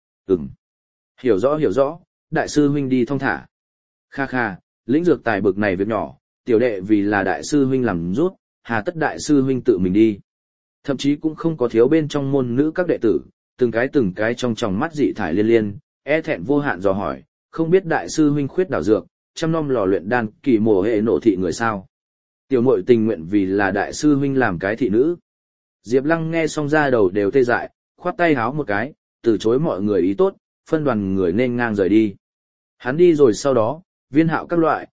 Hiểu rõ, đại sư huynh đi thong thả. Kha kha, lĩnh dược tài bực này việc nhỏ, tiểu đệ vì là đại sư huynh làm rút, hà tất đại sư huynh tự mình đi. Thậm chí cũng không có thiếu bên trong môn nữ các đệ tử, từng cái trong tròng mắt dị thải liên liên, e thẹn vô hạn dò hỏi, không biết đại sư huynh khuyết đảo dược, chăm nom lò luyện đan, kỳ mổ hệ nộ thị người sao. Tiểu muội tình nguyện vì là đại sư huynh làm cái thị nữ. Diệp Lăng nghe xong ra đầu đều tê dại, khoát tay háo một cái, từ chối mọi người ý tốt, phân đoàn người nên ngang rời đi. Hắn đi rồi sau đó, Viên Hạo các loại,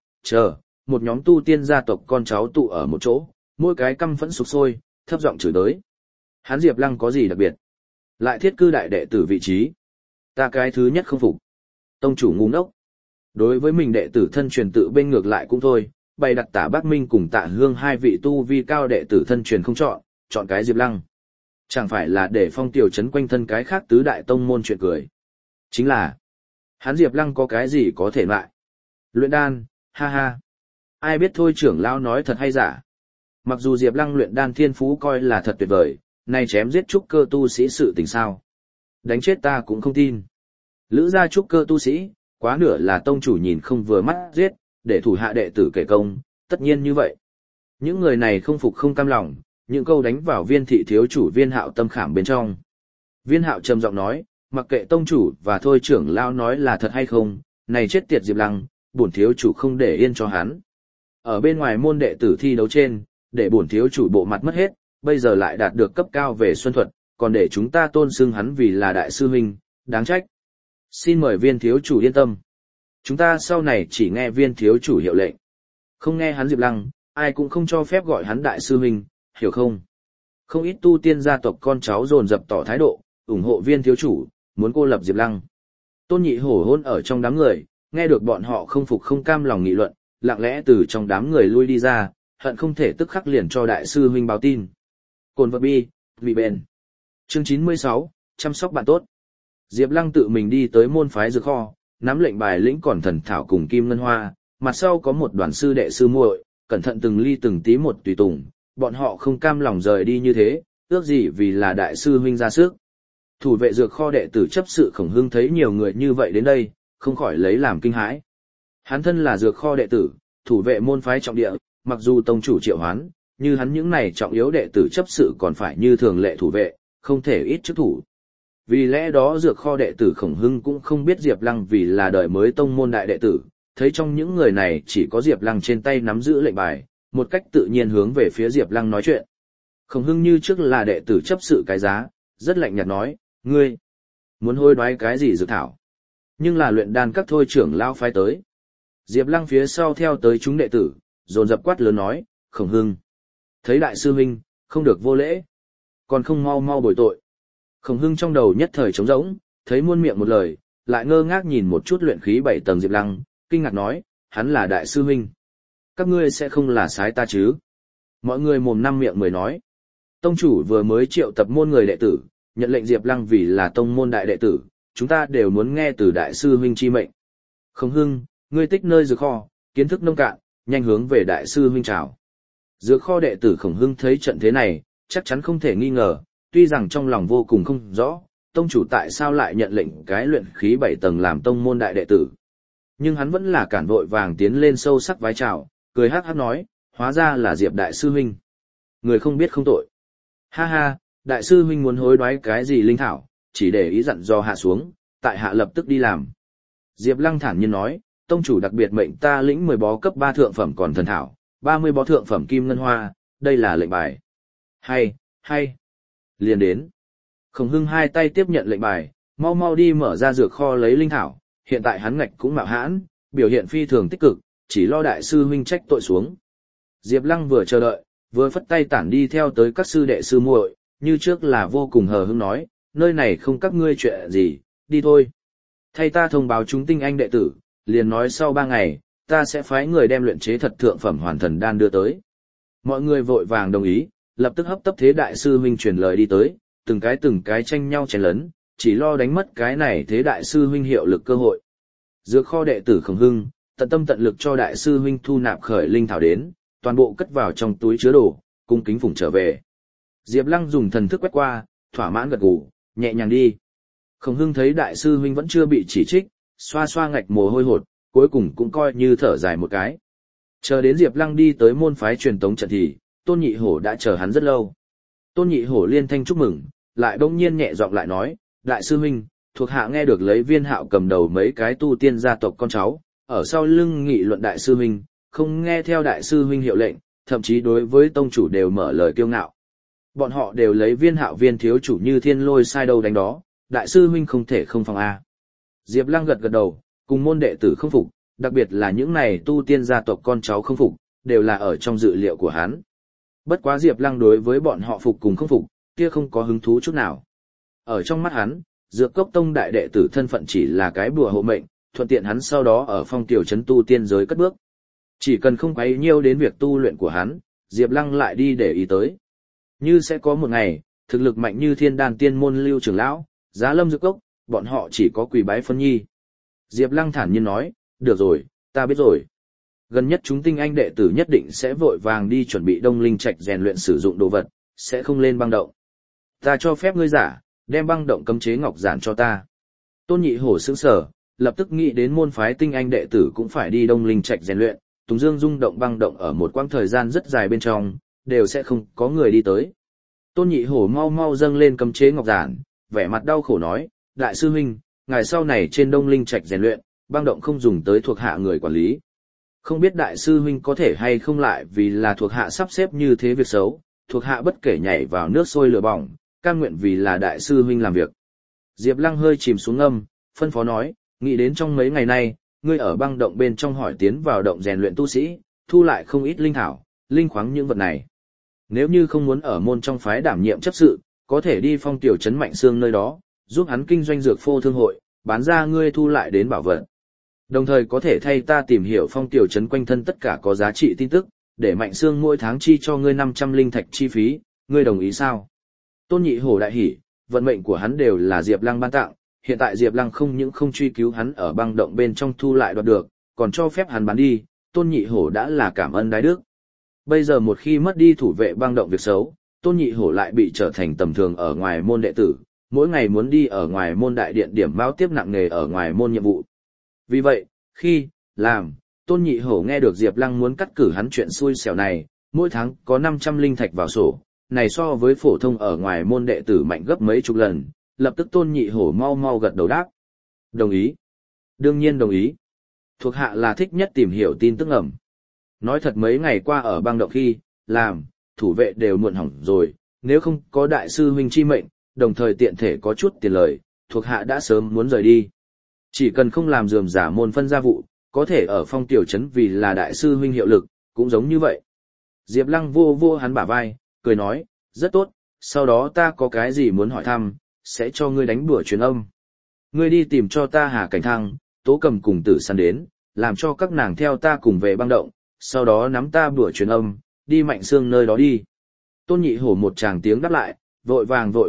một nhóm tu tiên gia tộc con cháu tụ ở một chỗ, mỗi cái căm phẫn sục sôi, thấp giọng chửi tới. Hắn Diệp Lăng có gì đặc biệt? Lại thiết cư đại đệ tử vị trí. Ta cái thứ nhất không phục. Tông chủ ngu ngốc. Đối với mình đệ tử thân truyền tự bên ngược lại cũng thôi, bày đặt Tả Bác Minh cùng Tạ Hương 2 vị tu vi cao đệ tử thân truyền không chọn cái Diệp Lăng. Chẳng phải là để phong tiểu trấn quanh thân cái khác tứ đại tông môn chuyện cười. Chính là, hắn Diệp Lăng có cái gì có thể lại. Luyện đan, ha ha. Ai biết thôi trưởng lão nói thật hay giả. Mặc dù Diệp Lăng luyện đan thiên phú coi là thật tuyệt vời, nay chém giết trúc cơ tu sĩ sự tình sao. Đánh chết ta cũng không tin. Lữ gia trúc cơ tu sĩ, quá nửa là tông chủ nhìn không vừa mắt giết, để thủ hạ đệ tử kể công, tất nhiên như vậy. Những người này không phục không cam lòng, những câu đánh vào Viên thị thiếu chủ Viên Hạo tâm khảm bên trong. Viên Hạo trầm giọng nói, mặc kệ tông chủ và thôi trưởng lão nói là thật hay không, này chết tiệt Diệp Lăng, bổn thiếu chủ không để yên cho hắn. Ở bên ngoài môn đệ tử thi đấu trên, để bổn thiếu chủ bộ mặt mất hết, bây giờ lại đạt được cấp cao về xuân thuật, còn để chúng ta tôn xưng hắn vì là đại sư huynh, đáng trách. Xin mời Viên thiếu chủ yên tâm. Chúng ta sau này chỉ nghe Viên thiếu chủ hiệu lệnh. Không nghe hắn Diệp Lăng, ai cũng không cho phép gọi hắn đại sư huynh, hiểu không? Không ít tu tiên gia tộc con cháu dồn dập tỏ thái độ, ủng hộ Viên thiếu chủ, muốn cô lập Diệp Lăng. Tôn Nhị Hổ hôn ở trong đám người, nghe được bọn họ không phục không cam lòng nghị luận, lặng lẽ từ trong đám người lui đi ra, hận không thể tức khắc liền cho đại sư huynh báo tin. Cồn vật bi, vì bền. Chương 96, chăm sóc bạn tốt. Diệp Lăng tự mình đi tới môn phái dược kho, nắm lệnh bài lĩnh còn thần thảo cùng Kim Ngân Hoa, mặt sau có một đoàn sư đệ sư muội, cẩn thận từng ly từng tí một tùy tùng, bọn họ không cam lòng rời đi như thế, ước gì vì là đại sư huynh ra sức. Thủ vệ dược kho đệ tử chấp sự Khổng Hưng thấy nhiều người như vậy đến đây, không khỏi lấy làm kinh hãi. Hắn thân là dược kho đệ tử, thủ vệ môn phái trọng địa, mặc dù tông chủ triệu hoán, như hắn những này trọng yếu đệ tử chấp sự còn phải như thường lệ thủ vệ, không thể ít chức thủ. Vì lẽ đó dược kho đệ tử Khổng Hưng cũng không biết Diệp Lăng vì là đời mới tông môn đại đệ tử, thấy trong những người này chỉ có Diệp Lăng trên tay nắm giữ lệnh bài, một cách tự nhiên hướng về phía Diệp Lăng nói chuyện. Khổng Hưng như trước là đệ tử chấp sự cái giá, rất lạnh nhạt nói, ngươi muốn hối đoái cái gì dược thảo? Nhưng là luyện đan các thôi trưởng lão phái tới. Diệp Lăng phía sau theo tới chúng đệ tử, dồn dập quát lớn nói, Khổng Hưng, thấy đại sư huynh, không được vô lễ, còn không mau mau bồi tội. Khổng Hưng trong đầu nhất thời trống rỗng, thấy muôn miệng một lời, lại ngơ ngác nhìn một chút luyện khí 7 tầng Diệp Lăng, kinh ngạc nói, hắn là đại sư huynh. Các ngươi sẽ không là sái ta chứ? Mọi người mồm năm miệng mười nói. Tông chủ vừa mới triệu tập môn người đệ tử, nhận lệnh Diệp Lăng vì là tông môn đại đệ tử, chúng ta đều muốn nghe từ đại sư huynh chi mệnh. Khổng Hưng, ngươi tích nơi dược kho, kiến thức nông cạn, nhanh hướng về đại sư huynh chào. Dược kho đệ tử Khổng Hưng thấy trận thế này, chắc chắn không thể nghi ngờ, tuy rằng trong lòng vô cùng không rõ, tông chủ tại sao lại nhận lệnh cái luyện khí 7 tầng làm tông môn đại đệ tử. Nhưng hắn vẫn là cản vội vàng tiến lên sâu sắc vái chào, cười hắc hắc nói, hóa ra là Diệp đại sư huynh. Người không biết không tội. Ha ha, đại sư huynh muốn hối đoái cái gì linh thảo, chỉ để ý dặn dò hạ xuống, tại hạ lập tức đi làm. Diệp Lăng thản nhiên nói, tông chủ đặc biệt mệnh ta lĩnh 10 bó cấp 3 thượng phẩm còn thần thảo, 30 bó thượng phẩm kim ngân hoa, đây là lệnh bài. Hay. Liền đến. Khổng Hưng hai tay tiếp nhận lệnh bài, mau mau đi mở ra dược kho lấy linh thảo, hiện tại hắn ngạch cũng mạo hãn, biểu hiện phi thường tích cực, chỉ lo đại sư huynh trách tội xuống. Diệp Lăng vừa chờ đợi, vừa phất tay tản đi theo tới các sư đệ sư muội, như trước là vô cùng hờ hững nói, nơi này không các ngươi chuyện gì, đi thôi. Thay ta thông báo chúng tinh anh đệ tử, liền nói sau 3 ngày, ta sẽ phái người đem luyện chế thật thượng phẩm hoàn thần đan đưa tới. Mọi người vội vàng đồng ý, lập tức hấp tấp thế đại sư huynh truyền lời đi tới, từng cái tranh nhau chén lấn, chỉ lo đánh mất cái này thế đại sư huynh hiệu lực cơ hội. Dược kho đệ tử Khổng Hưng, tận tâm tận lực cho đại sư huynh thu nạp khởi linh thảo đến, toàn bộ cất vào trong túi chứa đồ, cung kính phụng trở về. Diệp Lăng dùng thần thức quét qua, thỏa mãn gật gù, nhẹ nhàng đi. Khổng Hưng thấy đại sư huynh vẫn chưa bị chỉ trích, xoa xoa ngạch mồ hôi hột, cuối cùng cũng coi như thở dài một cái. Chờ đến Diệp Lăng đi tới môn phái truyền tống trận thì, Tôn Nhị Hổ đã chờ hắn rất lâu. Tôn Nhị Hổ liên thanh chúc mừng, lại bỗng nhiên nhẹ giọng lại nói, đại sư huynh, thuộc hạ nghe được lấy Viên Hạo cầm đầu mấy cái tu tiên gia tộc con cháu, ở sau lưng nghị luận đại sư huynh, không nghe theo đại sư huynh hiệu lệnh, thậm chí đối với tông chủ đều mở lời kiêu ngạo. Bọn họ đều lấy Viên Hạo viên thiếu chủ như thiên lôi sai đâu đánh đó, đại sư huynh không thể không phòng a. Diệp Lăng gật gật đầu, cùng môn đệ tử không phục, đặc biệt là những này tu tiên gia tộc con cháu không phục, đều là ở trong dự liệu của hắn. Bất quá Diệp Lăng đối với bọn họ phục cùng không phục, kia không có hứng thú chút nào. Ở trong mắt hắn, Dược Cốc Tông đại đệ tử thân phận chỉ là cái bùa hộ mệnh, thuận tiện hắn sau đó ở phong tiểu trấn tu tiên giới cất bước. Chỉ cần không quấy nhiêu đến việc tu luyện của hắn, Diệp Lăng lại đi để ý tới. Như sẽ có một ngày, thực lực mạnh như Thiên Đan Tiên môn Lưu trưởng lão, Giá Lâm Dược Cốc, bọn họ chỉ có quỳ bái phân nhi. Diệp Lăng thản nhiên nói, được rồi, ta biết rồi. Gần nhất chúng tinh anh đệ tử nhất định sẽ vội vàng đi chuẩn bị Đông Linh Trạch rèn luyện sử dụng đồ vật, sẽ không lên băng động. Ta cho phép ngươi giả, đem băng động cấm chế ngọc giản cho ta. Tôn Nhị Hổ sững sờ, lập tức nghĩ đến môn phái tinh anh đệ tử cũng phải đi Đông Linh Trạch rèn luyện, Tùng Dương rung động băng động ở một quãng thời gian rất dài bên trong, đều sẽ không có người đi tới. Tôn Nhị Hổ mau mau dâng lên cấm chế ngọc giản, vẻ mặt đau khổ nói, đại sư huynh, ngày sau này trên Đông Linh Trạch rèn luyện, băng động không dùng tới thuộc hạ người quản lý. Không biết đại sư huynh có thể hay không lại vì là thuộc hạ sắp xếp như thế việc xấu, thuộc hạ bất kể nhảy vào nước sôi lửa bỏng, cam nguyện vì là đại sư huynh làm việc. Diệp Lăng hơi chìm xuống âm, phân phó nói, nghĩ đến trong mấy ngày nay, ngươi ở băng động bên trong hỏi tiến vào động rèn luyện tu sĩ, thu lại không ít linh thảo, linh khoáng những vật này. Nếu như không muốn ở môn trong phái đảm nhiệm chấp sự, có thể đi phong tiểu trấn Mạnh Sương nơi đó, giúp hắn kinh doanh dược phô thương hội, bán ra ngươi thu lại đến bảo vật. Đồng thời có thể thay ta tìm hiểu phong tiểu trấn quanh thân tất cả có giá trị tin tức, để Mạnh Sương mỗi tháng chi cho ngươi 500 linh thạch chi phí, ngươi đồng ý sao? Tôn Nhị Hổ đại hỉ, vận mệnh của hắn đều là Diệp Lăng ban tặng, hiện tại Diệp Lăng không những không truy cứu hắn ở băng động bên trong thu lại đoạt được, còn cho phép hắn bán đi, Tôn Nhị Hổ đã là cảm ơn đái đức. Bây giờ một khi mất đi thủ vệ băng động việc xấu, Tôn Nhị Hổ lại bị trở thành tầm thường ở ngoài môn đệ tử, mỗi ngày muốn đi ở ngoài môn đại điện điểm báo tiếp nặng nề ở ngoài môn nhiệm vụ. Vì vậy, khi làm, Tôn Nhị Hổ nghe được Diệp Lăng muốn cắt cử hắn chuyện xui xẻo này, mỗi tháng có 500 linh thạch vào sổ, này so với phổ thông ở ngoài môn đệ tử mạnh gấp mấy chục lần, lập tức Tôn Nhị Hổ mau mau gật đầu đáp. Đồng ý. Đương nhiên đồng ý. Thuộc hạ là thích nhất tìm hiểu tin tức ẩm. Nói thật mấy ngày qua ở băng động khi, làm, thủ vệ đều muộn hỏng rồi, nếu không có đại sư huynh chi mệnh, đồng thời tiện thể có chút tiền lời, thuộc hạ đã sớm muốn rời đi. Chỉ cần không làm rườm rà môn phân gia vụ, có thể ở phong tiểu trấn vì là đại sư huynh hiệu lực, cũng giống như vậy. Diệp Lăng vô vô hắn bả vai, cười nói, rất tốt, sau đó ta có cái gì muốn hỏi thăm, sẽ cho ngươi đánh đùa truyền âm. Ngươi đi tìm cho ta Hà Cảnh Thăng, Tố Cầm cùng Tử San đến, làm cho các nàng theo ta cùng về băng động, sau đó nắm ta đùa truyền âm, đi Mạnh Sương nơi đó đi. Tôn Nhị Hổ một tràng tiếng đáp lại, vội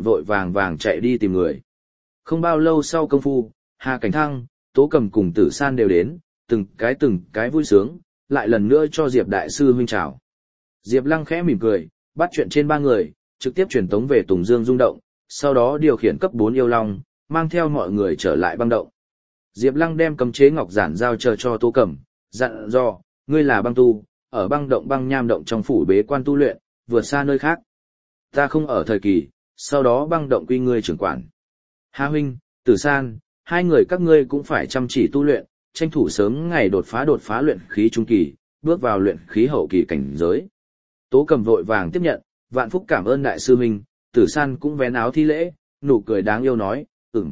vàng chạy đi tìm người. Không bao lâu sau công phu, Hà Cảnh Thăng, Tố Cầm cùng Tử San đều đến, từng cái vui sướng, lại lần nữa cho Diệp đại sư huynh chào. Diệp Lăng khẽ mỉm cười, bắt chuyện trên 3 người, trực tiếp truyền tống về Tùng Dương rung động, sau đó điều khiển cấp 4 yêu long, mang theo mọi người trở lại băng động. Diệp Lăng đem cấm chế ngọc giản giao chờ cho Tô Cẩm, dặn dò, ngươi là băng tu, ở băng động băng nham động trong phủ bế quan tu luyện, vượt xa nơi khác. Ta không ở thời kỳ, sau đó băng động quy ngươi trưởng quản. Hà huynh, Tử San, hai người các ngươi cũng phải chăm chỉ tu luyện, tranh thủ sớm ngày đột phá luyện khí trung kỳ, bước vào luyện khí hậu kỳ cảnh giới. Tố Cẩm vội vàng tiếp nhận, vạn phúc cảm ơn đại sư huynh, Tử San cũng vén áo thi lễ, nụ cười đáng yêu nói,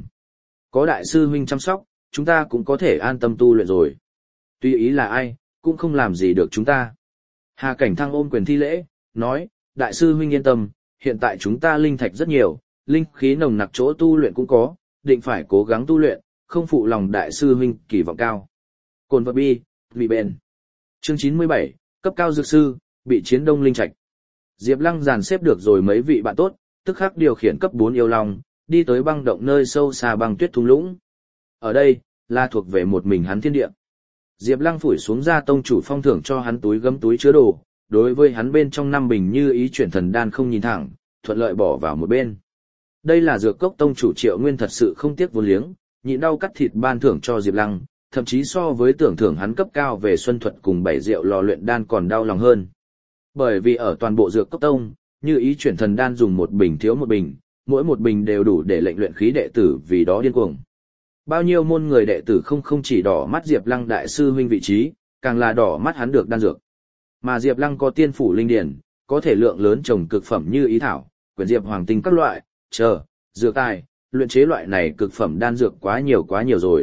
có đại sư huynh chăm sóc, chúng ta cũng có thể an tâm tu luyện rồi. Tuy ý là ai, cũng không làm gì được chúng ta. Hà Cảnh Thăng ôm quyền thi lễ, nói, đại sư huynh yên tâm, hiện tại chúng ta linh thạch rất nhiều, linh khí nồng nặc chỗ tu luyện cũng có, định phải cố gắng tu luyện, không phụ lòng đại sư huynh kỳ vọng cao. Cồn vật bi, vị bền. Chương 97, cấp cao dược sư, bị chiến đông linh trạch. Diệp Lăng dàn xếp được rồi mấy vị bạn tốt, tức khắc điều khiển cấp 4 yêu long, đi tới băng động nơi sâu xa băng tuyết thung lũng. Ở đây, là thuộc về một mình hắn thiên địa. Diệp Lăng phủi xuống ra tông chủ phong thưởng cho hắn túi gấm túi chứa đồ, đối với hắn bên trong 5 bình như ý chuyển thần đan không nhìn thẳng, thuận lợi bỏ vào một bên. Đây là dược cốc tông chủ Triệu Nguyên thật sự không tiếc vô liếng, nhịn đau cắt thịt ban thưởng cho Diệp Lăng, thậm chí so với tưởng thưởng hắn cấp cao về xuân thuật cùng 7 rượu lò luyện đan còn đau lòng hơn. Bởi vì ở toàn bộ dược cốc tông, như ý chuyển thần đan dùng một bình thiếu một bình, mỗi một bình đều đủ để lệnh luyện khí đệ tử vì đó điên cuồng. Bao nhiêu môn người đệ tử không chỉ đỏ mắt Diệp Lăng đại sư huynh vị trí, càng là đỏ mắt hắn được đan dược. Mà Diệp Lăng có tiên phủ linh điển, có thể lượng lớn trồng cực phẩm như ý thảo, quyển diệp hoàng tinh các loại, dược tài, luyện chế loại này cực phẩm đan dược quá nhiều rồi.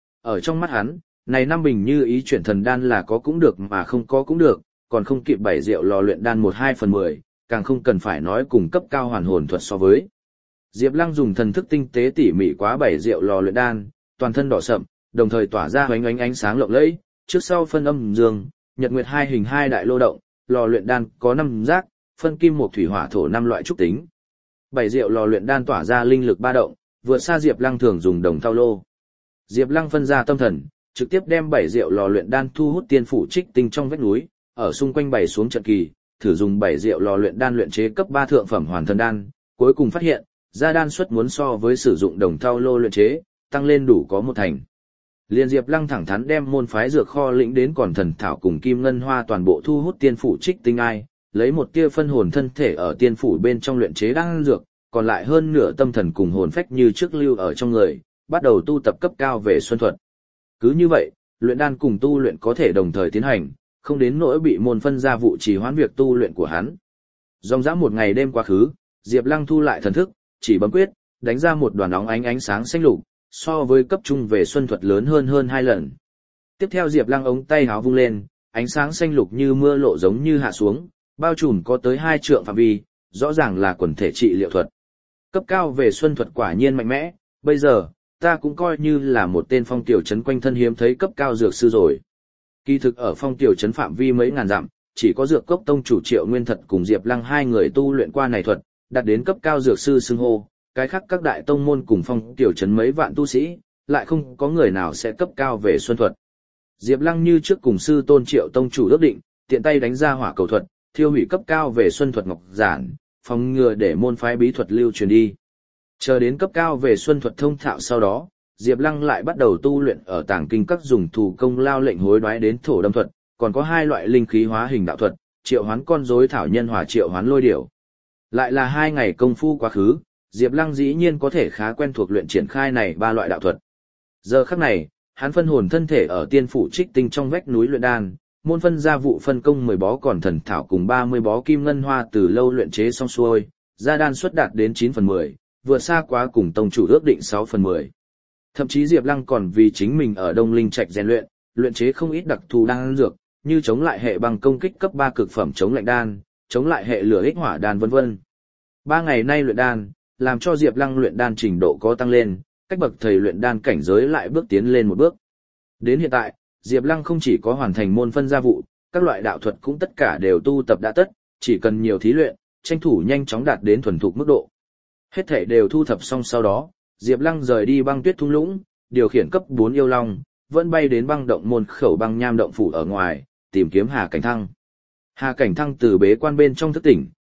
Ở trong mắt hắn, này 5 bình như ý chuyển thần đan là có cũng được mà không có cũng được, còn không kịp 7 rượu lò luyện đan 1/2/10, càng không cần phải nói cùng cấp cao hoàn hồn thuật so với. Diệp Lăng dùng thần thức tinh tế tỉ mỉ quá 7 rượu lò luyện đan, toàn thân đỏ sậm, đồng thời tỏa ra ánh ánh sáng lộng lẫy, trước sau phân âm dương, nhật nguyệt hai hình hai đại lô động, lò luyện đan có 5 giác, phân kim mộc thủy hỏa thổ 5 loại trúc tính. 7 rượu lò luyện đan tỏa ra linh lực ba động, vượt xa Diệp Lăng thường dùng đồng thau lô. Diệp Lăng phân ra tâm thần, trực tiếp đem 7 rượu lò luyện đan thu hút tiên phủ trích tinh trong vách núi, ở xung quanh bày xuống trận kỳ, thử dùng 7 rượu lò luyện đan luyện chế cấp 3 thượng phẩm hoàn thần đan, cuối cùng phát hiện, ra đan suất muốn so với sử dụng đồng thau lô luyện chế, tăng lên đủ có 1 thành. Liên Diệp Lăng thẳng thắn đem môn phái dược kho lĩnh đến còn thần thảo cùng kim ngân hoa toàn bộ thu hút tiên phủ trích tinh ai, lấy một tia phân hồn thân thể ở tiên phủ bên trong luyện chế đan dược, còn lại hơn nửa tâm thần cùng hồn phách như trước lưu ở trong người, bắt đầu tu tập cấp cao về xuân thuật. Cứ như vậy, luyện đan cùng tu luyện có thể đồng thời tiến hành, không đến nỗi bị môn phân ra vụ trì hoãn việc tu luyện của hắn. Dòng dã một ngày đêm quá khứ, Diệp Lăng thu lại thần thức, chỉ bấm quyết, đánh ra một đoàn óng ánh sáng xanh lục, so với cấp trung về xuân thuật lớn hơn 2 lần. Tiếp theo Diệp Lăng ống tay háo vung lên, ánh sáng xanh lục như mưa lộ giống như hạ xuống, bao trùm có tới 2 trượng phạm vi, rõ ràng là quần thể trị liệu thuật. Cấp cao về xuân thuật quả nhiên mạnh mẽ, bây giờ, ta cũng coi như là một tên phong tiểu trấn quanh thân hiếm thấy cấp cao dược sư rồi. Kỳ thực ở phong tiểu trấn phạm vi mấy ngàn dặm, chỉ có dược cốc tông chủ Triệu Nguyên Thật cùng Diệp Lăng hai người tu luyện qua này thuật, đạt đến cấp cao dược sư xưng hô, cái khác các đại tông môn cùng phong tiểu trấn mấy vạn tu sĩ, lại không có người nào sẽ cấp cao về xuân thuật. Diệp Lăng như trước cùng sư tôn Triệu tông chủ ước định, tiện tay đánh ra hỏa cầu thuật, thiêu hủy cấp cao về xuân thuật ngọc giản, phòng ngừa để môn phái bí thuật lưu truyền đi. Chờ đến cấp cao về xuân thuật thông thạo sau đó, Diệp Lăng lại bắt đầu tu luyện ở tàng kinh các dùng thủ công lao lệnh hối đoái đến thổ đâm thuật, còn có 2 loại linh khí hóa hình đạo thuật, triệu hoán con rối thảo nhân hòa triệu hoán lôi điểu. Lại là 2 ngày công phu quá khứ, Diệp Lăng dĩ nhiên có thể khá quen thuộc luyện triển khai này 3 loại đạo thuật. Giờ khắc này, hắn phân hồn thân thể ở tiên phủ trích tinh trong vách núi luyện đan, môn phân gia vụ phân công 10 bó còn thần thảo cùng 30 bó kim ngân hoa từ lâu luyện chế xong xuôi, ra đan suất đạt đến 9/10, vượt xa quá cùng tông chủ ước định 6/10. Thậm chí Diệp Lăng còn vì chính mình ở Đông Linh Trạch rèn luyện, luyện chế không ít đặc thù đan dược, như chống lại hệ băng công kích cấp 3 cực phẩm chống lạnh đan, chống lại hệ lửa ích hỏa đan vân vân. 3 ngày nay luyện đan, làm cho Diệp Lăng luyện đan trình độ có tăng lên, cách bậc thầy luyện đan cảnh giới lại bước tiến lên một bước. Đến hiện tại, Diệp Lăng không chỉ có hoàn thành môn phân gia vụ, các loại đạo thuật cũng tất cả đều tu tập đã tất, chỉ cần nhiều thí luyện, tranh thủ nhanh chóng đạt đến thuần thục mức độ. Hết thảy đều thu thập xong sau đó, Diệp Lăng rời đi băng tuyết thung lũng, điều khiển cấp 4 yêu long, vẫn bay đến băng động môn khẩu băng nham động phủ ở ngoài, tìm kiếm Hà Cảnh Thăng. Hà Cảnh Thăng từ bế quan bên trong thức tỉnh,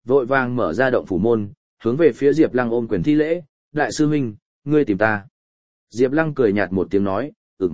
vội vàng mở ra động phủ môn, hướng về phía Diệp Lăng ôm quyền thi lễ, đại sư huynh, ngươi tìm ta. Diệp Lăng cười nhạt một tiếng nói,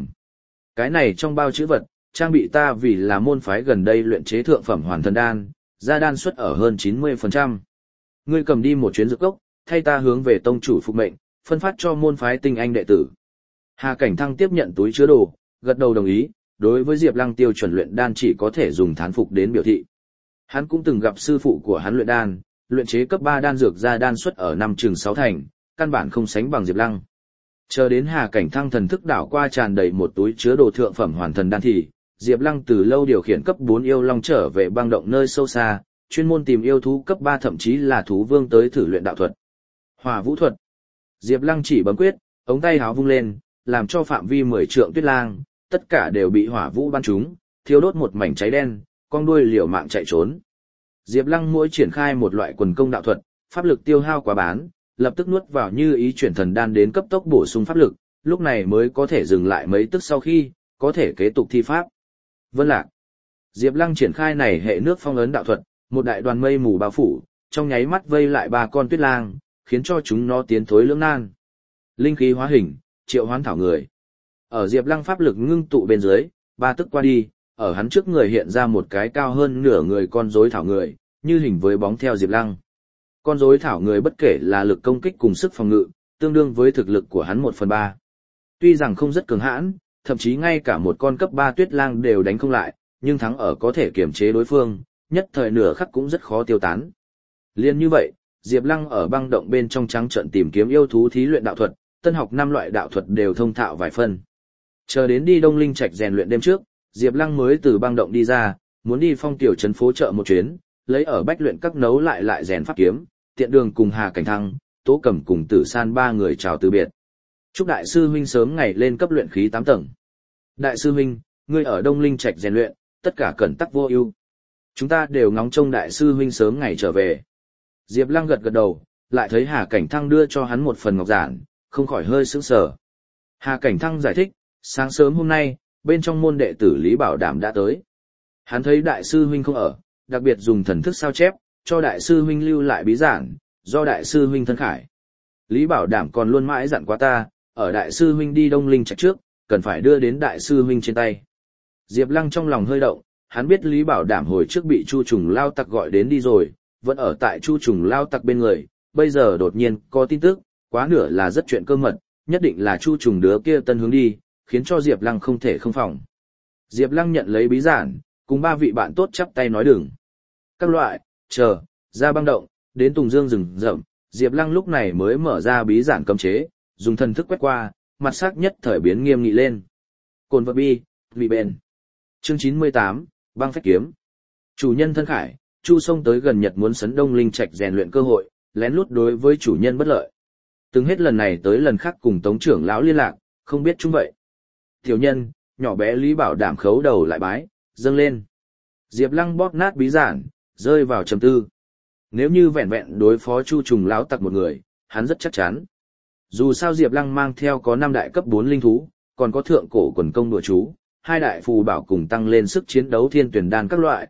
cái này trong bao chữ vật, trang bị ta vì là môn phái gần đây luyện chế thượng phẩm hoàn thần đan, ra đan suất ở hơn 90%. Ngươi cầm đi một chuyến dược cốc, thay ta hướng về tông chủ phục mệnh, phân phát cho môn phái tinh anh đệ tử. Hà Cảnh Thăng tiếp nhận túi chứa đồ, gật đầu đồng ý, đối với Diệp Lăng tiêu chuẩn luyện đan chỉ có thể dùng thán phục đến biểu thị. Hắn cũng từng gặp sư phụ của hắn luyện đan, luyện chế cấp 3 đan dược ra đan suất ở năm chừng 6 thành, căn bản không sánh bằng Diệp Lăng. Chờ đến Hà Cảnh Thăng thần thức đảo qua tràn đầy một túi chứa đồ thượng phẩm hoàn thần đan thì, Diệp Lăng từ lâu điều khiển cấp 4 yêu long trở về băng động nơi sâu xa, chuyên môn tìm yêu thú cấp 3 thậm chí là thú vương tới thử luyện đạo thuật. Hỏa vũ thuật. Diệp Lăng chỉ bấm quyết, ống tay háo vung lên, làm cho phạm vi 10 trượng tuyết lang, tất cả đều bị hỏa vũ bắn trúng, thiêu đốt một mảnh cháy đen, con đuôi liều mạng chạy trốn. Diệp Lăng mỗi triển khai một loại quần công đạo thuật, pháp lực tiêu hao quá bán, lập tức nuốt vào như ý chuyển thần đan đến cấp tốc bổ sung pháp lực, lúc này mới có thể dừng lại mấy tức sau khi, có thể kế tục thi pháp. Vân Lạc. Diệp Lăng triển khai này hệ nước phong ấn đạo thuật, một đại đoàn mây mù bao phủ, trong nháy mắt vây lại 3 con tuyết lang, khiến cho chúng nó tiến thối lưỡng nan. Linh khí hóa hình, triệu hoán thảo người. Ở Diệp Lăng pháp lực ngưng tụ bên dưới, 3 tức qua đi, ở hắn trước người hiện ra một cái cao hơn nửa người con rối thảo người, như hình với bóng theo Diệp Lăng. Con rối thảo người bất kể là lực công kích cùng sức phòng ngự, tương đương với thực lực của hắn 1/3. Tuy rằng không rất cường hãn, thậm chí ngay cả một con cấp 3 tuyết lang đều đánh không lại, nhưng thắng ở có thể kiểm chế đối phương, nhất thời nửa khắc cũng rất khó tiêu tán. Liên như vậy, Diệp Lăng ở băng động bên trong trắng trận tìm kiếm yêu thú thí luyện đạo thuật, tân học 5 loại đạo thuật đều thông thạo vài phần. Chờ đến đi Đông Linh Trạch rèn luyện đêm trước, Diệp Lăng mới từ băng động đi ra, muốn đi Phong Tiểu trấn phố chợ một chuyến, lấy ở Bách luyện các nấu lại rèn pháp kiếm, tiện đường cùng Hà Cảnh Thăng, Tố Cẩm cùng Tử San 3 người chào từ biệt. Chúc đại sư huynh sớm ngày lên cấp luyện khí 8 tầng. Đại sư huynh, ngươi ở Đông Linh Trạch rèn luyện, tất cả cẩn tắc vô ưu. Chúng ta đều ngóng trông đại sư huynh sớm ngày trở về. Diệp Lăng gật gật đầu, lại thấy Hà Cảnh Thăng đưa cho hắn một phần ngọc giản, không khỏi hơi sững sờ. Hà Cảnh Thăng giải thích, sáng sớm hôm nay, bên trong môn đệ tử Lý Bảo Đảm đã tới. Hắn thấy đại sư huynh không ở, đặc biệt dùng thần thức sao chép, cho đại sư huynh lưu lại bí giảng, do đại sư huynh thân khải. Lý Bảo Đảm còn luôn mãi dặn qua ta, ở đại sư huynh đi Đông Linh Trạch trước, cần phải đưa đến đại sư huynh trên tay. Diệp Lăng trong lòng hơi động, hắn biết Lý Bảo Đảm hồi trước bị Chu Trùng Lao Tặc gọi đến đi rồi, vẫn ở tại Chu Trùng Lao Tặc bên người, bây giờ đột nhiên có tin tức, quá nửa là rất chuyện cơ mật, nhất định là Chu Trùng đứa kia tân hướng đi, khiến cho Diệp Lăng không thể không phòng. Diệp Lăng nhận lấy bí giản, cùng 3 vị bạn tốt chắp tay nói đừng. Các loại, chờ, ra băng động, đến Tùng Dương rừng rậm, Diệp Lăng lúc này mới mở ra bí giản cấm chế, dùng thần thức quét qua, mặt sắc nhất thời biến nghiêm nghị lên. Cồn vật bi, vị bền. Chương 98, băng phách kiếm. Chủ nhân thân khải, Chu Sông tới gần Nhật muốn sấn Đông Linh Trạch rèn luyện cơ hội, lén lút đối với chủ nhân bất lợi. Từng hết lần này tới lần khác cùng Tống trưởng lão liên lạc, không biết chung vậy. Tiểu nhân, nhỏ bé Lý Bảo Đảm khấu đầu lại bái, dâng lên. Diệp Lăng bóp nát bí giản, rơi vào trầm tư. Nếu như vẹn vẹn đối phó Chu Trùng lão tặc một người, hắn rất chắc chắn. Dù sao Diệp Lăng mang theo có 5 đại cấp 4 linh thú, còn có thượng cổ quần công đùa chú, 2 đại phù bảo cùng tăng lên sức chiến đấu thiên tuyển đan các loại,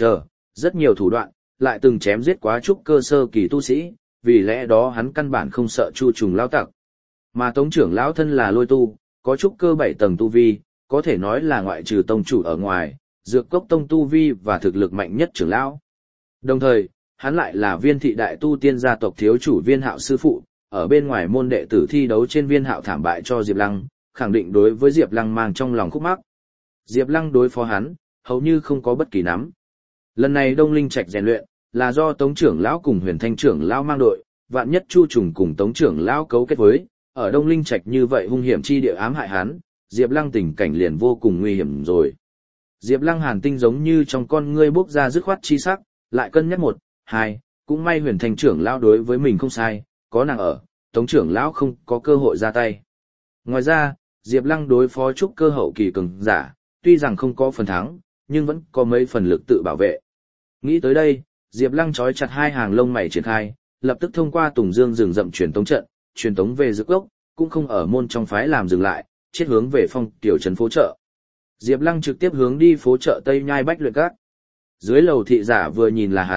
rất nhiều thủ đoạn, lại từng chém giết quá trúc cơ sơ kỳ tu sĩ, vì lẽ đó hắn căn bản không sợ Chu Trùng lão tặc. Mà Tống trưởng lão thân là lôi tu, có trúc cơ 7 tầng tu vi, có thể nói là ngoại trừ tông chủ ở ngoài, Dược Cốc tông tu vi và thực lực mạnh nhất trưởng lão. Đồng thời, hắn lại là Viên thị đại tu tiên gia tộc thiếu chủ Viên Hạo sư phụ, ở bên ngoài môn đệ tử thi đấu trên Viên Hạo thảm bại cho Diệp Lăng, khẳng định đối với Diệp Lăng mang trong lòng khúc mắc. Diệp Lăng đối phó hắn, hầu như không có bất kỳ nắm. Lần này Đông Linh Trạch rèn luyện, là do Tống trưởng lão cùng Huyền Thanh trưởng lão mang đội, vạn nhất Chu Trùng cùng Tống trưởng lão cấu kết với, ở Đông Linh Trạch như vậy hung hiểm chi địa ám hại hắn, Diệp Lăng tình cảnh liền vô cùng nguy hiểm rồi. Diệp Lăng hàn tinh giống như trong con ngươi bốc ra dứt khoát chi sắc, lại cân nhắc 1, 2, cũng may Huyền Thanh trưởng lão đối với mình không sai, có nàng ở, Tống trưởng lão không có cơ hội ra tay. Ngoài ra, Diệp Lăng đối phó trúc cơ hậu kỳ cường giả, tuy rằng không có phần thắng, nhưng vẫn có mấy phần lực tự bảo vệ. Nghĩ tới đây, Diệp Lăng trói chặt 2 hàng lông mày triển khai, lập tức thông qua Tùng Dương rừng rậm truyền tống trận, truyền tống về Dược Cốc, cũng không ở môn trong phái làm dừng lại, chết hướng về Phong Tiểu trấn phố chợ. Diệp Lăng trực tiếp hướng đi phố chợ Tây Nhai Bách luyện các. Dưới lầu thị giả vừa nhìn là hắn,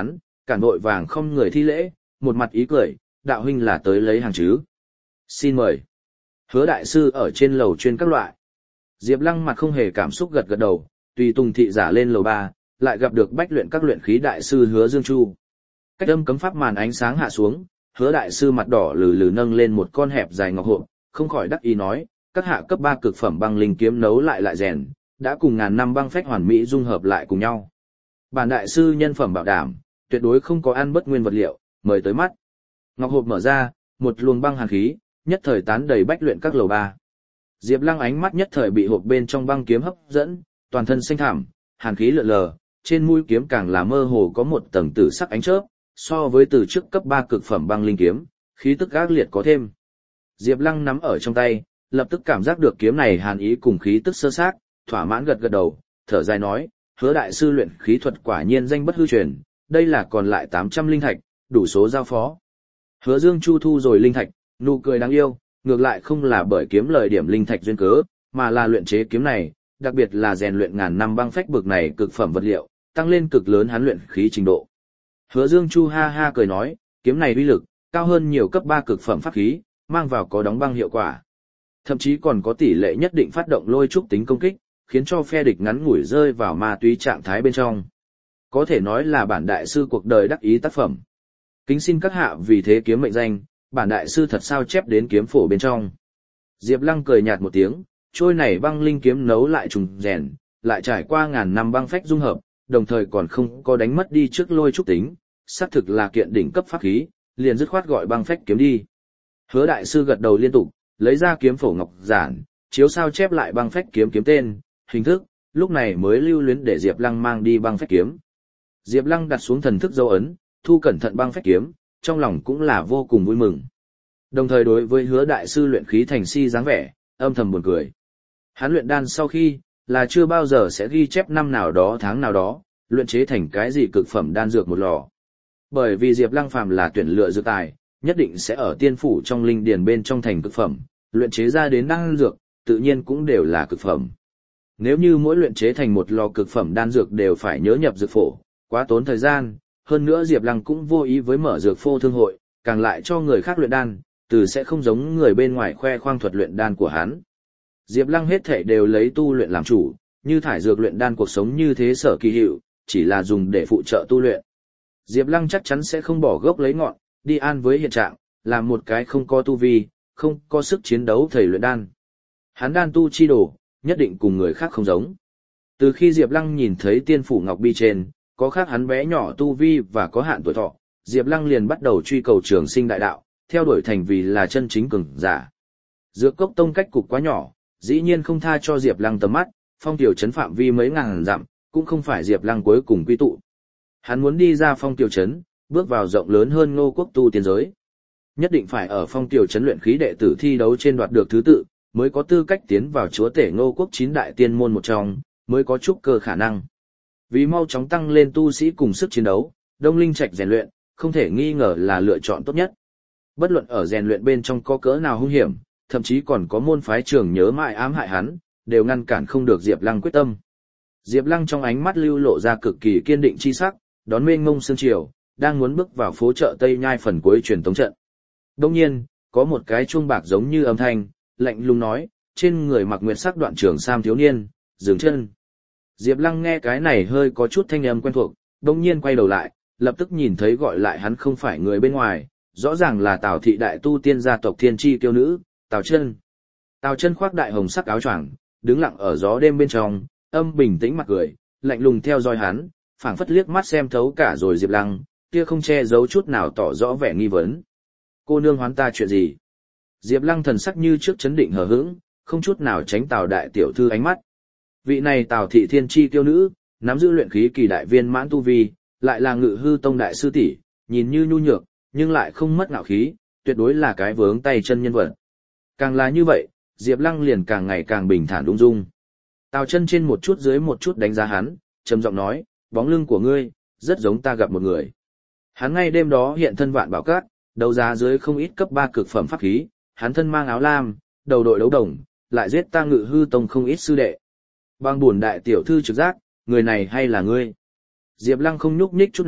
cản vội vàng không người thi lễ, một mặt ý cười, đạo huynh là tới lấy hàng chứ. Xin mời. Hứa đại sư ở trên lầu chuyên các loại. Diệp Lăng mặt không hề cảm xúc gật gật đầu, tùy Tùng thị giả lên lầu 3, lại gặp được bách luyện các luyện khí đại sư Hứa Dương Chu. Cách âm cấm pháp màn ánh sáng hạ xuống, Hứa đại sư mặt đỏ lừ lừ nâng lên một con hẹp dài ngọc hộp, không khỏi đắc ý nói, các hạ cấp 3 cực phẩm băng linh kiếm nấu lại rèn, đã cùng ngàn năm băng phách hoàn mỹ dung hợp lại cùng nhau. Bản đại sư nhân phẩm bảo đảm, tuyệt đối không có ăn bất nguyên vật liệu, mời tới mắt. Ngọc hộp mở ra, một luồng băng hàn khí, nhất thời tán đầy bách luyện các lầu 3. Diệp Lăng ánh mắt nhất thời bị hộp bên trong băng kiếm hấp dẫn, toàn thân xanh thẳm, hàn khí lượn lờ, trên mũi kiếm càng là mơ hồ có một tầng tử sắc ánh chớp, so với từ trước cấp 3 cực phẩm băng linh kiếm, khí tức ác liệt có thêm. Diệp Lăng nắm ở trong tay, lập tức cảm giác được kiếm này hàn ý cùng khí tức sơ xác, thỏa mãn gật gật đầu, thở dài nói, Hứa đại sư luyện khí thuật quả nhiên danh bất hư truyền, đây là còn lại 800 linh thạch, đủ số giao phó. Hứa Dương Chu thu rồi linh thạch, nụ cười đáng yêu, ngược lại không là bởi kiếm lời điểm linh thạch duyên cớ, mà là luyện chế kiếm này, đặc biệt là rèn luyện ngàn năm băng phách bực này cực phẩm vật liệu, tăng lên cực lớn hắn luyện khí trình độ. Hứa Dương Chu ha ha cười nói, kiếm này uy lực cao hơn nhiều cấp 3 cực phẩm pháp khí, mang vào có đóng băng hiệu quả. Thậm chí còn có tỷ lệ nhất định phát động lôi trúc tính công kích, khiến cho phe địch ngắn ngủi rơi vào ma túy trạng thái bên trong. Có thể nói là bản đại sư cuộc đời đắc ý tác phẩm. Kính xin các hạ vì thế kiếm mệnh danh, bản đại sư thật sao chép đến kiếm phổ bên trong. Diệp Lăng cười nhạt một tiếng, trôi này băng linh kiếm nấu lại trùng rèn, lại trải qua ngàn năm băng phách dung hợp, đồng thời còn không có đánh mất đi trước lôi trúc tính, xác thực là kiện đỉnh cấp pháp khí, liền dứt khoát gọi băng phách kiếm đi. Hứa đại sư gật đầu liên tục, lấy ra kiếm phổ ngọc giản, chiếu sao chép lại băng phách kiếm kiếm tên, hình thức, lúc này mới lưu luyến để Diệp Lăng mang đi băng phách kiếm. Diệp Lăng đặt xuống thần thức dấu ấn, thu cẩn thận băng phách kiếm, trong lòng cũng là vô cùng vui mừng. Đồng thời đối với Hứa đại sư luyện khí thành si dáng vẻ, âm thầm buồn cười. Hắn luyện đan sau khi, là chưa bao giờ sẽ ghi chép năm nào đó tháng nào đó, luyện chế thành cái gì cực phẩm đan dược một lò. Bởi vì Diệp Lăng phàm là tuyển lựa dược tài, nhất định sẽ ở tiên phủ trong linh điền bên trong thành cực phẩm, luyện chế ra đến đan dược, tự nhiên cũng đều là cực phẩm. Nếu như mỗi luyện chế thành một lò cực phẩm đan dược đều phải nhớ nhập dược phổ, quá tốn thời gian, hơn nữa Diệp Lăng cũng vô ý với mở dược phô thương hội, càng lại cho người khác luyện đan, từ sẽ không giống người bên ngoài khoe khoang thuật luyện đan của hắn. Diệp Lăng hết thảy đều lấy tu luyện làm chủ, như thải dược luyện đan cuộc sống như thế sở kỳ hiệu, chỉ là dùng để phụ trợ tu luyện. Diệp Lăng chắc chắn sẽ không bỏ gốc lấy ngọn, đi an với hiện trạng, làm một cái không có tu vi, không có sức chiến đấu thầy luyện đan. Hắn đan tu chi đồ, nhất định cùng người khác không giống. Từ khi Diệp Lăng nhìn thấy tiên phủ ngọc bi trên, có khác hắn bé nhỏ tu vi và có hạn tuổi thọ, Diệp Lăng liền bắt đầu truy cầu trường sinh đại đạo, theo đuổi thành vì là chân chính cường giả. Dược cốc tông cách cục quá nhỏ, dĩ nhiên không tha cho Diệp Lăng tầm mắt, phong tiểu trấn phạm vi mấy ngàn dặm, cũng không phải Diệp Lăng cuối cùng quy tụ. Hắn muốn đi ra phong tiểu trấn, bước vào rộng lớn hơn Ngô quốc tu tiên giới. Nhất định phải ở phong tiểu trấn luyện khí đệ tử thi đấu trên đoạt được thứ tự, mới có tư cách tiến vào chúa tể Ngô quốc 9 đại tiên môn một trong, mới có chút cơ khả năng. Vì mau chóng tăng lên tu sĩ cùng sức chiến đấu, Đông Linh Trạch rèn luyện, không thể nghi ngờ là lựa chọn tốt nhất. Bất luận ở rèn luyện bên trong có cỡ nào hung hiểm, thậm chí còn có môn phái trưởng nhớ mãi ám hại hắn, đều ngăn cản không được Diệp Lăng quyết tâm. Diệp Lăng trong ánh mắt lưu lộ ra cực kỳ kiên định chi sắc, đón mênh mông sương chiều, đang muốn bước vào phố chợ Tây Nhai phần cuối truyền tống trận. Đương nhiên, có một cái chuông bạc giống như âm thanh, lạnh lùng nói, trên người mặc nguyệt sắc đoạn trường sam thiếu niên, dừng chân. Diệp Lăng nghe cái này hơi có chút thanh âm quen thuộc, đống nhiên quay đầu lại, lập tức nhìn thấy gọi lại hắn không phải người bên ngoài, rõ ràng là Tào thị đại tu tiên gia tộc Thiên Chi Kiêu nữ, Tào Chân. Tào Chân khoác đại hồng sắc áo choàng, đứng lặng ở gió đêm bên trong, âm bình tĩnh mặt cười, lạnh lùng theo dõi hắn, phảng phất liếc mắt xem thấu cả rồi Diệp Lăng, kia không che giấu chút nào tỏ rõ vẻ nghi vấn. Cô nương hoán ta chuyện gì? Diệp Lăng thần sắc như trước chấn định hờ hững, không chút nào tránh Tào đại tiểu thư ánh mắt. Vị này Tào thị Thiên Chi Kiêu nữ, nắm giữ luyện khí kỳ đại viên mãn tu vi, lại là Ngự Hư tông đại sư tỷ, nhìn như nhu nhược, nhưng lại không mất ngạo khí, tuyệt đối là cái vướng tay chân nhân vật. Càng là như vậy, Diệp Lăng liền càng ngày càng bình thản ung dung. Tào Chân trên một chút dưới một chút đánh giá hắn, trầm giọng nói, bóng lưng của ngươi, rất giống ta gặp một người. Hắn ngay đêm đó hiện thân Vạn Bảo Các, đấu giá dưới không ít cấp 3 cực phẩm pháp khí, hắn thân mang áo lam, đầu đội đấu đồng, lại giết ta Ngự Hư tông không ít sư đệ. Bằng buồn đại tiểu thư trực giác, người này hay là ngươi? Diệp Lăng không nhúc nhích chút nào,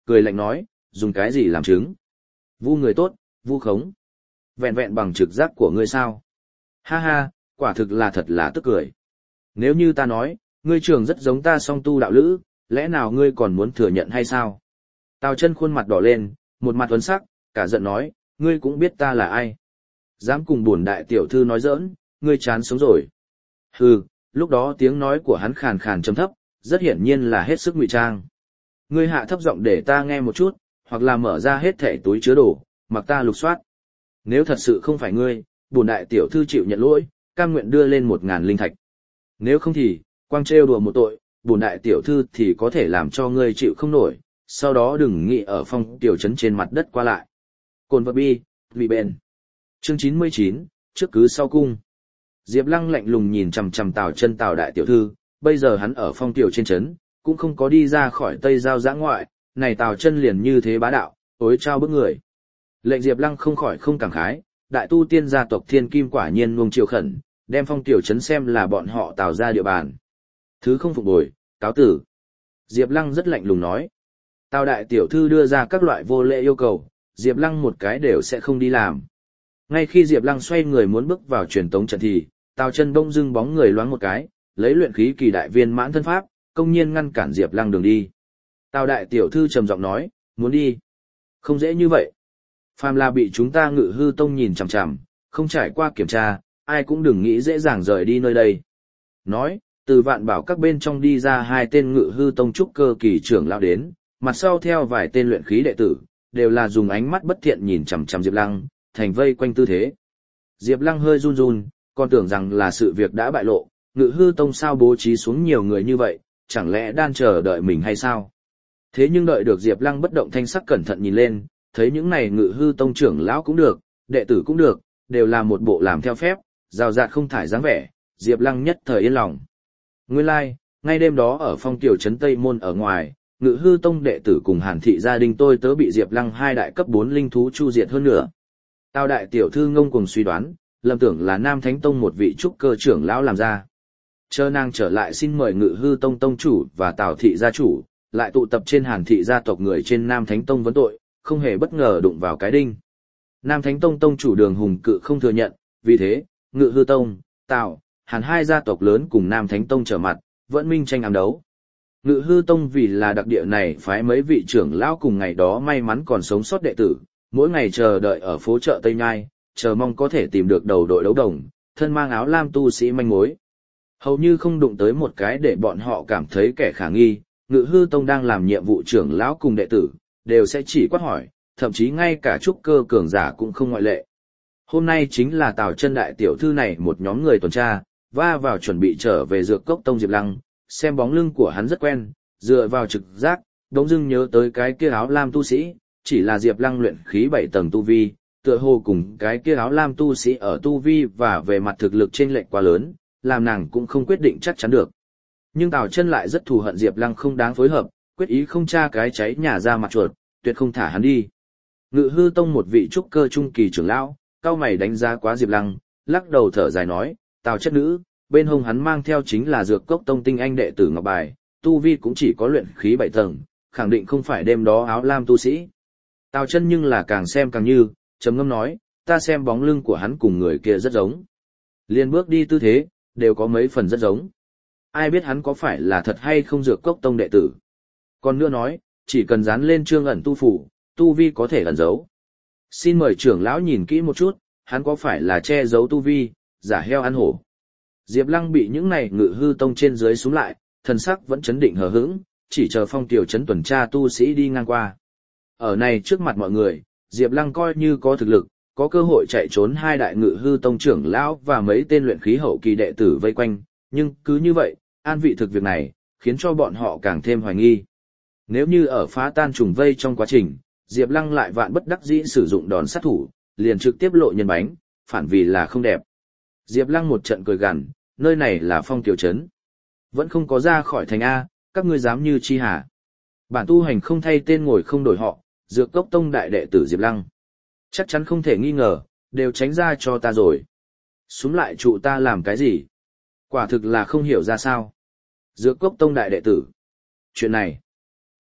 cười lạnh nói, dùng cái gì làm chứng? Vu người tốt, vu khống. Vẹn vẹn bằng trực giác của ngươi sao? Ha ha, quả thực là thật là tức cười. Nếu như ta nói, ngươi trường rất giống ta song tu đạo lữ, lẽ nào ngươi còn muốn thừa nhận hay sao? Tào Chân khuôn mặt đỏ lên, một mặt tuấn sắc, cả giận nói, ngươi cũng biết ta là ai. Dám cùng bổn đại tiểu thư nói giỡn, ngươi chán sống rồi. Hừ, lúc đó tiếng nói của hắn khàn khàn trầm thấp, rất hiển nhiên là hết sức ngụy trang. Ngươi hạ thấp giọng để ta nghe một chút, hoặc là mở ra hết thẻ túi chứa đồ, mặc ta lục soát. Nếu thật sự không phải ngươi, bổn đại tiểu thư chịu nhận lỗi, cam nguyện đưa lên 1.000 linh thạch. Nếu không thì, quang trêu đùa một tội, bổn đại tiểu thư thì có thể làm cho ngươi chịu không nổi, sau đó đừng nghĩ ở phong tiểu trấn trên mặt đất qua lại. Cồn vật bi, vì bền. Chương 99, trước cứ sau cung. Diệp Lăng lạnh lùng nhìn chằm chằm Tào Chân Tào đại tiểu thư, bây giờ hắn ở phong tiểu trên trấn, cũng không có đi ra khỏi Tây Giao giã ngoại, này Tào Chân liền như thế bá đạo, ối trao bức người. Lệnh Diệp Lăng không khỏi không cảm khái, đại tu tiên gia tộc Thiên Kim quả nhiên nuông chiều khẩn, đem phong tiểu trấn xem là bọn họ Tào ra địa bàn. Thứ không phục bồi, cáo tử. Diệp Lăng rất lạnh lùng nói. Tào đại tiểu thư đưa ra các loại vô lễ yêu cầu, Diệp Lăng một cái đều sẽ không đi làm. Ngay khi Diệp Lăng xoay người muốn bước vào truyền tống trận thì, Tào Chân bỗng dưng bóng người loáng một cái, lấy luyện khí kỳ đại viên mãn thân pháp, công nhiên ngăn cản Diệp Lăng đường đi. Tào đại tiểu thư trầm giọng nói, muốn đi. Không dễ như vậy. Phàm là bị chúng ta Ngự Hư Tông nhìn chằm chằm, không trải qua kiểm tra, ai cũng đừng nghĩ dễ dàng rời đi nơi đây. Nói, từ Vạn Bảo các bên trong đi ra 2 tên Ngự Hư Tông trúc cơ kỳ trưởng lão đến, mặt sau theo vài tên luyện khí đệ tử, đều là dùng ánh mắt bất thiện nhìn chằm chằm Diệp Lăng, thành vây quanh tư thế. Diệp Lăng hơi run run, còn tưởng rằng là sự việc đã bại lộ, Ngự Hư Tông sao bố trí xuống nhiều người như vậy, chẳng lẽ đang chờ đợi mình hay sao? Thế nhưng đợi được Diệp Lăng bất động thanh sắc cẩn thận nhìn lên, thấy những này Ngự Hư Tông trưởng lão cũng được, đệ tử cũng được, đều là một bộ làm theo phép, rào rạt không thải dáng vẻ, Diệp Lăng nhất thời yên lòng. Nguyên lai, ngay đêm đó ở phong tiểu trấn Tây Môn ở ngoài, Ngự Hư Tông đệ tử cùng Hàn thị gia đình tôi tớ bị Diệp Lăng 2 đại cấp 4 linh thú chu diệt hơn nữa. Tào đại tiểu thư ngông cuồng suy đoán, lầm tưởng là Nam Thánh Tông một vị trúc cơ trưởng lão làm ra. Chờ nàng trở lại xin mời Ngự Hư Tông tông chủ và Tào thị gia chủ, lại tụ tập trên Hàn thị gia tộc người trên Nam Thánh Tông vấn tội, không hề bất ngờ đụng vào cái đinh. Nam Thánh Tông tông chủ Đường Hùng Cự không thừa nhận, vì thế, Ngự Hư Tông, Tào, Hàn 2 gia tộc lớn cùng Nam Thánh Tông trở mặt, vẫn minh tranh ám đấu. Ngự Hư Tông vì là đặc địa này phái mấy vị trưởng lão cùng ngày đó may mắn còn sống sót đệ tử, mỗi ngày chờ đợi ở phố chợ Tây Nhai, chờ mong có thể tìm được đầu đội đấu đồng, thân mang áo lam tu sĩ manh mối. Hầu như không đụng tới một cái để bọn họ cảm thấy kẻ khả nghi, Ngự Hư Tông đang làm nhiệm vụ trưởng lão cùng đệ tử, đều sẽ chỉ quát hỏi, thậm chí ngay cả trúc cơ cường giả cũng không ngoại lệ. Hôm nay chính là Tào Chân đại tiểu thư này một nhóm người tuần tra, va vào chuẩn bị trở về Dược Cốc Tông Diệp Lăng, xem bóng lưng của hắn rất quen, dựa vào trực giác, đống dưng nhớ tới cái kia áo lam tu sĩ, chỉ là Diệp Lăng luyện khí 7 tầng tu vi, tựa hồ cùng cái kia áo lam tu sĩ ở tu vi và về mặt thực lực chênh lệch quá lớn, làm nàng cũng không quyết định chắc chắn được. Nhưng Tào Chân lại rất thù hận Diệp Lăng không đáng phối hợp, quyết ý không tra cái cháy nhà ra mặt chuột, tuyệt không thả hắn đi. Ngự Hư Tông một vị trúc cơ trung kỳ trưởng lão, cao mày đánh giá quá Diệp Lăng, lắc đầu thở dài nói, Tào chất nữ, bên hông hắn mang theo chính là Dược Cốc Tông tinh anh đệ tử Ngọc Bài, tu vi cũng chỉ có luyện khí 7 tầng, khẳng định không phải đêm đó áo lam tu sĩ. Tào Chân nhưng là càng xem càng như, trầm ngâm nói, ta xem bóng lưng của hắn cùng người kia rất giống. Liên bước đi tư thế, đều có mấy phần rất giống. Ai biết hắn có phải là thật hay không Dược Cốc Tông đệ tử. Còn nữa nói, chỉ cần dán lên chương ẩn tu phủ, tu vi có thể ẩn giấu. Xin mời trưởng lão nhìn kỹ một chút, hắn có phải là che giấu tu vi, giả heo ăn hổ. Diệp Lăng bị những này Ngự Hư Tông trên dưới xuống lại, thần sắc vẫn chấn định hờ hững, chỉ chờ phong tiểu trấn tuần tra tu sĩ đi ngang qua. Ở này trước mặt mọi người, Diệp Lăng coi như có thực lực, có cơ hội chạy trốn 2 đại Ngự Hư Tông trưởng lão và mấy tên luyện khí hậu kỳ đệ tử vây quanh, nhưng cứ như vậy, an vị thực việc này, khiến cho bọn họ càng thêm hoài nghi. Nếu như ở phá tan trùng vây trong quá trình, Diệp Lăng lại vạn bất đắc dĩ sử dụng đòn sát thủ, liền trực tiếp lộ nhân bánh, phản vì là không đẹp. Diệp Lăng một trận cười gằn, nơi này là phong tiểu trấn. Vẫn không có ra khỏi thành A, các ngươi dám như chi hả? Bản tu hành không thay tên ngồi không đổi họ, Dược Cốc Tông đại đệ tử Diệp Lăng. Chắc chắn không thể nghi ngờ, đều tránh ra cho ta rồi. Súm lại trụ ta làm cái gì? Quả thực là không hiểu ra sao. Dược Cốc Tông đại đệ tử. Chuyện này,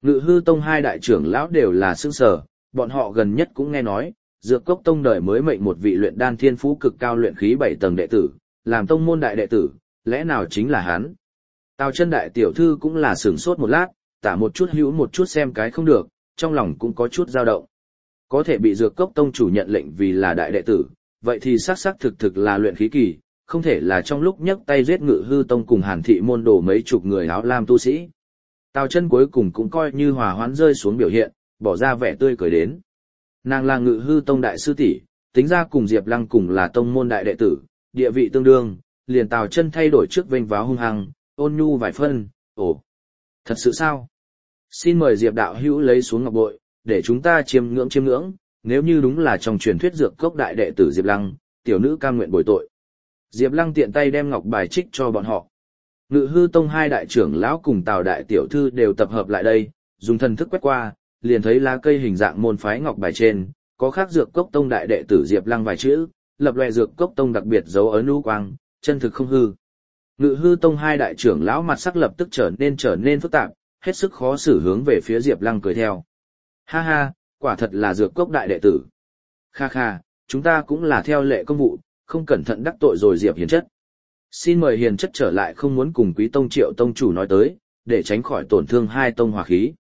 Ngự hư tông hai đại trưởng lão đều là sững sờ, bọn họ gần nhất cũng nghe nói, Dược Cốc tông đời mới mệnh một vị luyện đan thiên phú cực cao luyện khí 7 tầng đệ tử, làm tông môn đại đệ tử, lẽ nào chính là hắn? Tào Chân đại tiểu thư cũng là sửng sốt một lát, tả một chút hữu một chút xem cái không được, trong lòng cũng có chút dao động. Có thể bị Dược Cốc tông chủ nhận lệnh vì là đại đệ tử, vậy thì xác thực là luyện khí kỳ, không thể là trong lúc nhấc tay giết Ngự hư tông cùng Hàn thị môn đồ mấy chục người áo lam tu sĩ. Tào Chân cuối cùng cũng coi như hòa hoãn rơi xuống biểu hiện, bỏ ra vẻ tươi cười đến. Nàng là Ngự hư tông đại sư tỷ, tính ra cùng Diệp Lăng cùng là tông môn đại đệ tử, địa vị tương đương, liền Tào Chân thay đổi trước vênh váo hung hăng, ôn nhu vài phân, ồ, thật sự sao? Xin mời Diệp đạo hữu lấy xuống ngọc bội, để chúng ta chiêm ngưỡng, nếu như đúng là trong truyền thuyết Dược Cốc đại đệ tử Diệp Lăng, tiểu nữ cam nguyện bồi tội. Diệp Lăng tiện tay đem ngọc bài trích cho bọn họ. Ngự hư tông hai đại trưởng lão cùng Tào đại tiểu thư đều tập hợp lại đây, dùng thần thức quét qua, liền thấy lá cây hình dạng môn phái ngọc bài trên, có khắc Dược Cốc tông đại đệ tử Diệp Lăng vài chữ, lập loè Dược Cốc tông đặc biệt dấu ấn u quang, chân thực không hư. Ngự hư tông hai đại trưởng lão mặt sắc lập tức trở nên phức tạp, hết sức khó xử hướng về phía Diệp Lăng cười theo. Ha ha, quả thật là Dược Cốc đại đệ tử. Kha kha, chúng ta cũng là theo lệ công vụ, không cẩn thận đắc tội rồi Diệp Hiền chất. Xin mời Hiền chất trở lại không muốn cùng Quý tông Triệu tông chủ nói tới, để tránh khỏi tổn thương hai tông hòa khí.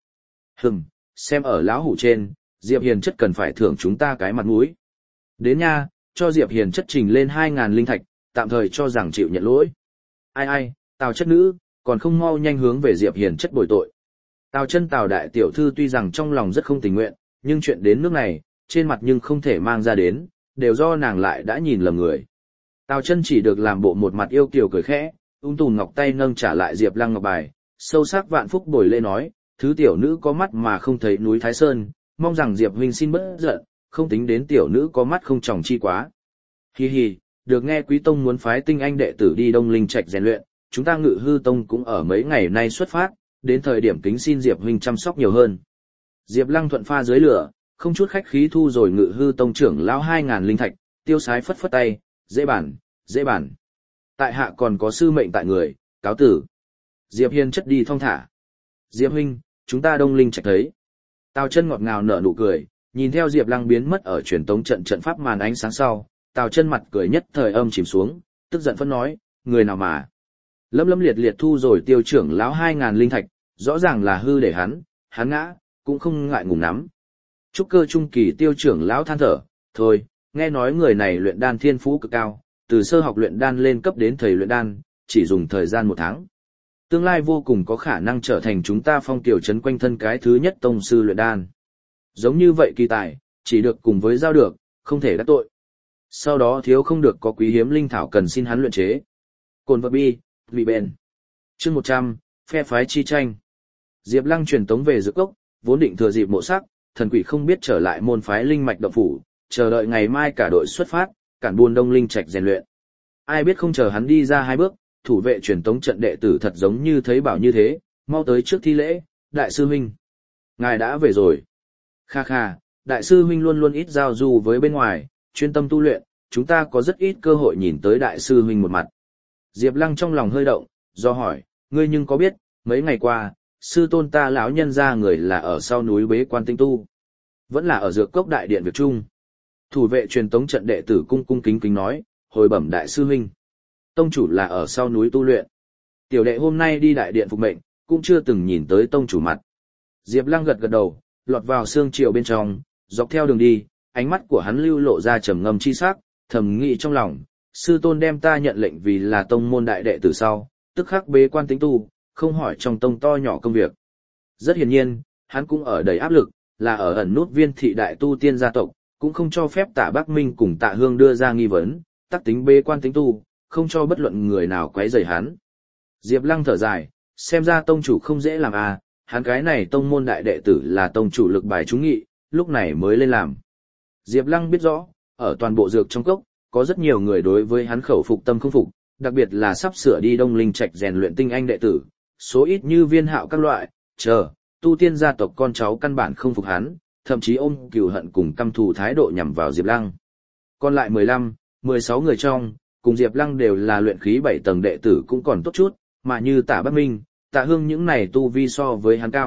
Xem ở lão hủ trên, Diệp Hiền chất cần phải thưởng chúng ta cái mặt mũi. Đến nha, cho Diệp Hiền chất trình lên 2.000 linh thạch, tạm thời cho rằng chịu nhận lỗi. Ai, Tào chất nữ, còn không mau nhanh hướng về Diệp Hiền chất bồi tội. Tào Chân Tào đại tiểu thư tuy rằng trong lòng rất không tình nguyện, nhưng chuyện đến nước này, trên mặt nhưng không thể mang ra đến, đều do nàng lại đã nhìn lầm người. Tào Chân chỉ được làm bộ một mặt yêu kiều cười khẽ, tùm ngọc tay nâng trả lại Diệp Lăng ngọc bài, sâu sắc vạn phúc bồi lễ nói, thứ tiểu nữ có mắt mà không thấy núi Thái Sơn, mong rằng Diệp huynh xin bớt giận, không tính đến tiểu nữ có mắt không tròng chi quá. Hi hi, được nghe Quý tông muốn phái tinh anh đệ tử đi Đông Linh Trạch rèn luyện, chúng ta Ngự hư tông cũng ở mấy ngày nay xuất phát, đến thời điểm kính xin Diệp huynh chăm sóc nhiều hơn. Diệp Lăng thuận pha dưới lửa, không chút khách khí thu rồi Ngự hư tông trưởng lão 2.000 linh thạch, tiêu sái phất phất tay, dễ bản. Tại hạ còn có sư mệnh tại người, cáo tử. Diệp Hiền chất đi thong thả. Diệp huynh, chúng ta Đông Linh Trạch thấy. Tào Chân ngọt ngào nở nụ cười, nhìn theo Diệp Lăng biến mất ở truyền tống trận pháp màn ánh sáng sau, Tào Chân mặt cười nhất thời âm chìm xuống, tức giận phẫn nói, người nào mà Lâm liệt thu rồi tiêu trưởng lão 2.000 linh thạch, rõ ràng là hư để hắn ngã, cũng không ngại ngùng nắm. Trúc cơ trung kỳ tiêu trưởng lão than thở, thôi, nghe nói người này luyện đan thiên phú cực cao, từ sơ học luyện đan lên cấp đến thầy luyện đan, chỉ dùng thời gian 1 tháng. Tương lai vô cùng có khả năng trở thành chúng ta Phong tiểu trấn quanh thân cái thứ nhất tông sư luyện đan. Giống như vậy kỳ tài, chỉ được cùng với giao được, không thể đắc tội. Sau đó thiếu không được có quý hiếm linh thảo cần xin hắn luyện chế. Cồn vật bi, vị bền. Chương 100, phe phái chi tranh. Diệp Lăng truyền tống về Dược Cốc, vốn định thừa dịp mộ sắc, thần quỷ không biết trở lại môn phái linh mạch động phủ, chờ đợi ngày mai cả đội xuất phát, cản buôn Đông Linh Trạch rèn luyện. Ai biết không chờ hắn đi ra 2 bước, thủ vệ truyền tống trận đệ tử thật giống như thấy bảo như thế, mau tới trước thi lễ, đại sư huynh. Ngài đã về rồi. Kha kha, đại sư huynh luôn luôn ít giao du với bên ngoài, chuyên tâm tu luyện, chúng ta có rất ít cơ hội nhìn tới đại sư huynh một mặt. Diệp Lăng trong lòng hơi động, do hỏi, ngươi nhưng có biết, mấy ngày qua, sư tôn ta lão nhân gia người là ở sau núi bế quan tinh tu, vẫn là ở Dược Cốc đại điện việc chung. Thủ vệ truyền tống trận đệ tử cung kính nói, hồi bẩm đại sư huynh, tông chủ là ở sau núi tu luyện. Tiểu đệ hôm nay đi đại điện phục mệnh, cũng chưa từng nhìn tới tông chủ mặt. Diệp Lăng gật đầu, lọt vào sương chiều bên trong, dọc theo đường đi, ánh mắt của hắn lưu lộ ra trầm ngâm chi sắc, thầm nghĩ trong lòng, sư tôn đem ta nhận lệnh vì là tông môn đại đệ tử sau, tức khắc bế quan tính tu, không hỏi trong tông to nhỏ công việc. Rất hiển nhiên, hắn cũng ở đầy áp lực, là ở ẩn nút Viên thị đại tu tiên gia tộc, cũng không cho phép Tạ Bắc Minh cùng Tạ Hương đưa ra nghi vấn, tắc tính bế quan tính tu, không cho bất luận người nào quấy rầy hắn. Diệp Lăng thở dài, xem ra tông chủ không dễ làm à, hắn cái này tông môn đại đệ tử là tông chủ lực bài trúng nghị, lúc này mới lên làm. Diệp Lăng biết rõ, ở toàn bộ dược trong cốc, có rất nhiều người đối với hắn khẩu phục tâm không phục, đặc biệt là sắp sửa đi Đông Linh Trạch rèn luyện tinh anh đệ tử, số ít như Viên Hạo các loại, tu tiên gia tộc con cháu căn bản không phục hắn, thậm chí ôm cừu hận cùng căm thù thái độ nhằm vào Diệp Lăng. Còn lại 15, 16 người trong, cùng Diệp Lăng đều là luyện khí 7 tầng đệ tử cũng còn tốt chút, mà như Tạ Bắc Minh, Tạ Hương những này tu vi so với hắn cao,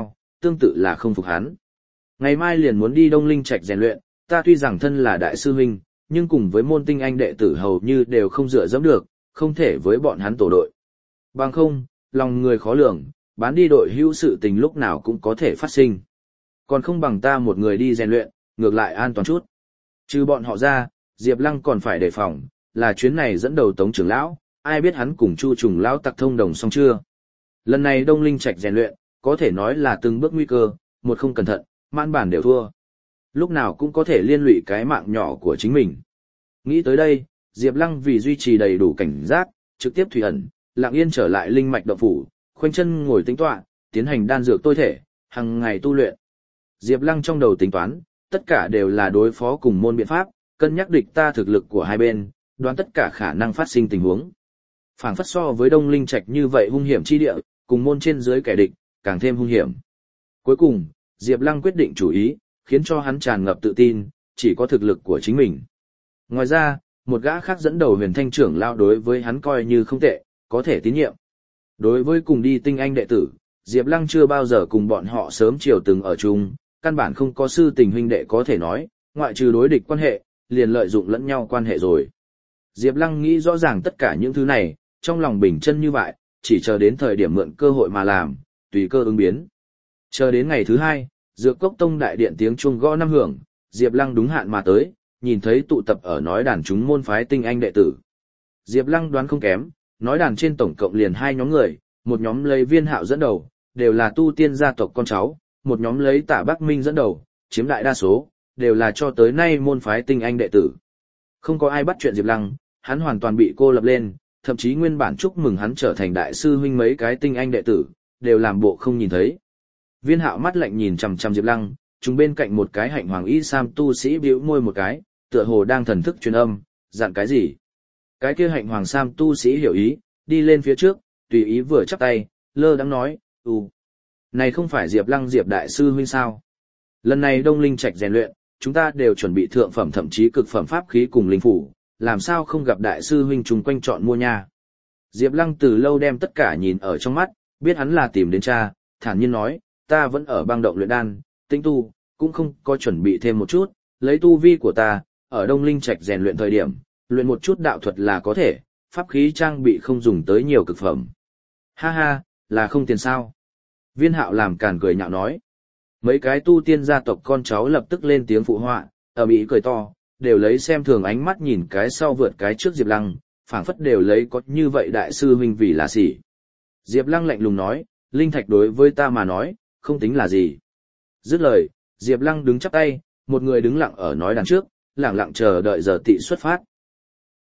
tương tự là không phục hắn. Ngày mai liền muốn đi Đông Linh Trạch rèn luyện, ta tuy rằng thân là đại sư huynh, nhưng cùng với môn tinh anh đệ tử hầu như đều không dựa dẫm được, không thể với bọn hắn tổ đội. Bằng không, lòng người khó lường, bán đi đội hữu sự tình lúc nào cũng có thể phát sinh. Còn không bằng ta một người đi rèn luyện, ngược lại an toàn chút. Trừ bọn họ ra, Diệp Lăng còn phải đề phòng, là chuyến này dẫn đầu Tống trưởng lão, ai biết hắn cùng Chu Trùng lão tặc thông đồng xong chưa. Lần này Đông Linh Trạch rèn luyện, có thể nói là từng bước nguy cơ, một không cẩn thận, mãn bản đều thua. Lúc nào cũng có thể liên lụy cái mạng nhỏ của chính mình. Nghĩ tới đây, Diệp Lăng vì duy trì đầy đủ cảnh giác, trực tiếp thủy ẩn, lặng yên trở lại linh mạch động phủ, khoanh chân ngồi tính tọa, tiến hành đan dược tôi thể, hàng ngày tu luyện. Diệp Lăng trong đầu tính toán, tất cả đều là đối phó cùng môn biện pháp, cân nhắc địch ta thực lực của hai bên, đoán tất cả khả năng phát sinh tình huống. Phảng phất so với Đông Linh Trạch như vậy hung hiểm chi địa, cùng môn trên dưới kẻ địch, càng thêm hung hiểm. Cuối cùng, Diệp Lăng quyết định chủ ý, khiến cho hắn tràn ngập tự tin, chỉ có thực lực của chính mình. Ngoài ra, một gã khác dẫn đầu Huyền Thanh trưởng lão đối với hắn coi như không tệ, có thể tín nhiệm. Đối với cùng đi tinh anh đệ tử, Diệp Lăng chưa bao giờ cùng bọn họ sớm chiều từng ở chung, căn bản không có sư tình huynh đệ có thể nói, ngoại trừ đối địch quan hệ, liền lợi dụng lẫn nhau quan hệ rồi. Diệp Lăng nghĩ rõ ràng tất cả những thứ này, trong lòng bình chân như vậy, chỉ chờ đến thời điểm mượn cơ hội mà làm, tùy cơ ứng biến. Chờ đến ngày thứ hai, Dược Cốc Tông đại điện tiếng chuông gõ năm hưởng, Diệp Lăng đúng hạn mà tới, nhìn thấy tụ tập ở nói đàn chúng môn phái tinh anh đệ tử. Diệp Lăng đoán không kém, nói đàn trên tổng cộng liền hai nhóm người, một nhóm lấy Viên Hạo dẫn đầu, đều là tu tiên gia tộc con cháu, một nhóm lấy Tạ Bắc Minh dẫn đầu, chiếm đại đa số, đều là cho tới nay môn phái tinh anh đệ tử. Không có ai bắt chuyện Diệp Lăng, hắn hoàn toàn bị cô lập lên, thậm chí nguyên bản chúc mừng hắn trở thành đại sư huynh mấy cái tinh anh đệ tử, đều làm bộ không nhìn thấy. Viên Hạo mắt lạnh nhìn chằm chằm Diệp Lăng, chúng bên cạnh một cái hạnh hoàng y sam tu sĩ bĩu môi một cái, tựa hồ đang thần thức truyền âm, dặn cái gì. Cái kia hạnh hoàng sam tu sĩ hiểu ý, đi lên phía trước, tùy ý vừa chắp tay, lơ đãng nói, này không phải Diệp Lăng Diệp đại sư huynh sao? Lần này Đông Linh Trạch rèn luyện, chúng ta đều chuẩn bị thượng phẩm thậm chí cực phẩm pháp khí cùng linh phủ, làm sao không gặp đại sư huynh chung quanh chọn mua nha. Diệp Lăng từ lâu đem tất cả nhìn ở trong mắt, biết hắn là tìm đến cha, thản nhiên nói, ta vẫn ở bang động luyện đan, tĩnh tu, cũng không có chuẩn bị thêm một chút, lấy tu vi của ta, ở Đông Linh Trạch rèn luyện thời điểm, luyện một chút đạo thuật là có thể, pháp khí trang bị không dùng tới nhiều cực phẩm. Ha ha, là không tiền sao? Viên Hạo làm càn cười nhạo nói. Mấy cái tu tiên gia tộc con cháu lập tức lên tiếng phụ họa, ở mỹ cười to, đều lấy xem thường ánh mắt nhìn cái sau vượt cái trước Diệp Lăng, phảng phất đều lấy có như vậy đại sư huynh vì là gì. Diệp Lăng lạnh lùng nói, linh thạch đối với ta mà nói, không tính là gì. Dứt lời, Diệp Lăng đứng chắp tay, một người đứng lặng ở nói đằng trước, lặng lặng chờ đợi giờ tị xuất phát.